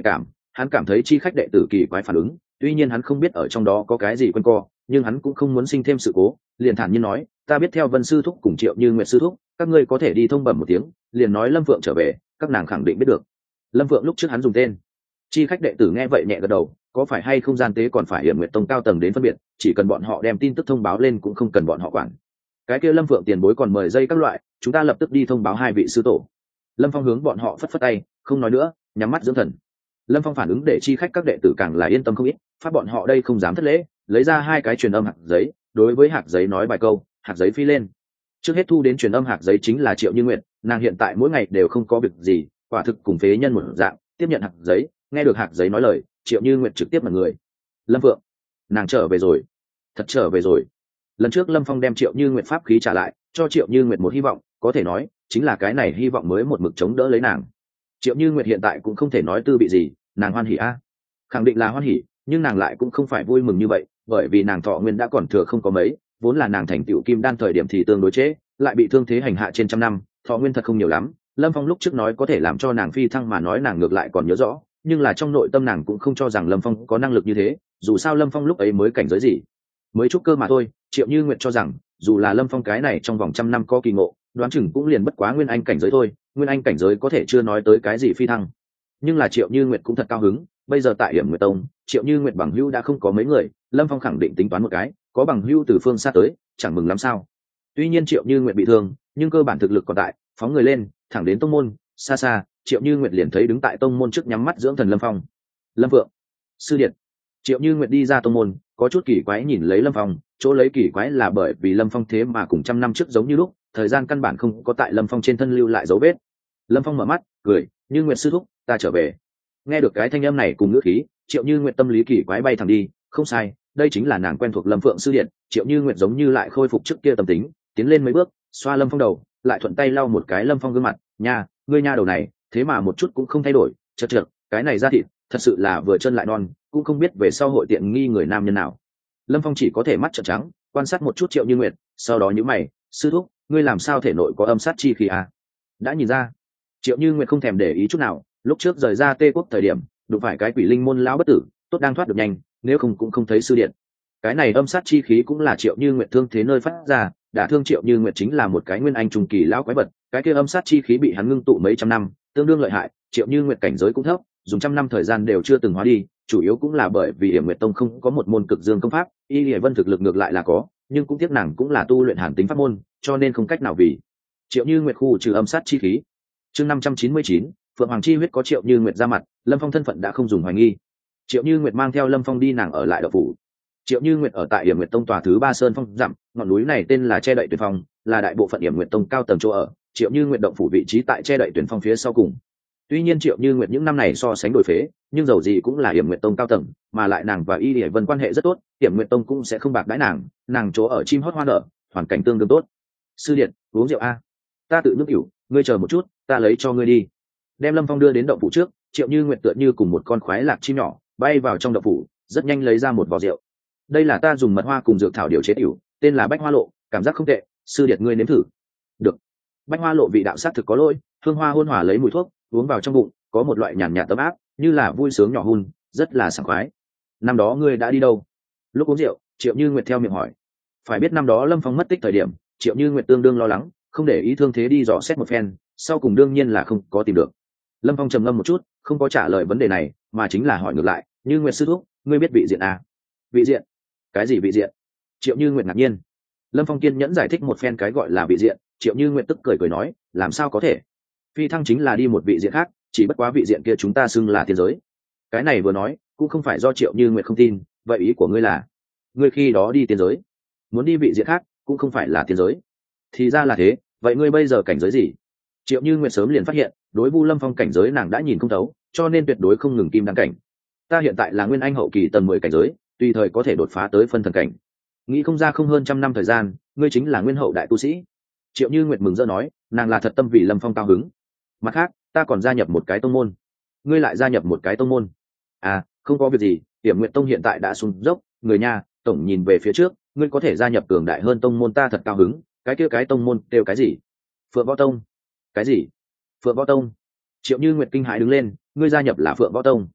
hắn cảm thấy chi khách đệ tử kỳ quái phản ứng, tuy nhiên hắn không biết ở trong đó có cái gì quanh co, nhưng hắn cũng không muốn sinh thêm sự cố, liền thản nhiên nói, ta biết theo Vân sư thúc cùng Triệu Như Nguyệt sư thúc, các ngươi có thể đi thông bẩm một tiếng, liền nói Lâm Phượng trở về, các nàng khẳng định biết được. Lâm Phượng lúc trước hắn dùng tên. Chi khách đệ tử nghe vậy nhẹ gật đầu, có phải hay không gian tế còn phải Hiểm Nguyệt Tông cao tầng đến phân biệt, chỉ cần bọn họ đem tin tức thông báo lên cũng không cần bọn họ quản. Cái kia Lâm Phượng tiền bối còn mời dây các loại, chúng ta lập tức đi thông báo hai vị sư tổ. Lâm Phong hướng bọn họ phất phất tay, không nói nữa, nhắm mắt dưỡng thần. Lâm Phong phản ứng để chi khách các đệ tử càng là yên tâm không ít, phát bọn họ đây không dám thất lễ, lấy ra hai cái truyền âm hạt giấy, đối với hạt giấy nói bài câu, hạt giấy phi lên. Trước hết thu đến truyền âm hạt giấy chính là Triệu Như Nguyệt, nàng hiện tại mỗi ngày đều không có việc gì, quả thực cùng phế nhân một dạng, tiếp nhận hạt giấy, nghe được hạt giấy nói lời, Triệu Như Nguyệt trực tiếp là người. Lâm Phượng, nàng trở về rồi, thật trở về rồi. Lần trước Lâm Phong đem Triệu Như Nguyệt pháp khí trả lại, cho Triệu Như Nguyệt một hy vọng, có thể nói chính là cái này hy vọng mới một mực chống đỡ lấy nàng. Triệu Như Nguyệt hiện tại cũng không thể nói tư bị gì, nàng hoan hỉ a, khẳng định là hoan hỉ, nhưng nàng lại cũng không phải vui mừng như vậy, bởi vì nàng thọ nguyên đã còn thừa không có mấy, vốn là nàng thành tựu kim đan thời điểm thì tương đối chế, lại bị thương thế hành hạ trên trăm năm, thọ nguyên thật không nhiều lắm. Lâm Phong lúc trước nói có thể làm cho nàng phi thăng mà nói nàng ngược lại còn nhớ rõ, nhưng là trong nội tâm nàng cũng không cho rằng Lâm Phong có năng lực như thế, dù sao Lâm Phong lúc ấy mới cảnh giới gì, mới trúc cơ mà thôi. Triệu Như Nguyệt cho rằng dù là Lâm Phong cái này trong vòng trăm năm có kỳ ngộ, đoán chừng cũng liền bất quá nguyên anh cảnh giới thôi, nguyên anh cảnh giới có thể chưa nói tới cái gì phi thăng. Nhưng là Triệu Như Nguyệt cũng thật cao hứng, bây giờ tại Hiểm Nguyệt Tông, Triệu Như Nguyệt bằng hữu đã không có mấy người, Lâm Phong khẳng định tính toán một cái, có bằng hữu từ phương xa tới, chẳng mừng lắm sao? Tuy nhiên Triệu Như Nguyệt bị thương, nhưng cơ bản thực lực còn tại, phóng người lên, thẳng đến tông môn, xa xa, Triệu Như Nguyệt liền thấy đứng tại tông môn trước nhắm mắt dưỡng thần Lâm Phong. Lâm Phượng, sư điện. Triệu Như Nguyệt đi ra tông môn, có chút kỳ quái nhìn lấy Lâm Phong, chỗ lấy kỳ quái là bởi vì Lâm Phong thế mà cùng trăm năm trước giống như lúc, thời gian căn bản không có tại Lâm Phong trên thân lưu lại dấu vết. Lâm Phong mở mắt, cười, Như Nguyệt sư thúc, ta trở về. Nghe được cái thanh âm này cùng ngữ khí, Triệu Như Nguyệt tâm lý kỳ quái bay thẳng đi, không sai, đây chính là nàng quen thuộc Lâm Phượng sư điện. Triệu Như Nguyệt giống như lại khôi phục trước kia tâm tính, tiến lên mấy bước, xoa Lâm Phong đầu, lại thuận tay lau một cái Lâm Phong gương mặt, nha, ngươi nha đầu này, thế mà một chút cũng không thay đổi, chật chật, cái này da thịt, thật sự là vừa chân lại non, cũng không biết về sau hội tiện nghi người nam nhân nào. Lâm Phong chỉ có thể mắt trợn trắng, quan sát một chút Triệu Như Nguyệt, sau đó nhíu mày, sư thúc, ngươi làm sao thể nội có âm sát chi khí à? Đã nhìn ra. Triệu Như Nguyệt không thèm để ý chút nào, lúc trước rời ra Tê Quốc thời điểm, đụng phải cái quỷ linh môn lão bất tử, tốt đang thoát được nhanh, nếu không cũng không thấy sư điện. Cái này âm sát chi khí cũng là Triệu Như Nguyệt thương thế nơi phát ra, đả thương Triệu Như Nguyệt chính là một cái nguyên anh trung kỳ lão quái vật, cái kia âm sát chi khí bị hắn ngưng tụ mấy trăm năm, tương đương lợi hại, Triệu Như Nguyệt cảnh giới cũng thấp, dùng trăm năm thời gian đều chưa từng hóa đi, chủ yếu cũng là bởi vì Hiểm Nguyệt Tông không có một môn cực dương công pháp, Y Lệ Vân thực lực ngược lại là có, nhưng cũng tiếc nàng cũng là tu luyện hàn tính pháp môn, cho nên không cách nào vì Triệu Như Nguyệt khu trừ âm sát chi khí. Chương năm trăm chín mươi chín, Phượng Hoàng chi huyết có Triệu Như Nguyệt ra mặt, Lâm Phong thân phận đã không dùng hoài nghi. Triệu Như Nguyệt mang theo Lâm Phong đi nàng ở lại đậu phủ. Triệu Như Nguyệt ở tại Hiểm Nguyệt Tông tòa thứ ba sơn phong dặm, ngọn núi này tên là Che Đậy Tuyển Phong, là đại bộ phận Hiểm Nguyệt Tông cao tầng chỗ ở. Triệu Như Nguyệt động phủ vị trí tại Che Đậy Tuyển Phong phía sau cùng. Tuy nhiên Triệu Như Nguyệt những năm này so sánh đổi phế, nhưng dầu gì cũng là Hiểm Nguyệt Tông cao tầng, mà lại nàng và Y Lệ Vân quan hệ rất tốt, Hiểm Nguyệt Tông cũng sẽ không bạc đãi nàng, nàng chỗ ở chim hót hoa nở, hoàn cảnh tương đương tốt. Sư điện, uống rượu a. Ta tự nước rượu, ngươi chờ một chút, ta lấy cho ngươi đi. Đem Lâm Phong đưa đến động phủ trước, Triệu Như Nguyệt tựa như cùng một con khoái lạc chim nhỏ, bay vào trong động phủ, rất nhanh lấy ra một vò rượu. Đây là ta dùng mật hoa cùng dược thảo điều chế tiểu, tên là Bách Hoa Lộ, cảm giác không tệ, sư điệt ngươi nếm thử. Được. Bách Hoa Lộ vị đạo sát thực có lỗi, hương hoa hôn hòa lấy mùi thuốc, uống vào trong bụng, có một loại nhàn nhạt ấm áp, như là vui sướng nhỏ hun, rất là sảng khoái. Năm đó ngươi đã đi đâu? Lúc uống rượu, Triệu Như Nguyệt theo miệng hỏi. Phải biết năm đó Lâm Phong mất tích thời điểm, Triệu Như Nguyệt tương đương lo lắng, không để ý thương thế đi dò xét một phen, sau cùng đương nhiên là không có tìm được. Lâm Phong trầm ngâm một chút, không có trả lời vấn đề này, mà chính là hỏi ngược lại, Như Nguyệt sư thúc, ngươi biết vị diện à? Vị diện? Cái gì vị diện? Triệu Như Nguyệt ngạc nhiên. Lâm Phong kiên nhẫn giải thích một phen cái gọi là vị diện, Triệu Như Nguyệt tức cười cười nói, làm sao có thể? Phi thăng chính là đi một vị diện khác, chỉ bất quá vị diện kia chúng ta xưng là thiên giới. Cái này vừa nói, cũng không phải do Triệu Như Nguyệt không tin, vậy ý của ngươi là, ngươi khi đó đi thiên giới, muốn đi vị diện khác, cũng không phải là thiên giới. Thì ra là thế, vậy ngươi bây giờ cảnh giới gì? Triệu Như Nguyệt sớm liền phát hiện, đối Vu Lâm Phong cảnh giới nàng đã nhìn không thấu, cho nên tuyệt đối không ngừng kim đăng cảnh. Ta hiện tại là nguyên anh hậu kỳ tầng mười cảnh giới, tùy thời có thể đột phá tới phân thần cảnh. Nghĩ không ra không hơn trăm năm thời gian, ngươi chính là nguyên hậu đại tu sĩ. Triệu Như Nguyệt mừng rỡ nói, nàng là thật tâm vì Lâm Phong cao hứng. Mặt khác, ta còn gia nhập một cái tông môn. Ngươi lại gia nhập một cái tông môn? À, không có việc gì, Tiểm Nguyệt Tông hiện tại đã xuống dốc, người nhà, tổng nhìn về phía trước, ngươi có thể gia nhập cường đại hơn tông môn ta thật cao hứng. Cái kia cái tông môn đều cái gì? Phượng Võ Tông. Cái gì? Phượng Võ Tông? Triệu Như Nguyệt kinh hãi đứng lên, ngươi gia nhập là Phượng Võ Tông?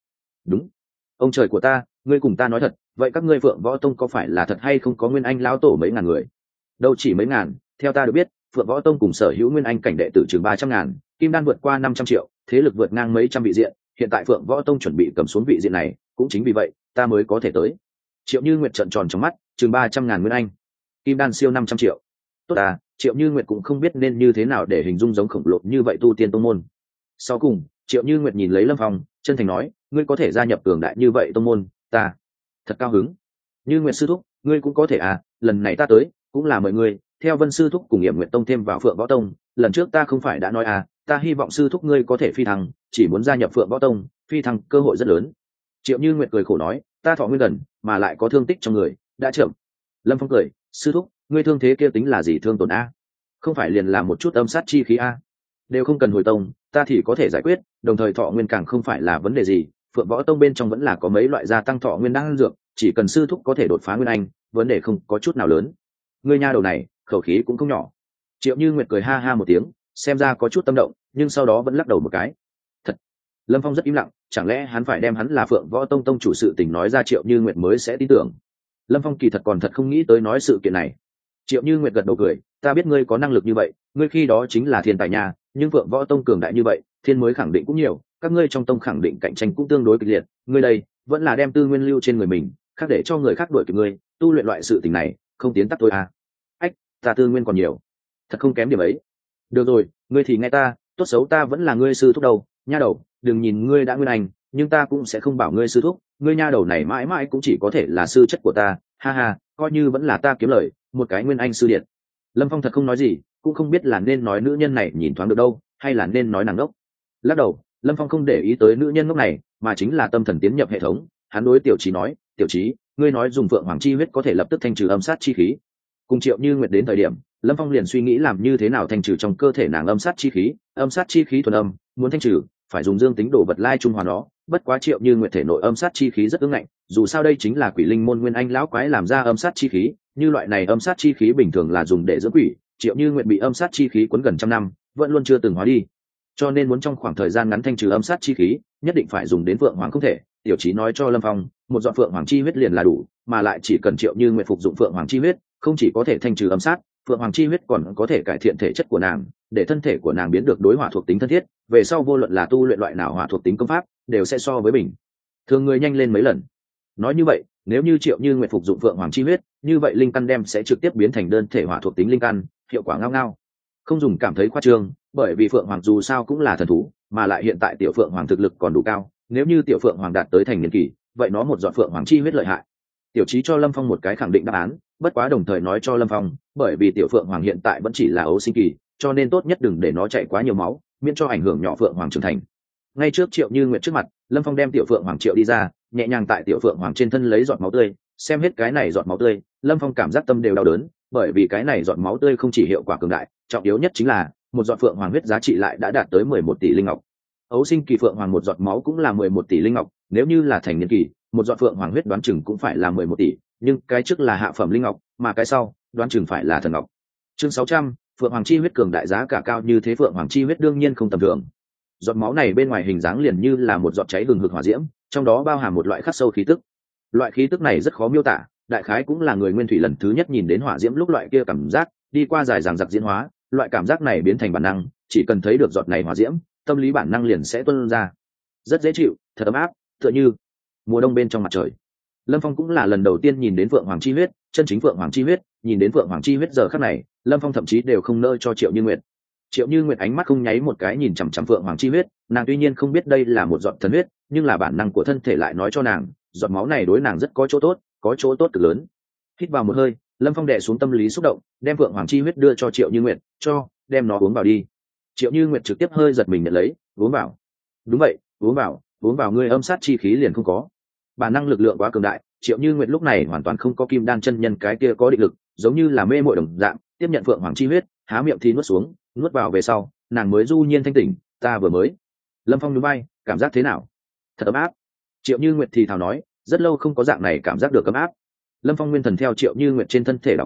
đúng. Ông trời của ta, ngươi cùng ta nói thật, vậy các ngươi Phượng Võ Tông có phải là thật hay không có nguyên anh lão tổ mấy ngàn người? Đâu chỉ mấy ngàn, theo ta được biết, Phượng Võ Tông cùng sở hữu nguyên anh cảnh đệ tử chừng ba trăm ngàn, kim đan vượt qua năm trăm triệu, thế lực vượt ngang mấy trăm vị diện, hiện tại Phượng Võ Tông chuẩn bị cầm xuống vị diện này, cũng chính vì vậy, ta mới có thể tới. Triệu Như Nguyệt trợn tròn trong mắt, chừng ba trăm ngàn nguyên anh, kim đan siêu năm trăm triệu. Tốt à, Triệu Như Nguyệt cũng không biết nên như thế nào để hình dung giống khổng lồ như vậy tu tiên tông môn. Sau cùng, Triệu Như Nguyệt nhìn lấy Lâm Phong, chân thành nói, ngươi có thể gia nhập cường đại như vậy tông môn, ta thật cao hứng. Như Nguyệt sư thúc, ngươi cũng có thể à, lần này ta tới, cũng là mời ngươi, theo Vân sư thúc cùng Nghiệm Nguyệt Tông thêm vào Phượng Võ Tông, lần trước ta không phải đã nói à, ta hy vọng sư thúc ngươi có thể phi thăng, chỉ muốn gia nhập Phượng Võ Tông, phi thăng cơ hội rất lớn. Triệu Như Nguyệt cười khổ nói, ta thọ nguyên gần, mà lại có thương tích trong người, đã chậm. Lâm Phong cười, sư thúc, ngươi thương thế kia tính là gì thương tổn a? Không phải liền là một chút âm sát chi khí a? Đều không cần hồi tông, ta thì có thể giải quyết, đồng thời thọ nguyên càng không phải là vấn đề gì. Phượng Võ Tông bên trong vẫn là có mấy loại gia tăng thọ nguyên đang dược, chỉ cần sư thúc có thể đột phá nguyên anh, vấn đề không có chút nào lớn. Ngươi nha đầu này, khẩu khí cũng không nhỏ. Triệu Như Nguyệt cười ha ha một tiếng, xem ra có chút tâm động, nhưng sau đó vẫn lắc đầu một cái. Thật. Lâm Phong rất im lặng, chẳng lẽ hắn phải đem hắn là Phượng Võ Tông tông chủ sự tình nói ra Triệu Như Nguyệt mới sẽ tin tưởng. Lâm Phong kỳ thật còn thật không nghĩ tới nói sự kiện này. Triệu Như Nguyệt gật đầu cười, ta biết ngươi có năng lực như vậy, ngươi khi đó chính là thiên tài nhà, nhưng Phượng Võ Tông cường đại như vậy, thiên mới khẳng định cũng nhiều, các ngươi trong tông khẳng định cạnh tranh cũng tương đối kịch liệt, ngươi đây vẫn là đem tư nguyên lưu trên người mình, khác để cho người khác đuổi kịp ngươi, tu luyện loại sự tình này, không tiến tắc tôi à? Ách, ta tư nguyên còn nhiều, thật không kém điểm ấy. Được rồi, ngươi thì nghe ta, tốt xấu ta vẫn là ngươi sư thúc đầu, nha đầu, đừng nhìn ngươi đã nguyên anh, nhưng ta cũng sẽ không bảo ngươi sư thúc, ngươi nha đầu này mãi mãi cũng chỉ có thể là sư chất của ta, ha ha, coi như vẫn là ta kiếm lời, một cái nguyên anh sư điện. Lâm Phong thật không nói gì, cũng không biết là nên nói nữ nhân này nhìn thoáng được đâu, hay là nên nói nàng ngốc. Lắc đầu, Lâm Phong không để ý tới nữ nhân ngốc này, mà chính là tâm thần tiến nhập hệ thống. Hắn đối Tiểu Chí nói, Tiểu Chí, ngươi nói dùng Phượng Hoàng chi huyết có thể lập tức thanh trừ âm sát chi khí. Cùng Triệu Như Nguyệt đến thời điểm, Lâm Phong liền suy nghĩ làm như thế nào thanh trừ trong cơ thể nàng âm sát chi khí. Âm sát chi khí thuần âm, muốn thanh trừ, phải dùng dương tính đồ vật lai trung hòa nó. Bất quá Triệu Như Nguyệt thể nội âm sát chi khí rất ứng ngạnh, dù sao đây chính là Quỷ Linh môn nguyên anh lão quái làm ra âm sát chi khí, như loại này âm sát chi khí bình thường là dùng để dưỡng quỷ, Triệu Như Nguyệt bị âm sát chi khí cuốn gần trăm năm, vẫn luôn chưa từng hóa đi, cho nên muốn trong khoảng thời gian ngắn thanh trừ âm sát chi khí, nhất định phải dùng đến Phượng Hoàng không thể. Tiểu Chí nói cho Lâm Phong, một giọt Phượng Hoàng chi huyết liền là đủ, mà lại chỉ cần Triệu Như Nguyệt phục dụng Phượng Hoàng chi huyết, không chỉ có thể thanh trừ âm sát, Phượng Hoàng chi huyết còn có thể cải thiện thể chất của nàng, để thân thể của nàng biến được đối hỏa thuộc tính thân thiết, về sau vô luận là tu luyện loại nào hỏa thuộc tính công pháp, đều sẽ so với bình thường người nhanh lên mấy lần. Nói như vậy, nếu như Triệu Như Nguyệt phục dụng Phượng Hoàng chi huyết, như vậy linh căn đem sẽ trực tiếp biến thành đơn thể hỏa thuộc tính linh căn, hiệu quả ngao ngao. Không dùng cảm thấy khoa trương, bởi vì Phượng Hoàng dù sao cũng là thần thú, mà lại hiện tại tiểu Phượng Hoàng thực lực còn đủ cao, nếu như tiểu Phượng Hoàng đạt tới thành niên kỳ, vậy nó một giọt Phượng Hoàng chi huyết lợi hại. Tiểu Chí cho Lâm Phong một cái khẳng định đáp án, bất quá đồng thời nói cho Lâm Phong, bởi vì tiểu Phượng Hoàng hiện tại vẫn chỉ là ấu sinh kỳ, cho nên tốt nhất đừng để nó chạy quá nhiều máu, miễn cho ảnh hưởng nhỏ Phượng Hoàng trưởng thành. Ngay trước Triệu Như Nguyệt trước mặt, Lâm Phong đem tiểu Phượng Hoàng triệu đi ra, nhẹ nhàng tại tiểu Phượng Hoàng trên thân lấy giọt máu tươi, xem hết cái này giọt máu tươi, Lâm Phong cảm giác tâm đều đau đớn, bởi vì cái này giọt máu tươi không chỉ hiệu quả cường đại, trọng yếu nhất chính là một giọt Phượng Hoàng huyết giá trị lại đã đạt tới mười một tỷ linh ngọc. Ấu sinh kỳ Phượng Hoàng một giọt máu cũng là mười một tỷ linh ngọc, nếu như là thành niên kỳ, một giọt Phượng Hoàng huyết đoán chừng cũng phải là mười một tỷ, nhưng cái trước là hạ phẩm linh ngọc, mà cái sau, đoán chừng phải là thần ngọc. Chương sáu trăm, Phượng Hoàng chi huyết cường đại giá cả cao như thế Phượng Hoàng chi huyết đương nhiên không tầm thường. Giọt máu này bên ngoài hình dáng liền như là một giọt cháy hừng hực hỏa diễm, trong đó bao hàm một loại khắc sâu khí tức. Loại khí tức này rất khó miêu tả, đại khái cũng là người nguyên thủy lần thứ nhất nhìn đến hỏa diễm lúc loại kia cảm giác, đi qua dài dằng dặc diễn hóa, loại cảm giác này biến thành bản năng, chỉ cần thấy được giọt này hỏa diễm, tâm lý bản năng liền sẽ tuôn ra. Rất dễ chịu, thật ấm áp, tựa như mùa đông bên trong mặt trời. Lâm Phong cũng là lần đầu tiên nhìn đến Phượng Hoàng chi huyết, chân chính Phượng Hoàng chi huyết, nhìn đến Phượng Hoàng chi huyết giờ khắc này, Lâm Phong thậm chí đều không nỡ cho Triệu Như Nguyệt. Triệu Như Nguyệt ánh mắt không nháy một cái nhìn chằm chằm Phượng Hoàng chi huyết, nàng tuy nhiên không biết đây là một giọt thần huyết, nhưng là bản năng của thân thể lại nói cho nàng, giọt máu này đối nàng rất có chỗ tốt, có chỗ tốt cực lớn. Hít vào một hơi, Lâm Phong đè xuống tâm lý xúc động, đem Phượng Hoàng chi huyết đưa cho Triệu Như Nguyệt, cho, đem nó uống vào đi. Triệu Như Nguyệt trực tiếp hơi giật mình nhận lấy, uống vào. Đúng vậy, uống vào, uống vào ngươi âm sát chi khí liền không có. Bản năng lực lượng quá cường đại, Triệu Như Nguyệt lúc này hoàn toàn không có kim đan chân nhân cái kia có định lực, giống như là mê muội đồng dạng, tiếp nhận Phượng Hoàng chi huyết, há miệng thì nuốt xuống, nuốt vào về sau, nàng mới du nhiên thanh tỉnh, ta vừa mới. Lâm Phong nhún vai, cảm giác thế nào? Thật ấm áp. Triệu Như Nguyệt thì thào nói, rất lâu không có dạng này cảm giác được ấm áp. Lâm Phong nguyên thần theo Triệu Như Nguyệt trên thân thể đảo qua,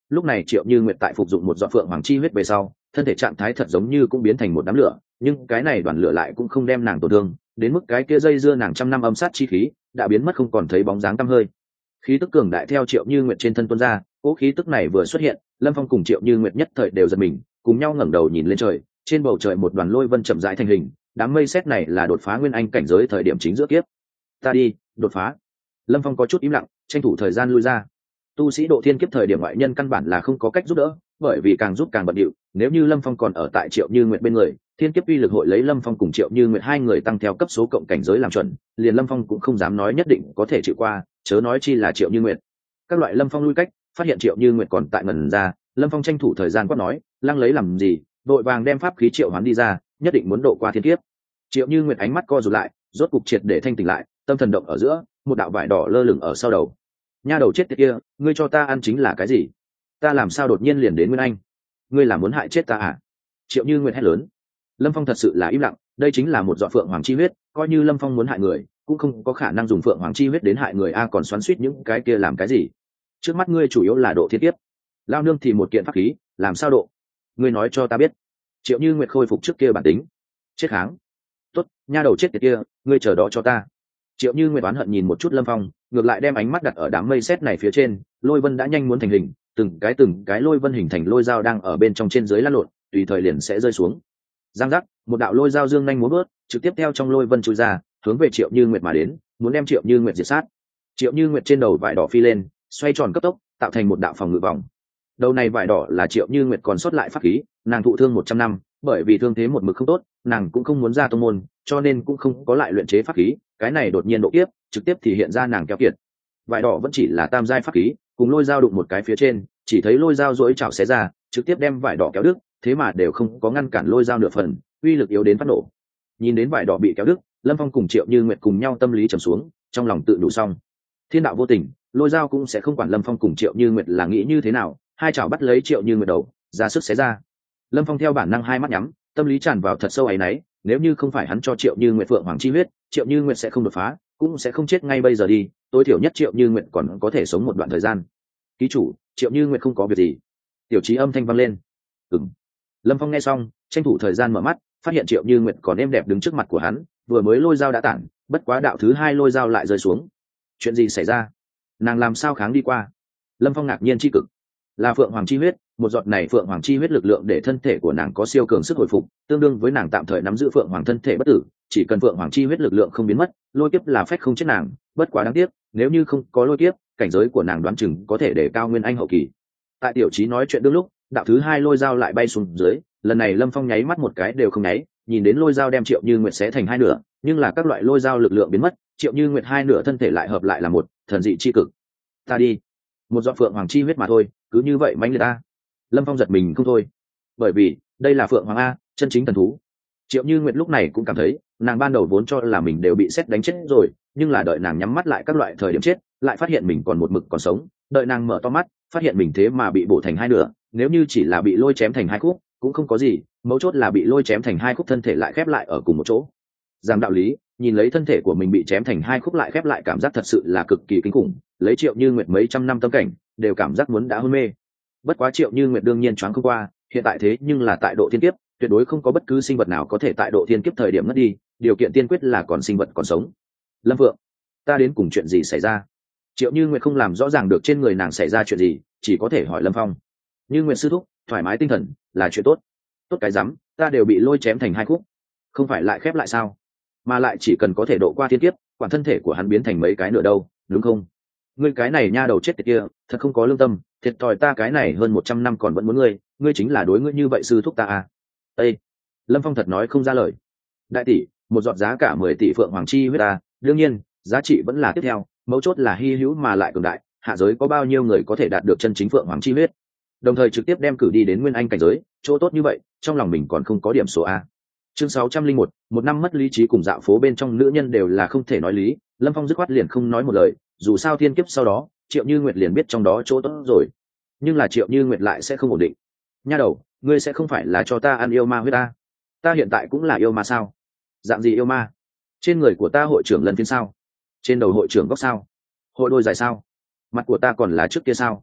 lúc này Triệu Như Nguyệt tại phục dụng một giọt phượng hoàng chi huyết về sau, thân thể trạng thái thật giống như cũng biến thành một đám lửa, nhưng cái này đoàn lửa lại cũng không đem nàng tổn thương, đến mức cái kia dây dưa nàng trăm năm âm sát chi khí đã biến mất không còn thấy bóng dáng tăm hơi. Khí tức cường đại theo Triệu Như Nguyệt trên thân tuôn ra, cỗ khí tức này vừa xuất hiện, Lâm Phong cùng Triệu Như Nguyệt nhất thời đều giật mình, cùng nhau ngẩng đầu nhìn lên trời, trên bầu trời một đoàn lôi vân chậm rãi thành hình, đám mây sét này là đột phá nguyên anh cảnh giới thời điểm chính giữa kiếp. Ta đi, đột phá. Lâm Phong có chút im lặng, tranh thủ thời gian lui ra. Tu sĩ độ thiên kiếp thời điểm ngoại nhân căn bản là không có cách giúp đỡ, bởi vì càng giúp càng bận điệu. Nếu như Lâm Phong còn ở tại Triệu Như Nguyệt bên người, thiên kiếp uy lực hội lấy Lâm Phong cùng Triệu Như Nguyệt hai người tăng theo cấp số cộng cảnh giới làm chuẩn, liền Lâm Phong cũng không dám nói nhất định có thể chịu qua, chớ nói chi là Triệu Như Nguyệt. Các loại Lâm Phong lui cách, phát hiện Triệu Như Nguyệt còn tại ngần ra, Lâm Phong tranh thủ thời gian quát nói, lăng lấy làm gì, đội vàng đem pháp khí triệu hoán đi ra, nhất định muốn độ qua thiên kiếp. Triệu Như Nguyệt ánh mắt co rụt lại, rốt cục triệt để thanh tỉnh lại, tâm thần động ở giữa, một đạo vải đỏ lơ lửng ở sau đầu. Nha đầu chết tiệt kia, ngươi cho ta ăn chính là cái gì? Ta làm sao đột nhiên liền đến Nguyên Anh? Ngươi là muốn hại chết ta à? Triệu Như Nguyệt hét lớn. Lâm Phong thật sự là im lặng, đây chính là một giọt phượng hoàng chi huyết, coi như Lâm Phong muốn hại người, cũng không có khả năng dùng phượng hoàng chi huyết đến hại người a, còn xoắn xuýt những cái kia làm cái gì? Trước mắt ngươi chủ yếu là độ thiên kiếp, lao nương thì một kiện pháp khí, làm sao độ? Ngươi nói cho ta biết. Triệu Như Nguyệt khôi phục trước kia bản tính. Chết kháng. Tốt, nha đầu chết tiệt kia, ngươi chờ đó cho ta. Triệu Như Nguyệt oán hận nhìn một chút Lâm Phong, ngược lại đem ánh mắt đặt ở đám mây sét này phía trên, lôi vân đã nhanh muốn thành hình, từng cái từng cái lôi vân hình thành lôi dao đang ở bên trong trên dưới lăn lộn, tùy thời liền sẽ rơi xuống. Giang giác, một đạo lôi dao dương nhanh múa vớt, trực tiếp theo trong lôi vân chui ra, hướng về Triệu Như Nguyệt mà đến, muốn đem Triệu Như Nguyệt diệt sát. Triệu Như Nguyệt trên đầu vải đỏ phi lên, xoay tròn cấp tốc, tạo thành một đạo phòng ngự vòng. Đầu này vải đỏ là Triệu Như Nguyệt còn sót lại pháp khí, nàng thụ thương một trăm năm, bởi vì thương thế một mực không tốt, nàng cũng không muốn ra tông môn, cho nên cũng không có lại luyện chế pháp khí, cái này đột nhiên độ kiếp, trực tiếp thì hiện ra nàng keo kiệt. Vải đỏ vẫn chỉ là tam giai pháp khí, cùng lôi dao đụng một cái phía trên, chỉ thấy lôi dao duỗi chảo xé ra, trực tiếp đem vải đỏ kéo đứt, thế mà đều không có ngăn cản lôi dao nửa phần, uy lực yếu đến phát nổ. Nhìn đến vải đỏ bị kéo đứt, Lâm Phong cùng Triệu Như Nguyệt cùng nhau tâm lý trầm xuống, trong lòng tự đủ xong. Thiên đạo vô tình, lôi dao cũng sẽ không quản Lâm Phong cùng Triệu Như Nguyệt là nghĩ như thế nào, hai chảo bắt lấy Triệu Như Nguyệt đầu, ra sức xé ra. Lâm Phong theo bản năng hai mắt nhắm, tâm lý tràn vào thật sâu ấy nấy, nếu như không phải hắn cho Triệu Như Nguyệt phượng hoàng chi huyết, Triệu Như Nguyệt sẽ không đột phá, cũng sẽ không chết ngay bây giờ đi, tối thiểu nhất Triệu Như Nguyệt còn có thể sống một đoạn thời gian. Ký chủ, Triệu Như Nguyệt không có việc gì. Tiểu Chí âm thanh vang lên. Ừm. Lâm Phong nghe xong, tranh thủ thời gian mở mắt, phát hiện Triệu Như Nguyệt còn êm đẹp đứng trước mặt của hắn, vừa mới lôi dao đã tản, bất quá đạo thứ hai lôi dao lại rơi xuống. Chuyện gì xảy ra? Nàng làm sao kháng đi qua? Lâm Phong ngạc nhiên chi cực. Là phượng hoàng chi huyết, một giọt này phượng hoàng chi huyết lực lượng để thân thể của nàng có siêu cường sức hồi phục, tương đương với nàng tạm thời nắm giữ phượng hoàng thân thể bất tử, chỉ cần phượng hoàng chi huyết lực lượng không biến mất, lôi kiếp là phách không chết nàng, bất quá đáng tiếc, nếu như không có lôi kiếp, cảnh giới của nàng đoán chừng có thể để cao nguyên anh hậu kỳ. Tại Tiểu Chí nói chuyện đương lúc, đạo thứ hai lôi dao lại bay xuống dưới, lần này Lâm Phong nháy mắt một cái đều không nháy, nhìn đến lôi dao đem Triệu Như Nguyệt xé thành hai nửa, nhưng là các loại lôi dao lực lượng biến mất, Triệu Như Nguyệt hai nửa thân thể lại hợp lại là một, thần dị chi cực. Ta đi, một giọt phượng hoàng chi huyết mà thôi, cứ như vậy mãnh liệt ta. Lâm Phong giật mình không thôi, bởi vì đây là phượng hoàng a, chân chính thần thú. Triệu Như Nguyệt lúc này cũng cảm thấy, nàng ban đầu vốn cho là mình đều bị sét đánh chết rồi, nhưng là đợi nàng nhắm mắt lại các loại thời điểm chết, lại phát hiện mình còn một mực còn sống, đợi nàng mở to mắt, phát hiện mình thế mà bị bổ thành hai nửa, nếu như chỉ là bị lôi chém thành hai khúc, cũng không có gì, mấu chốt là bị lôi chém thành hai khúc thân thể lại khép lại ở cùng một chỗ. Giang đạo lý, nhìn lấy thân thể của mình bị chém thành hai khúc lại khép lại cảm giác thật sự là cực kỳ kinh khủng, lấy Triệu Như Nguyệt mấy trăm năm tâm cảnh, đều cảm giác muốn đã hôn mê. Bất quá Triệu Như Nguyệt đương nhiên choáng không qua, hiện tại thế nhưng là tại độ thiên kiếp, tuyệt đối không có bất cứ sinh vật nào có thể tại độ thiên kiếp thời điểm mất đi, điều kiện tiên quyết là còn sinh vật còn sống. Lâm Vượng, ta đến cùng chuyện gì xảy ra? Triệu Như Nguyệt không làm rõ ràng được trên người nàng xảy ra chuyện gì, chỉ có thể hỏi Lâm Phong. Như Nguyệt sư thúc, thoải mái tinh thần, là chuyện tốt. Tốt cái rắm, ta đều bị lôi chém thành hai khúc, không phải lại khép lại sao? Mà lại chỉ cần có thể độ qua thiên kiếp, quản thân thể của hắn biến thành mấy cái nữa đâu, đúng không? Ngươi cái này nha đầu chết tiệt kia, thật không có lương tâm, thiệt thòi ta cái này hơn một trăm năm còn vẫn muốn ngươi, ngươi chính là đối ngươi như vậy sư thúc ta à? Ê! Lâm Phong thật nói không ra lời. Đại tỷ, một giọt giá cả mười tỷ phượng hoàng chi huyết ta, đương nhiên, giá trị vẫn là tiếp theo, mấu chốt là hy hữu mà lại cường đại, hạ giới có bao nhiêu người có thể đạt được chân chính phượng hoàng chi huyết, đồng thời trực tiếp đem cử đi đến nguyên anh cảnh giới, chỗ tốt như vậy, trong lòng mình còn không có điểm số a. Chương sáu trăm linh một, một năm mất lý trí cùng dạo phố bên trong nữ nhân đều là không thể nói lý, Lâm Phong dứt khoát liền không nói một lời, dù sao thiên kiếp sau đó, Triệu Như Nguyệt liền biết trong đó chỗ tốt rồi. Nhưng là Triệu Như Nguyệt lại sẽ không ổn định. Nha đầu, ngươi sẽ không phải là cho ta ăn yêu ma huyết ta? Ta hiện tại cũng là yêu ma sao? Dạng gì yêu ma? Trên người của ta hội trưởng lần phiên sao? Trên đầu hội trưởng góc sao? Hội đôi dài sao? Mặt của ta còn là trước kia sao?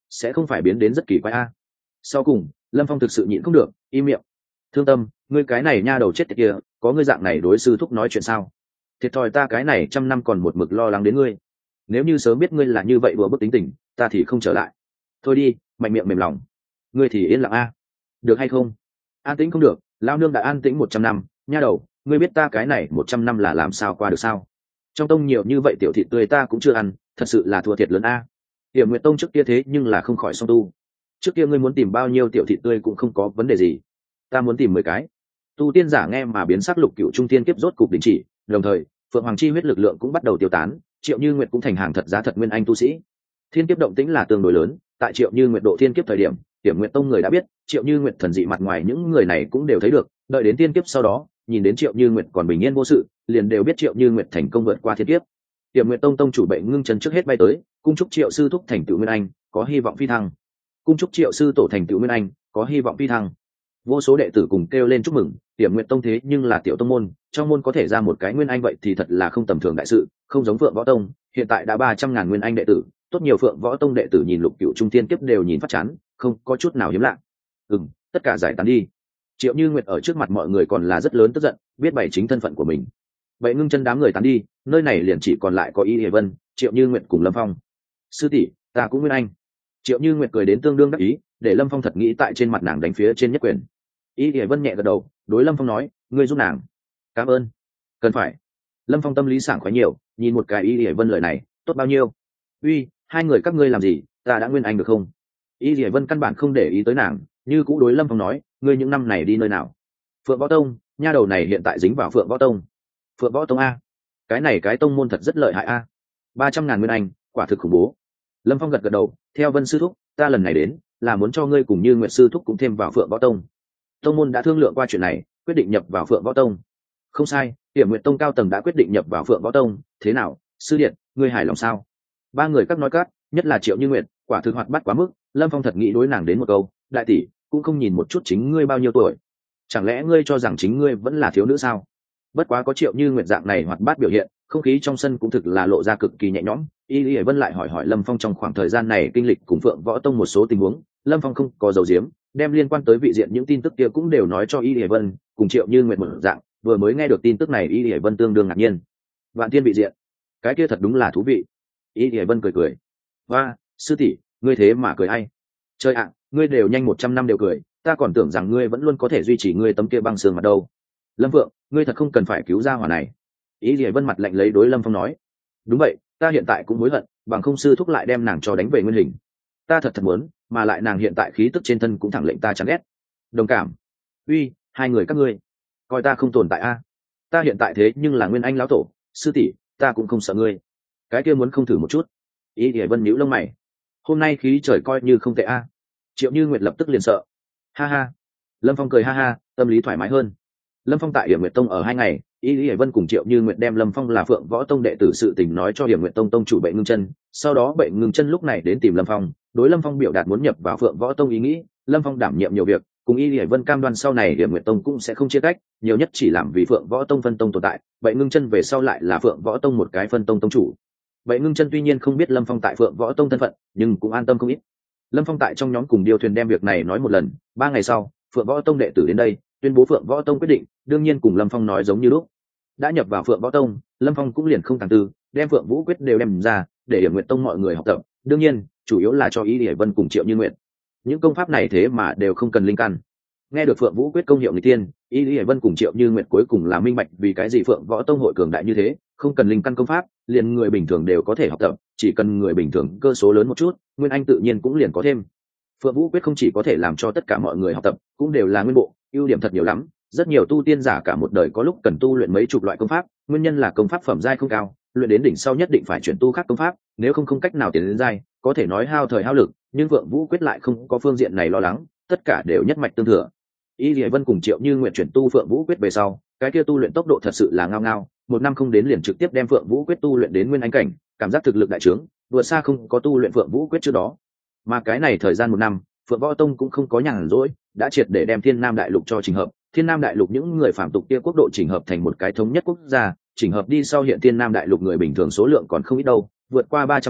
sẽ không phải biến đến rất kỳ quái a. Sau cùng Lâm Phong thực sự nhịn không được, im miệng. Thương Tâm, ngươi cái này nha đầu chết tiệt kia, có ngươi dạng này đối sư thúc nói chuyện sao? Thiệt thòi ta cái này trăm năm còn một mực lo lắng đến ngươi. Nếu như sớm biết ngươi là như vậy vừa bức tính tình, ta thì không trở lại. Thôi đi, mạnh miệng mềm lòng. Ngươi thì yên lặng a. Được hay không? An tĩnh không được, lão nương đã an tĩnh một trăm năm, nha đầu, ngươi biết ta cái này một trăm năm là làm sao qua được sao? Trong tông nhiều như vậy tiểu thịt tươi ta cũng chưa ăn, thật sự là thua thiệt lớn a. Hiểm Nguyệt tông trước kia thế nhưng là không khỏi song tu. Trước kia ngươi muốn tìm bao nhiêu tiểu thịt tươi cũng không có vấn đề gì, ta muốn tìm mười cái. Tu tiên giả nghe mà biến sắc, lục cựu trung tiên kiếp rốt cục đình chỉ, đồng thời phượng hoàng chi huyết lực lượng cũng bắt đầu tiêu tán, Triệu Như Nguyệt cũng thành hàng thật giá thật nguyên anh tu sĩ. Thiên kiếp động tĩnh là tương đối lớn, tại Triệu Như Nguyệt độ thiên kiếp thời điểm, Hiểm Nguyệt tông người đã biết, Triệu Như Nguyệt thần dị mặt ngoài những người này cũng đều thấy được, đợi đến thiên kiếp sau đó, nhìn đến Triệu Như Nguyệt còn bình yên vô sự, liền đều biết Triệu Như Nguyệt thành công vượt qua thiên kiếp. Hiểm Nguyệt tông tông chủ Bệnh Ngưng Chân trước hết bay tới, cung chúc Triệu sư thúc thành tựu nguyên anh, có hy vọng phi thăng. Cung chúc Triệu sư tổ thành tựu nguyên anh, có hy vọng phi thăng. Vô số đệ tử cùng kêu lên chúc mừng. Hiểm Nguyệt tông thế nhưng là tiểu tông môn, trong môn có thể ra một cái nguyên anh vậy thì thật là không tầm thường đại sự, không giống Phượng Võ tông, hiện tại đã ba trăm ngàn nguyên anh đệ tử, tốt nhiều Phượng Võ tông đệ tử nhìn lục cựu trung tiên kiếp đều nhìn phát chán, không có chút nào hiếm lạ. Ừm, tất cả giải tán đi. Triệu Như Nguyệt ở trước mặt mọi người còn là rất lớn tức giận, biết bày chính thân phận của mình. Vậy Ngưng Chân đám người tán đi, nơi này liền chỉ còn lại có Y Lệ Vân, Triệu Như Nguyệt cùng Lâm Phong. Sư tỷ, ta cũng nguyên anh. Triệu Như Nguyệt cười đến tương đương đắc ý, để Lâm Phong thật nghĩ tại trên mặt nàng đánh phía trên nhất quyền. Y Lệ Vân nhẹ gật đầu, đối Lâm Phong nói, ngươi giúp nàng. Cảm ơn. Cần phải. Lâm Phong tâm lý sảng khoái nhiều, nhìn một cái Y Lệ Vân lời này, tốt bao nhiêu. Uy, hai người các ngươi làm gì, ta đã nguyên anh được không? Y Lệ Vân căn bản không để ý tới nàng, như cũ đối Lâm Phong nói, ngươi những năm này đi nơi nào? Phượng Võ tông, nha đầu này hiện tại dính vào Phượng Võ tông. Phượng Võ tông a? Cái này cái tông môn thật rất lợi hại a. Ba trăm ngàn nguyên anh, quả thực khủng bố. Lâm Phong gật gật đầu, theo Vân sư thúc, ta lần này đến là muốn cho ngươi cùng Như Nguyệt sư thúc cũng thêm vào Phượng Võ tông. Tông môn đã thương lượng qua chuyện này, quyết định nhập vào Phượng Võ tông. Không sai, Hiểm Nguyệt tông cao tầng đã quyết định nhập vào Phượng Võ tông. Thế nào, sư điện, ngươi hài lòng sao? Ba người các nói cát, nhất là Triệu Như Nguyệt, quả thực hoạt bát quá mức. Lâm Phong thật nghĩ đối nàng đến một câu, đại tỷ, cũng không nhìn một chút chính ngươi bao nhiêu tuổi, chẳng lẽ ngươi cho rằng chính ngươi vẫn là thiếu nữ sao? Bất quá có Triệu Như Nguyệt dạng này hoạt bát biểu hiện, không khí trong sân cũng thực là lộ ra cực kỳ nhẹ nhõm. Y Lý Vân lại hỏi hỏi Lâm Phong trong khoảng thời gian này kinh lịch cùng Phượng Võ tông một số tình huống. Lâm Phong không có giấu giếm, đem liên quan tới vị diện những tin tức kia cũng đều nói cho Y Lý Vân, cùng Triệu Như Nguyệt một dạng, vừa mới nghe được tin tức này Y Lý Vân tương đương ngạc nhiên. Vạn Thiên vị diện, cái kia thật đúng là thú vị. Y Lý Vân cười cười, và sư tỷ, ngươi thế mà cười ai? Trời ạ, ngươi đều nhanh một trăm năm đều cười, ta còn tưởng rằng ngươi vẫn luôn có thể duy trì ngươi tấm kia băng sương mặt đâu. Lâm Phượng, ngươi thật không cần phải cứu ra hỏa này. Ý Lệ Vân mặt lạnh lấy đối Lâm Phong nói, đúng vậy, ta hiện tại cũng hối hận, bằng không sư thúc lại đem nàng cho đánh về nguyên hình. Ta thật thật muốn, mà lại nàng hiện tại khí tức trên thân cũng thẳng lệnh ta chán ghét. Đồng cảm. Uy, hai người các ngươi, coi ta không tồn tại a? Ta hiện tại thế nhưng là nguyên anh lão tổ, sư tỷ, ta cũng không sợ ngươi. Cái kia muốn không thử một chút? Ý Lệ Vân nhíu lông mày. Hôm nay khí trời coi như không tệ a. Triệu Như Nguyệt lập tức liền sợ. Ha ha. Lâm Phong cười ha ha, tâm lý thoải mái hơn. Lâm Phong tại Hiểm Nguyệt tông ở hai ngày, Y Lý Vân cùng Triệu Như Nguyệt đem Lâm Phong là Phượng Võ tông đệ tử sự tình nói cho Hiểm Nguyệt tông tông chủ Bệnh Ngưng Chân. Sau đó Bệnh Ngưng Chân lúc này đến tìm Lâm Phong, đối Lâm Phong biểu đạt muốn nhập vào Phượng Võ tông ý nghĩ. Lâm Phong đảm nhiệm nhiều việc, cùng Y Lý Vân cam đoan sau này Hiểm Nguyệt tông cũng sẽ không chia cách, nhiều nhất chỉ làm vì Phượng Võ tông phân tông tồn tại. Bệnh Ngưng Chân về sau lại là Phượng Võ tông một cái phân tông tông chủ. Bệnh Ngưng Chân tuy nhiên không biết Lâm Phong tại Phượng Võ tông thân phận, nhưng cũng an tâm không ít. Lâm Phong tại trong nhóm cùng Điêu Thuyền đem việc này nói một lần. Ba ngày sau, Phượng Võ tông đệ tử đến đây, tuyên bố Phượng Võ tông quyết định, đương nhiên cùng Lâm Phong nói giống như lúc. Đã nhập vào Phượng Võ tông, Lâm Phong cũng liền không tàng tư, đem Phượng Vũ quyết đều đem ra, để Hiểm Nguyệt tông mọi người học tập. Đương nhiên, chủ yếu là cho Y Lý Vân cùng Triệu Như Nguyệt. Những công pháp này thế mà đều không cần linh căn. Nghe được Phượng Vũ quyết công hiệu người tiên, Y Lý Vân cùng Triệu Như Nguyệt cuối cùng là minh bạch vì cái gì Phượng Võ tông hội cường đại như thế, không cần linh căn công pháp, liền người bình thường đều có thể học tập, chỉ cần người bình thường cơ số lớn một chút, nguyên anh tự nhiên cũng liền có thêm. Phượng Vũ quyết không chỉ có thể làm cho tất cả mọi người học tập, cũng đều là nguyên bộ, ưu điểm thật nhiều lắm. Rất nhiều tu tiên giả cả một đời có lúc cần tu luyện mấy chục loại công pháp, nguyên nhân là công pháp phẩm giai không cao, luyện đến đỉnh sau nhất định phải chuyển tu khác công pháp, nếu không không cách nào tiến đến giai, có thể nói hao thời hao lực, nhưng Phượng Vũ quyết lại không có phương diện này lo lắng, tất cả đều nhất mạch tương thừa. Y Lệ Vân cùng Triệu Như Nguyệt chuyển tu Phượng Vũ quyết về sau, cái kia tu luyện tốc độ thật sự là ngao ngao, một năm không đến liền trực tiếp đem Phượng Vũ quyết tu luyện đến nguyên anh cảnh, cảm giác thực lực đại trướng, vượt xa không có tu luyện Phượng Vũ quyết trước đó. Mà cái này thời gian một năm, Phượng Võ tông cũng không có nhàn rỗi, đã triệt để đem Thiên Nam đại lục cho chỉnh hợp. Thiên Nam đại lục những người phạm tục kia quốc độ chỉnh hợp thành một cái thống nhất quốc gia, chỉnh hợp đi sau hiện Thiên Nam đại lục người bình thường số lượng còn không ít đâu, vượt qua ba trăm triệu,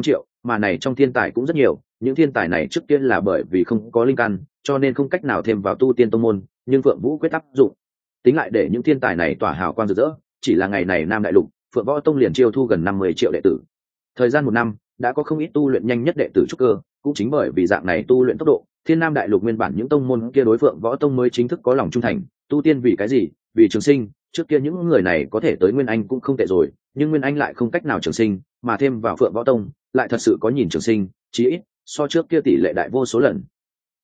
mà này trong thiên tài cũng rất nhiều, những thiên tài này trước tiên là bởi vì không có linh căn cho nên không cách nào thêm vào tu tiên tông môn, nhưng Phượng Vũ quyết áp dụng, tính lại để những thiên tài này tỏa hào quang rực rỡ, chỉ là ngày này Nam Đại Lục Phượng Võ Tông liền chiêu thu gần năm mươi triệu đệ tử. Thời gian một năm đã có không ít tu luyện nhanh nhất đệ tử trúc cơ, cũng chính bởi vì dạng này tu luyện tốc độ, Thiên Nam Đại Lục nguyên bản những tông môn kia đối Phượng Võ Tông mới chính thức có lòng trung thành. Tu tiên vì cái gì? Vì trường sinh. Trước kia những người này có thể tới Nguyên Anh cũng không tệ rồi, nhưng Nguyên Anh lại không cách nào trường sinh, mà thêm vào Phượng Võ Tông lại thật sự có nhìn trường sinh, chí ít so trước kia tỷ lệ đại vô số lần.